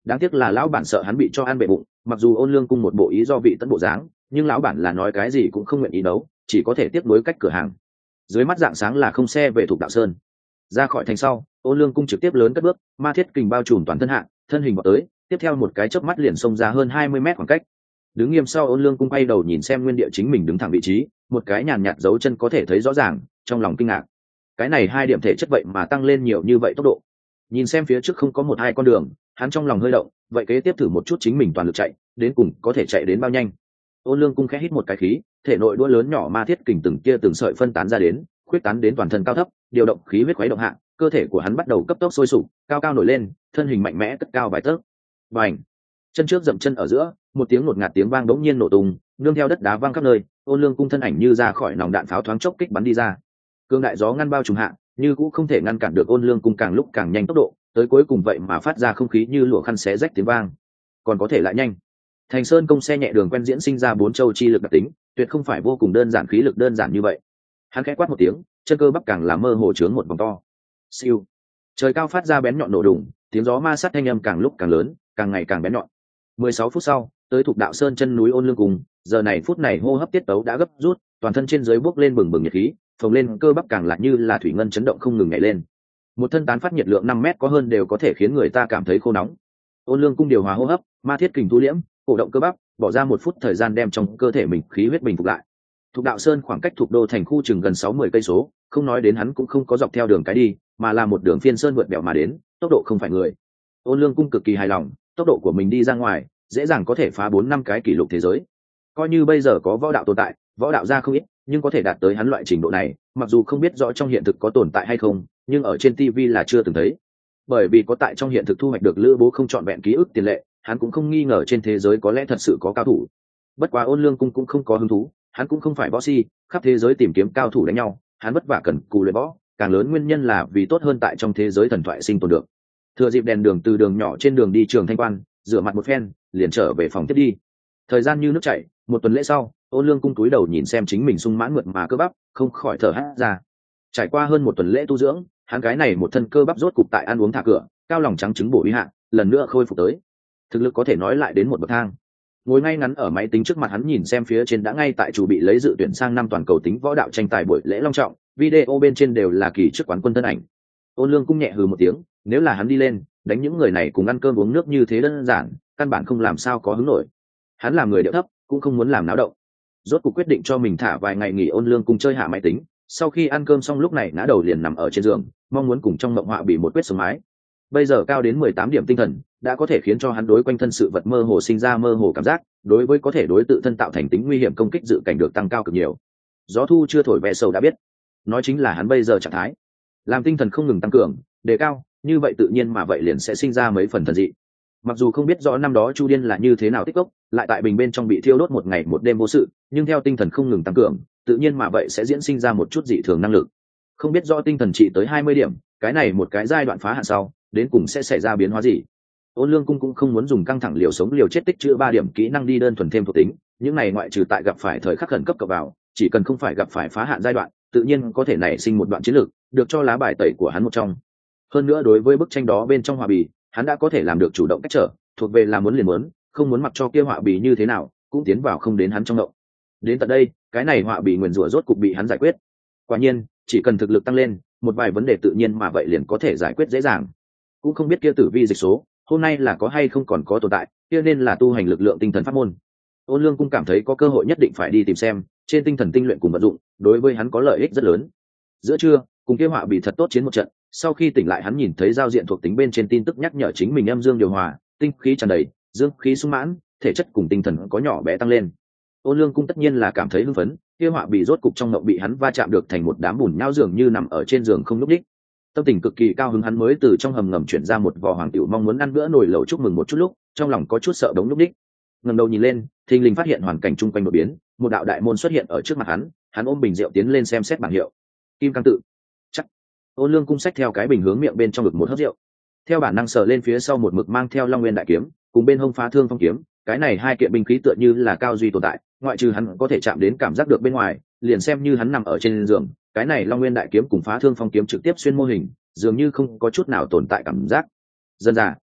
đáng tiếc là lão bản sợ hắn bị cho ăn bệ bụng, mặc dù ôn lương cung một bộ ý do vị tấn bộ dáng, nhưng lão bản là nói cái gì cũng không nguyện ý đấu, chỉ có thể tiếp nối cách cửa hàng. Dưới mắt dạng sáng là không xe về Thục Đạo Sơn. Ra khỏi thành sau, ôn lương cung trực tiếp lớn cất bước, ma thiết kình bao trùm toàn thân hạ, thân hình vào tới, tiếp theo một cái chớp mắt liền xông ra hơn 20 mét khoảng cách. Đứng nghiêm sau, ôn lương cung quay đầu nhìn xem nguyên địa chính mình đứng thẳng vị trí, một cái nhàn nhạt dấu chân có thể thấy rõ ràng, trong lòng kinh ngạc. Cái này 2 điểm thể chất vậy mà tăng lên nhiều như vậy tốc độ. Nhìn xem phía trước không có một hai con đường, hắn trong lòng hơi động, vậy kế tiếp thử một chút chính mình toàn lực chạy, đến cùng có thể chạy đến bao nhanh. Ôn lương cung khẽ hít một cái khí, thể nội đũa lớn nhỏ ma thiết kình từng kia từng sợi phân tán ra đến, khuyết tán đến toàn thân cao thấp, điều động khí huyết khuấy động hạ, cơ thể của hắn bắt đầu cấp tốc sôi sục, cao cao nổi lên, thân hình mạnh mẽ cất cao vài tấc. Bành! Chân trước dậm chân ở giữa, một tiếng ngột ngạt tiếng vang đống nhiên nổ tung, nương theo đất đá vang khắp nơi, ôn lương cung thân ảnh như ra khỏi nòng đạn pháo thoáng chốc kích bắn đi ra. Cương đại gió ngăn bao trùm hạ, như cũng không thể ngăn cản được ôn lương cung càng lúc càng nhanh tốc độ, tới cuối cùng vậy mà phát ra không khí như lụa khăn xé rách tiếng vang. Còn có thể lại nhanh. Thành Sơn công xe nhẹ đường quen diễn sinh ra 4 châu chi lực đặc tính, tuyệt không phải vô cùng đơn giản khí lực đơn giản như vậy. Hắn khẽ quát một tiếng, chân cơ bắp càng làm mơ hồ trướng một vòng to. Siêu. Trời cao phát ra bén nhọn nổ đùng, tiếng gió ma sát thanh âm càng lúc càng lớn, càng ngày càng bén nhọn. 16 phút sau, tới Thục Đạo Sơn chân núi ôn lương cùng, giờ này phút này hô hấp tiết tấu đã gấp rút, toàn thân trên dưới bốc lên bừng bừng nhiệt khí, phồng lên cơ bắp càng lại như là thủy ngân chấn động không ngừng nhảy lên. Một thân tán phát nhiệt lượng 5 mét có hơn đều có thể khiến người ta cảm thấy khô nóng. Ôn lương cung điều hòa hô hấp, ma thiết kình thu liễm, cổ động cơ bắp, bỏ ra 1 phút thời gian đem trong cơ thể mình khí huyết bình phục lại. Thục Đạo Sơn khoảng cách Thục Đô thành khu chừng gần 60 cây số, không nói đến hắn cũng không có dọc theo đường cái đi, mà là một đường phiên sơn vượt bẹo mà đến, tốc độ không phải người. Ôn lương cung cực kỳ hài lòng, tốc độ của mình đi ra ngoài, dễ dàng có thể phá 4-5 cái kỷ lục thế giới. Coi như bây giờ có võ đạo tồn tại, võ đạo gia không ít, nhưng có thể đạt tới hắn loại trình độ này, mặc dù không biết rõ trong hiện thực có tồn tại hay không, nhưng ở trên TV là chưa từng thấy. Bởi vì có tại trong hiện thực thu hoạch được lữ bố không chọn vẹn ký ức tiền lệ, hắn cũng không nghi ngờ trên thế giới có lẽ thật sự có cao thủ. Bất quá ôn lương cung cũng không có hứng thú, hắn cũng không phải võ si, khắp thế giới tìm kiếm cao thủ đánh nhau, hắn vất vả cần cù luyện võ, càng lớn nguyên nhân là vì tốt hơn tại trong thế giới thần thoại sinh tồn được. Thừa dịp đèn đường từ đường nhỏ trên đường đi trường Thanh Quan, rửa mặt một phen, liền trở về phòng tiếp đi. Thời gian như nước chảy, 1 tuần lễ sau, ôn lương cung túi đầu nhìn xem chính mình sung mãn mượt mà cơ bắp, không khỏi thở hắt ra. Trải qua hơn 1 tuần lễ tu dưỡng, hắn cái này một thân cơ bắp rốt cục tại ăn uống thả cửa, cao lòng trắng trứng bổ uy hạ, lần nữa khôi phục tới. Thực lực có thể nói lại đến một bậc thang. Ngồi ngay ngắn ở máy tính trước mặt hắn nhìn xem phía trên đã ngay tại chủ bị lấy dự tuyển sang năm toàn cầu tính võ đạo tranh tài buổi lễ long trọng, video bên trên đều là kỳ trước quán quân thân ảnh. Ôn lương cung nhẹ hừ một tiếng, nếu là hắn đi lên, đánh những người này cùng ăn cơm uống nước như thế đơn giản, căn bản không làm sao có hứng nổi. Hắn làm người điệu thấp, cũng không muốn làm náo động. Rốt cuộc quyết định cho mình thả vài ngày nghỉ ôn lương cung chơi hạ máy tính, sau khi ăn cơm xong lúc này ngã đầu liền nằm ở trên giường, mong muốn cùng trong mộng họa bị một quyết sống mái. Bây giờ cao đến 18 điểm tinh thần, đã có thể khiến cho hắn đối quanh thân sự vật mơ hồ sinh ra mơ hồ cảm giác, đối với có thể đối tự thân tạo thành tính nguy hiểm công kích dự cảnh được tăng cao cực nhiều. Gió thu chưa thổi vẻ sầu đã biết, nói chính là hắn bây giờ trạng thái. Làm tinh thần không ngừng tăng cường, đề cao, như vậy tự nhiên mà vậy liền sẽ sinh ra mấy phần thần dị. Mặc dù không biết rõ năm đó Chu Điên là như thế nào tích gốc, lại tại bình bên trong bị thiêu đốt một ngày một đêm vô sự, nhưng theo tinh thần không ngừng tăng cường, tự nhiên mà vậy sẽ diễn sinh ra một chút dị thường năng lực. Không biết rõ tinh thần trị tới 20 điểm, cái này một cái giai đoạn phá hạn sau, đến cùng sẽ xảy ra biến hóa gì. Ôn lương cung cũng không muốn dùng căng thẳng liều sống liều chết tích chữa 3 điểm kỹ năng đi đơn thuần thêm thuộc tính, những này ngoại trừ tại gặp phải thời khắc khẩn cấp cập vào, chỉ cần không phải gặp phải phá hạn giai đoạn, tự nhiên có thể nảy sinh một đoạn chiến lược, được cho lá bài tẩy của hắn một trong. Hơn nữa đối với bức tranh đó bên trong họa bì, hắn đã có thể làm được chủ động cách trở, thuộc về là muốn liền muốn, không muốn mặc cho kia họa bì như thế nào, cũng tiến vào không đến hắn trong động. Đến tận đây, cái này họa bì nguyền rủa rốt cục bị hắn giải quyết. Quả nhiên, chỉ cần thực lực tăng lên, một vài vấn đề tự nhiên mà vậy liền có thể giải quyết dễ dàng. Cũng không biết kia tử vi dịch số hôm nay là có hay không còn có tồn tại, kia nên là tu hành lực lượng tinh thần pháp môn. Ôn lương cung cảm thấy có cơ hội nhất định phải đi tìm xem, trên tinh thần tinh luyện cùng vận dụng, đối với hắn có lợi ích rất lớn. Giữa trưa, cùng kia họa bị thật tốt chiến một trận, sau khi tỉnh lại hắn nhìn thấy giao diện thuộc tính bên trên tin tức nhắc nhở chính mình âm dương điều hòa, tinh khí tràn đầy, dương khí sung mãn, thể chất cùng tinh thần có nhỏ bé tăng lên. Ôn lương cung tất nhiên là cảm thấy hưng phấn, kia họa bị rốt cục trong mộng bị hắn va chạm được thành một đám bùn nhão dường như nằm ở trên giường không lúc đích. Tâm tình cực kỳ cao hứng, hắn mới từ trong hầm ngầm chuyển ra một vò hoàng tiểu, mong muốn ăn bữa nồi lẩu chúc mừng một chút lúc, trong lòng có chút sợ đống lúc đích. Ngẩng đầu nhìn lên, thình lình phát hiện hoàn cảnh chung quanh đột biến, một đạo đại môn xuất hiện ở trước mặt hắn ôm bình rượu tiến lên xem xét bảng hiệu. Kim Cang tự. Chắc. Ôn lương cung xách theo cái bình hướng miệng bên trong ngực một hớp rượu. Theo bản năng sờ lên phía sau một mực mang theo Long Nguyên đại kiếm, cùng bên hông Phá Thương Phong kiếm, cái này hai kiện binh khí tựa như là cao duy tồn tại, ngoại trừ hắn có thể chạm đến cảm giác được bên ngoài, liền xem như hắn nằm ở trên giường, cái này Long Nguyên đại kiếm cùng Phá Thương Phong kiếm trực tiếp xuyên mô hình, dường như không có chút nào tồn tại cảm giác. Dần dà,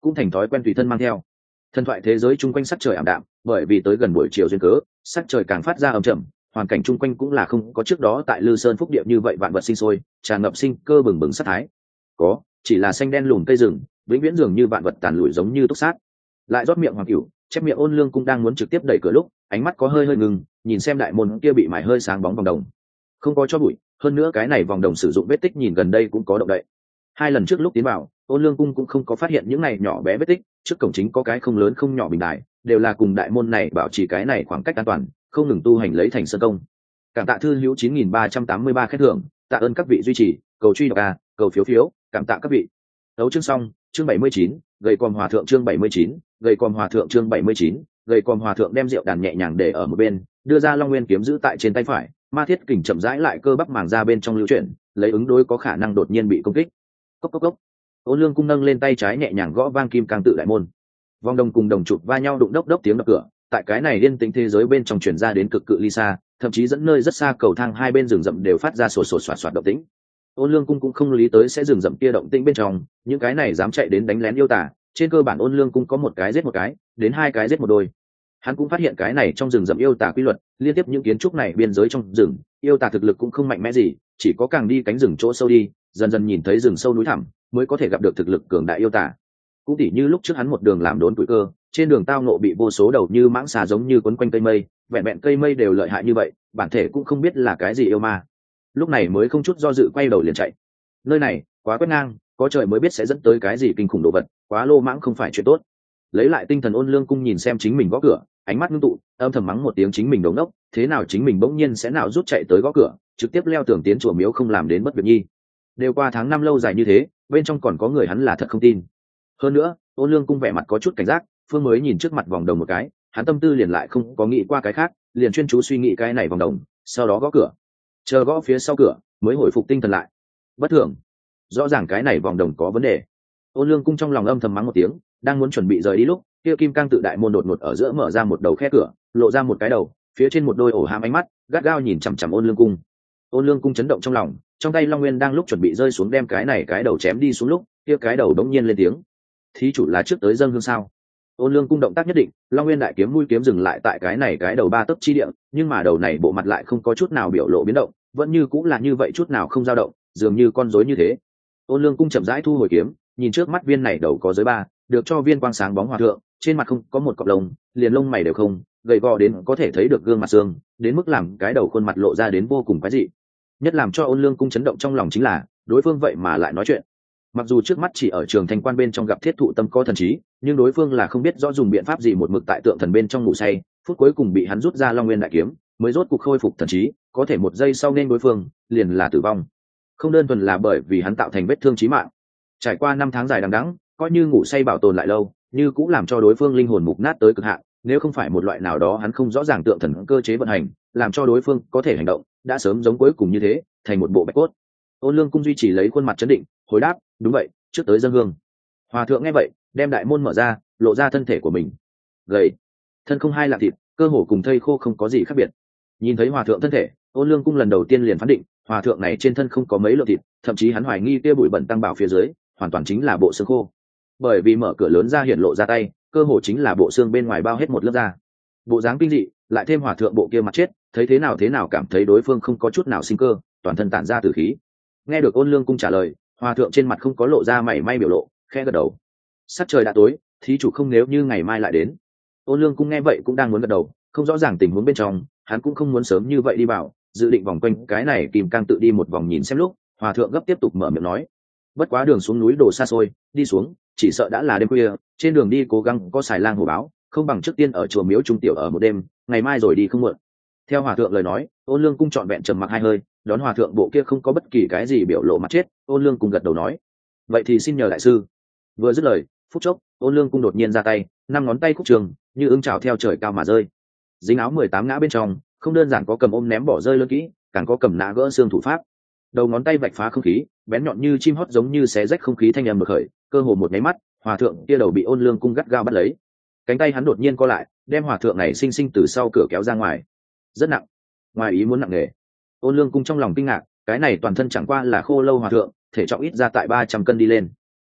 cũng thành thói quen tùy thân mang theo. Thần thoại thế giới chung quanh sắc trời ảm đạm, bởi vì tới gần buổi chiều duyên cớ, sắc trời càng phát ra ẩm trầm, hoàn cảnh chung quanh cũng là không có trước đó tại Lư Sơn Phúc Địa như vậy vạn vật sinh sôi, tràn ngập sinh cơ bừng bừng sát thái. Có, chỉ là xanh đen lùn cây rừng, vĩnh viễn dường như vạn vật tàn lụi giống như túc sát. Lại rót miệng Hoàng Cửu, chép miệng Ôn Lương cũng đang muốn trực tiếp đẩy cửa lúc, ánh mắt có hơi hơi ngừng, nhìn xem đại môn kia bị mài hơi sáng bóng vòng đồng. Không có cho bụi, hơn nữa cái này vòng đồng sử dụng vết tích nhìn gần đây cũng có động đậy. Hai lần trước lúc tiến vào, Ôn Lương cung cũng không có phát hiện những này nhỏ bé vết tích, trước cổng chính có cái không lớn không nhỏ bình đài, đều là cùng đại môn này bảo trì cái này khoảng cách an toàn, không ngừng tu hành lấy thành sơn công. Cảm tạ thư hữu 9383 khen thưởng, tạ ơn các vị duy trì, cầu truy đọc a, cầu phiếu phiếu, cảm tạ các vị. Đấu chương xong, chương 79, gầy còm hòa thượng chương 79, gầy còm hòa thượng chương 79, gầy còm hòa thượng đem rượu đàn nhẹ nhàng để ở một bên, đưa ra Long Nguyên kiếm giữ tại trên tay phải, ma thiết kình chậm rãi lại cơ bắp màng ra bên trong lưu chuyển, lấy ứng đối có khả năng đột nhiên bị công kích. Cốc cốc cốc. Ôn Lương cung nâng lên tay trái nhẹ nhàng gõ vang kim cang tự đại môn. Vong đồng cùng đồng chụp va nhau đụng đốc đốc tiếng đập cửa, tại cái này yên tĩnh thế giới bên trong truyền ra đến cực cự ly xa, thậm chí dẫn nơi rất xa cầu thang hai bên rừng rậm đều phát ra sột sột soạt soạt động tĩnh. Ôn Lương cung cũng không lý tới sẽ rừng rậm kia động tĩnh bên trong, những cái này dám chạy đến đánh lén yêu tả, trên cơ bản Ôn Lương cung có một cái giết một cái, đến hai cái giết một đôi. Hắn cũng phát hiện cái này trong rừng rậm yêu tả quy luật, liên tiếp những kiến trúc này biên giới trong rừng, yêu tả thực lực cũng không mạnh mẽ gì, chỉ có càng đi cánh rừng chỗ sâu đi, dần dần nhìn thấy rừng sâu núi thẳm, mới có thể gặp được thực lực cường đại yêu tả. Cũng tỉ như lúc trước hắn một đường làm đốn tuổi cơ, trên đường tao nộ bị vô số đầu như mãng xà giống như quấn quanh cây mây, vẹn vẹn cây mây đều lợi hại như vậy, bản thể cũng không biết là cái gì yêu ma. Lúc này mới không chút do dự quay đầu liền chạy. Nơi này quá quét ngang, có trời mới biết sẽ dẫn tới cái gì kinh khủng đồ vật, quá lô mãng không phải chuyện tốt. Lấy lại tinh thần Ôn Lương cung nhìn xem chính mình gõ cửa, ánh mắt ngưng tụ, âm thầm mắng một tiếng chính mình đống đốc, thế nào chính mình bỗng nhiên sẽ nào rút chạy tới gõ cửa, trực tiếp leo tường tiến chùa miếu không làm đến bất việc nhi. Đều qua tháng năm lâu dài như thế, bên trong còn có người hắn là thật không tin. Hơn nữa, Ôn Lương cung vẻ mặt có chút cảnh giác, phương mới nhìn trước mặt vòng đồng một cái, hắn tâm tư liền lại không có nghĩ qua cái khác, liền chuyên chú suy nghĩ cái này vòng đồng, sau đó gõ cửa. Chờ gõ phía sau cửa, mới hồi phục tinh thần lại. Bất thường, rõ ràng cái này vòng đồng có vấn đề. Ôn Lương cung trong lòng âm thầm mắng một tiếng, đang muốn chuẩn bị rời đi lúc, kia kim cang tự đại môn đột ngột ở giữa mở ra một đầu khe cửa, lộ ra một cái đầu, phía trên một đôi ổ hàm ánh mắt gắt gao nhìn chằm chằm Ôn Lương cung. Ôn Lương cung chấn động trong lòng, trong tay Long Nguyên đang lúc chuẩn bị rơi xuống đem cái này cái đầu chém đi xuống lúc, kia cái đầu đống nhiên lên tiếng. Thí chủ là trước tới dâng hương sao? Ôn Lương cung động tác nhất định, Long Nguyên đại kiếm mũi kiếm dừng lại tại cái này cái đầu ba tấc chi địa, nhưng mà đầu này bộ mặt lại không có chút nào biểu lộ biến động, vẫn như cũng là như vậy chút nào không dao động, dường như con rối như thế. Ôn Lương cung chậm rãi thu hồi kiếm, nhìn trước mắt viên này đầu có giới ba, được cho viên quang sáng bóng hòa thượng, trên mặt không có một cọng lông, liền lông mày đều không, gầy gò đến có thể thấy được gương mặt xương, đến mức làm cái đầu khuôn mặt lộ ra đến vô cùng quái dị. Nhất làm cho Ôn Lương cung chấn động trong lòng chính là, đối phương vậy mà lại nói chuyện. Mặc dù trước mắt chỉ ở trường thanh quan bên trong gặp thiết thụ tâm có thần trí, nhưng đối phương là không biết rõ dùng biện pháp gì một mực tại tượng thần bên trong ngủ say, phút cuối cùng bị hắn rút ra Long Nguyên đại kiếm, mới rốt cuộc khôi phục thần trí, có thể một giây sau nên đối phương liền là tử vong. Không đơn thuần là bởi vì hắn tạo thành vết thương chí mạng, trải qua 5 tháng dài đằng đẵng, coi như ngủ say bảo tồn lại lâu, như cũng làm cho đối phương linh hồn mục nát tới cực hạn, nếu không phải một loại nào đó hắn không rõ ràng tượng thần cơ chế vận hành, làm cho đối phương có thể hành động, đã sớm giống cuối cùng như thế, thành một bộ bạch cốt. Ôn Lương cung duy trì lấy khuôn mặt trấn định, hồi đáp, đúng vậy, trước tới dâng hương. Hòa thượng nghe vậy, đem đại môn mở ra, lộ ra thân thể của mình. Gầy, thân không hai lạng thịt, cơ hồ cùng thây khô không có gì khác biệt. Nhìn thấy hòa thượng thân thể, Ôn Lương cung lần đầu tiên liền phán định, hòa thượng này trên thân không có mấy lượng thịt, thậm chí hắn hoài nghi kia bụi bẩn tăng bảo phía dưới, hoàn toàn chính là bộ xương khô. Bởi vì mở cửa lớn ra hiện lộ ra tay, cơ hồ chính là bộ xương bên ngoài bao hết một lớp da. Bộ dáng kinh dị, lại thêm hòa thượng bộ kia mặt chết, thấy thế nào cảm thấy đối phương không có chút nào sinh cơ, toàn thân tản ra tử khí. Nghe được Ôn Lương cung trả lời, hòa thượng trên mặt không có lộ ra mảy may biểu lộ, khẽ gật đầu. Sắc trời đã tối, thí chủ không nếu như ngày mai lại đến. Ôn Lương cung nghe vậy cũng đang muốn gật đầu, không rõ ràng tình huống bên trong, hắn cũng không muốn sớm như vậy đi vào, dự định vòng quanh cái này kìm cang tự đi một vòng nhìn xem lúc, hòa thượng gấp tiếp tục mở miệng nói. Bất quá đường xuống núi đổ xa xôi, đi xuống, chỉ sợ đã là đêm khuya, trên đường đi cố gắng có xài lang hổ báo, không bằng trước tiên ở chùa miếu trung tiểu ở một đêm, ngày mai rồi đi không muộn. Theo hòa thượng lời nói, Ôn Lương cung trọn vẹn trầm mặc hai hơi, đón hòa thượng bộ kia không có bất kỳ cái gì biểu lộ mặt chết, Ôn Lương cung gật đầu nói, vậy thì xin nhờ đại sư. Vừa dứt lời, phút chốc, Ôn Lương cung đột nhiên ra tay, 5 ngón tay khúc trường, như ưng trào theo trời cao mà rơi. Dính áo 18 ngã bên trong, không đơn giản có cầm ôm ném bỏ rơi lơ kỹ, càng có cầm nã gỡ xương thủ pháp. Đầu ngón tay vạch phá không khí, bén nhọn như chim hót giống như xé rách không khí thanh âm bật khởi, cơ hồ một cái mắt, hòa thượng kia đầu bị Ôn Lương cung gắt gao bắt lấy. Cánh tay hắn đột nhiên co lại, đem hòa thượng này sinh sinh từ sau cửa kéo ra ngoài. Rất nặng, ngoài ý muốn nặng nề. Ôn Lương cung trong lòng kinh ngạc, cái này toàn thân chẳng qua là khô lâu hòa thượng, thể trọng ít ra tại 300 cân đi lên.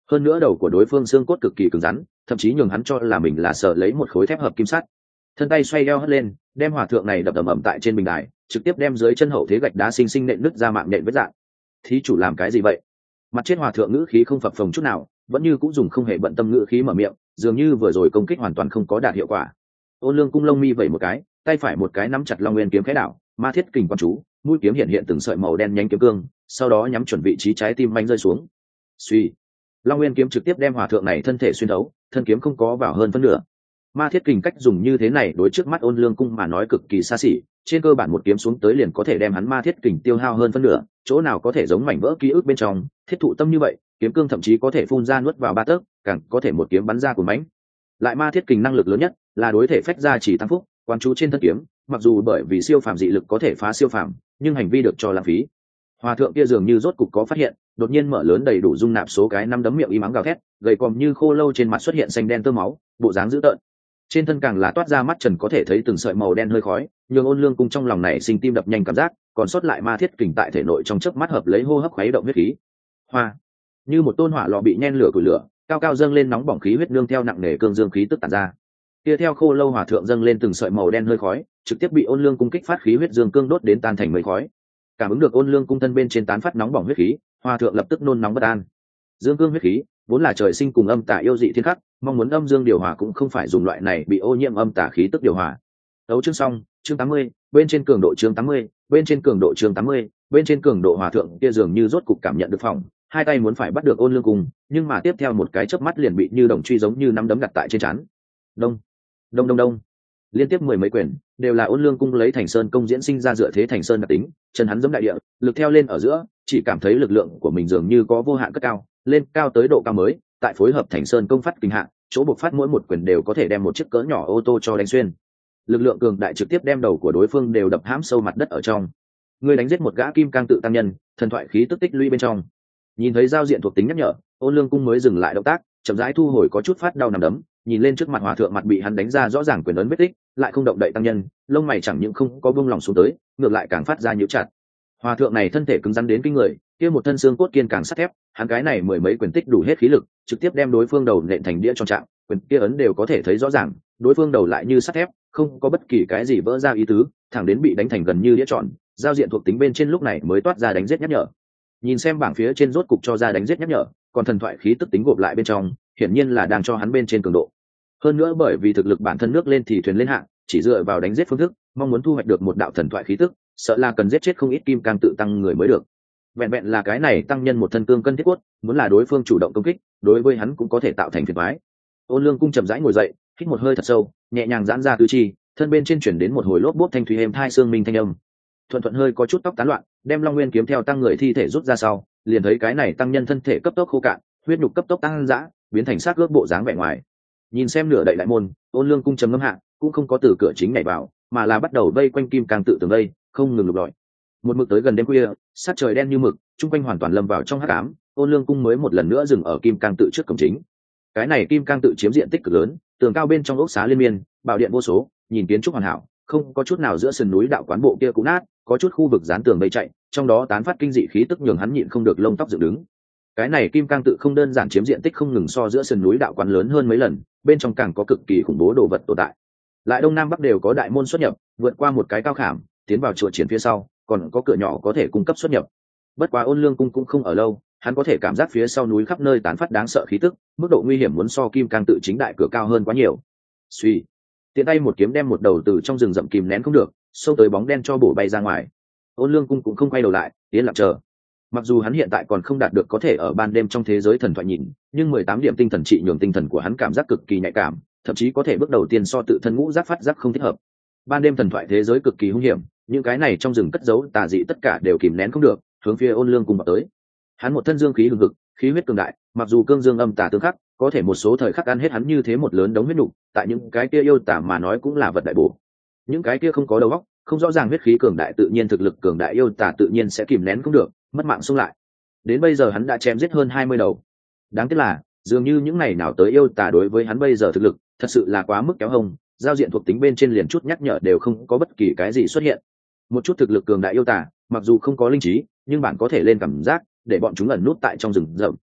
hơn nữa đầu của đối phương xương cốt cực kỳ cứng rắn, thậm chí nhường hắn cho là mình là sợ lấy một khối thép hợp kim sắt. Thân tay xoay eo hất lên, đem hòa thượng này đập ầm ầm tại trên bình đài, trực tiếp đem dưới chân hậu thế gạch đá xinh xinh nện nứt ra mạng nện vết dạng. Thí chủ làm cái gì vậy? Mặt trên hòa thượng ngữ khí không phập phồng chút nào, vẫn như cũng dùng không hề bận tâm ngữ khí mở miệng, dường như vừa rồi công kích hoàn toàn không có đạt hiệu quả. Ôn Lương cung lông mi vẩy một cái, tay phải một cái nắm chặt Long Nguyên kiếm khẽ đảo, ma thiết kình quan chú, mũi kiếm hiện hiện từng sợi màu đen nhánh kiếm cương, sau đó nhắm chuẩn vị trí trái tim manh rơi xuống. Suy, Long Nguyên kiếm trực tiếp đem hòa thượng này thân thể xuyên thấu, thân kiếm không có vào hơn phân nửa. Ma thiết kình cách dùng như thế này đối trước mắt Ôn Lương cung mà nói cực kỳ xa xỉ, trên cơ bản một kiếm xuống tới liền có thể đem hắn ma thiết kình tiêu hao hơn phân nửa, chỗ nào có thể giống mảnh vỡ ký ức bên trong, thiết thụ tâm như vậy, kiếm cương thậm chí có thể phun ra nuốt vào ba tấc, càng có thể một kiếm bắn ra của mãnh. Lại ma thiết kình năng lực lớn nhất là đối thể phách ra chỉ tăng phúc, quan chú trên thân kiếm, mặc dù bởi vì siêu phàm dị lực có thể phá siêu phàm, nhưng hành vi được cho lãng phí. Hòa thượng kia dường như rốt cục có phát hiện, đột nhiên mở lớn đầy đủ dung nạp số cái năm đấm miệng y mắng gào thét, gầy còm như khô lâu trên mặt xuất hiện xanh đen tơ máu, bộ dáng dữ tợn. Trên thân càng là toát ra mắt trần có thể thấy từng sợi màu đen hơi khói, nhường Ôn Lương cung trong lòng này sinh tim đập nhanh cảm giác, còn sót lại ma thiết kình tại thể nội trong chớp mắt hợp lấy hô hấp khuấy động huyết khí. Hoa, như một tôn hỏa lò bị nhen lửa củi lửa, cao cao dâng lên nóng bỏng khí huyết nương theo nặng nề cương dương khí tức tản ra. Kia theo khô lâu hòa thượng dâng lên từng sợi màu đen hơi khói, trực tiếp bị Ôn Lương cung kích phát khí huyết dương cương đốt đến tan thành mây khói. Cảm ứng được Ôn Lương cung thân bên trên tán phát nóng bỏng huyết khí, hòa thượng lập tức nôn nóng bất an. Dương cương huyết khí vốn là trời sinh cùng âm tà yêu dị thiên khắc, mong muốn âm dương điều hòa cũng không phải dùng loại này bị ô nhiễm âm tà khí tức điều hòa. Đấu chương xong, chương 80, bên trên cường độ chương 80, bên trên cường độ chương 80, bên trên cường độ hòa thượng kia dường như rốt cục cảm nhận được phòng, hai tay muốn phải bắt được Ôn Lương cung, nhưng mà tiếp theo một cái chớp mắt liền bị như đồng truy giống như nắm đấm đặt tại trên trán. Đông, đông đông đông. Liên tiếp mười mấy quyền, đều là Ôn Lương cung lấy Thành Sơn công diễn sinh ra dựa thế Thành Sơn đặc tính, chân hắn giẫm đại địa, lực theo lên ở giữa, chỉ cảm thấy lực lượng của mình dường như có vô hạn cất cao, lên cao tới độ cao mới, tại phối hợp Thành Sơn công phát kinh hạ, chỗ bộc phát mỗi một quyền đều có thể đem một chiếc cỡ nhỏ ô tô cho đánh xuyên. Lực lượng cường đại trực tiếp đem đầu của đối phương đều đập hãm sâu mặt đất ở trong. Người đánh giết một gã kim cang tự tăng nhân, thần thoại khí tức tích lũy bên trong. Nhìn thấy giao diện thuộc tính nhắc nhở, Ôn Lương cung mới dừng lại động tác, chậm rãi thu hồi có chút phát đau nằm đấm, nhìn lên trước mặt hòa thượng mặt bị hắn đánh ra rõ ràng quyền ấn vết tích, lại không động đậy tăng nhân, lông mày chẳng những không có buông lỏng xuống tới, ngược lại càng phát ra nhíu chặt. Hòa thượng này thân thể cứng rắn đến kinh người, kia một thân xương cốt kiên càng sắt thép, hắn cái này mười mấy quyền tích đủ hết khí lực, trực tiếp đem đối phương đầu nện thành đĩa tròn trạng, quyền kia ấn đều có thể thấy rõ ràng, đối phương đầu lại như sắt thép, không có bất kỳ cái gì vỡ ra ý tứ, thẳng đến bị đánh thành gần như đĩa tròn, giao diện thuộc tính bên trên lúc này mới toát ra đánh giết nhắc nhở. Nhìn xem bảng phía trên rốt cục cho ra đánh giết nhắc nhở, còn thần thoại khí tức tính gộp lại bên trong, hiển nhiên là đang cho hắn bên trên cường độ. Hơn nữa bởi vì thực lực bản thân nước lên thì thuyền lên hạng, chỉ dựa vào đánh giết phương thức, mong muốn thu hoạch được một đạo thần thoại khí tức, sợ là cần giết chết không ít kim cang tự tăng người mới được. Vẹn vẹn là cái này tăng nhân một thân cương cân thiết quất, muốn là đối phương chủ động công kích, đối với hắn cũng có thể tạo thành phiền toái. Ôn Lương cung chậm rãi ngồi dậy, hít một hơi thật sâu, nhẹ nhàng giãn ra tứ chi, thân bên trên chuyển đến một hồi lốp bốp thanh thúy êm thai xương minh thanh âm. Thuận thuận hơi có chút tóc tán loạn, đem Long Nguyên kiếm theo tăng người thi thể rút ra sau, liền thấy cái này tăng nhân thân thể cấp tốc khô cạn, huyết nhục cấp tốc tăng dã, biến thành xác ướp bộ dáng vẻ ngoài. Nhìn xem nửa đậy đại môn, Ôn Lương cung trầm ngâm hạ, cũng không có từ cửa chính nhảy vào, mà là bắt đầu vây quanh kim càng tự tường vây, không ngừng lục lọi. Một mực tới gần đêm khuya, sát trời đen như mực, trung quanh hoàn toàn lâm vào trong hắc ám, Ôn Lương cung mới một lần nữa dừng ở kim càng tự trước cổng chính. Cái này kim càng tự chiếm diện tích cực lớn, tường cao bên trong ốc xá liên miên, bảo điện vô số, nhìn kiến trúc hoàn hảo, không có chút nào giữa sườn núi đạo quán bộ kia cũ nát, có chút khu vực dán tường vây chạy, trong đó tán phát kinh dị khí tức nhường hắn nhịn không được lông tóc dựng đứng. Cái này kim cang tự không đơn giản chiếm diện tích không ngừng so giữa sườn núi đạo quán lớn hơn mấy lần, bên trong càng có cực kỳ khủng bố đồ vật tồn tại. Lại đông nam bắc đều có đại môn xuất nhập, vượt qua một cái cao khảm, tiến vào chùa triển phía sau, còn có cửa nhỏ có thể cung cấp xuất nhập. Bất quá Ôn Lương cung cũng không ở lâu, hắn có thể cảm giác phía sau núi khắp nơi tán phát đáng sợ khí tức, mức độ nguy hiểm muốn so kim cang tự chính đại cửa cao hơn quá nhiều. Suy, tiện tay một kiếm đem một đầu từ trong rừng rậm kìm nén không được, xông tới bóng đen cho bổ bay ra ngoài. Ôn Lương cung cũng không quay đầu lại, tiến lặng chờ. Mặc dù hắn hiện tại còn không đạt được có thể ở ban đêm trong thế giới thần thoại nhìn, nhưng 18 điểm tinh thần trị nhường tinh thần của hắn cảm giác cực kỳ nhạy cảm, thậm chí có thể bước đầu tiên so tự thân ngũ giác phát giác không thích hợp. Ban đêm thần thoại thế giới cực kỳ hung hiểm, những cái này trong rừng cất giấu tà dị tất cả đều kìm nén không được, hướng phía Ôn Lương cung vào tới. Hắn một thân dương khí hừng hực, khí huyết cường đại, mặc dù cương dương âm tà tương khắc, có thể một số thời khắc ăn hết hắn như thế một lớn đống huyết nục, tại những cái kia yêu tà mà nói cũng là vật đại bổ. Những cái kia không có đầu óc, không rõ ràng huyết khí cường đại tự nhiên thực lực cường đại yêu tà tự nhiên sẽ kìm nén không được, mất mạng xông lại. Đến bây giờ hắn đã chém giết hơn 20 đầu. Đáng tiếc là, dường như những ngày nào tới yêu tà đối với hắn bây giờ thực lực, thật sự là quá mức kéo hông, giao diện thuộc tính bên trên liền chút nhắc nhở đều không có bất kỳ cái gì xuất hiện. Một chút thực lực cường đại yêu tà, mặc dù không có linh trí, nhưng bạn có thể lên cảm giác, để bọn chúng ẩn nút tại trong rừng rậm,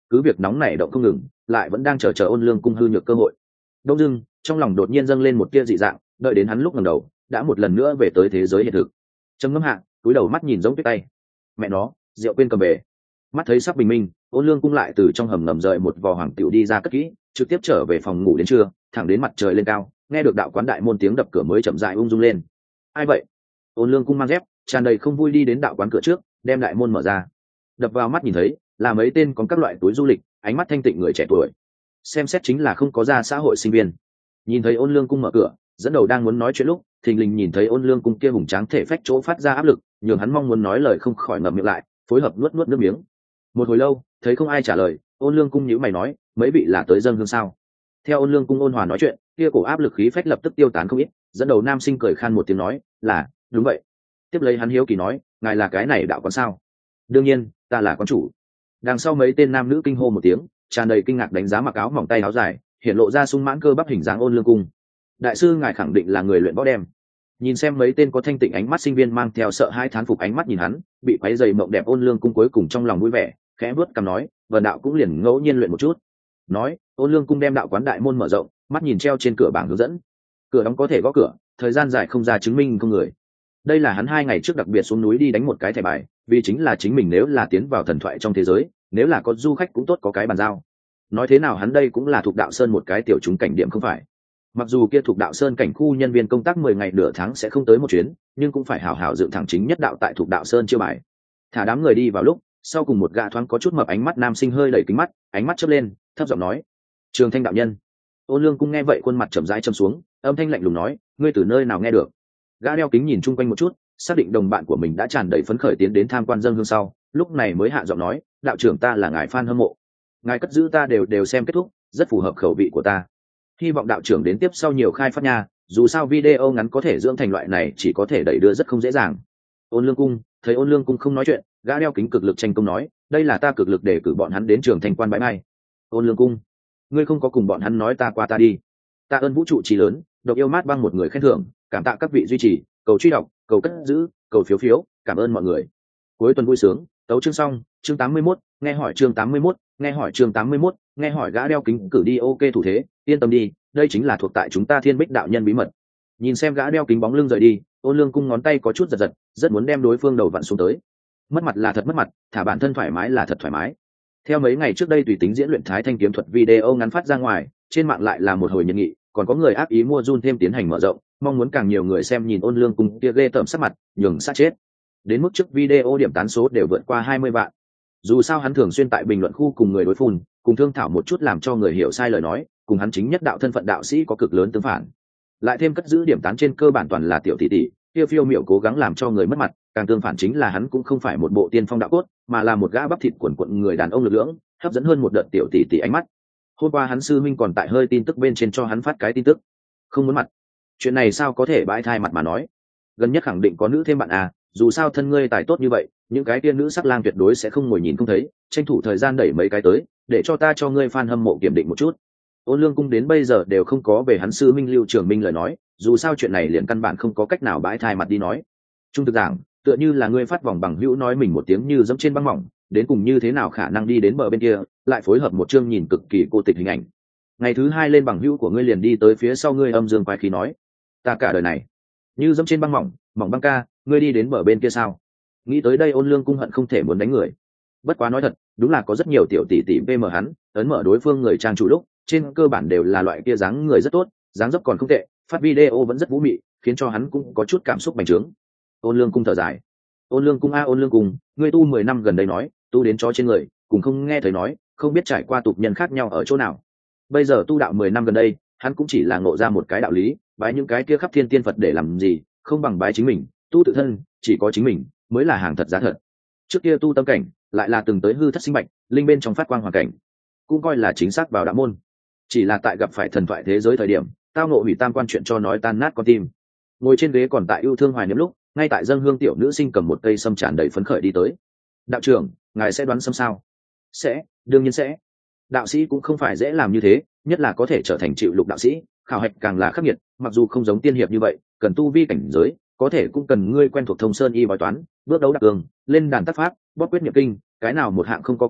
cứ việc nóng nảy động không ngừng, lại vẫn đang chờ Ôn Lương Cung hư nhược cơ hội. Đông dưng, trong lòng đột nhiên dâng lên một tia dị dạng, đợi đến hắn lúc ngẩng đầu, đã một lần nữa về tới thế giới hiện thực. Trầm ngâm hạ, cúi đầu mắt nhìn giống tuyết tay. Mẹ nó, rượu quên cầm về. Mắt thấy sắp bình minh, Ôn Lương Cung lại từ trong hầm ngầm rời một vò hoàng tiểu đi ra cất kỹ, trực tiếp trở về phòng ngủ đến trưa, thẳng đến mặt trời lên cao, nghe được đạo quán đại môn tiếng đập cửa mới chậm rãi ung dung lên. Ai vậy? Ôn Lương Cung mang dép, tràn đầy không vui đi đến đạo quán cửa trước, đem đại môn mở ra. Đập vào mắt nhìn thấy là mấy tên có các loại túi du lịch, ánh mắt thanh tịnh người trẻ tuổi. Xem xét chính là không có ra xã hội sinh viên. Nhìn thấy Ôn Lương Cung mở cửa, dẫn đầu đang muốn nói chuyện lúc, thình lình nhìn thấy Ôn Lương Cung kia hùng tráng thể phách chỗ phát ra áp lực, nhường hắn mong muốn nói lời không khỏi ngậm miệng lại, phối hợp nuốt nuốt nước miếng. Một hồi lâu, thấy không ai trả lời, Ôn Lương Cung nhíu mày nói, mấy vị là tới dâng hương sao? Theo Ôn Lương Cung ôn hòa nói chuyện, kia cổ áp lực khí phách lập tức tiêu tán không ít, dẫn đầu nam sinh cười khan một tiếng nói, là, đúng vậy. Tiếp lấy hắn hiếu kỳ nói, ngài là cái này đạo quán sao? Đương nhiên, ta là quán chủ. Đằng sau mấy tên nam nữ kinh hô một tiếng, tràn đầy kinh ngạc đánh giá mặc áo mỏng tay áo dài, hiện lộ ra sung mãn cơ bắp hình dáng Ôn Lương Cung. Đại sư ngài khẳng định là người luyện võ đem. Nhìn xem mấy tên có thanh tịnh ánh mắt sinh viên mang theo sợ hai thán phục ánh mắt nhìn hắn, bị quấy dày mộng đẹp Ôn Lương Cung cuối cùng trong lòng vui vẻ, khẽ bước cằm nói, vần đạo cũng liền ngẫu nhiên luyện một chút. Nói, Ôn Lương Cung đem đạo quán đại môn mở rộng, mắt nhìn treo trên cửa bảng hướng dẫn. Cửa đóng có thể gõ cửa, thời gian dài không ra chứng minh không người. Đây là hắn 2 ngày trước đặc biệt xuống núi đi đánh một cái thẻ bài, vì chính là chính mình nếu là tiến vào thần thoại trong thế giới, nếu là có du khách cũng tốt có cái bàn giao. Nói thế nào hắn đây cũng là thuộc đạo sơn một cái tiểu chúng cảnh điểm không phải. Mặc dù kia thuộc đạo sơn cảnh khu nhân viên công tác 10 ngày nửa tháng sẽ không tới một chuyến, nhưng cũng phải hảo hảo dựng thẳng chính nhất đạo tại thuộc đạo sơn chiêu bài. Thả đám người đi vào lúc, sau cùng một gã thoáng có chút mập ánh mắt nam sinh hơi đẩy kính mắt, ánh mắt chớp lên, thấp giọng nói, Trường Thanh đạo nhân. Ôn Lương Cung nghe vậy khuôn mặt chậm rãi châm xuống, âm thanh lạnh lùng nói, ngươi từ nơi nào nghe được? Gã đeo kính nhìn chung quanh một chút, xác định đồng bạn của mình đã tràn đầy phấn khởi tiến đến tham quan dâng hương sau, lúc này mới hạ giọng nói, đạo trưởng ta là ngài fan hâm mộ, ngài cất giữ ta đều xem kết thúc, rất phù hợp khẩu vị của ta. Hy vọng đạo trưởng đến tiếp sau nhiều khai phát nha, dù sao video ngắn có thể dưỡng thành loại này chỉ có thể đẩy đưa rất không dễ dàng. Ôn Lương Cung thấy Ôn Lương Cung không nói chuyện, gã đeo kính cực lực tranh công nói, đây là ta cực lực để cử bọn hắn đến trường thành quan bãi mai. Ôn Lương Cung, ngươi không có cùng bọn hắn nói ta qua ta đi. Ta ơn vũ trụ trí lớn, độc yêu mát băng một người khen thưởng, cảm tạ các vị duy trì, cầu truy đọc, cầu cất giữ, cầu phiếu phiếu, cảm ơn mọi người. Cuối tuần vui sướng, tấu chương xong, chương 81, nghe hỏi chương 81, nghe hỏi chương 81, nghe hỏi. Gã đeo kính cử đi ok thủ thế, yên tâm đi, đây chính là thuộc tại chúng ta Thiên Bích đạo nhân bí mật. Nhìn xem gã đeo kính bóng lưng rời đi, Ôn Lương Cung ngón tay có chút giật giật, rất muốn đem đối phương đầu vặn xuống tới. Mất mặt là thật mất mặt, thả bản thân thoải mái là thật thoải mái. Theo mấy ngày trước đây tùy tính diễn luyện Thái Thanh kiếm thuật video ngắn phát ra ngoài, trên mạng lại là một hồi nhiệt nghị, còn có người ác ý mua run thêm tiến hành mở rộng, mong muốn càng nhiều người xem nhìn Ôn Lương Cung kia ghê tởm sắc mặt, nhường sát chết. Đến mức trước video điểm tán số đều vượt qua 20 vạn. Dù sao hắn thường xuyên tại bình luận khu cùng người đối phun, cùng thương thảo một chút làm cho người hiểu sai lời nói, cùng hắn chính nhất đạo thân phận đạo sĩ có cực lớn tương phản. Lại thêm cất giữ điểm tán trên cơ bản toàn là tiểu tỷ tỷ, kia phiêu miểu cố gắng làm cho người mất mặt, càng tương phản chính là hắn cũng không phải một bộ tiên phong đạo cốt, mà là một gã bắp thịt quần quận người đàn ông lực lưỡng, hấp dẫn hơn một đợt tiểu tỷ tỷ ánh mắt. Hôm qua hắn sư minh còn tại hơi tin tức bên trên cho hắn phát cái tin tức, không muốn mặt. Chuyện này sao có thể bãi thai mặt mà nói? Gần nhất khẳng định có nữ thêm bạn à, dù sao thân ngươi tài tốt như vậy, những cái tiên nữ sắc lang tuyệt đối sẽ không ngồi nhìn không thấy, tranh thủ thời gian đẩy mấy cái tới, để cho ta cho ngươi fan hâm mộ kiểm định một chút. Ôn Lương Cung đến bây giờ đều không có về hắn sư minh Lưu Trường Minh lời nói, dù sao chuyện này liền căn bản không có cách nào bãi thai mặt đi nói. Trung thực giảng, tựa như là ngươi phát vòng bằng hữu nói mình một tiếng như dẫm trên băng mỏng, đến cùng như thế nào khả năng đi đến bờ bên kia, lại phối hợp một chương nhìn cực kỳ cô tịch hình ảnh. Ngày thứ 2 lên bằng hữu của ngươi liền đi tới phía sau ngươi âm dương quái khí nói, ta cả đời này như dẫm trên băng mỏng, mỏng băng ca, ngươi đi đến bờ bên kia sao? Nghĩ tới đây Ôn Lương Cung hận không thể muốn đánh người. Bất quá nói thật, đúng là có rất nhiều tiểu tỷ tỷ PM hắn, ấn mở đối phương người trang chủ lúc, trên cơ bản đều là loại kia dáng người rất tốt, dáng dấp còn không tệ, phát video vẫn rất vũ mị, khiến cho hắn cũng có chút cảm xúc bành trướng. Ôn Lương Cung thở dài, Ôn Lương Cung a Ôn Lương Cung, ngươi tu 10 năm gần đây nói, tu đến chó trên người, cùng không nghe thấy nói, không biết trải qua tục nhân khác nhau ở chỗ nào. Bây giờ tu đạo 10 năm gần đây, hắn cũng chỉ là ngộ ra một cái đạo lý, bái những cái kia khắp thiên tiên Phật để làm gì, không bằng bái chính mình, tu tự thân, chỉ có chính mình mới là hàng thật giá thật. Trước kia tu tâm cảnh, lại là từng tới hư thất sinh bạch, linh bên trong phát quang hoàn cảnh, cũng coi là chính xác vào đạo môn. Chỉ là tại gặp phải thần thoại thế giới thời điểm, tao ngộ hủy tam quan chuyện cho nói tan nát con tim. Ngồi trên ghế còn tại yêu thương hoài niệm lúc, ngay tại dâng hương tiểu nữ sinh cầm một cây sâm tràn đầy phấn khởi đi tới. Đạo trưởng, ngài sẽ đoán sâm sao? Sẽ, đương nhiên sẽ. Đạo sĩ cũng không phải dễ làm như thế, nhất là có thể trở thành chịu lục đạo sĩ, khảo hạch càng là khắc nghiệt, mặc dù không giống tiên hiệp như vậy, cần tu vi cảnh giới, có thể cũng cần ngươi quen thuộc thông sơn y bói toán, bước đấu đặc cường, lên đàn tác pháp, bóp quyết nhập kinh, cái nào một hạng không có qua,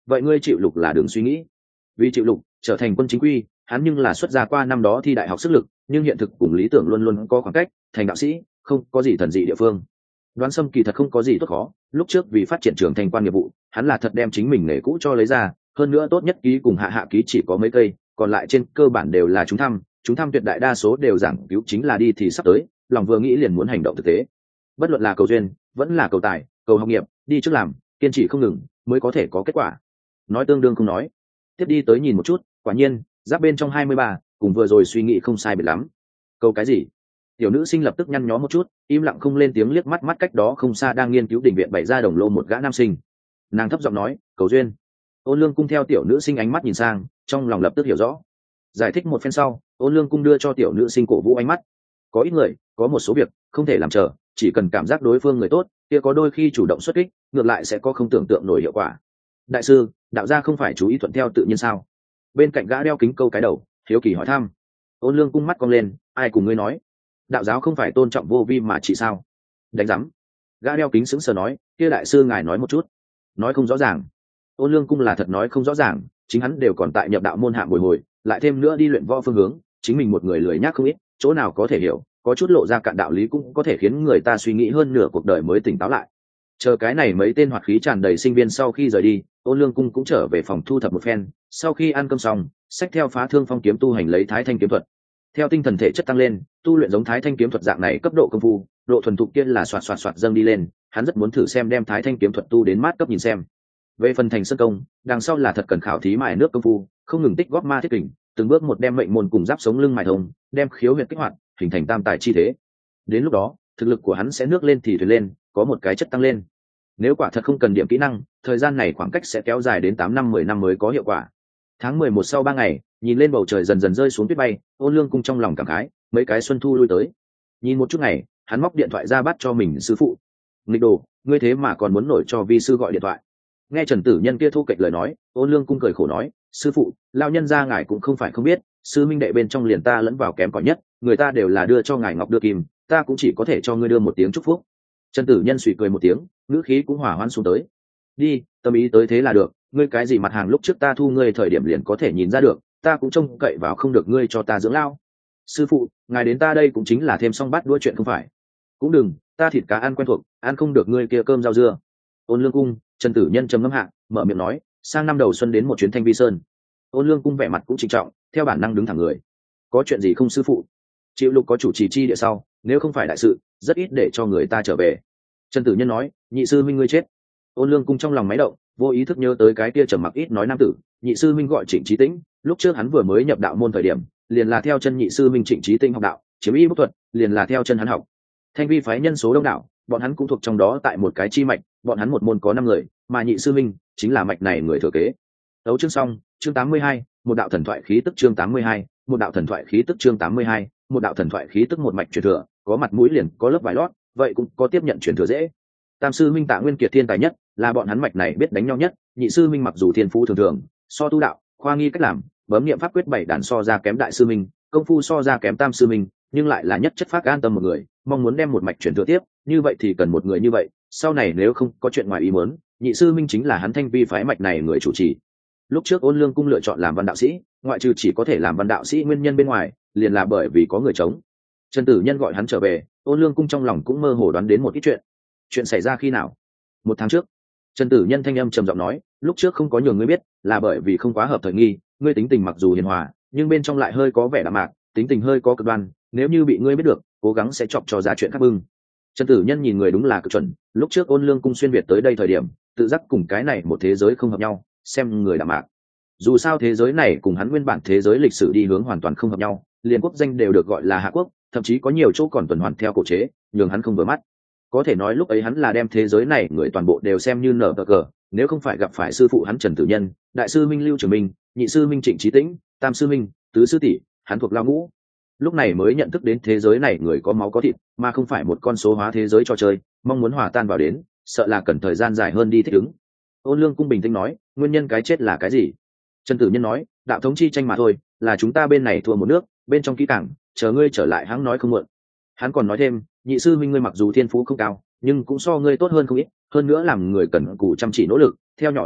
vậy ngươi chịu lục là đường suy nghĩ. Vì chịu lục trở thành quân chính quy, hắn nhưng là xuất gia qua năm đó thi đại học sức lực, nhưng hiện thực cùng lý tưởng luôn luôn có khoảng cách, thành đạo sĩ không có gì thần dị địa phương. Đoán Sâm kỳ thật không có gì tốt khó, lúc trước vì phát triển trường thành quan nghiệp vụ, hắn là thật đem chính mình nghề cũ cho lấy ra, hơn nữa tốt nhất ký cùng hạ hạ ký chỉ có mấy cây, còn lại trên cơ bản đều là chúng thăm tuyệt đại đa số đều giảng cứu chính là đi thì sắp tới, lòng vừa nghĩ liền muốn hành động thực tế. Bất luận là cầu duyên vẫn là cầu tài, cầu học nghiệp, đi trước làm, kiên trì không ngừng mới có thể có kết quả. Nói tương đương không nói. Tiếp đi tới nhìn một chút, quả nhiên giáp bên trong 23, cùng vừa rồi suy nghĩ không sai biệt lắm. Cầu cái gì? Tiểu nữ sinh lập tức nhăn nhó một chút, im lặng không lên tiếng, liếc mắt mắt cách đó không xa đang nghiên cứu đỉnh viện bày ra đồng lô một gã nam sinh. Nàng thấp giọng nói, cầu duyên. Ôn Lương Cung theo tiểu nữ sinh ánh mắt nhìn sang, trong lòng lập tức hiểu rõ. Giải thích một phen sau, Ôn Lương Cung đưa cho tiểu nữ sinh cổ vũ ánh mắt. Có ít người, có một số việc không thể làm chờ, chỉ cần cảm giác đối phương người tốt, kia có đôi khi chủ động xuất kích, ngược lại sẽ có không tưởng tượng nổi hiệu quả. Đại sư, đạo gia không phải chú ý thuận theo tự nhiên sao? Bên cạnh gã đeo kính câu cái đầu, hiếu kỳ hỏi thăm. Ôn Lương Cung mắt cong lên, ai cùng ngươi nói? Đạo giáo không phải tôn trọng vô vi mà chỉ sao? Đánh rắm. Gã đeo kính sững sờ nói, kia đại sư ngài nói một chút. Nói không rõ ràng. Ôn Lương Cung là thật nói không rõ ràng, chính hắn đều còn tại nhập đạo môn hạng bồi hồi, lại thêm nữa đi luyện võ phương hướng, chính mình một người lười nhác không ít, chỗ nào có thể hiểu, có chút lộ ra cạn đạo lý cũng có thể khiến người ta suy nghĩ hơn nửa cuộc đời mới tỉnh táo lại. Chờ cái này mấy tên hoạt khí tràn đầy sinh viên sau khi rời đi, Ôn Lương Cung cũng trở về phòng thu thập một phen, sau khi ăn cơm xong, xách theo Phá Thương Phong kiếm tu hành lấy Thái Thanh kiếm thuật. Theo tinh thần thể chất tăng lên, tu luyện giống Thái Thanh kiếm thuật dạng này cấp độ công phu, độ thuần thục kia là xoạt dâng đi lên, hắn rất muốn thử xem đem Thái Thanh kiếm thuật tu đến mát cấp nhìn xem. Về phần thành sơn công, đằng sau là thật cần khảo thí mài nước công phu, không ngừng tích góp ma thiết kình, từng bước một đem mệnh môn cùng giáp sống lưng mài thông, đem khiếu huyệt kích hoạt, hình thành tam tài chi thế. Đến lúc đó, thực lực của hắn sẽ nước lên thì thuyền lên, có một cái chất tăng lên. Nếu quả thật không cần điểm kỹ năng, thời gian này khoảng cách sẽ kéo dài đến 8 năm 10 năm mới có hiệu quả. Tháng 11 sau 3 ngày, nhìn lên bầu trời dần dần rơi xuống tuyết bay, Ôn Lương Cung trong lòng cảm khái, mấy cái xuân thu lui tới. Nhìn một chút ngày, hắn móc điện thoại ra bắt cho mình sư phụ. Nghịch đồ, ngươi thế mà còn muốn nổi cho vi sư gọi điện thoại. Nghe Trần Tử Nhân kia thu kịch lời nói, Ôn Lương Cung cười khổ nói, sư phụ, lão nhân gia ngài cũng không phải không biết, sư minh đệ bên trong liền ta lẫn vào kém cỏi nhất, người ta đều là đưa cho ngài ngọc đưa kim, ta cũng chỉ có thể cho ngươi đưa một tiếng chúc phúc. Trần Tử Nhân suy cười một tiếng, ngữ khí cũng hỏa hoãn xuống tới. Đi, tâm ý tới thế là được, ngươi cái gì mặt hàng lúc trước ta thu ngươi thời điểm liền có thể nhìn ra được, ta cũng trông cậy vào không được ngươi cho ta dưỡng lao. Sư phụ, ngài đến ta đây cũng chính là thêm xong bát đũa chuyện không phải. Cũng đừng, ta thịt cá ăn quen thuộc, ăn không được ngươi kia cơm rau dưa. Ôn Lương Cung, Trần Tử Nhân trầm ngâm hạ, mở miệng nói, sang năm đầu xuân đến một chuyến Thanh Vi Sơn. Ôn Lương Cung vẻ mặt cũng trịnh trọng, theo bản năng đứng thẳng người. Có chuyện gì không sư phụ? Chịu lục có chủ trì chi địa sau, nếu không phải đại sự, rất ít để cho người ta trở về. Trần Tử Nhân nói, nhị sư minh ngươi chết. Ôn Lương Cung trong lòng máy động, vô ý thức nhớ tới cái kia trầm mặc ít nói nam tử, nhị sư minh gọi Trịnh Chí Tĩnh, lúc trước hắn vừa mới nhập đạo môn thời điểm, liền là theo chân nhị sư minh Trịnh Chí Tĩnh học đạo, chiếm y bút thuật, liền là theo chân hắn học. Thanh Vi phái nhân số đông đảo, bọn hắn cũng thuộc trong đó tại một cái chi mạch, bọn hắn một môn có 5 người, mà nhị sư minh chính là mạch này người thừa kế. Đấu chương xong, chương 82, một đạo thần thoại khí tức chương 82, một đạo thần thoại khí tức chương 82, một đạo thần thoại khí tức một mạch truyền thừa, có mặt mũi liền có lớp vải lót, vậy cũng có tiếp nhận truyền thừa dễ. Tam sư minh Tạ Nguyên Kiệt thiên tài nhất, là bọn hắn mạch này biết đánh nhau nhất, nhị sư minh mặc dù thiên phú thường thường, so tu đạo, khoa nghi cách làm, bấm niệm pháp quyết 7 đàn so ra kém đại sư minh, công phu so ra kém tam sư minh, nhưng lại là nhất chất phác an tâm một người, mong muốn đem một mạch truyền thừa tiếp, như vậy thì cần một người như vậy, sau này nếu không có chuyện ngoài ý muốn, nhị sư minh chính là hắn Thanh Vi phái mạch này người chủ trì. Lúc trước Ôn Lương Cung lựa chọn làm văn đạo sĩ, ngoại trừ chỉ có thể làm văn đạo sĩ nguyên nhân bên ngoài, liền là bởi vì có người chống. Trần Tử Nhân gọi hắn trở về, Ôn Lương Cung trong lòng cũng mơ hồ đoán đến một ít chuyện xảy ra khi nào. 1 tháng trước. Trần Tử Nhân thanh âm trầm giọng nói, lúc trước không có nhường ngươi biết, là bởi vì không quá hợp thời nghi, ngươi tính tình mặc dù hiền hòa, nhưng bên trong lại hơi có vẻ đạm mạc, tính tình hơi có cực đoan, nếu như bị ngươi biết được, cố gắng sẽ chọc cho ra chuyện khác bưng. Trần Tử Nhân nhìn người đúng là cực chuẩn, lúc trước Ôn Lương Cung xuyên việt tới đây thời điểm, tự giác cùng cái này một thế giới không hợp nhau, xem người đạm mạc. Dù sao thế giới này cùng hắn nguyên bản thế giới lịch sử đi hướng hoàn toàn không hợp nhau, liền quốc danh đều được gọi là hạ quốc, thậm chí có nhiều chỗ còn tuần hoàn theo cổ chế, nhường hắn không vừa mắt. Có thể nói lúc ấy hắn là đem thế giới này người toàn bộ đều xem như nở cờ, nếu không phải gặp phải sư phụ hắn Trần Tử Nhân, đại sư Minh Lưu Trường Minh, nhị sư Minh Trịnh Chí Tĩnh, tam sư Minh, tứ sư tỷ, hắn thuộc lao ngũ. Lúc này mới nhận thức đến thế giới này người có máu có thịt, mà không phải một con số hóa thế giới trò chơi, mong muốn hòa tan vào đến, sợ là cần thời gian dài hơn đi thích ứng. Ôn Lương Cung bình tĩnh nói, nguyên nhân cái chết là cái gì? Trần Tử Nhân nói, đạo thống chi tranh mà thôi, là chúng ta bên này thua một nước, bên trong kỹ cảng, chờ ngươi trở lại hắn nói không muộn. Hắn còn nói thêm, nhị sư minh ngươi mặc dù thiên phú không cao, nhưng cũng so ngươi tốt hơn không ít, hơn nữa làm người cần cù chăm chỉ nỗ lực, theo nhỏ luyện võ,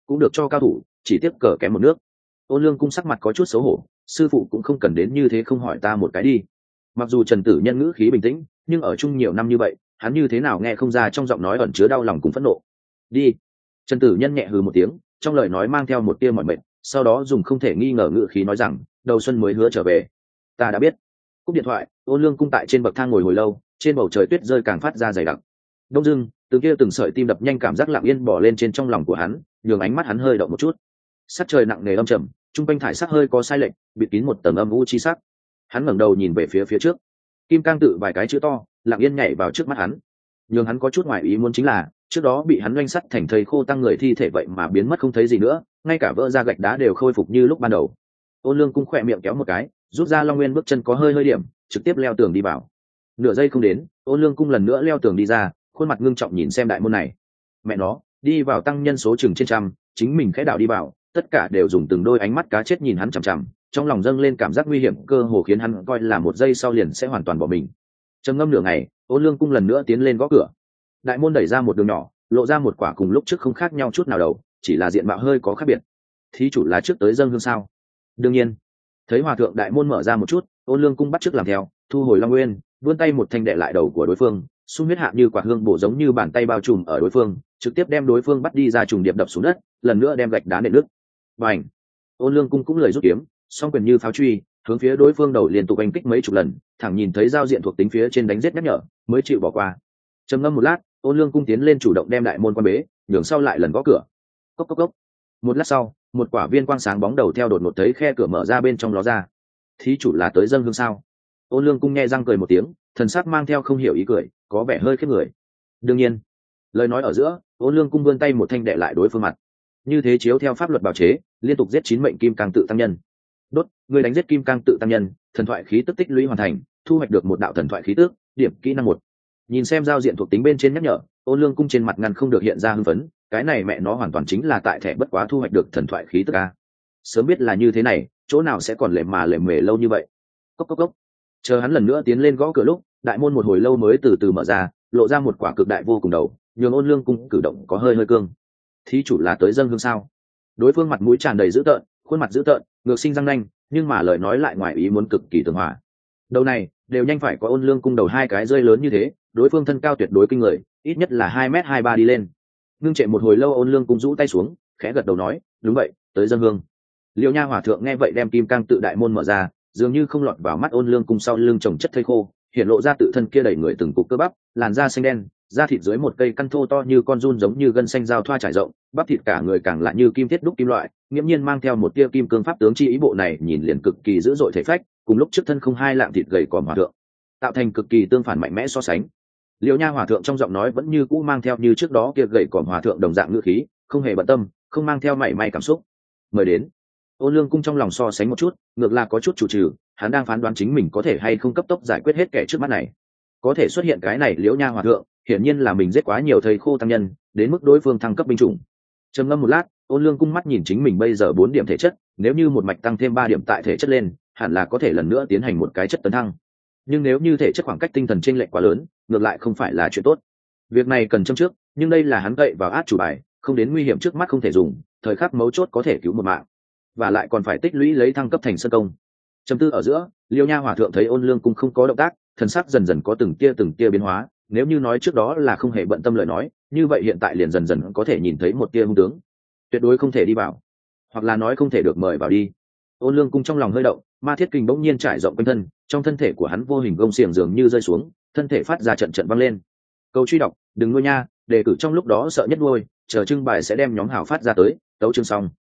cũng được cho cao thủ, chỉ tiếp cờ kém một nước. Ôn Lương Cung sắc mặt có chút xấu hổ, sư phụ cũng không cần đến như thế, không hỏi ta một cái đi. Mặc dù Trần Tử Nhân ngữ khí bình tĩnh, nhưng ở chung nhiều năm như vậy, hắn như thế nào nghe không ra trong giọng nói ẩn chứa đau lòng cùng phẫn nộ. Đi. Trần Tử Nhân nhẹ hừ một tiếng, trong lời nói mang theo một tia mỏi mệt, sau đó dùng không thể nghi ngờ ngữ khí nói rằng, đầu xuân mới hứa trở về. Ta đã biết. Cúp điện thoại, Ôn Lương Cung tại trên bậc thang ngồi hồi lâu, trên bầu trời tuyết rơi càng phát ra dày đặc. Đông dưng, từng kia từng sợi tim đập nhanh cảm giác lặng yên bỏ lên trên trong lòng của hắn, nhường ánh mắt hắn hơi động một chút. Sắc trời nặng nề âm trầm, trung quanh thải sắc hơi có sai lệch, bịt kín một tầng âm u chi sắc. Hắn ngẩng đầu nhìn về phía trước, kim cang tự vài cái chữ to lặng yên nhảy vào trước mắt hắn, nhường hắn có chút ngoài ý muốn chính là trước đó bị hắn oanh sắt thành thây khô tăng người thi thể vậy mà biến mất không thấy gì nữa, ngay cả vỡ ra gạch đá đều khôi phục như lúc ban đầu. Ôn Lương Cung khỏe miệng kéo một cái, rút ra Long Nguyên bước chân có hơi điểm, trực tiếp leo tường đi vào. Nửa giây không đến, Ôn Lương Cung lần nữa leo tường đi ra, khuôn mặt ngưng trọng nhìn xem đại môn này. Mẹ nó, đi vào tăng nhân số chừng trên trăm, chính mình khẽ đảo đi vào, tất cả đều dùng từng đôi ánh mắt cá chết nhìn hắn chằm chằm, trong lòng dâng lên cảm giác nguy hiểm, cơ hồ khiến hắn coi là một giây sau liền sẽ hoàn toàn bỏ mình. Trầm ngâm nửa ngày, Ôn Lương Cung lần nữa tiến lên gõ cửa. Đại môn đẩy ra một đường nhỏ, lộ ra một quả cùng lúc trước không khác nhau chút nào đầu, chỉ là diện mạo hơi có khác biệt. Thí chủ là trước tới dâng hương sao? Đương nhiên. Thấy hòa thượng đại môn mở ra một chút, Ôn Lương Cung bắt chước làm theo, thu hồi Long Nguyên, vươn tay một thanh đệ lại đầu của đối phương, xung huyết hạ như quả hương bổ giống như bàn tay bao trùm ở đối phương, trực tiếp đem đối phương bắt đi ra trùng điệp đập xuống đất, lần nữa đem gạch đá nện nước. Bành! Ôn Lương Cung cũng lời rút kiếm, song quyền như pháo truy, hướng phía đối phương đầu liên tục đánh kích mấy chục lần, thẳng nhìn thấy giao diện thuộc tính phía trên đánh giết nhắc nhở, mới chịu bỏ qua. Trầm ngâm một lát, Ôn Lương Cung tiến lên chủ động đem đại môn quan bế, nhường sau lại lần gõ cửa. Cốc cốc cốc. Một lát sau, một quả viên quang sáng bóng đầu theo đột ngột thấy khe cửa mở ra bên trong ló ra. Thí chủ là tới dâng hương sao? Ôn Lương Cung nghe răng cười một tiếng, thần sắc mang theo không hiểu ý cười, có vẻ hơi khiếp người. Đương nhiên. Lời nói ở giữa, Ôn Lương Cung vươn tay một thanh đệ lại đối phương mặt. Như thế chiếu theo pháp luật bào chế, liên tục giết 9 mệnh kim cang tự tăng nhân. Đốt, người đánh giết kim cang tự tăng nhân, thần thoại khí tức tích lũy hoàn thành, thu hoạch được một đạo thần thoại khí tức, điểm kỹ năng 1. Nhìn xem giao diện thuộc tính bên trên nhắc nhở, Ôn Lương Cung trên mặt ngăn không được hiện ra hưng phấn, cái này mẹ nó hoàn toàn chính là tại thẻ bất quá thu hoạch được thần thoại khí tức a. Sớm biết là như thế này, chỗ nào sẽ còn lề mề lâu như vậy. Cốc cốc cốc. Chờ hắn lần nữa tiến lên gõ cửa lúc, đại môn một hồi lâu mới từ từ mở ra, lộ ra một quả cực đại vô cùng đầu, nhường Ôn Lương Cung cử động có hơi cương. Thí chủ là tới dâng hương sao? Đối phương mặt mũi tràn đầy dữ tợn, khuôn mặt dữ tợn, ngược sinh răng nanh, nhưng mà lời nói lại ngoài ý muốn cực kỳ tường hòa. Đầu này đều nhanh phải có Ôn Lương Cung đầu hai cái rơi lớn như thế, đối phương thân cao tuyệt đối kinh người, ít nhất là 2m23 đi lên. Ngưng trệ một hồi lâu, Ôn Lương Cung rũ tay xuống, khẽ gật đầu nói, đúng vậy, tới dâng hương. Liêu Nha Hòa thượng nghe vậy đem kim cang tự đại môn mở ra, dường như không lọt vào mắt Ôn Lương Cung sau lưng trồng chất thây khô, hiện lộ ra tự thân kia đầy người từng cục cơ bắp, làn da xanh đen, da thịt dưới một cây căn thô to như con giun giống như gân xanh dao thoa trải rộng, bắp thịt cả người càng lại như kim thiết đúc kim loại, nghiễm nhiên mang theo một tia kim cương pháp tướng chi ý. Bộ này nhìn liền cực kỳ dữ dội thể phách, cùng lúc trước thân không hai lạng thịt gầy còm hòa thượng, tạo thành cực kỳ tương phản mạnh mẽ so sánh. Liêu Nha Hòa thượng trong giọng nói vẫn như cũ mang theo như trước đó kia gầy còm hòa thượng đồng dạng ngữ khí, không hề bận tâm, không mang theo mảy may cảm xúc. Mời đến. Ôn Lương Cung trong lòng so sánh một chút, ngược là có chút chủ trừ, hắn đang phán đoán chính mình có thể hay không cấp tốc giải quyết hết kẻ trước mắt này. Có thể xuất hiện cái này Liễu Nha Hòa thượng, hiển nhiên là mình giết quá nhiều thầy khô tăng nhân, đến mức đối phương thăng cấp binh chủng. Trầm ngâm một lát, Ôn Lương Cung mắt nhìn chính mình bây giờ 4 điểm thể chất, nếu như một mạch tăng thêm 3 điểm tại thể chất lên, hẳn là có thể lần nữa tiến hành một cái chất tấn thăng. Nhưng nếu như thể chất khoảng cách tinh thần chênh lệch quá lớn, ngược lại không phải là chuyện tốt. Việc này cần châm trước, nhưng đây là hắn cậy vào át chủ bài, không đến nguy hiểm trước mắt không thể dùng, thời khắc mấu chốt có thể cứu một mạng, và lại còn phải tích lũy lấy thăng cấp thành sơn công. Trầm tư ở giữa, Liêu Nha Hòa thượng thấy Ôn Lương Cung không có động tác, thần sắc dần dần có từng tia biến hóa, nếu như nói trước đó là không hề bận tâm lời nói, như vậy hiện tại liền dần dần có thể nhìn thấy một tia hung tướng. Tuyệt đối không thể đi vào, hoặc là nói không thể được mời vào đi. Ôn Lương Cung trong lòng hơi động, ma thiết kình bỗng nhiên trải rộng quanh thân, trong thân thể của hắn vô hình gông xiềng dường như rơi xuống, thân thể phát ra trận trận vang lên. Câu truy đọc, đừng nuôi nha, đề cử trong lúc đó sợ nhất nuôi, chờ trưng bài sẽ đem nhóm hảo phát ra tới, tấu chương xong.